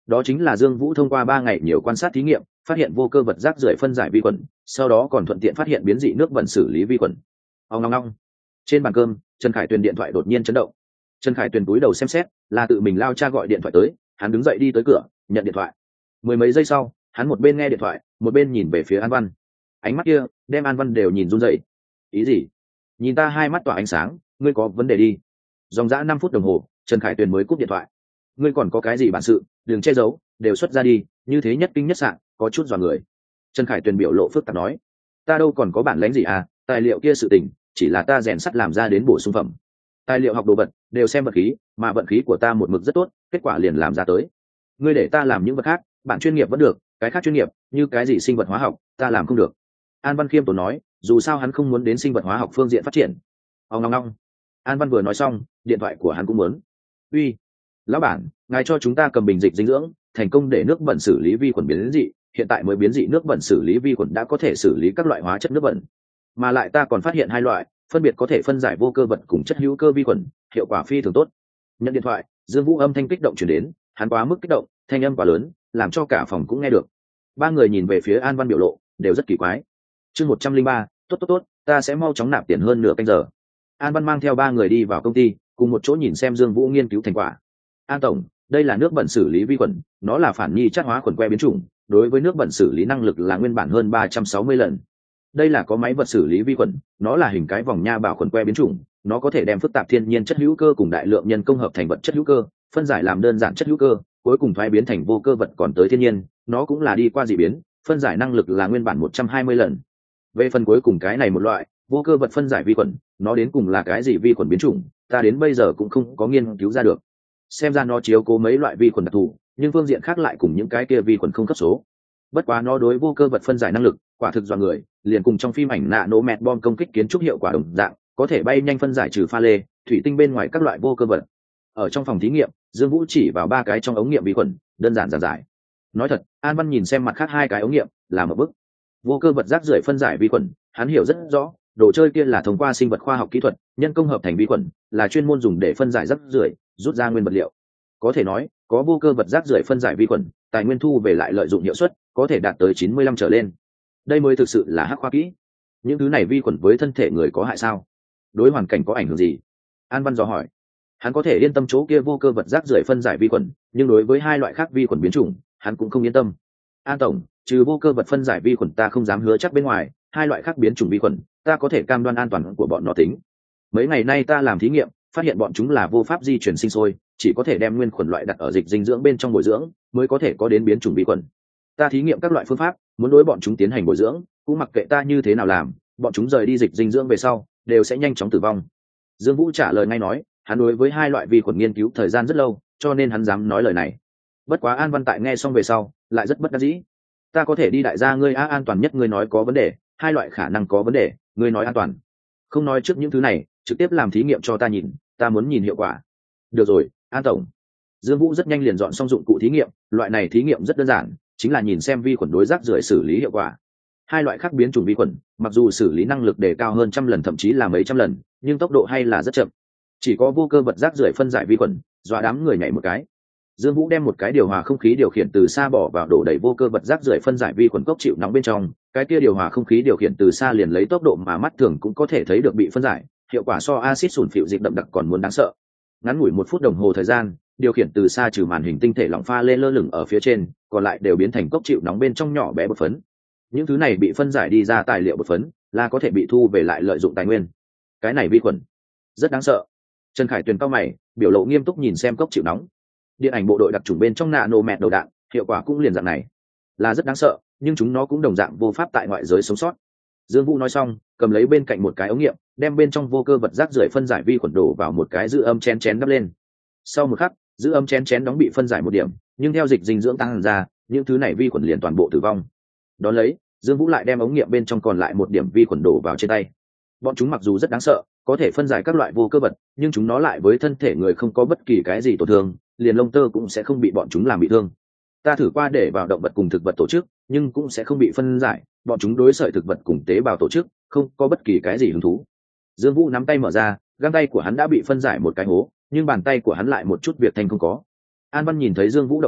Speaker 1: Đó chính là Dương Vũ thông qua ba ngày nhiều quan sát thí nghiệm phát hiện vô cơ vật rác rưởi phân giải vi khuẩn, sau đó còn thuận tiện phát hiện biến dị nước bẩn xử lý vi khuẩn. Ông long long. Trên bàn cơm, Trần Khải Tuyền điện thoại đột nhiên chấn động. Trần Khải Tuyền cúi đầu xem xét, là tự mình lao cha gọi điện thoại tới, hắn đứng dậy đi tới cửa, nhận điện thoại. Mười mấy giây sau, hắn một bên nghe điện thoại, một bên nhìn về phía An Văn. Ánh mắt kia, đem An Văn đều nhìn run rẩy. Ý gì? Nhìn ta hai mắt tỏa ánh sáng, ngươi có vấn đề đi. Dòng dã năm phút đồng hồ, Trần Khải Tuyền mới cúp điện thoại. Ngươi còn có cái gì bản sự, đừng che giấu, đều xuất ra đi, như thế nhất kinh nhất sạn, có chút dọa người. Trần Khải Tuyền biểu lộ phức tạp nói, ta đâu còn có bản lãnh gì à, tài liệu kia sự tình, chỉ là ta rèn sắt làm ra đến bổ sung phẩm. Tài liệu học đồ vật đều xem vật khí, mà vận khí của ta một mực rất tốt, kết quả liền làm ra tới. Ngươi để ta làm những vật khác, bạn chuyên nghiệp vẫn được, cái khác chuyên nghiệp, như cái gì sinh vật hóa học, ta làm không được. An Văn khiêm tốn nói, dù sao hắn không muốn đến sinh vật hóa học phương diện phát triển. Ông long long. An Văn vừa nói xong, điện thoại của hắn cũng muốn. Uy, lão bản, ngài cho chúng ta cầm bình dịch dinh dưỡng, thành công để nước bẩn xử lý vi khuẩn biến dị, hiện tại mới biến dị nước bẩn xử lý vi khuẩn đã có thể xử lý các loại hóa chất nước bẩn, mà lại ta còn phát hiện hai loại, phân biệt có thể phân giải vô cơ vật cùng chất hữu cơ vi khuẩn, hiệu quả phi thường tốt. Nhận điện thoại, Dương Vũ âm thanh kích động truyền đến, hắn quá mức kích động, thanh âm quá lớn, làm cho cả phòng cũng nghe được. Ba người nhìn về phía An Văn biểu lộ đều rất kỳ quái. Chương một trăm linh ba, tốt tốt tốt, ta sẽ mau chóng nạp tiền hơn nửa canh giờ. An Văn mang theo ba người đi vào công ty, cùng một chỗ nhìn xem Dương Vũ nghiên cứu thành quả. An tổng, đây là nước bẩn xử lý vi khuẩn, nó là phản nhi chất hóa khuẩn que biến chủng, đối với nước bẩn xử lý năng lực là nguyên bản hơn ba trăm sáu mươi lần. Đây là có máy vật xử lý vi khuẩn, nó là hình cái vòng nha bảo khuẩn que biến chủng, nó có thể đem phức tạp thiên nhiên chất hữu cơ cùng đại lượng nhân công hợp thành vật chất hữu cơ, phân giải làm đơn giản chất hữu cơ, cuối cùng thoái biến thành vô cơ vật còn tới thiên nhiên, nó cũng là đi qua dị biến, phân giải năng lực là nguyên bản một trăm hai mươi lần. Về phần cuối cùng cái này một loại vô cơ vật phân giải vi khuẩn, nó đến cùng là cái gì vi khuẩn biến chủng, ta đến bây giờ cũng không có nghiên cứu ra được. Xem ra nó chiếu cố mấy loại vi khuẩn đặc thù, nhưng phương diện khác lại cùng những cái kia vi khuẩn không cấp số. Bất quá nó đối vô cơ vật phân giải năng lực, quả thực dọa người, liền cùng trong phim ảnh nạ nổ mẹt bom công kích kiến trúc hiệu quả đồng dạng, có thể bay nhanh phân giải trừ pha lê, thủy tinh bên ngoài các loại vô cơ vật. Ở trong phòng thí nghiệm, Dương Vũ chỉ vào ba cái trong ống nghiệm vi khuẩn, đơn giản giản giải. Nói thật, An Văn nhìn xem mặt khác hai cái ống nghiệm, là một bức. Vô cơ vật rác rưởi phân giải vi khuẩn, hắn hiểu rất rõ, đồ chơi kia là thông qua sinh vật khoa học kỹ thuật, nhân công hợp thành vi khuẩn, là chuyên môn dùng để phân giải rác rưởi, rút ra nguyên vật liệu. Có thể nói, có vô cơ vật rác rưởi phân giải vi khuẩn, tài nguyên thu về lại lợi dụng hiệu suất có thể đạt tới chín mươi lăm trở lên. Đây mới thực sự là hắc khoa kỹ. Những thứ này vi khuẩn với thân thể người có hại sao? Đối hoàn cảnh có ảnh hưởng gì? An Văn dò hỏi. Hắn có thể yên tâm chỗ kia vô cơ vật rác rưởi phân giải vi khuẩn, nhưng đối với hai loại khác vi khuẩn biến chủng, hắn cũng không yên tâm. An tổng, trừ vô cơ vật phân giải vi khuẩn ta không dám hứa chắc bên ngoài, hai loại khác biến chủng vi khuẩn, ta có thể cam đoan an toàn của bọn nó tính. Mấy ngày nay ta làm thí nghiệm, phát hiện bọn chúng là vô pháp di chuyển sinh sôi, chỉ có thể đem nguyên khuẩn loại đặt ở dịch dinh dưỡng bên trong bồi dưỡng, mới có thể có đến biến chủng vi khuẩn. Ta thí nghiệm các loại phương pháp, muốn đối bọn chúng tiến hành bồi dưỡng, cũng mặc kệ ta như thế nào làm, bọn chúng rời đi dịch dinh dưỡng về sau, đều sẽ nhanh chóng tử vong. Dương Vũ trả lời ngay nói, hắn đối với hai loại vi khuẩn nghiên cứu thời gian rất lâu, cho nên hắn dám nói lời này. Bất quá An Văn tại nghe xong về sau, lại rất bất đắc dĩ. Ta có thể đi đại gia ngươi a an toàn nhất ngươi nói có vấn đề, hai loại khả năng có vấn đề, ngươi nói an toàn. Không nói trước những thứ này, trực tiếp làm thí nghiệm cho ta nhìn, ta muốn nhìn hiệu quả. Được rồi, An tổng. Dương Vũ rất nhanh liền dọn xong dụng cụ thí nghiệm, loại này thí nghiệm rất đơn giản, chính là nhìn xem vi khuẩn đối rác rưởi xử lý hiệu quả. Hai loại khác biến chủng vi khuẩn, mặc dù xử lý năng lực đề cao hơn trăm lần thậm chí là mấy trăm lần, nhưng tốc độ hay là rất chậm. Chỉ có vô cơ vật rác rưởi phân giải vi khuẩn, dọa đám người nhảy một cái. Dương Vũ đem một cái điều hòa không khí điều khiển từ xa bỏ vào đổ đầy vô cơ vật rác rưởi phân giải vi khuẩn cốc chịu nóng bên trong, cái kia điều hòa không khí điều khiển từ xa liền lấy tốc độ mà mắt thường cũng có thể thấy được bị phân giải, hiệu quả so axit sủn phịu dịch đậm đặc còn muốn đáng sợ. Ngắn ngủi một phút đồng hồ thời gian, điều khiển từ xa trừ màn hình tinh thể lỏng pha lên lơ lửng ở phía trên, còn lại đều biến thành cốc chịu nóng bên trong nhỏ bé bột phấn. Những thứ này bị phân giải đi ra tài liệu bột phấn, là có thể bị thu về lại lợi dụng tài nguyên. Cái này vi khuẩn rất đáng sợ. Trần Khải Tuyền cao mày, biểu lộ nghiêm túc nhìn xem cốc chịu nóng. Điện ảnh bộ đội đặc trùng bên trong nano mẹt đầu đạn, hiệu quả cũng liền dạng này, là rất đáng sợ, nhưng chúng nó cũng đồng dạng vô pháp tại ngoại giới sống sót. Dương Vũ nói xong, cầm lấy bên cạnh một cái ống nghiệm, đem bên trong vô cơ vật rác rưởi phân giải vi khuẩn đổ vào một cái giữ âm chén chén đắp lên. Sau một khắc, giữ âm chén chén đóng bị phân giải một điểm, nhưng theo dịch dinh dưỡng tăng ra, những thứ này vi khuẩn liền toàn bộ tử vong. Đón lấy, Dương Vũ lại đem ống nghiệm bên trong còn lại một điểm vi khuẩn đổ vào trên tay. Bọn chúng mặc dù rất đáng sợ, có thể phân giải các loại vô cơ vật, nhưng chúng nó lại với thân thể người không có bất kỳ cái gì tổn thương, liền lông tơ cũng sẽ không bị bọn chúng làm bị thương. Ta thử qua để vào động vật cùng thực vật tổ chức, nhưng cũng sẽ không bị phân giải, bọn chúng đối sợi thực vật cùng tế bào tổ chức không có bất kỳ cái gì hứng thú. Dương Vũ nắm tay mở ra, găng tay của hắn đã bị phân giải một cái hố, nhưng bàn tay của hắn lại một chút việc thành không có. An Văn nhìn thấy Dương Vũ động tác,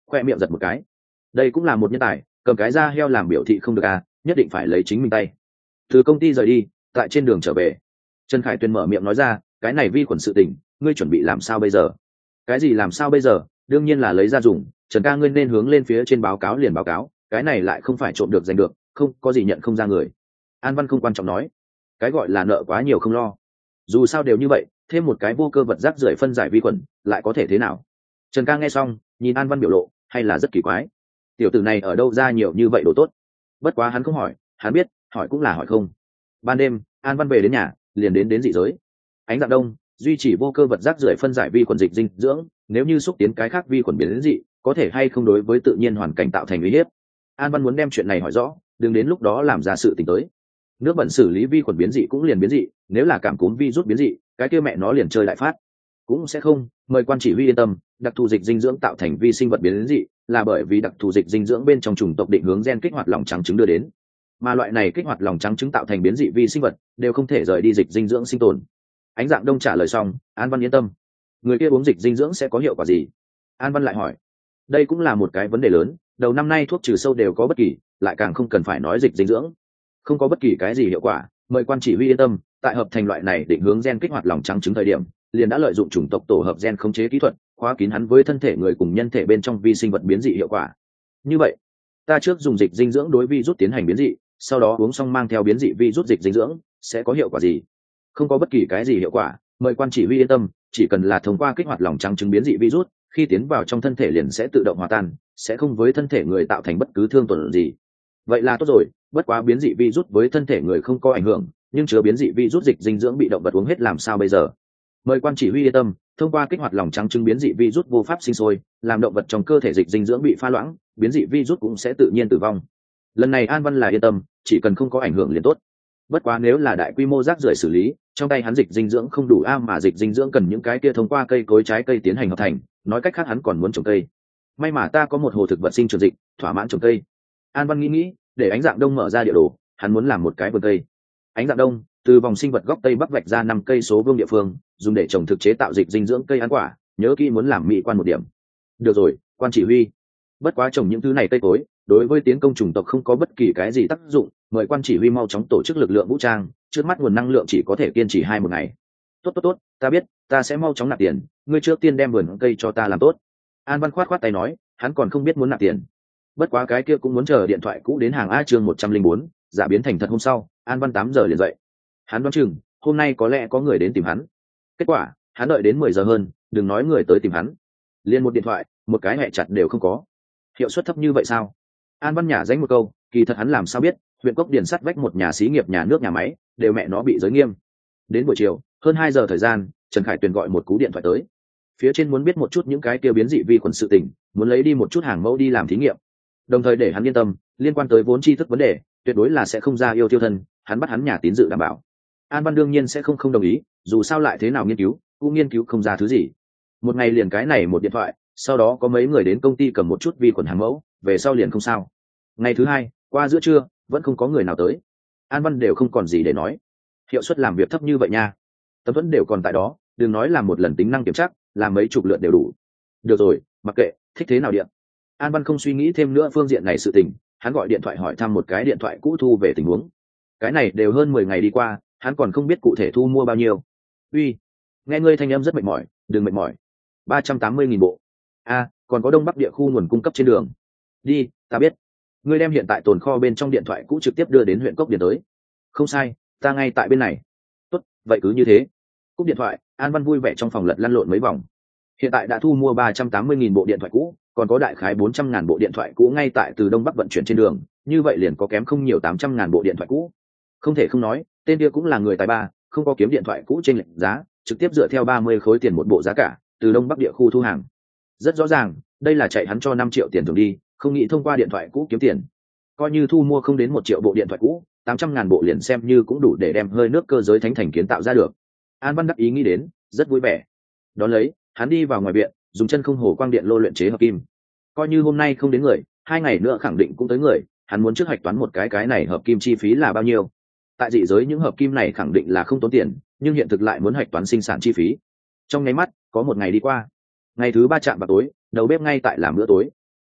Speaker 1: khoe miệng giật một cái. Đây cũng là một nhân tài, cầm cái da heo làm biểu thị không được à, nhất định phải lấy chính mình tay. Từ công ty rời đi, tại trên đường trở về, Trần Khải Tuyền mở miệng nói ra, cái này vi khuẩn sự tình, ngươi chuẩn bị làm sao bây giờ? Cái gì làm sao bây giờ? Đương nhiên là lấy ra dùng, Trần ca ngươi nên hướng lên phía trên báo cáo liền báo cáo, cái này lại không phải trộm được giành được, không có gì nhận không ra người. An Văn không quan trọng nói, cái gọi là nợ quá nhiều không lo, dù sao đều như vậy, thêm một cái vô cơ vật rác rưởi phân giải vi khuẩn lại có thể thế nào? Trần ca nghe xong, nhìn An Văn biểu lộ hay là rất kỳ quái, tiểu tử này ở đâu ra nhiều như vậy đồ tốt? Bất quá hắn không hỏi, hắn biết hỏi cũng là hỏi không. Ban đêm An Văn về đến nhà, liền đến đến dị giới. Ánh dạng đông duy trì vô cơ vật rác rưởi phân giải vi khuẩn dịch dinh dưỡng, nếu như xúc tiến cái khác vi khuẩn biến dị, có thể hay không đối với tự nhiên hoàn cảnh tạo thành uy hiếp. An Văn muốn đem chuyện này hỏi rõ, đừng đến lúc đó làm ra sự tình tới. Nước bẩn xử lý vi khuẩn biến dị cũng liền biến dị, nếu là cảm cúm virus biến dị, cái kia mẹ nó liền chơi đại phát. Cũng sẽ không, mời quan chỉ huy yên tâm, đặc thù dịch dinh dưỡng tạo thành vi sinh vật biến dị, là bởi vì đặc thù dịch dinh dưỡng bên trong chủng tộc định hướng gen kích hoạt lòng trắng trứng đưa đến. Mà loại này kích hoạt lòng trắng trứng tạo thành biến dị vi sinh vật, đều không thể rời đi dịch dinh dưỡng sinh tồn. Ánh dạng đông trả lời xong, An Văn yên tâm. Người kia uống dịch dinh dưỡng sẽ có hiệu quả gì? An Văn lại hỏi. Đây cũng là một cái vấn đề lớn, đầu năm nay thuốc trừ sâu đều có bất kỳ, lại càng không cần phải nói dịch dinh dưỡng. Không có bất kỳ cái gì hiệu quả, mời quan chỉ huy yên tâm, tại hợp thành loại này định hướng gen kích hoạt lòng trắng trứng thời điểm, liền đã lợi dụng chủng tộc tổ hợp gen khống chế kỹ thuật, khóa kín hắn với thân thể người cùng nhân thể bên trong vi sinh vật biến dị hiệu quả. Như vậy, ta trước dùng dịch dinh dưỡng đối vi rút tiến hành biến dị, sau đó uống xong mang theo biến dị vi rút dịch dinh dưỡng, sẽ có hiệu quả gì? Không có bất kỳ cái gì hiệu quả, mời quan chỉ huy yên tâm, chỉ cần là thông qua kích hoạt lòng trắng trứng biến dị virus, khi tiến vào trong thân thể liền sẽ tự động hòa tan, sẽ không với thân thể người tạo thành bất cứ thương tổn gì. Vậy là tốt rồi, bất quá biến dị virus với thân thể người không có ảnh hưởng, nhưng chứa biến dị virus dịch dinh dưỡng bị động vật uống hết làm sao bây giờ? Mời quan chỉ huy yên tâm, thông qua kích hoạt lòng trắng trứng biến dị virus vô pháp sinh sôi, làm động vật trong cơ thể dịch dinh dưỡng bị pha loãng, biến dị virus cũng sẽ tự nhiên tử vong. Lần này An Văn là yên tâm, chỉ cần không có ảnh hưởng liền tốt. Bất quá nếu là đại quy mô rác rưởi xử lý, trong tay hắn dịch dinh dưỡng không đủ a, mà dịch dinh dưỡng cần những cái kia thông qua cây cối trái cây tiến hành hợp thành, nói cách khác hắn còn muốn trồng cây. May mà ta có một hồ thực vật sinh trưởng dịch, thỏa mãn trồng cây. An Văn nghĩ nghĩ, để Ánh Dạng Đông mở ra địa đồ, hắn muốn làm một cái vườn cây. Ánh Dạng Đông từ vòng sinh vật góc tây bắc vạch ra năm cây số vuông địa phương, dùng để trồng thực chế tạo dịch dinh dưỡng cây ăn quả, nhớ kỹ muốn làm mỹ quan một điểm. Được rồi, quan chỉ huy. Bất quá trồng những thứ này cây cối, đối với tiến công chủng tộc không có bất kỳ cái gì tác dụng, mời quan chỉ huy mau chóng tổ chức lực lượng vũ trang, trước mắt nguồn năng lượng chỉ có thể kiên trì hai một ngày. Tốt tốt tốt, ta biết, ta sẽ mau chóng nạp tiền, ngươi trước tiên đem vườn cây cho ta làm tốt. An Văn khoát khoát tay nói, hắn còn không biết muốn nạp tiền. Bất quá cái kia cũng muốn chờ điện thoại cũ đến hàng a chương một trăm linh bốn, giả biến thành thật hôm sau, An Văn tám giờ liền dậy. Hắn đoán chừng, hôm nay có lẽ có người đến tìm hắn. Kết quả, hắn đợi đến mười giờ hơn, đừng nói người tới tìm hắn. Liên một điện thoại, một cái hẹ chặt đều không có. Hiệu suất thấp như vậy sao? An Văn nhả danh một câu, kỳ thật hắn làm sao biết, huyện Cốc Điền sắt vách một nhà xí nghiệp nhà nước nhà máy, đều mẹ nó bị giới nghiêm. Đến buổi chiều, hơn hai giờ thời gian, Trần Khải Tuyền gọi một cú điện thoại tới. Phía trên muốn biết một chút những cái tiêu biến dị vi khuẩn sự tình, muốn lấy đi một chút hàng mẫu đi làm thí nghiệm. Đồng thời để hắn yên tâm, liên quan tới vốn tri thức vấn đề, tuyệt đối là sẽ không ra yêu tiêu thân, hắn bắt hắn nhà tín dự đảm bảo. An Văn đương nhiên sẽ không không đồng ý, dù sao lại thế nào nghiên cứu, cũng nghiên cứu không ra thứ gì. Một ngày liền cái này một điện thoại, sau đó có mấy người đến công ty cầm một chút vi khuẩn hàng mẫu, về sau liền không sao. Ngày thứ hai, qua giữa trưa, vẫn không có người nào tới. An Văn đều không còn gì để nói. Hiệu suất làm việc thấp như vậy nha. Tấm vẫn đều còn tại đó, đừng nói làm một lần tính năng kiểm tra, làm mấy chục lượt đều đủ. Được rồi, mặc kệ, thích thế nào điện. An Văn không suy nghĩ thêm nữa phương diện này sự tình, hắn gọi điện thoại hỏi thăm một cái điện thoại cũ thu về tình huống. Cái này đều hơn mười ngày đi qua, hắn còn không biết cụ thể thu mua bao nhiêu. Uy, nghe ngươi thanh âm rất mệt mỏi, đừng mệt mỏi. ba trăm tám mươi nghìn bộ. A, còn có đông bắc địa khu nguồn cung cấp trên đường. Đi, ta biết. Ngươi đem hiện tại tồn kho bên trong điện thoại cũ trực tiếp đưa đến huyện Cốc Điền tới. Không sai, ta ngay tại bên này. Tốt, vậy cứ như thế. Cúp điện thoại, An Văn vui vẻ trong phòng lật lăn lộn mấy vòng. Hiện tại đã thu mua ba trăm tám mươi nghìn bộ điện thoại cũ, còn có đại khái bốn trăm ngàn bộ điện thoại cũ ngay tại từ đông bắc vận chuyển trên đường, như vậy liền có kém không nhiều tám trăm ngàn bộ điện thoại cũ. Không thể không nói, tên kia cũng là người tài ba, không có kiếm điện thoại cũ trên lệnh giá, trực tiếp dựa theo ba mươi khối tiền một bộ giá cả, từ đông bắc địa khu thu hàng. Rất rõ ràng, đây là chạy hắn cho năm triệu tiền thường đi, không nghĩ thông qua điện thoại cũ kiếm tiền. Coi như thu mua không đến một triệu bộ điện thoại cũ, tám trăm ngàn bộ liền xem như cũng đủ để đem hơi nước cơ giới thánh thành kiến tạo ra được. An Văn đắc ý nghĩ đến, rất vui vẻ. Đón lấy, hắn đi vào ngoài viện, dùng chân không hồ quang điện lô luyện chế hợp kim. Coi như hôm nay không đến người, hai ngày nữa khẳng định cũng tới người, hắn muốn trước hạch toán một cái cái này hợp kim chi phí là bao nhiêu. Tại dị giới những hợp kim này khẳng định là không tốn tiền, nhưng hiện thực lại muốn hạch toán sinh sản chi phí. Trong nháy mắt, có một ngày đi qua. Ngày thứ ba chạm vào tối, đầu bếp ngay tại làm bữa tối.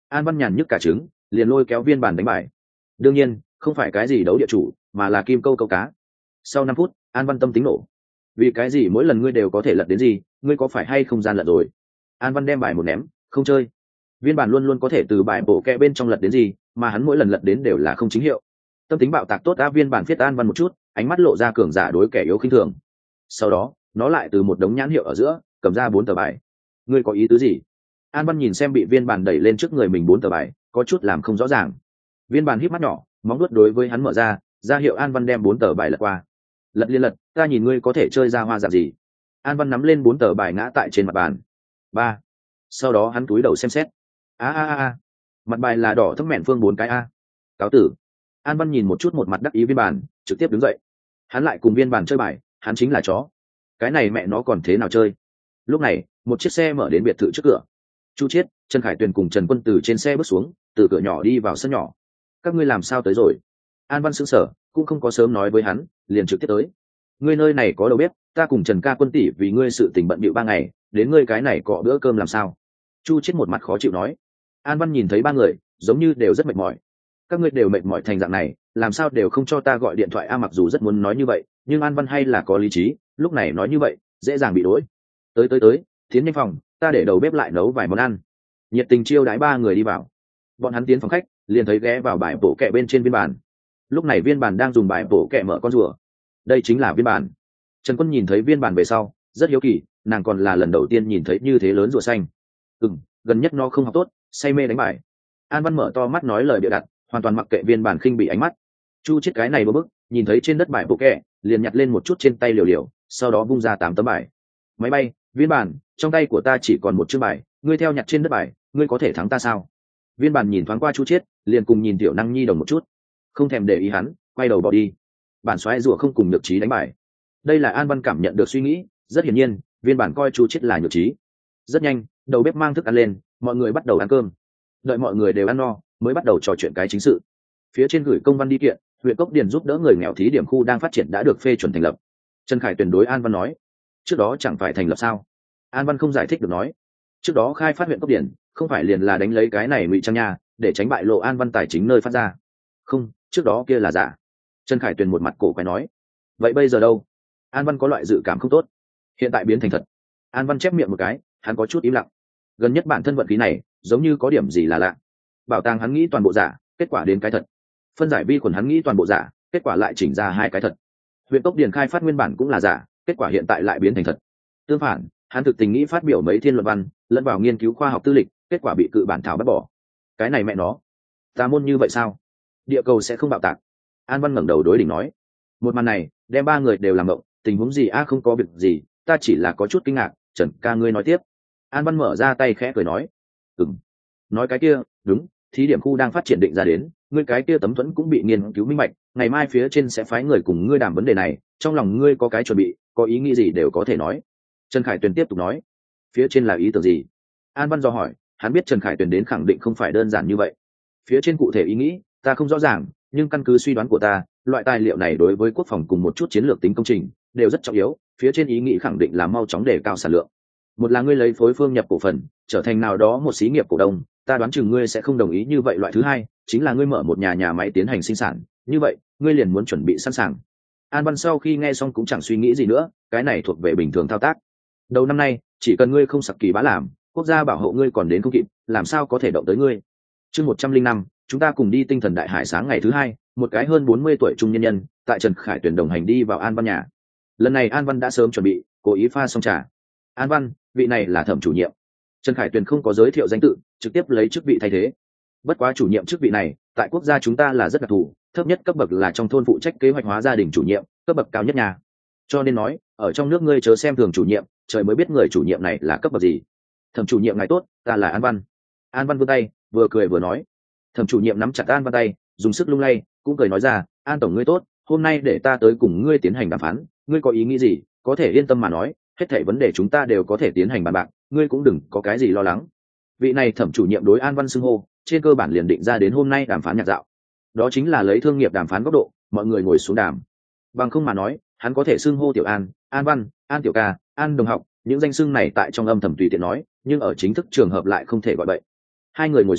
Speaker 1: An Văn nhàn nhức cả trứng, liền lôi kéo viên bàn đánh bài. Đương nhiên không phải cái gì đấu địa chủ, mà là kim câu câu cá. Sau năm phút, An Văn tâm tính nổ. Vì cái gì mỗi lần ngươi đều có thể lật đến gì, ngươi có phải hay không gian lận rồi? An Văn đem bài một ném, không chơi. Viên bàn luôn luôn có thể từ bài bổ kẹ bên trong lật đến gì, mà hắn mỗi lần lật đến đều là không chính hiệu. Tâm tính bạo tạc tốt á. Viên bàn viết An Văn một chút, ánh mắt lộ ra cường giả đối kẻ yếu khinh thường. Sau đó nó lại từ một đống nhãn hiệu ở giữa cầm ra bốn tờ bài. Ngươi có ý tứ gì? An Văn nhìn xem bị viên bàn đẩy lên trước người mình bốn tờ bài, có chút làm không rõ ràng. Viên bàn híp mắt nhỏ, móng vuốt đối với hắn mở ra, ra hiệu An Văn đem bốn tờ bài lật qua. Lật liên lật, ta nhìn ngươi có thể chơi ra hoa dạng gì. An Văn nắm lên bốn tờ bài ngã tại trên mặt bàn. Ba. Sau đó hắn cúi đầu xem xét. A a a a. Mặt bài là đỏ thấp mẹn phương bốn cái a. Cáo tử. An Văn nhìn một chút một mặt đắc ý viên bàn, trực tiếp đứng dậy. Hắn lại cùng viên bàn chơi bài, hắn chính là chó. Cái này mẹ nó còn thế nào chơi? Lúc này, một chiếc xe mở đến biệt thự trước cửa. Chu Chiết, Trần Khải Tuyền cùng Trần Quân từ trên xe bước xuống, từ cửa nhỏ đi vào sân nhỏ. Các ngươi làm sao tới rồi? An Văn sững sờ, cũng không có sớm nói với hắn, liền trực tiếp tới. Ngươi nơi này có đầu bếp, ta cùng Trần ca quân tỷ vì ngươi sự tình bận bịu ba ngày, đến ngươi cái này cọ bữa cơm làm sao? Chu Chiết một mặt khó chịu nói. An Văn nhìn thấy ba người, giống như đều rất mệt mỏi. Các ngươi đều mệt mỏi thành dạng này, làm sao đều không cho ta gọi điện thoại a? Mặc dù rất muốn nói như vậy, nhưng An Văn hay là có lý trí, lúc này nói như vậy, dễ dàng bị đuổi. Tới tới tới, tiến nhanh phòng, ta để đầu bếp lại nấu vài món ăn. Nhiệt tình chiêu đãi ba người đi vào. Bọn hắn tiến phòng khách, liền thấy ghé vào bài bổ kẹ bên trên viên bàn. Lúc này viên bàn đang dùng bài bổ kẹ mở con rùa. Đây chính là viên bàn. Trần Quân nhìn thấy viên bàn về sau, rất hiếu kỳ, nàng còn là lần đầu tiên nhìn thấy như thế lớn rùa xanh. Ừm, gần nhất nó không học tốt, say mê đánh bài. An Văn mở to mắt nói lời bịa đặt, hoàn toàn mặc kệ viên bàn khinh bị ánh mắt. Chu Chiết cái này bơ bức, nhìn thấy trên đất bài bổ kẹ, liền nhặt lên một chút trên tay liều liều, sau đó vung ra tám tấm bài. Máy bay, viên bàn, trong tay của ta chỉ còn một chiếc bài, ngươi theo nhặt trên đất bài, ngươi có thể thắng ta sao? Viên bàn nhìn thoáng qua Chu Chiết, liền cùng nhìn tiểu năng nhi đồng một chút, không thèm để ý hắn, quay đầu bỏ đi. Bản xoáy rùa không cùng nhược trí đánh bài. Đây là An Văn cảm nhận được suy nghĩ, rất hiển nhiên, viên bản coi Chu Chiết là nhược trí. Rất nhanh, đầu bếp mang thức ăn lên, mọi người bắt đầu ăn cơm. Đợi mọi người đều ăn no, mới bắt đầu trò chuyện cái chính sự. Phía trên gửi công văn đi kiện, huyện Cốc Điền giúp đỡ người nghèo thí điểm khu đang phát triển đã được phê chuẩn thành lập. Trần Khải tuyển đối An Văn nói, trước đó chẳng phải thành lập sao? An Văn không giải thích được nói, trước đó khai phát huyện Cốc Điền, không phải liền là đánh lấy cái này ngụy trang nha, để tránh bại lộ An Văn tài chính nơi phát ra. Không, trước đó kia là giả. Trần Khải Tuyền một mặt cổ quái nói. Vậy bây giờ đâu? An Văn có loại dự cảm không tốt. Hiện tại biến thành thật. An Văn chép miệng một cái, hắn có chút im lặng. Gần nhất bản thân vận khí này, giống như có điểm gì là lạ. Bảo tàng hắn nghĩ toàn bộ giả, kết quả đến cái thật. Phân giải vi khuẩn hắn nghĩ toàn bộ giả, kết quả lại chỉnh ra hai cái thật. Huyện Cốc Điền khai phát nguyên bản cũng là giả, kết quả hiện tại lại biến thành thật. Tương phản, hắn thực tình nghĩ phát biểu mấy thiên luận văn, lẫn vào nghiên cứu khoa học tư lịch, kết quả bị cự bản thảo bắt bỏ. Cái này mẹ nó, tà môn như vậy sao? Địa cầu sẽ không bạo tạc. An Văn ngẩng đầu đối đỉnh nói. Một màn này đem ba người đều làm động, tình huống gì a? Không có việc gì, ta chỉ là có chút kinh ngạc. Trần ca ngươi nói tiếp. An Văn mở ra tay khẽ cười nói. Ừm, nói cái kia đúng, thí điểm khu đang phát triển định ra đến, ngươi cái kia tấm thuẫn cũng bị nghiên cứu minh bạch, ngày mai phía trên sẽ phái người cùng ngươi đàm vấn đề này, trong lòng ngươi có cái chuẩn bị, có ý nghĩ gì đều có thể nói. Trần Khải Tuyền tiếp tục nói. Phía trên là ý tưởng gì? An Văn dò hỏi, hắn biết Trần Khải Tuyền đến khẳng định không phải đơn giản như vậy. Phía trên cụ thể ý nghĩ ta không rõ ràng, nhưng căn cứ suy đoán của ta, loại tài liệu này đối với quốc phòng cùng một chút chiến lược tính công trình đều rất trọng yếu. Phía trên ý nghĩ khẳng định là mau chóng đề cao sản lượng. Một là ngươi lấy phối phương nhập cổ phần trở thành nào đó một xí nghiệp cổ đông, ta đoán chừng ngươi sẽ không đồng ý như vậy. Loại thứ hai chính là ngươi mở một nhà nhà máy tiến hành sinh sản, như vậy ngươi liền muốn chuẩn bị sẵn sàng. An Văn sau khi nghe xong cũng chẳng suy nghĩ gì nữa, cái này thuộc về bình thường thao tác. Đầu năm nay chỉ cần ngươi không sặc kỳ bá làm, quốc gia bảo hộ ngươi còn đến không kịp, làm sao có thể động tới ngươi. Chương một trăm linh năm, chúng ta cùng đi tinh thần đại hải. Sáng ngày thứ hai, một cái hơn bốn mươi tuổi trung nhân nhân tại Trần Khải Tuyền đồng hành đi vào An Văn nhà. Lần này An Văn đã sớm chuẩn bị, cố ý pha xong trà. An Văn, vị này là thẩm chủ nhiệm. Trần Khải Tuyền không có giới thiệu danh tự, trực tiếp lấy chức vị thay thế. Bất quá chủ nhiệm chức vị này tại quốc gia chúng ta là rất đặc thù, thấp nhất cấp bậc là trong thôn phụ trách kế hoạch hóa gia đình chủ nhiệm, cấp bậc cao nhất nhà. Cho nên nói, ở trong nước ngươi chớ xem thường chủ nhiệm, trời mới biết người chủ nhiệm này là cấp bậc gì. Thẩm chủ nhiệm ngài tốt, ta là An Văn. An Văn vươn tay, vừa cười vừa nói. Thẩm chủ nhiệm nắm chặt An Văn tay, dùng sức lung lay, cũng cười nói ra, An tổng ngươi tốt, hôm nay để ta tới cùng ngươi tiến hành đàm phán, ngươi có ý nghĩ gì, có thể yên tâm mà nói, hết thảy vấn đề chúng ta đều có thể tiến hành bàn bạc, ngươi cũng đừng có cái gì lo lắng. Vị này thẩm chủ nhiệm đối An Văn xưng hô, trên cơ bản liền định ra đến hôm nay đàm phán nhạc dạo. Đó chính là lấy thương nghiệp đàm phán góc độ, mọi người ngồi xuống đàm. Bằng không mà nói, hắn có thể xưng hô tiểu An, An Văn, An tiểu ca, An đồng học, những danh xưng này tại trong âm thầm tùy tiện nói, nhưng ở chính thức trường hợp lại không thể gọi vậy. Hai người ngồi xuống,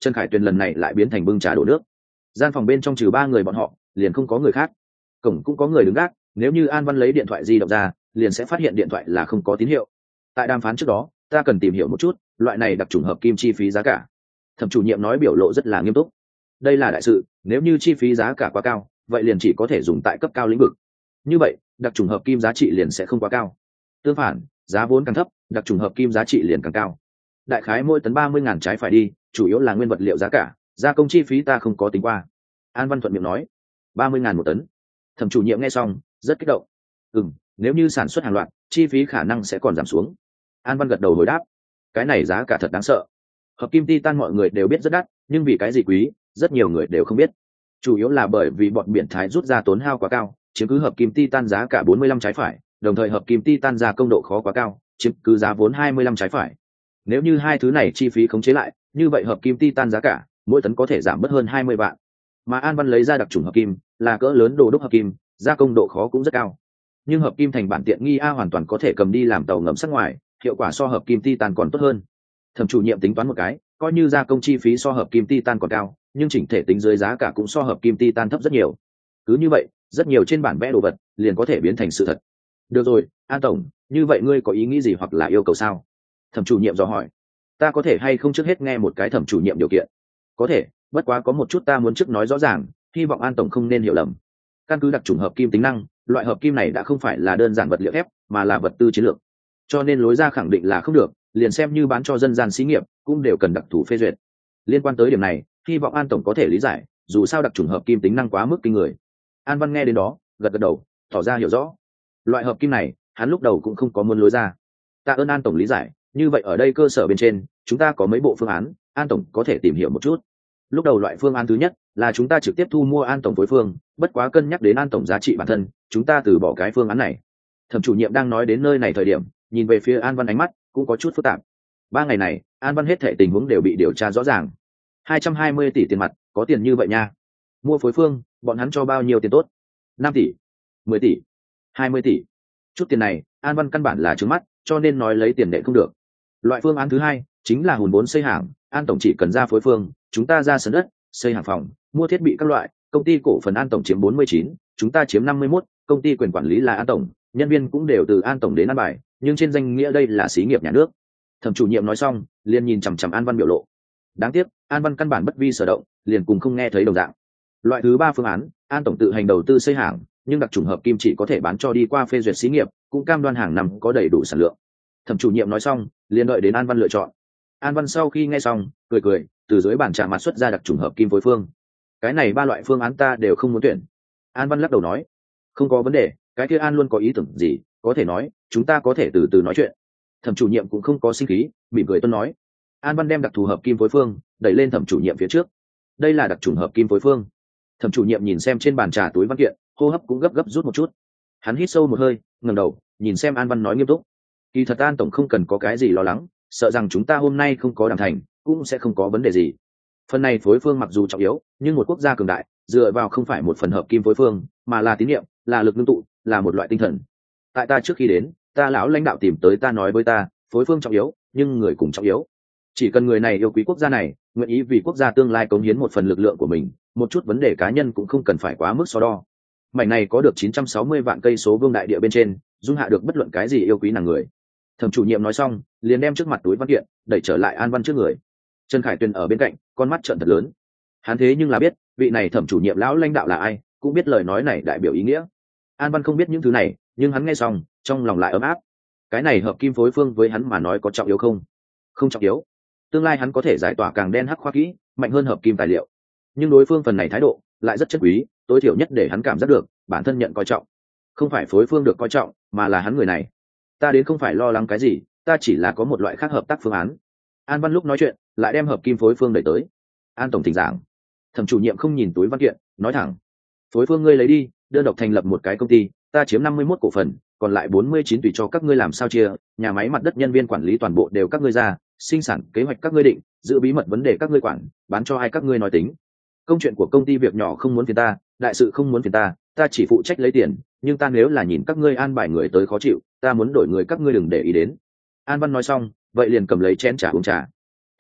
Speaker 1: Trần Khải Tuyền lần này lại biến thành bưng trà đổ nước. Gian phòng bên trong trừ ba người bọn họ liền không có người khác, cổng cũng có người đứng gác. Nếu như An Văn lấy điện thoại di động ra liền sẽ phát hiện điện thoại là không có tín hiệu. Tại đàm phán trước đó ta cần tìm hiểu một chút loại này đặc trùng hợp kim chi phí giá cả. Thẩm chủ nhiệm nói biểu lộ rất là nghiêm túc. Đây là đại sự, nếu như chi phí giá cả quá cao vậy liền chỉ có thể dùng tại cấp cao lĩnh vực, như vậy đặc trùng hợp kim giá trị liền sẽ không quá cao. Tương phản, giá vốn càng thấp đặc trùng hợp kim giá trị liền càng cao. Đại khái mỗi tấn ba mươi ngàn trái phải đi, chủ yếu là nguyên vật liệu giá cả, gia công chi phí ta không có tính qua. An Văn thuận miệng nói. Ba mươi ngàn một tấn. Thẩm chủ nhiệm nghe xong rất kích động. Ừ, nếu như sản xuất hàng loạt chi phí khả năng sẽ còn giảm xuống. An Văn gật đầu hồi đáp. Cái này giá cả thật đáng sợ. Hợp kim titan mọi người đều biết rất đắt, nhưng vì cái gì quý rất nhiều người đều không biết. Chủ yếu là bởi vì bọn biển thái rút ra tốn hao quá cao, chiếm cứ hợp kim titan giá cả bốn mươi lăm trái phải, đồng thời hợp kim titan ra công độ khó quá cao, chiếm cứ giá vốn hai mươi lăm trái phải. Nếu như hai thứ này chi phí khống chế lại, như vậy hợp kim titan giá cả mỗi tấn có thể giảm bớt hơn hai mươi vạn. Mà An Văn lấy ra đặc trùng hợp kim là cỡ lớn đồ đúc hợp kim, gia công độ khó cũng rất cao. Nhưng hợp kim thành bản tiện nghi a hoàn toàn có thể cầm đi làm tàu ngầm sắc ngoài, hiệu quả so hợp kim titan còn tốt hơn. Thẩm chủ nhiệm tính toán một cái, coi như gia công chi phí so hợp kim titan còn cao, nhưng chỉnh thể tính dưới giá cả cũng so hợp kim titan thấp rất nhiều. Cứ như vậy, rất nhiều trên bản vẽ đồ vật liền có thể biến thành sự thật. Được rồi, An tổng, như vậy ngươi có ý nghĩ gì hoặc là yêu cầu sao? Thẩm chủ nhiệm dò hỏi. Ta có thể hay không trước hết nghe một cái thẩm chủ nhiệm điều kiện? Có thể, bất quá có một chút ta muốn trước nói rõ ràng, hy vọng An tổng không nên hiểu lầm. Căn cứ đặc trùng hợp kim tính năng, loại hợp kim này đã không phải là đơn giản vật liệu thép, mà là vật tư chiến lược. Cho nên lối ra khẳng định là không được, liền xem như bán cho dân gian xí nghiệp, cũng đều cần đặc thù phê duyệt. Liên quan tới điểm này, hy vọng An tổng có thể lý giải, dù sao đặc trùng hợp kim tính năng quá mức kinh người. An Văn nghe đến đó, gật gật đầu, tỏ ra hiểu rõ. Loại hợp kim này, hắn lúc đầu cũng không có muốn lối ra. Tạ ơn An tổng lý giải, như vậy ở đây cơ sở bên trên, chúng ta có mấy bộ phương án, An tổng có thể tìm hiểu một chút. Lúc đầu loại phương án thứ nhất là chúng ta trực tiếp thu mua An tổng phối phương, bất quá cân nhắc đến An tổng giá trị bản thân, chúng ta từ bỏ cái phương án này. Thẩm chủ nhiệm đang nói đến nơi này thời điểm, nhìn về phía An Văn ánh mắt cũng có chút phức tạp. Ba ngày này, An Văn hết thảy tình huống đều bị điều tra rõ ràng. hai trăm hai mươi tỷ tiền mặt, có tiền như vậy nha. Mua phối phương, bọn hắn cho bao nhiêu tiền tốt? năm tỷ, mười tỷ, hai mươi tỷ. Chút tiền này, An Văn căn bản là trướng mắt, cho nên nói lấy tiền đệ không được. Loại phương án thứ hai chính là hùn vốn xây hàng, An tổng chỉ cần ra phối phương, chúng ta ra sân đất, xây hàng phòng, mua thiết bị các loại, công ty cổ phần An tổng chiếm bốn mươi chín, chúng ta chiếm năm mươi mốt, công ty quyền quản lý là An tổng, nhân viên cũng đều từ An tổng đến an bài, nhưng trên danh nghĩa đây là xí nghiệp nhà nước. Thẩm chủ nhiệm nói xong, liền nhìn chằm chằm An Văn biểu lộ. Đáng tiếc, An Văn căn bản bất vi sở động, liền cùng không nghe thấy đồng dạng. Loại thứ ba phương án, An tổng tự hành đầu tư xây hàng, nhưng đặc trùng hợp kim chỉ có thể bán cho đi qua phê duyệt xí nghiệp, cũng cam đoan hàng năm có đầy đủ sản lượng. Thẩm chủ nhiệm nói xong, liền đợi đến An Văn lựa chọn. An Văn sau khi nghe xong, cười cười, từ dưới bàn trà mặt xuất ra đặc trùng hợp kim phối phương. Cái này ba loại phương án ta đều không muốn tuyển. An Văn lắc đầu nói, không có vấn đề, cái kia An luôn có ý tưởng gì, có thể nói, chúng ta có thể từ từ nói chuyện. Thẩm chủ nhiệm cũng không có sinh khí, mỉm cười tuân nói. An Văn đem đặc thù hợp kim phối phương đẩy lên thẩm chủ nhiệm phía trước. Đây là đặc trùng hợp kim phối phương. Thẩm chủ nhiệm nhìn xem trên bàn trà túi văn kiện, hô hấp cũng gấp gấp rút một chút. Hắn hít sâu một hơi, ngẩng đầu nhìn xem An Văn nói nghiêm túc. Kỳ thật An tổng không cần có cái gì lo lắng, sợ rằng chúng ta hôm nay không có đàm thành cũng sẽ không có vấn đề gì. Phần này phối phương mặc dù trọng yếu, nhưng một quốc gia cường đại dựa vào không phải một phần hợp kim phối phương, mà là tín nhiệm, là lực ngưng tụ, là một loại tinh thần. Tại ta trước khi đến, ta lão lãnh đạo tìm tới ta nói với ta, phối phương trọng yếu, nhưng người cùng trọng yếu. Chỉ cần người này yêu quý quốc gia này, nguyện ý vì quốc gia tương lai cống hiến một phần lực lượng của mình, một chút vấn đề cá nhân cũng không cần phải quá mức so đo. Mảnh này có được chín trăm sáu mươi vạn cây số vuông đại địa bên trên, dung hạ được bất luận cái gì yêu quý nàng người. Thẩm chủ nhiệm nói xong, liền đem trước mặt túi văn kiện đẩy trở lại An Văn trước người. Trần Khải Tuyền ở bên cạnh, con mắt trợn thật lớn. Hắn thế nhưng là biết, vị này thẩm chủ nhiệm lão lãnh đạo là ai, cũng biết lời nói này đại biểu ý nghĩa. An Văn không biết những thứ này, nhưng hắn nghe xong, trong lòng lại ấm áp. Cái này hợp kim phối phương với hắn mà nói có trọng yếu không? Không trọng yếu. Tương lai hắn có thể giải tỏa càng đen hắc khoa kỹ, mạnh hơn hợp kim tài liệu. Nhưng đối phương phần này thái độ lại rất chất quý, tối thiểu nhất để hắn cảm giác được bản thân nhận coi trọng. Không phải phối phương được coi trọng, mà là hắn người này. Ta đến không phải lo lắng cái gì, ta chỉ là có một loại khác hợp tác phương án. An Văn lúc nói chuyện lại đem hợp kim phối phương đẩy tới. An tổng thỉnh giảng. Thẩm chủ nhiệm không nhìn túi văn kiện, nói thẳng, phối phương ngươi lấy đi, đơn độc thành lập một cái công ty, ta chiếm năm mươi mốt cổ phần, còn lại bốn mươi chín tùy cho các ngươi làm sao chia, nhà máy mặt đất nhân viên quản lý toàn bộ đều các ngươi ra, sinh sản kế hoạch các ngươi định, giữ bí mật vấn đề các ngươi quản, bán cho ai các ngươi nói tính. Công chuyện của công ty việc nhỏ không muốn phiền ta, đại sự không muốn phiền ta, ta chỉ phụ trách lấy tiền, nhưng ta nếu là nhìn các ngươi an bài người tới khó chịu, ta muốn đổi người các ngươi đừng để ý đến. An Văn nói xong, vậy liền cầm lấy chén trà uống trà.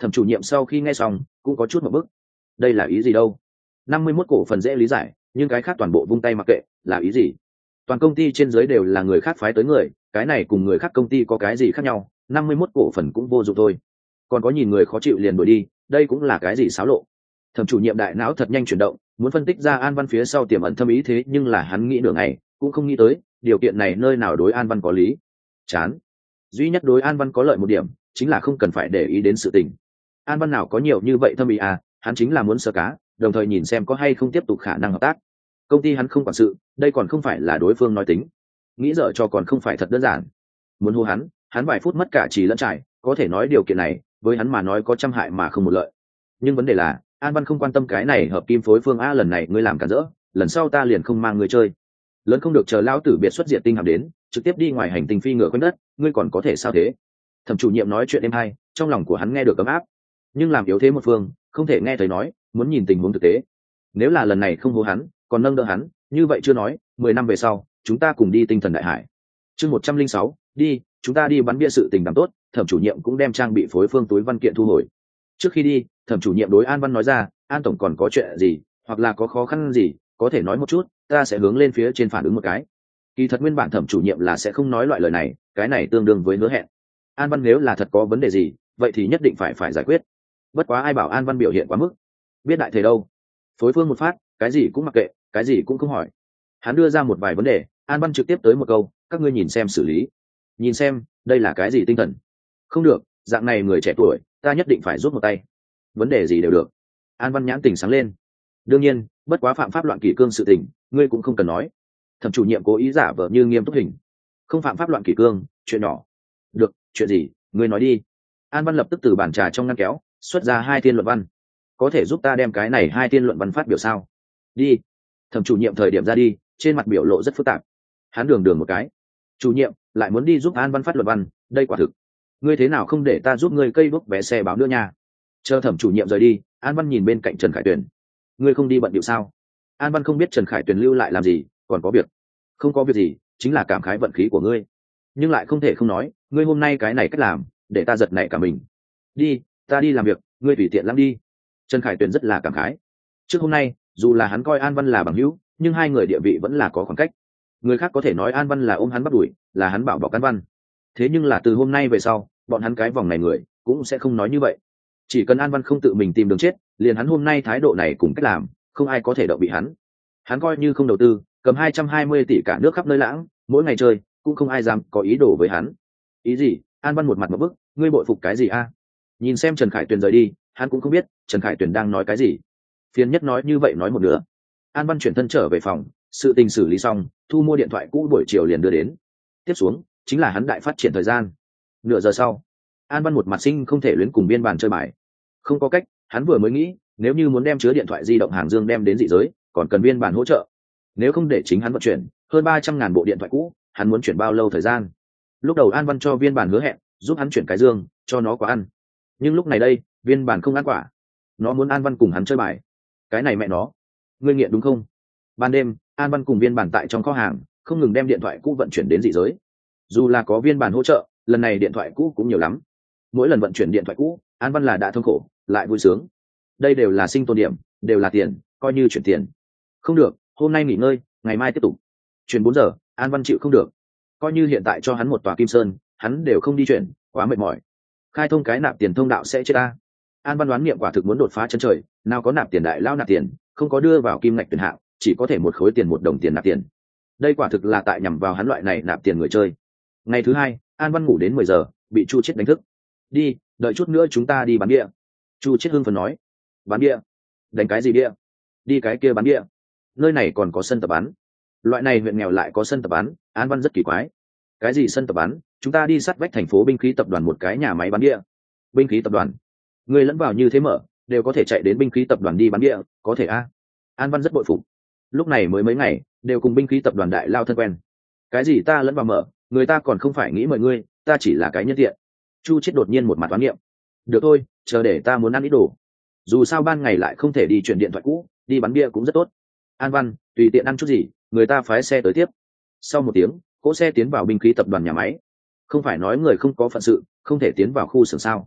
Speaker 1: Thẩm chủ nhiệm sau khi nghe xong cũng có chút một bức. Đây là ý gì đâu? năm mươi mốt cổ phần dễ lý giải, nhưng cái khác toàn bộ vung tay mặc kệ là ý gì? Toàn công ty trên dưới đều là người khác phái tới người, cái này cùng người khác công ty có cái gì khác nhau? năm mươi mốt cổ phần cũng vô dụng thôi. Còn có nhìn người khó chịu liền đuổi đi, đây cũng là cái gì xáo lộ? Thẩm chủ nhiệm đại não thật nhanh chuyển động, muốn phân tích ra An Văn phía sau tiềm ẩn thâm ý, thế nhưng là hắn nghĩ nửa ngày cũng không nghĩ tới điều kiện này nơi nào đối An Văn có lý. Chán. Duy nhất đối An Văn có lợi một điểm chính là không cần phải để ý đến sự tình. An Văn nào có nhiều như vậy thâm ý à, hắn chính là muốn sơ cá, đồng thời nhìn xem có hay không tiếp tục khả năng hợp tác. Công ty hắn không quản sự, đây còn không phải là đối phương nói tính. Nghĩ dở cho còn không phải thật đơn giản. Muốn hô hắn, hắn vài phút mất cả trì lẫn trải, có thể nói điều kiện này với hắn mà nói có trăm hại mà không một lợi. Nhưng vấn đề là An Văn không quan tâm cái này hợp kim phối phương a, lần này ngươi làm cản rỡ, lần sau ta liền không mang ngươi chơi. Lớn không được chờ lão tử biệt xuất diệt tinh hàm đến, trực tiếp đi ngoài hành tinh phi ngựa quanh đất, ngươi còn có thể sao thế? Thẩm chủ nhiệm nói chuyện êm hay, trong lòng của hắn nghe được ấm áp. Nhưng làm yếu thế một phương, không thể nghe thấy nói, muốn nhìn tình huống thực tế. Nếu là lần này không hô hắn, còn nâng đỡ hắn, như vậy chưa nói, mười năm về sau, chúng ta cùng đi tinh thần đại hải. Chương một trăm linh sáu, đi, chúng ta đi bắn bia sự tình làm tốt, Thẩm chủ nhiệm cũng đem trang bị phối phương túi văn kiện thu hồi. Trước khi đi, Thẩm chủ nhiệm đối An Văn nói ra, An tổng còn có chuyện gì, hoặc là có khó khăn gì, có thể nói một chút, ta sẽ hướng lên phía trên phản ứng một cái. Kỳ thật nguyên bản Thẩm chủ nhiệm là sẽ không nói loại lời này, cái này tương đương với hứa hẹn. An Văn nếu là thật có vấn đề gì, vậy thì nhất định phải phải giải quyết. Bất quá ai bảo An Văn biểu hiện quá mức, biết đại thể đâu. Phối phương một phát, cái gì cũng mặc kệ, cái gì cũng không hỏi. Hắn đưa ra một vài vấn đề, An Văn trực tiếp tới một câu, các ngươi nhìn xem xử lý. Nhìn xem, đây là cái gì tinh thần? Không được, dạng này người trẻ tuổi, ta nhất định phải rút một tay. Vấn đề gì đều được. An Văn nhãn tình sáng lên. Đương nhiên, bất quá phạm pháp loạn kỷ cương sự tình, ngươi cũng không cần nói. Thẩm chủ nhiệm cố ý giả vờ như nghiêm túc hình. Không phạm pháp loạn kỷ cương, chuyện nhỏ. Được, chuyện gì, ngươi nói đi. An Văn lập tức từ bàn trà trong ngăn kéo xuất ra hai thiên luận văn. Có thể giúp ta đem cái này hai thiên luận văn phát biểu sao? Đi. Thẩm chủ nhiệm thời điểm ra đi, trên mặt biểu lộ rất phức tạp. Hắn đường đường một cái chủ nhiệm lại muốn đi giúp An Văn phát luận văn, đây quả thực. Ngươi thế nào không để ta giúp ngươi cây đuốc vé xe báo nữa nha? Chờ Thẩm chủ nhiệm rời đi, An Văn nhìn bên cạnh Trần Khải Tuyền. Ngươi không đi bận điệu sao? An Văn không biết Trần Khải Tuyền lưu lại làm gì, còn có việc. Không có việc gì, chính là cảm khái vận khí của ngươi. Nhưng lại không thể không nói, ngươi hôm nay cái này cách làm, để ta giật nảy cả mình. Đi, ta đi làm việc, ngươi tùy tiện lắm đi. Trần Khải Tuyền rất là cảm khái. Trước hôm nay, dù là hắn coi An Văn là bằng hữu, nhưng hai người địa vị vẫn là có khoảng cách. Người khác có thể nói An Văn là ôm hắn bắt đuổi, là hắn bảo bọc An Văn. Thế nhưng là từ hôm nay về sau, bọn hắn cái vòng này người cũng sẽ không nói như vậy. Chỉ cần An Văn không tự mình tìm đường chết, liền hắn hôm nay thái độ này cùng cách làm, không ai có thể động bị hắn. Hắn coi như không đầu tư, cầm hai trăm hai mươi tỷ cả nước khắp nơi lãng, mỗi ngày chơi, cũng không ai dám có ý đồ với hắn. Ý gì? An Văn một mặt một bức, ngươi bội phục cái gì a? Nhìn xem Trần Khải Tuyền rời đi, hắn cũng không biết Trần Khải Tuyền đang nói cái gì. Phiền nhất nói như vậy nói một nửa. An Văn chuyển thân trở về phòng, sự tình xử lý xong, thu mua điện thoại cũ buổi chiều liền đưa đến. Tiếp xuống chính là hắn đại phát triển thời gian. Nửa giờ sau, An Văn một mặt sinh không thể luyến cùng biên bàn chơi bài. Không có cách, hắn vừa mới nghĩ, nếu như muốn đem chứa điện thoại di động hàng dương đem đến dị giới, còn cần biên bàn hỗ trợ. Nếu không để chính hắn vận chuyển hơn ba trăm ngàn bộ điện thoại cũ, hắn muốn chuyển bao lâu thời gian? Lúc đầu An Văn cho viên bản hứa hẹn giúp hắn chuyển cái dương, cho nó quả ăn. Nhưng lúc này đây, viên bản không ăn quả. Nó muốn An Văn cùng hắn chơi bài. Cái này mẹ nó, ngươi nghiện đúng không? Ban đêm, An Văn cùng viên bản tại trong kho hàng, không ngừng đem điện thoại cũ vận chuyển đến dị giới. Dù là có viên bản hỗ trợ, lần này điện thoại cũ cũng nhiều lắm. Mỗi lần vận chuyển điện thoại cũ, An Văn là đã thương khổ, lại vui sướng. Đây đều là sinh tồn điểm, đều là tiền, coi như chuyển tiền. Không được, hôm nay nghỉ ngơi, ngày mai tiếp tục. Chuyển bốn giờ, An Văn chịu không được. Coi như hiện tại cho hắn một tòa kim sơn, hắn đều không đi chuyển, quá mệt mỏi. Khai thông cái nạp tiền thông đạo sẽ chết ta. An Văn đoán nghiệm quả thực muốn đột phá chân trời, nào có nạp tiền đại lao nạp tiền, không có đưa vào kim ngạch tuyển hạng, chỉ có thể một khối tiền một đồng tiền nạp tiền. Đây quả thực là tại nhằm vào hắn loại này nạp tiền người chơi. Ngày thứ hai, An Văn ngủ đến mười giờ, bị Chu Chiết đánh thức. Đi, đợi chút nữa chúng ta đi bán bia. Chu Chiết hưng phấn nói. Bán bia? Đánh cái gì bia? Đi cái kia bán bia. Nơi này còn có sân tập bắn. Loại này huyện nghèo lại có sân tập bắn, An Văn rất kỳ quái. Cái gì sân tập bắn? Chúng ta đi sát vách thành phố binh khí tập đoàn một cái nhà máy bán bia. Binh khí tập đoàn? Người lẫn vào như thế mở, đều có thể chạy đến binh khí tập đoàn đi bán bia, có thể a? An Văn rất bội phục. Lúc này mới mấy ngày, đều cùng binh khí tập đoàn đại lao thân quen. Cái gì ta lẫn vào mở, người ta còn không phải nghĩ mời ngươi, ta chỉ là cái nhân tiện. Chu Chiết đột nhiên một mặt toán niệm. Được thôi, chờ để ta muốn ăn ít đồ. Dù sao ban ngày lại không thể đi chuyển điện thoại cũ, đi bán bia cũng rất tốt. An Văn, tùy tiện ăn chút gì, người ta phái xe tới tiếp. Sau một tiếng, cỗ xe tiến vào binh khí tập đoàn nhà máy. Không phải nói người không có phận sự, không thể tiến vào khu xưởng sao?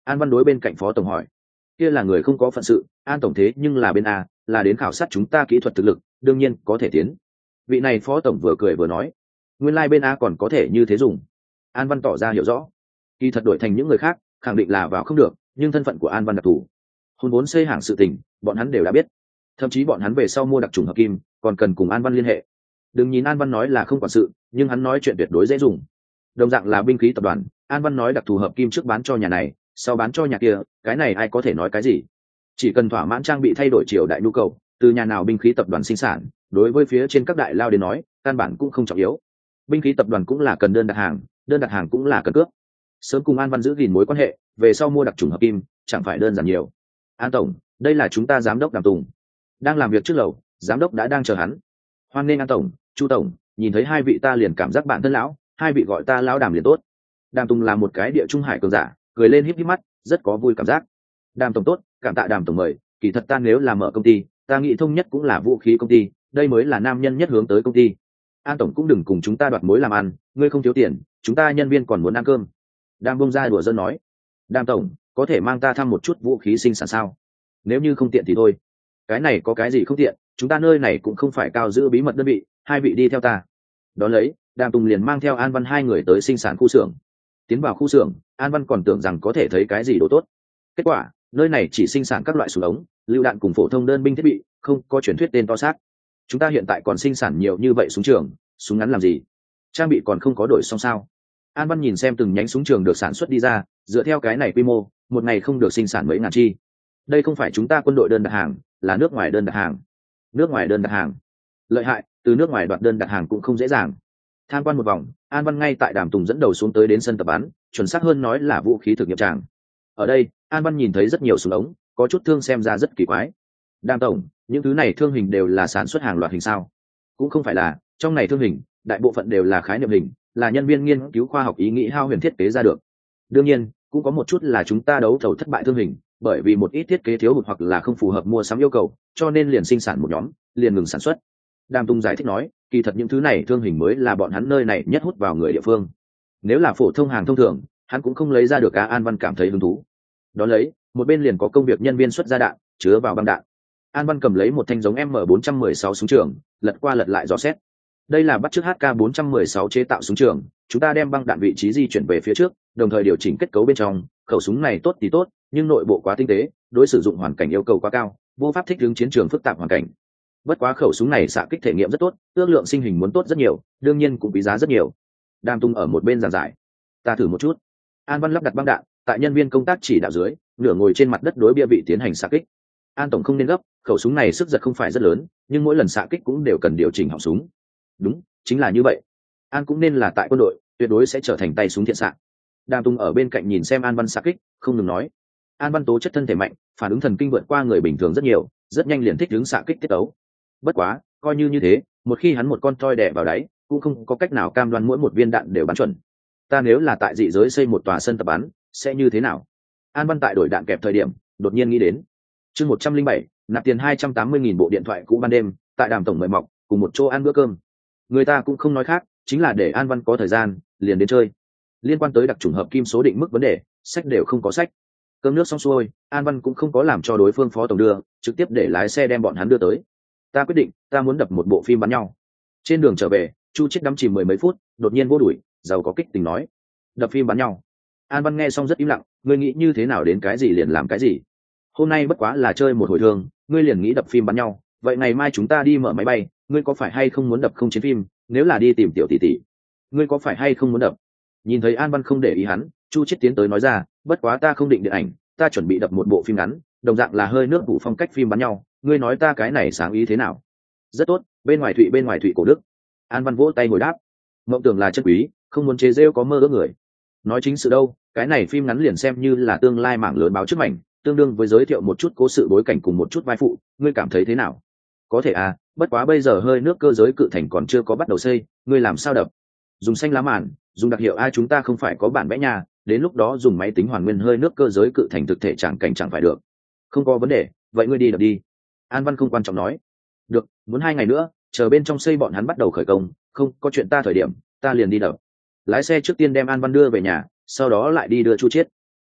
Speaker 1: An Văn đối bên cạnh phó tổng hỏi. Kia là người không có phận sự, An tổng thế nhưng là bên a, là đến khảo sát chúng ta kỹ thuật thực lực, đương nhiên có thể tiến. Vị này phó tổng vừa cười vừa nói, nguyên lai like bên a còn có thể như thế dùng. An Văn tỏ ra hiểu rõ, kỳ thật đổi thành những người khác khẳng định là vào không được, nhưng thân phận của An Văn đặc thù, hôn vốn xây hàng sự tình bọn hắn đều đã biết, thậm chí bọn hắn về sau mua đặc trùng hợp kim còn cần cùng An Văn liên hệ. Đừng nhìn An Văn nói là không quản sự, nhưng hắn nói chuyện tuyệt đối dễ dùng. Đồng dạng là binh khí tập đoàn, An Văn nói đặc thù hợp kim trước bán cho nhà này, sau bán cho nhà kia, cái này ai có thể nói cái gì. Chỉ cần thỏa mãn trang bị thay đổi triều đại nhu cầu, từ nhà nào binh khí tập đoàn sinh sản, đối với phía trên các đại lao đến nói căn bản cũng không trọng yếu. Binh khí tập đoàn cũng là cần đơn đặt hàng, đơn đặt hàng cũng là cần cướp. Sớm cùng An Văn giữ gìn mối quan hệ, về sau mua đặc trùng hợp kim chẳng phải đơn giản nhiều. An tổng, đây là chúng ta giám đốc Đàm Tùng, đang làm việc trước lầu, giám đốc đã đang chờ hắn. Hoan nghênh An tổng, Chu tổng, nhìn thấy hai vị ta liền cảm giác bạn thân lão, hai vị gọi ta lão Đàm liền tốt. Đàm Tùng là một cái địa trung hải cường giả, cười lên híp híp mắt, rất có vui cảm giác. Đàm tổng tốt, cảm tạ Đàm tổng mời, kỳ thật ta nếu là mở công ty, ta nghĩ thông nhất cũng là vũ khí công ty, đây mới là nam nhân nhất hướng tới công ty. An tổng cũng đừng cùng chúng ta đoạt mối làm ăn, ngươi không thiếu tiền, chúng ta nhân viên còn muốn ăn cơm. Đàm bông ra đùa dân nói. Đàm tổng, có thể mang ta thăm một chút vũ khí sinh sản sao? Nếu như không tiện thì thôi. Cái này có cái gì không tiện, chúng ta nơi này cũng không phải cao giữ bí mật đơn vị, hai vị đi theo ta. Đón lấy, Đàm Tùng liền mang theo An Văn hai người tới sinh sản khu xưởng. Tiến vào khu xưởng, An Văn còn tưởng rằng có thể thấy cái gì đồ tốt. Kết quả, nơi này chỉ sinh sản các loại súng ống, lựu đạn cùng phổ thông đơn binh thiết bị, không có truyền thuyết tên to xác. Chúng ta hiện tại còn sinh sản nhiều như vậy súng trường, súng ngắn làm gì? Trang bị còn không có đổi xong sao? An Văn nhìn xem từng nhánh súng trường được sản xuất đi ra, dựa theo cái này quy mô, một ngày không được sinh sản mấy ngàn chi. Đây không phải chúng ta quân đội đơn đặt hàng, là nước ngoài đơn đặt hàng. Nước ngoài đơn đặt hàng. Lợi hại, từ nước ngoài đoạt đơn đặt hàng cũng không dễ dàng. Tham quan một vòng, An Văn ngay tại Đàm Tùng dẫn đầu xuống tới đến sân tập bắn, chuẩn xác hơn nói là vũ khí thực nghiệm tràng. Ở đây, An Văn nhìn thấy rất nhiều súng ống, có chút thương xem ra rất kỳ quái. Đàm tổng, những thứ này thương hình đều là sản xuất hàng loạt hình sao? Cũng không phải là, trong này thương hình, đại bộ phận đều là khái niệm hình, là nhân viên nghiên cứu khoa học ý nghĩ hao huyền thiết kế ra được. Đương nhiên, cũng có một chút là chúng ta đấu thầu thất bại thương hình, bởi vì một ít thiết kế thiếu hụt hoặc là không phù hợp mua sắm yêu cầu, cho nên liền sinh sản một nhóm, liền ngừng sản xuất. Đàm Tùng giải thích nói, kỳ thật những thứ này thương hình mới là bọn hắn nơi này nhất hút vào người địa phương. Nếu là phổ thông hàng thông thường, hắn cũng không lấy ra được. Á An Văn cảm thấy hứng thú. Đó lấy, một bên liền có công việc nhân viên xuất ra đạn, chứa vào băng đạn. An Văn cầm lấy một thanh giống M bốn trăm mười sáu súng trường, lật qua lật lại dò xét. Đây là bắt chước H K bốn trăm mười sáu chế tạo súng trường, chúng ta đem băng đạn vị trí di chuyển về phía trước, đồng thời điều chỉnh kết cấu bên trong. Khẩu súng này tốt thì tốt, nhưng nội bộ quá tinh tế, đối sử dụng hoàn cảnh yêu cầu quá cao, vô pháp thích ứng chiến trường phức tạp hoàn cảnh. Bất quá khẩu súng này xạ kích thể nghiệm rất tốt, ước lượng sinh hình muốn tốt rất nhiều, đương nhiên cũng quý giá rất nhiều. Đàm Tung ở một bên giảng giải, ta thử một chút. An Văn lắp đặt băng đạn, tại nhân viên công tác chỉ đạo dưới, nửa ngồi trên mặt đất đối bia bị tiến hành xạ kích. An tổng không nên gấp, khẩu súng này sức giật không phải rất lớn, nhưng mỗi lần xạ kích cũng đều cần điều chỉnh họng súng. Đúng, chính là như vậy. An cũng nên là tại quân đội, tuyệt đối sẽ trở thành tay súng thiện xạ. Đàm Tung ở bên cạnh nhìn xem An Văn xạ kích, không ngừng nói. An Văn tố chất thân thể mạnh, phản ứng thần kinh vượt qua người bình thường rất nhiều, rất nhanh liền thích ứng xạ kích tiết tấu. Bất quá, coi như như thế, một khi hắn một con toi đè vào đáy, cũng không có cách nào cam đoan mỗi một viên đạn đều bắn chuẩn. Ta nếu là tại dị giới xây một tòa sân tập bắn, sẽ như thế nào? An Văn tại đổi đạn kẹp thời điểm, đột nhiên nghĩ đến. Chương một trăm linh bảy, nạp tiền hai trăm tám mươi nghìn bộ điện thoại cũ ban đêm, tại Đàm tổng mời mọc, cùng một chỗ ăn bữa cơm. Người ta cũng không nói khác, chính là để An Văn có thời gian, liền đến chơi. Liên quan tới đặc chủng hợp kim số định mức vấn đề, sách đều không có sách. Cơm nước xong xuôi, An Văn cũng không có làm cho đối phương phó tổng đưa, trực tiếp để lái xe đem bọn hắn đưa tới. Ta quyết định, ta muốn đập một bộ phim bắn nhau. Trên đường trở về, Chu Chiết đắm chìm mười mấy phút, đột nhiên vô đuổi, giàu có kích tình nói: đập phim bắn nhau. An Văn nghe xong rất im lặng, ngươi nghĩ như thế nào đến cái gì liền làm cái gì. Hôm nay bất quá là chơi một hồi thường, ngươi liền nghĩ đập phim bắn nhau, vậy ngày mai chúng ta đi mở máy bay, ngươi có phải hay không muốn đập không chiến phim, nếu là đi tìm tiểu tỷ tỷ, ngươi có phải hay không muốn đập? Nhìn thấy An Văn không để ý hắn, Chu Chiết tiến tới nói ra, bất quá ta không định điện ảnh, ta chuẩn bị đập một bộ phim ngắn, đồng dạng là hơi nước vụ phong cách phim bắn nhau, ngươi nói ta cái này sáng ý thế nào? Rất tốt, bên ngoài Thụy bên ngoài Thụy cổ đức. An Văn vỗ tay hồi đáp, mộng tưởng là chân quý, không muốn chế rêu có mơ ước người. Nói chính sự đâu, cái này phim ngắn liền xem như là tương lai mảng lớn báo trước mảnh, tương đương với giới thiệu một chút cố sự bối cảnh cùng một chút vai phụ, ngươi cảm thấy thế nào? Có thể à, bất quá bây giờ hơi nước cơ giới cự thành còn chưa có bắt đầu xây, ngươi làm sao đập? Dùng xanh lá màn, dùng đặc hiệu ai chúng ta không phải có bản vẽ nhà, đến lúc đó dùng máy tính hoàn nguyên hơi nước cơ giới cự thành thực thể chẳng cảnh chẳng phải được. Không có vấn đề, vậy ngươi đi đập đi. An Văn không quan trọng nói. Được, muốn hai ngày nữa, chờ bên trong xây bọn hắn bắt đầu khởi công, không có chuyện ta thời điểm, ta liền đi đập. Lái xe trước tiên đem An Văn đưa về nhà, sau đó lại đi đưa Chu Chiết.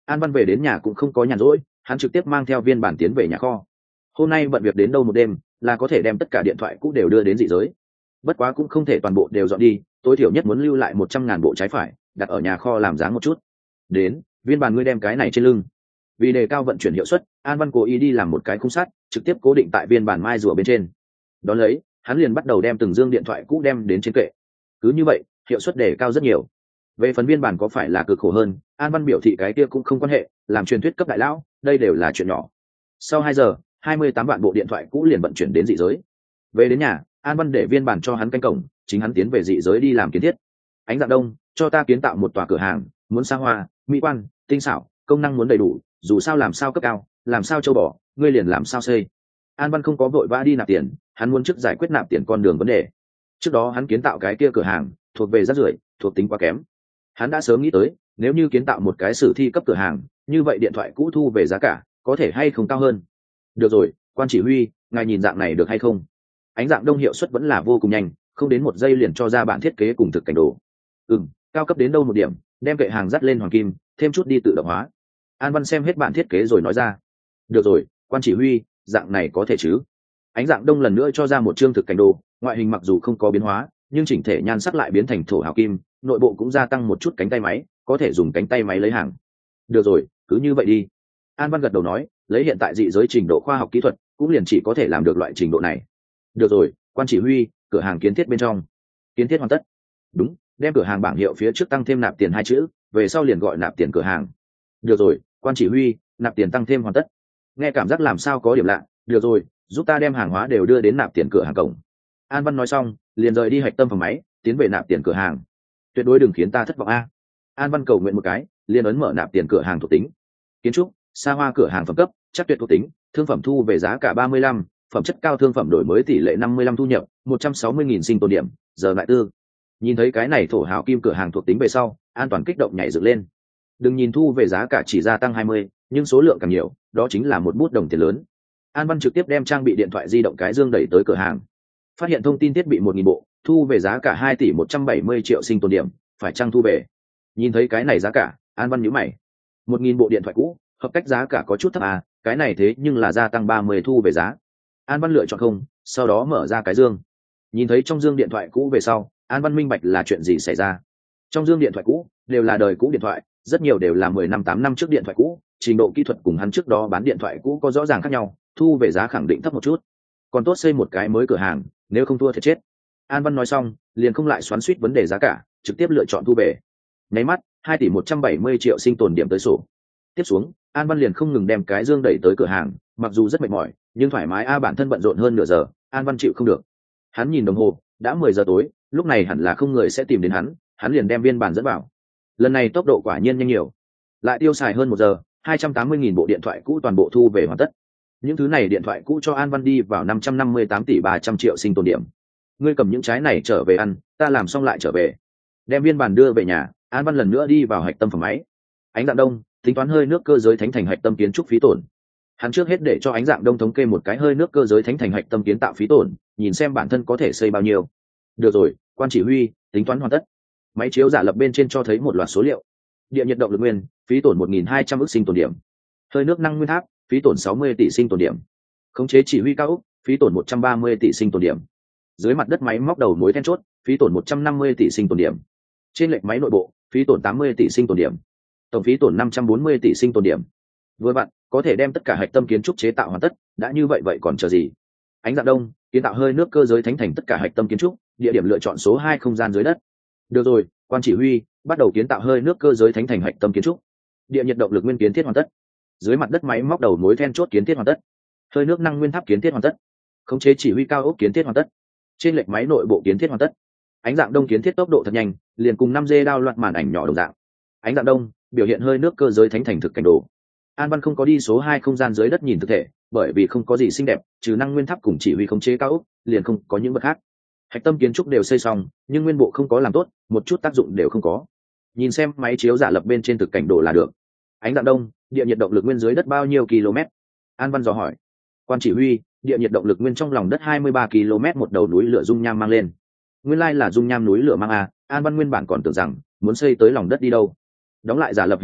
Speaker 1: An Văn về đến nhà cũng không có nhàn rỗi, hắn trực tiếp mang theo viên bản tiến về nhà kho. Hôm nay bận việc đến đâu một đêm, là có thể đem tất cả điện thoại cũ đều đưa đến dị giới. Bất quá cũng không thể toàn bộ đều dọn đi, tối thiểu nhất muốn lưu lại một trăm ngàn bộ trái phải, đặt ở nhà kho làm dáng một chút. Đến, viên bản ngươi đem cái này trên lưng. Vì đề cao vận chuyển hiệu suất, An Văn cố ý đi làm một cái khung sắt, trực tiếp cố định tại viên bản mai rùa bên trên. Đón lấy, hắn liền bắt đầu đem từng dương điện thoại cũ đem đến trên kệ. Cứ như vậy, hiệu suất đề cao rất nhiều. Về phần viên bản có phải là cực khổ hơn, An Văn biểu thị cái kia cũng không quan hệ, làm truyền thuyết cấp đại lão, đây đều là chuyện nhỏ. Sau hai giờ, hai mươi tám vạn bộ điện thoại cũ liền vận chuyển đến dị giới. Về đến nhà, An Văn để viên bản cho hắn canh cổng, chính hắn tiến về dị giới đi làm kiến thiết. Ánh Dạng Đông, cho ta kiến tạo một tòa cửa hàng, muốn xa hoa, mỹ quan, tinh xảo, công năng muốn đầy đủ, dù sao làm sao cấp cao, làm sao châu bò, ngươi liền làm sao xây. An Văn không có vội vã đi nạp tiền, hắn muốn trước giải quyết nạp tiền con đường vấn đề. Trước đó hắn kiến tạo cái kia cửa hàng, thuộc về rác rưởi, thuộc tính quá kém. Hắn đã sớm nghĩ tới, nếu như kiến tạo một cái sử thi cấp cửa hàng, như vậy điện thoại cũ thu về giá cả có thể hay không cao hơn. Được rồi, quan chỉ huy, ngài nhìn dạng này được hay không? Ánh Dạng Đông hiệu suất vẫn là vô cùng nhanh, không đến một giây liền cho ra bản thiết kế cùng thực cảnh đồ. Ừm, cao cấp đến đâu một điểm, đem kệ hàng dắt lên hoàng kim, thêm chút đi tự động hóa. An Văn xem hết bản thiết kế rồi nói ra. Được rồi, quan chỉ huy, dạng này có thể chứ? Ánh Dạng Đông lần nữa cho ra một chương thực cảnh đồ, ngoại hình mặc dù không có biến hóa, nhưng chỉnh thể nhan sắc lại biến thành thổ hào kim, nội bộ cũng gia tăng một chút cánh tay máy, có thể dùng cánh tay máy lấy hàng. Được rồi, cứ như vậy đi. An Văn gật đầu nói, lấy hiện tại dị giới trình độ khoa học kỹ thuật, cũng liền chỉ có thể làm được loại trình độ này. Được rồi, quan chỉ huy, cửa hàng kiến thiết bên trong. Kiến thiết hoàn tất. Đúng, đem cửa hàng bảng hiệu phía trước tăng thêm nạp tiền hai chữ, về sau liền gọi nạp tiền cửa hàng. Được rồi, quan chỉ huy, nạp tiền tăng thêm hoàn tất. Nghe cảm giác làm sao có điểm lạ, được rồi, giúp ta đem hàng hóa đều đưa đến nạp tiền cửa hàng cổng. An Văn nói xong, liền rời đi hạch tâm phòng máy, tiến về nạp tiền cửa hàng. Tuyệt đối đừng khiến ta thất vọng a. An Văn cầu nguyện một cái, liền ấn mở nạp tiền cửa hàng thuộc tính. Kiến trúc, xa hoa cửa hàng phẩm cấp, chắc tuyệt thuộc tính, thương phẩm thu về giá cả ba mươi lăm, phẩm chất cao thương phẩm đổi mới tỷ lệ năm mươi lăm thu nhập, một trăm sáu mươi nghìn sinh tồn điểm, giờ lại tư. Nhìn thấy cái này thổ hào kim cửa hàng thuộc tính về sau, An toàn kích động nhảy dựng lên. Đừng nhìn thu về giá cả chỉ gia tăng hai mươi, nhưng số lượng càng nhiều, đó chính là một bút đồng tiền lớn. An Văn trực tiếp đem trang bị điện thoại di động cái dương đẩy tới cửa hàng. Phát hiện thông tin thiết bị một nghìn bộ, thu về giá cả hai tỷ một trăm bảy mươi triệu sinh tồn điểm, phải chăng thu về? Nhìn thấy cái này giá cả, An Văn nhíu mày. một nghìn bộ điện thoại cũ, hợp cách giá cả có chút thấp à, cái này thế nhưng là gia tăng ba mươi thu về giá. An Văn lựa chọn không, sau đó mở ra cái dương. Nhìn thấy trong dương điện thoại cũ về sau, An Văn minh bạch là chuyện gì xảy ra. Trong dương điện thoại cũ đều là đời cũ điện thoại, rất nhiều đều là mười năm tám năm trước điện thoại cũ, trình độ kỹ thuật cùng hắn trước đó bán điện thoại cũ có rõ ràng khác nhau, thu về giá khẳng định thấp một chút. Còn tốt xây một cái mới cửa hàng, nếu không thua thì chết. An Văn nói xong, liền không lại xoắn xuýt vấn đề giá cả, trực tiếp lựa chọn thu về. Nháy mắt, hai tỷ một trăm bảy mươi triệu sinh tồn điểm tới sổ. Tiếp xuống, An Văn liền không ngừng đem cái dương đẩy tới cửa hàng, mặc dù rất mệt mỏi, nhưng thoải mái a bản thân bận rộn hơn nửa giờ, An Văn chịu không được. Hắn nhìn đồng hồ, đã mười giờ tối, lúc này hẳn là không người sẽ tìm đến hắn, hắn liền đem viên bản dẫn vào. Lần này tốc độ quả nhiên nhanh nhiều, lại tiêu xài hơn một giờ, hai trăm tám mươi nghìn bộ điện thoại cũ toàn bộ thu về hoàn tất. Những thứ này điện thoại cũ cho An Văn đi vào năm trăm năm mươi tám tỷ ba trăm triệu sinh tồn điểm. Ngươi cầm những trái này trở về ăn, ta làm xong lại trở về. Đem viên bản đưa về nhà, An Văn lần nữa đi vào hạch tâm phòng máy. Ánh Dạng Đông tính toán hơi nước cơ giới thánh thành hạch tâm kiến trúc phí tổn. Hắn trước hết để cho Ánh Dạng Đông thống kê một cái hơi nước cơ giới thánh thành hạch tâm kiến tạo phí tổn, nhìn xem bản thân có thể xây bao nhiêu. Được rồi, quan chỉ huy, tính toán hoàn tất. Máy chiếu giả lập bên trên cho thấy một loạt số liệu. Địa nhiệt động lực nguyên, phí tổn một nghìn hai trăm ức sinh tồn điểm. Hơi nước năng nguyên tháp, phí tổn sáu mươi tỷ sinh tồn điểm. Khống chế chỉ huy cao ốc, phí tổn một trăm ba mươi tỷ sinh tồn điểm. Dưới mặt đất máy móc đầu mối then chốt, phí tổn một trăm năm mươi tỷ sinh tồn điểm. Trên lệch máy nội bộ, phí tổn tám mươi tỷ sinh tồn điểm. Tổng phí tổn năm trăm bốn mươi tỷ sinh tồn điểm. Với bạn, có thể đem tất cả hạch tâm kiến trúc chế tạo hoàn tất, đã như vậy vậy còn chờ gì? Ánh Dạng Đông kiến tạo hơi nước cơ giới thánh thành tất cả hạch tâm kiến trúc, địa điểm lựa chọn số hai không gian dưới đất. Được rồi, quan chỉ huy, bắt đầu kiến tạo hơi nước cơ giới thánh thành hạch tâm kiến trúc. Địa nhiệt động lực nguyên kiến thiết hoàn tất. Dưới mặt đất máy móc đầu mối then chốt kiến thiết hoàn tất. Hơi nước năng nguyên tháp kiến thiết hoàn tất. Khống chế chỉ huy cao ốc kiến thiết hoàn tất. Trên lệch máy nội bộ kiến thiết hoàn tất. Ánh Dạng Đông kiến thiết tốc độ thật nhanh, liền cùng năm D đao loạt màn ảnh nhỏ đồng dạng. Ánh Dạng Đông biểu hiện hơi nước cơ giới thánh thành thực cảnh đồ. An Văn không có đi số hai không gian dưới đất nhìn thực thể, bởi vì không có gì xinh đẹp, trừ năng nguyên tháp cùng chỉ huy khống chế cao ốc, liền không có những vật khác. Hạch tâm kiến trúc đều xây xong, nhưng nguyên bộ không có làm tốt, một chút tác dụng đều không có. Nhìn xem máy chiếu giả lập bên trên thực cảnh đồ là được. Ánh Dạng Đông, địa nhiệt động lực nguyên dưới đất bao nhiêu km? An Văn dò hỏi. Quan chỉ huy, địa nhiệt động lực nguyên trong lòng đất hai mươi ba ki lô mét một đầu núi lửa dung nham mang lên. Nguyên lai là dung nham núi lửa mang a, An Văn nguyên bản còn tưởng rằng muốn xây tới lòng đất đi đâu. Đóng lại giả lập hình ảnh,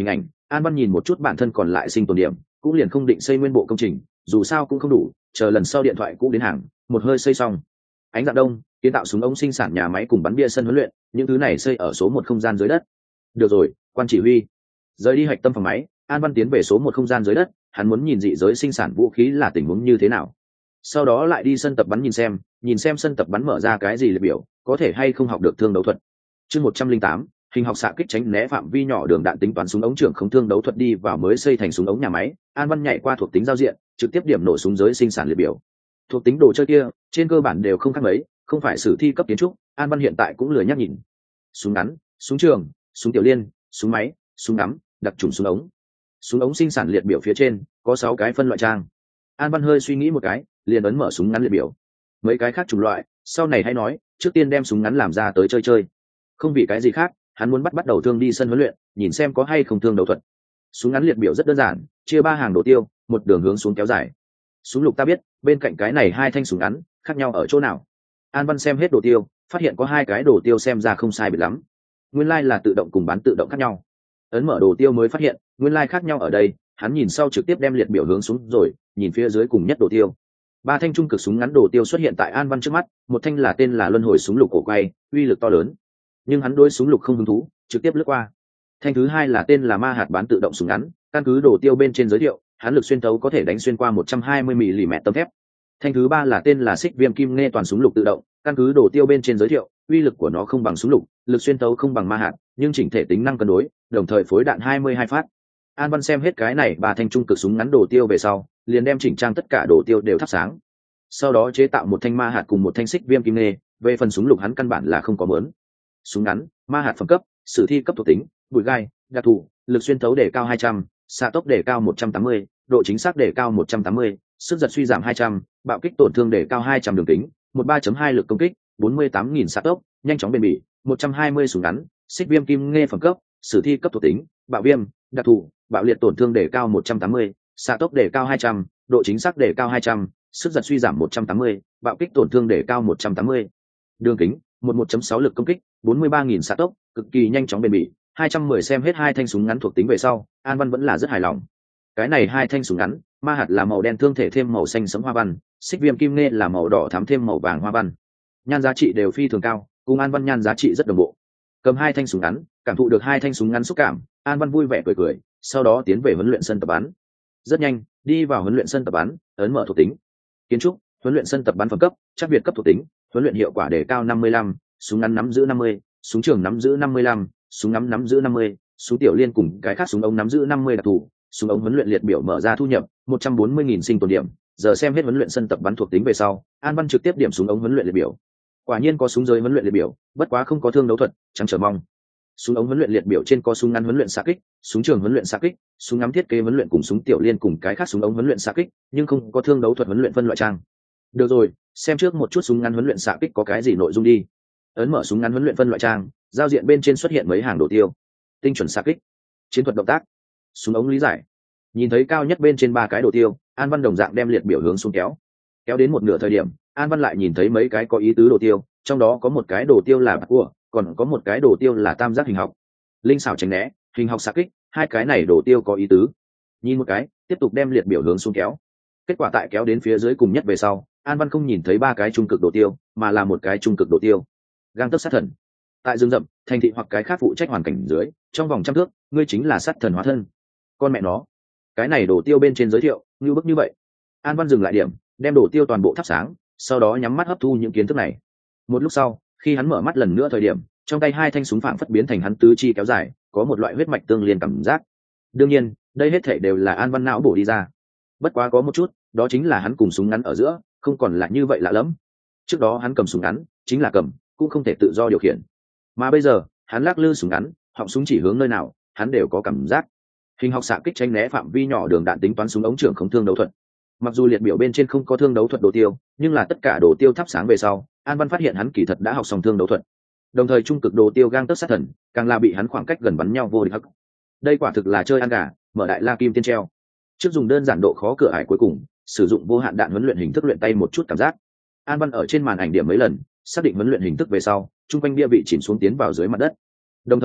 Speaker 1: An Văn nhìn một chút bản thân còn lại sinh tồn điểm, cũng liền không định xây nguyên bộ công trình, dù sao cũng không đủ, chờ lần sau điện thoại cũ đến hàng, một hơi xây xong. Ánh dạng đông, kiến tạo súng ống sinh sản nhà máy cùng bắn bia sân huấn luyện, những thứ này xây ở số một không gian dưới đất. Được rồi, quan chỉ huy. Rời đi hạch tâm phòng máy, An Văn tiến về số một không gian dưới đất, hắn muốn nhìn dị giới sinh sản vũ khí là tình huống như thế nào. Sau đó lại đi sân tập bắn nhìn xem, nhìn xem sân tập bắn mở ra cái gì liệt biểu, có thể hay không học được thương đấu thuật. Chương một trăm linh tám, hình học xạ kích tránh né phạm vi nhỏ đường đạn tính toán súng ống trưởng không thương đấu thuật đi vào mới xây thành súng ống nhà máy. An Văn nhảy qua thuộc tính giao diện, trực tiếp điểm nổ súng giới sinh sản liệt biểu. Thuộc tính đồ chơi kia, trên cơ bản đều không khác mấy, không phải sử thi cấp kiến trúc, An Văn hiện tại cũng lười nhắc nhìn. Súng ngắn, súng trường, súng tiểu liên, súng máy, súng ngắm, đặc trùng súng ống. Súng ống sinh sản liệt biểu phía trên có sáu cái phân loại trang. An Văn hơi suy nghĩ một cái, liền ấn mở súng ngắn liệt biểu. Mấy cái khác chủng loại, sau này hay nói, trước tiên đem súng ngắn làm ra tới chơi chơi. Không vì cái gì khác, hắn muốn bắt bắt đầu thương đi sân huấn luyện, nhìn xem có hay không thương đấu thuật. Súng ngắn liệt biểu rất đơn giản, chia ba hàng đồ tiêu, một đường hướng xuống kéo dài. Súng lục ta biết, bên cạnh cái này hai thanh súng ngắn, khác nhau ở chỗ nào? An Văn xem hết đồ tiêu, phát hiện có hai cái đồ tiêu xem ra không sai biệt lắm. Nguyên lai like là tự động cùng bán tự động khác nhau. Ấn mở đồ tiêu mới phát hiện, nguyên lai like khác nhau ở đây, hắn nhìn sau trực tiếp đem liệt biểu hướng xuống rồi, nhìn phía dưới cùng nhất đồ tiêu. Ba thanh trung cực súng ngắn đồ tiêu xuất hiện tại An Văn trước mắt, một thanh là tên là luân hồi súng lục cổ quay, uy lực to lớn. Nhưng hắn đối súng lục không hứng thú, trực tiếp lướt qua. Thanh thứ hai là tên là ma hạt bán tự động súng ngắn, căn cứ đồ tiêu bên trên giới thiệu, hắn lực xuyên thấu có thể đánh xuyên qua một trăm hai mươi mi li mét tấm thép. Thanh thứ ba là tên là xích viêm kim nghe toàn súng lục tự động, căn cứ đồ tiêu bên trên giới thiệu, uy lực của nó không bằng súng lục, lực xuyên thấu không bằng ma hạt, nhưng chỉnh thể tính năng cân đối, đồng thời phối đạn hai mươi hai phát. An Văn xem hết cái này ba thanh trung cực súng ngắn đồ tiêu về sau, liền đem chỉnh trang tất cả đồ tiêu đều thắp sáng. Sau đó chế tạo một thanh ma hạt cùng một thanh xích viêm kim nghe, về phần súng lục hắn căn bản là không có mớn. Súng ngắn, ma hạt phẩm cấp, sử thi cấp thuộc tính, bụi gai, đặc thù, lực xuyên thấu đề cao hai trăm, xạ tốc đề cao một trăm tám mươi, độ chính xác đề cao một trăm tám mươi, sức giật suy giảm hai trăm, bạo kích tổn thương đề cao hai trăm đường kính, một ba chấm hai lực công kích, bốn mươi tám nghìn xạ tốc, nhanh chóng bền bỉ, một trăm hai mươi súng ngắn, xích viêm kim nghe phẩm cấp, sử thi cấp thuộc tính, bạo viêm, đặc thù, bạo liệt tổn thương đề cao một trăm tám mươi, xạ tốc đề cao hai trăm, độ chính xác đề cao hai trăm, sức giật suy giảm một trăm tám mươi, bạo kích tổn thương đề cao một trăm tám mươi. Đường kính, một một chấm sáu lực công kích, bốn mươi ba nghìn xạ tốc, cực kỳ nhanh chóng bền bỉ. hai trăm mười xem hết hai thanh súng ngắn thuộc tính về sau, An Văn vẫn là rất hài lòng. Cái này hai thanh súng ngắn, ma hạt là màu đen thương thể thêm màu xanh sẫm hoa văn, xích viêm kim nghe là màu đỏ thắm thêm màu vàng hoa văn. Nhan giá trị đều phi thường cao, cùng An Văn nhan giá trị rất đồng bộ. Cầm hai thanh súng ngắn, cảm thụ được hai thanh súng ngắn xúc cảm, An Văn vui vẻ cười cười, sau đó tiến về huấn luyện sân tập bắn. Rất nhanh, đi vào huấn luyện sân tập bắn, ấn mở thuộc tính. Kiến trúc, huấn luyện sân tập bắn phẩm cấp, chắc việt cấp thuộc tính, huấn luyện hiệu quả đề cao năm mươi lăm, súng ngắn nắm giữ năm mươi, súng trường nắm giữ năm mươi lăm, súng ngắm nắm giữ năm mươi, súng tiểu liên cùng cái khác súng ống nắm giữ năm mươi đặc thù, súng ống huấn luyện liệt biểu mở ra thu nhập một trăm bốn mươi nghìn sinh tồn điểm. Giờ xem hết huấn luyện sân tập bắn thuộc tính về sau, An Văn trực tiếp điểm súng ống huấn luyện liệt biểu. Quả nhiên có súng giới huấn luyện liệt biểu, bất quá không có thương đấu thuật, chẳng chờ mong. Súng ống huấn luyện liệt biểu trên có súng ngắn huấn luyện xạ kích, súng trường huấn luyện xạ kích, súng ngắm thiết kế huấn luyện cùng súng tiểu liên cùng cái khác súng ống huấn luyện xạ kích, nhưng không có thương đấu thuật huấn luyện phân loại trang. Được rồi, xem trước một chút súng ngắn huấn luyện xạ kích có cái gì nội dung đi. Ấn mở súng ngắn huấn luyện phân loại trang, giao diện bên trên xuất hiện mấy hàng đồ tiêu. Tinh chuẩn xạ kích, chiến thuật động tác, súng ống lý giải. Nhìn thấy cao nhất bên trên ba cái đồ tiêu, An Văn đồng dạng đem liệt biểu hướng xuống kéo. Kéo đến một nửa thời điểm, An Văn lại nhìn thấy mấy cái có ý tứ đồ tiêu, trong đó có một cái đồ tiêu là bạc cua, còn có một cái đồ tiêu là tam giác hình học. Linh xảo tránh né, hình học xạ kích, hai cái này đồ tiêu có ý tứ. Nhìn một cái, tiếp tục đem liệt biểu hướng xuống kéo. Kết quả tại kéo đến phía dưới cùng nhất về sau, An Văn không nhìn thấy ba cái trung cực đồ tiêu, mà là một cái trung cực đồ tiêu. Gang tấc sát thần. Tại rừng rậm, thành thị hoặc cái khác phụ trách hoàn cảnh dưới, trong vòng trăm thước, ngươi chính là sát thần hóa thân. Con mẹ nó, cái này đồ tiêu bên trên giới thiệu, như bức như vậy. An Văn dừng lại điểm, đem đồ tiêu toàn bộ thắp sáng, sau đó nhắm mắt hấp thu những kiến thức này. Một lúc sau, khi hắn mở mắt lần nữa thời điểm, trong tay hai thanh súng phảng phất biến thành hắn tứ chi kéo dài, có một loại huyết mạch tương liên cảm giác. Đương nhiên, đây hết thảy đều là An Văn não bổ đi ra. Bất quá có một chút, đó chính là hắn cùng súng ngắn ở giữa, không còn là như vậy lạ lẫm. Trước đó hắn cầm súng ngắn, chính là cầm, cũng không thể tự do điều khiển. Mà bây giờ, hắn lắc lư súng ngắn, họng súng chỉ hướng nơi nào, hắn đều có cảm giác. Hình học xạ kích tránh né phạm vi nhỏ đường đạn tính toán súng ống trưởng không thương đấu thuật. Mặc dù liệt biểu bên trên không có thương đấu thuật đồ tiêu, nhưng là tất cả đồ tiêu thắp sáng về sau, An Văn phát hiện hắn kỳ thật đã học xong thương đấu thuật. Đồng thời trung cực đồ tiêu gang tấc sát thần, càng là bị hắn khoảng cách gần bắn nhau vô địch hắc. Đây quả thực là chơi ăn gà, mở đại la kim tiên treo. Trước dùng đơn giản độ khó cửa ải cuối cùng, sử dụng vô hạn đạn huấn luyện hình thức luyện tay một chút cảm giác. An Văn ở trên màn ảnh điểm mấy lần, xác định huấn luyện hình thức về sau, trung quanh bia bị chìm xuống tiến vào dưới mặt đất. Đồng thời,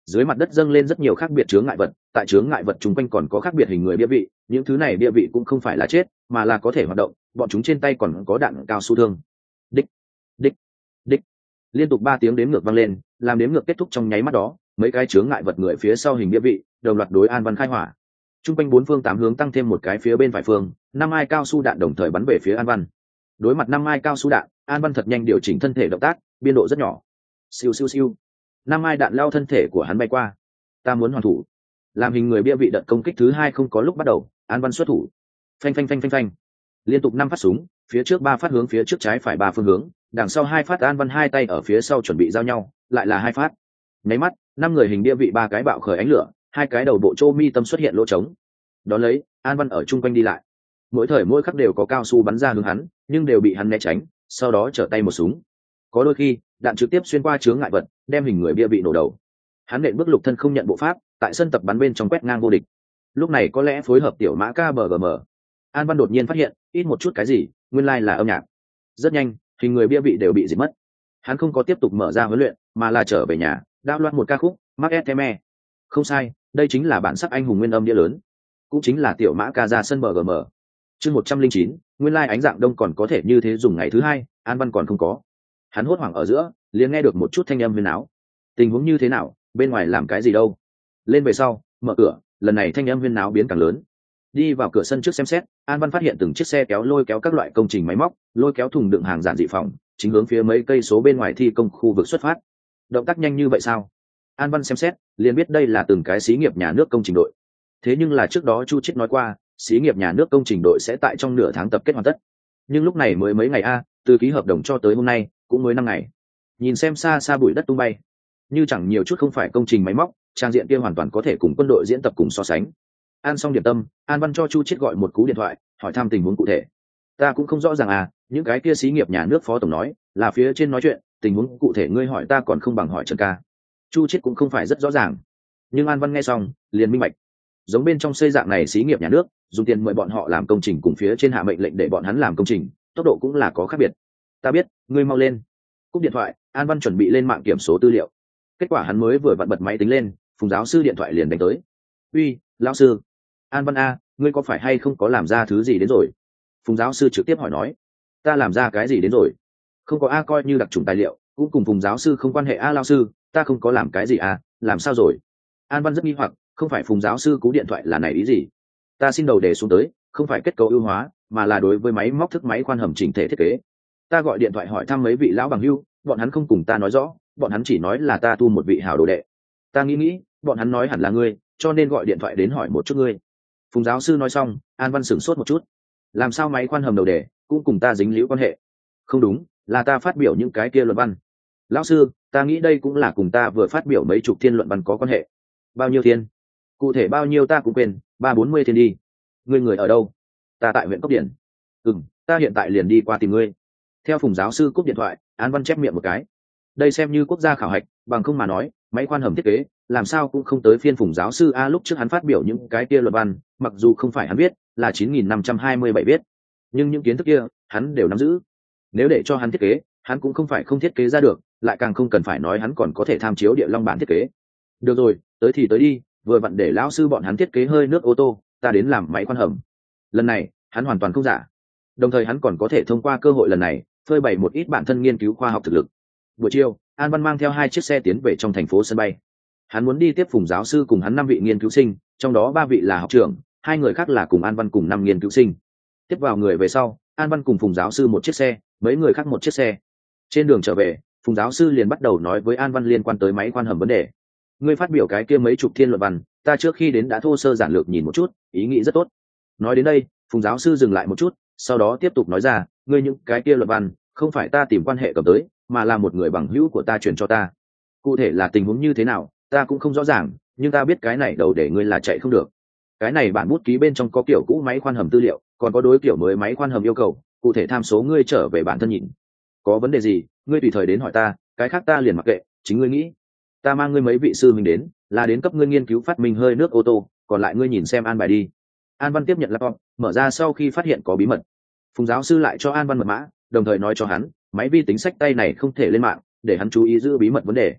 Speaker 1: Dưới mặt đất dâng lên rất nhiều khác biệt chướng ngại vật, tại chướng ngại vật chung quanh còn có khác biệt hình người bia vị, những thứ này bia vị cũng không phải là chết mà là có thể hoạt động, bọn chúng trên tay còn có đạn cao su thương. Đích đích đích, liên tục ba tiếng đếm ngược vang lên, làm đếm ngược kết thúc trong nháy mắt đó, mấy cái chướng ngại vật người phía sau hình bia vị đồng loạt đối An Văn khai hỏa. Trung quanh bốn phương tám hướng tăng thêm một cái phía bên phải phương, năm ai cao su đạn đồng thời bắn về phía An Văn. Đối mặt năm ai cao su đạn, An Văn thật nhanh điều chỉnh thân thể động tác, biên độ rất nhỏ. Siêu siêu siêu, năm ai đạn lao thân thể của hắn bay qua. Ta muốn hoàn thủ. Làm hình người bia vị đợt công kích thứ hai không có lúc bắt đầu, An Văn xuất thủ. Phanh phanh phanh phanh phanh. Liên tục năm phát súng, phía trước ba phát hướng phía trước trái phải ba phương hướng, đằng sau hai phát. An Văn hai tay ở phía sau chuẩn bị giao nhau, lại là hai phát. Nháy mắt, năm người hình bia vị ba cái bạo khởi ánh lửa, hai cái đầu bộ chỗ mi tâm xuất hiện lỗ trống. Đón lấy, An Văn ở chung quanh đi lại, mỗi thời mỗi khắc đều có cao su bắn ra hướng hắn, nhưng đều bị hắn né tránh, sau đó trở tay một súng. Có đôi khi đạn trực tiếp xuyên qua chướng ngại vật, đem hình người bia bị nổ đầu. Hắn nện bước lục thân không nhận bộ pháp, tại sân tập bắn bên trong quét ngang vô địch. Lúc này có lẽ phối hợp tiểu mã ca bờ gm, An Văn đột nhiên phát hiện ít một chút cái gì, nguyên lai là âm nhạc. Rất nhanh, hình người bia bị đều bị diệt mất. Hắn không có tiếp tục mở ra huấn luyện, mà là trở về nhà đao loạt một ca khúc Mark Theme. Không sai, đây chính là bản sắc anh hùng nguyên âm đĩa lớn, cũng chính là tiểu mã ca ra sân bờ gm. Chương một trăm linh chín, nguyên lai ánh dạng đông còn có thể như thế dùng. Ngày thứ hai, An Văn còn không có. Hắn hốt hoảng ở giữa, liền nghe được một chút thanh âm huyền áo. Tình huống như thế nào, bên ngoài làm cái gì đâu? Lên về sau, mở cửa, lần này thanh âm huyên náo biến càng lớn. Đi vào cửa sân trước xem xét, An Văn phát hiện từng chiếc xe kéo lôi kéo các loại công trình máy móc, lôi kéo thùng đựng hàng giản dị phòng, chính hướng phía mấy cây số bên ngoài thi công khu vực xuất phát. Động tác nhanh như vậy sao? An Văn xem xét, liền biết đây là từng cái xí nghiệp nhà nước công trình đội. Thế nhưng là trước đó Chu Chiết nói qua, xí nghiệp nhà nước công trình đội sẽ tại trong nửa tháng tập kết hoàn tất. Nhưng lúc này mới mấy ngày a, từ ký hợp đồng cho tới hôm nay cũng mới năm ngày. Nhìn xem xa xa bụi đất tung bay, như chẳng nhiều chút không phải công trình máy móc, trang diện kia hoàn toàn có thể cùng quân đội diễn tập cùng so sánh. Ăn xong điểm tâm, An Văn cho Chu Chiết gọi một cú điện thoại, hỏi thăm tình huống cụ thể. Ta cũng không rõ ràng à, những cái kia xí nghiệp nhà nước phó tổng nói là phía trên nói chuyện, tình huống cụ thể ngươi hỏi ta còn không bằng hỏi Trần ca. Chu Chiết cũng không phải rất rõ ràng, nhưng An Văn nghe xong liền minh bạch. Giống bên trong xây dạng này xí nghiệp nhà nước, dùng tiền mời bọn họ làm công trình cùng phía trên hạ mệnh lệnh để bọn hắn làm công trình, tốc độ cũng là có khác biệt. Ta biết, ngươi mau lên. Cúp điện thoại, An Văn chuẩn bị lên mạng kiểm số tư liệu. Kết quả hắn mới vừa vặn bật máy tính lên, Phùng giáo sư điện thoại liền đánh tới. Uy, lão sư. An Văn a, ngươi có phải hay không có làm ra thứ gì đến rồi? Phùng giáo sư trực tiếp hỏi nói. Ta làm ra cái gì đến rồi? Không có a, coi như đặc trùng tài liệu, cũng cùng Phùng giáo sư không quan hệ a. Lão sư, ta không có làm cái gì a, làm sao rồi? An Văn rất nghi hoặc, không phải Phùng giáo sư cú điện thoại là này ý gì? Ta xin đầu đề xuống tới, không phải kết cấu ưu hóa, mà là đối với máy móc thức máy khoan hầm chỉnh thể thiết kế. Ta gọi điện thoại hỏi thăm mấy vị lão bằng hưu, bọn hắn không cùng ta nói rõ, bọn hắn chỉ nói là ta tu một vị hảo đồ đệ. Ta nghĩ nghĩ, bọn hắn nói hẳn là ngươi, cho nên gọi điện thoại đến hỏi một chút ngươi. Phùng giáo sư nói xong, An Văn sửng sốt một chút. Làm sao máy khoan hầm đầu đề cũng cùng ta dính liễu quan hệ? Không đúng, là ta phát biểu những cái kia luận văn. Lão sư, ta nghĩ đây cũng là cùng ta vừa phát biểu mấy chục thiên luận văn có quan hệ. Bao nhiêu thiên? Cụ thể bao nhiêu ta cũng quên, ba bốn mươi thiên đi. Ngươi người ở đâu? Ta tại huyện Cốc Điển. Ừm, ta hiện tại liền đi qua tìm ngươi. Theo Phùng giáo sư cúp điện thoại, An Văn chép miệng một cái. Đây xem như quốc gia khảo hạch, bằng không mà nói, máy khoan hầm thiết kế làm sao cũng không tới phiên Phùng giáo sư a. Lúc trước hắn phát biểu những cái kia luận văn, mặc dù không phải hắn viết, là chín nghìn năm trăm hai mươi bảy viết, nhưng những kiến thức kia hắn đều nắm giữ. Nếu để cho hắn thiết kế, hắn cũng không phải không thiết kế ra được, lại càng không cần phải nói hắn còn có thể tham chiếu địa long bản thiết kế. Được rồi, tới thì tới đi, vừa vặn để lão sư bọn hắn thiết kế hơi nước ô tô, ta đến làm máy khoan hầm. Lần này hắn hoàn toàn không giả, đồng thời hắn còn có thể thông qua cơ hội lần này phơi bày một ít bản thân nghiên cứu khoa học thực lực. Buổi chiều, An Văn mang theo hai chiếc xe tiến về trong thành phố sân bay. Hắn muốn đi tiếp Phùng giáo sư cùng hắn năm vị nghiên cứu sinh, trong đó ba vị là học trưởng, hai người khác là cùng An Văn cùng năm nghiên cứu sinh. Tiếp vào người về sau, An Văn cùng Phùng giáo sư một chiếc xe, mấy người khác một chiếc xe. Trên đường trở về, Phùng giáo sư liền bắt đầu nói với An Văn liên quan tới máy khoan hầm vấn đề. Ngươi phát biểu cái kia mấy chục thiên luận văn, ta trước khi đến đã thô sơ giản lược nhìn một chút, ý nghĩ rất tốt. Nói đến đây, Phùng giáo sư dừng lại một chút, sau đó tiếp tục nói ra, ngươi những cái kia luận văn không phải ta tìm quan hệ cầm tới, mà là một người bằng hữu của ta truyền cho ta. Cụ thể là tình huống như thế nào ta cũng không rõ ràng, nhưng ta biết cái này đầu để ngươi là chạy không được. Cái này bản bút ký bên trong có kiểu cũ máy khoan hầm tư liệu, còn có đối kiểu mới máy khoan hầm yêu cầu, cụ thể tham số ngươi trở về bản thân nhìn. Có vấn đề gì ngươi tùy thời đến hỏi ta, cái khác ta liền mặc kệ, chính ngươi nghĩ. Ta mang ngươi mấy vị sư huynh đến là đến cấp ngươi nghiên cứu phát minh hơi nước ô tô, còn lại ngươi nhìn xem an bài đi. An Văn tiếp nhận laptop, mở ra sau khi phát hiện có bí mật. Phùng giáo sư lại cho An Văn mật mã, đồng thời nói cho hắn máy vi tính xách tay này không thể lên mạng, để hắn chú ý giữ bí mật vấn đề.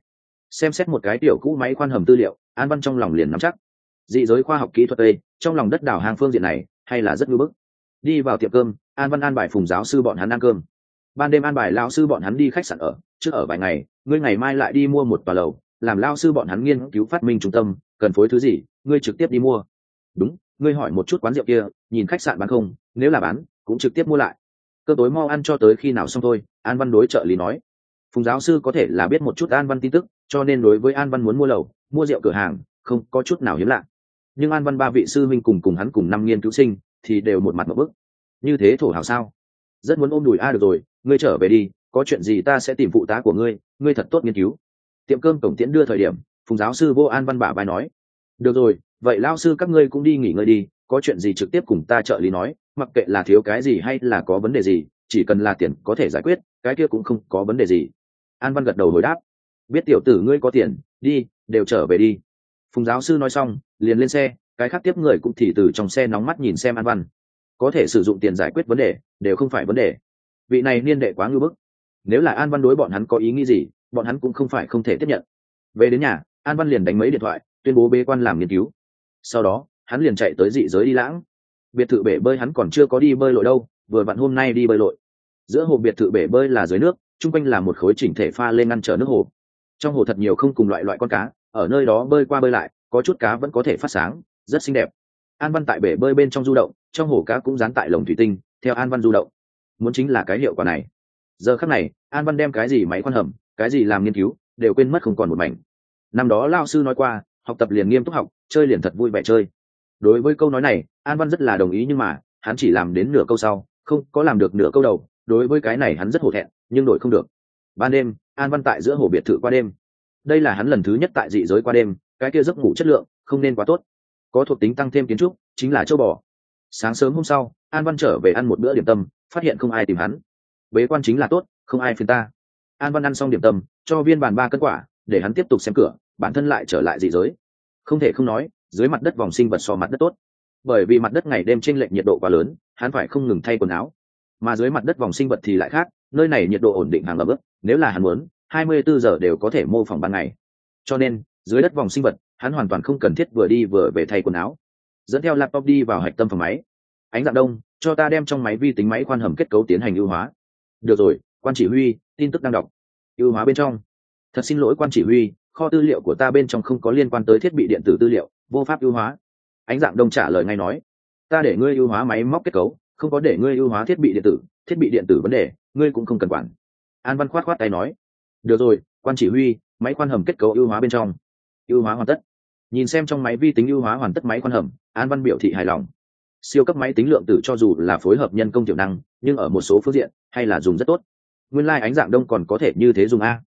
Speaker 1: Xem xét một cái tiểu cũ máy khoan hầm tư liệu, An Văn trong lòng liền nắm chắc. Dị giới khoa học kỹ thuật đây, trong lòng đất đảo hàng phương diện này hay là rất ngưỡng bức. Đi vào tiệm cơm, An Văn an bài Phùng giáo sư bọn hắn ăn cơm. Ban đêm an bài lão sư bọn hắn đi khách sạn ở, trước ở vài ngày, ngươi ngày mai lại đi mua một tòa lầu, làm lão sư bọn hắn nghiên cứu phát minh trung tâm, cần phối thứ gì, ngươi trực tiếp đi mua. Đúng, ngươi hỏi một chút quán rượu kia, nhìn khách sạn bán không, nếu là bán, cũng trực tiếp mua lại. Cơm tối mau ăn cho tới khi nào xong thôi, An Văn đối trợ lý nói. Phùng giáo sư có thể là biết một chút An Văn tin tức, cho nên đối với An Văn muốn mua lầu, mua rượu cửa hàng, không có chút nào hiếm lạ. Nhưng An Văn ba vị sư minh cùng cùng hắn cùng năm nghiên cứu sinh, thì đều một mặt một bức. Như thế thổ hào sao? Rất muốn ôm đùi a được rồi, ngươi trở về đi, có chuyện gì ta sẽ tìm phụ tá của ngươi, ngươi thật tốt nghiên cứu. Tiệm cơm cổng tiễn đưa thời điểm, Phùng giáo sư vô An Văn bả vai nói. Được rồi, vậy lao sư các ngươi cũng đi nghỉ ngơi đi, có chuyện gì trực tiếp cùng ta trợ lý nói, mặc kệ là thiếu cái gì hay là có vấn đề gì, chỉ cần là tiền có thể giải quyết, cái kia cũng không có vấn đề gì. An Văn gật đầu hồi đáp. Biết tiểu tử ngươi có tiền, đi, đều trở về đi. Phùng giáo sư nói xong, liền lên xe, cái khác tiếp người cũng thì từ trong xe nóng mắt nhìn xem An Văn. Có thể sử dụng tiền giải quyết vấn đề, đều không phải vấn đề. Vị này niên đệ quá ngưu bức. Nếu là An Văn đối bọn hắn có ý nghĩ gì, bọn hắn cũng không phải không thể tiếp nhận. Về đến nhà, An Văn liền đánh mấy điện thoại, tuyên bố bế quan làm nghiên cứu. Sau đó, hắn liền chạy tới dị giới đi lãng. Biệt thự bể bơi hắn còn chưa có đi bơi lội đâu, vừa vặn hôm nay đi bơi lội. Giữa hồ biệt thự bể bơi là dưới nước, chung quanh là một khối chỉnh thể pha lên ngăn trở nước hồ. Trong hồ thật nhiều không cùng loại loại con cá, ở nơi đó bơi qua bơi lại, có chút cá vẫn có thể phát sáng, rất xinh đẹp. An Văn tại bể bơi bên trong du động, trong hồ cá cũng dán tại lồng thủy tinh, theo An Văn du động. Muốn chính là cái hiệu quả này. Giờ khắc này, An Văn đem cái gì máy khoan hầm, cái gì làm nghiên cứu, đều quên mất không còn một mảnh. Năm đó lao sư nói qua, học tập liền nghiêm túc học, chơi liền thật vui vẻ chơi. Đối với câu nói này, An Văn rất là đồng ý, nhưng mà hắn chỉ làm đến nửa câu sau, không có làm được nửa câu đầu. Đối với cái này hắn rất hổ thẹn, nhưng đổi không được. Ban đêm, An Văn tại giữa hồ biệt thự qua đêm. Đây là hắn lần thứ nhất tại dị giới qua đêm, cái kia giấc ngủ chất lượng không nên quá tốt, có thuộc tính tăng thêm kiến trúc, chính là châu bò. Sáng sớm hôm sau, An Văn trở về ăn một bữa điểm tâm, phát hiện không ai tìm hắn. Bế quan chính là tốt, không ai phiền ta. An Văn ăn xong điểm tâm, cho viên bàn ba cân quả, để hắn tiếp tục xem cửa, bản thân lại trở lại dị giới. Không thể không nói, dưới mặt đất vòng sinh vật so mặt đất tốt, bởi vì mặt đất ngày đêm chênh lệch nhiệt độ quá lớn, hắn phải không ngừng thay quần áo. Mà dưới mặt đất vòng sinh vật thì lại khác, nơi này nhiệt độ ổn định hàng ẩm ướt, nếu là hắn muốn, hai mươi bốn giờ đều có thể mô phỏng ban ngày. Cho nên, dưới đất vòng sinh vật, hắn hoàn toàn không cần thiết vừa đi vừa về thay quần áo. Dẫn theo laptop đi vào hạch tâm phòng máy. Ánh dạng đông, cho ta đem trong máy vi tính máy khoan hầm kết cấu tiến hành ưu hóa. Được rồi, quan chỉ huy, tin tức đang đọc. Ưu hóa bên trong. Thật xin lỗi quan chỉ huy, kho tư liệu của ta bên trong không có liên quan tới thiết bị điện tử tư liệu, vô pháp ưu hóa. Ánh dạng đông trả lời ngay nói, ta để ngươi ưu hóa máy móc kết cấu, không có để ngươi ưu hóa thiết bị điện tử, thiết bị điện tử vấn đề, ngươi cũng không cần quản. An Văn khoát khoát tay nói, được rồi, quan chỉ huy, máy khoan hầm kết cấu ưu hóa bên trong. Ưu hóa hoàn tất. Nhìn xem trong máy vi tính ưu hóa hoàn tất máy khoan hầm, An Văn biểu thị hài lòng. Siêu cấp máy tính lượng tử cho dù là phối hợp nhân công tiểu năng, nhưng ở một số phương diện hay là dùng rất tốt. Nguyên lai ánh dạng đông còn có thể như thế dùng a.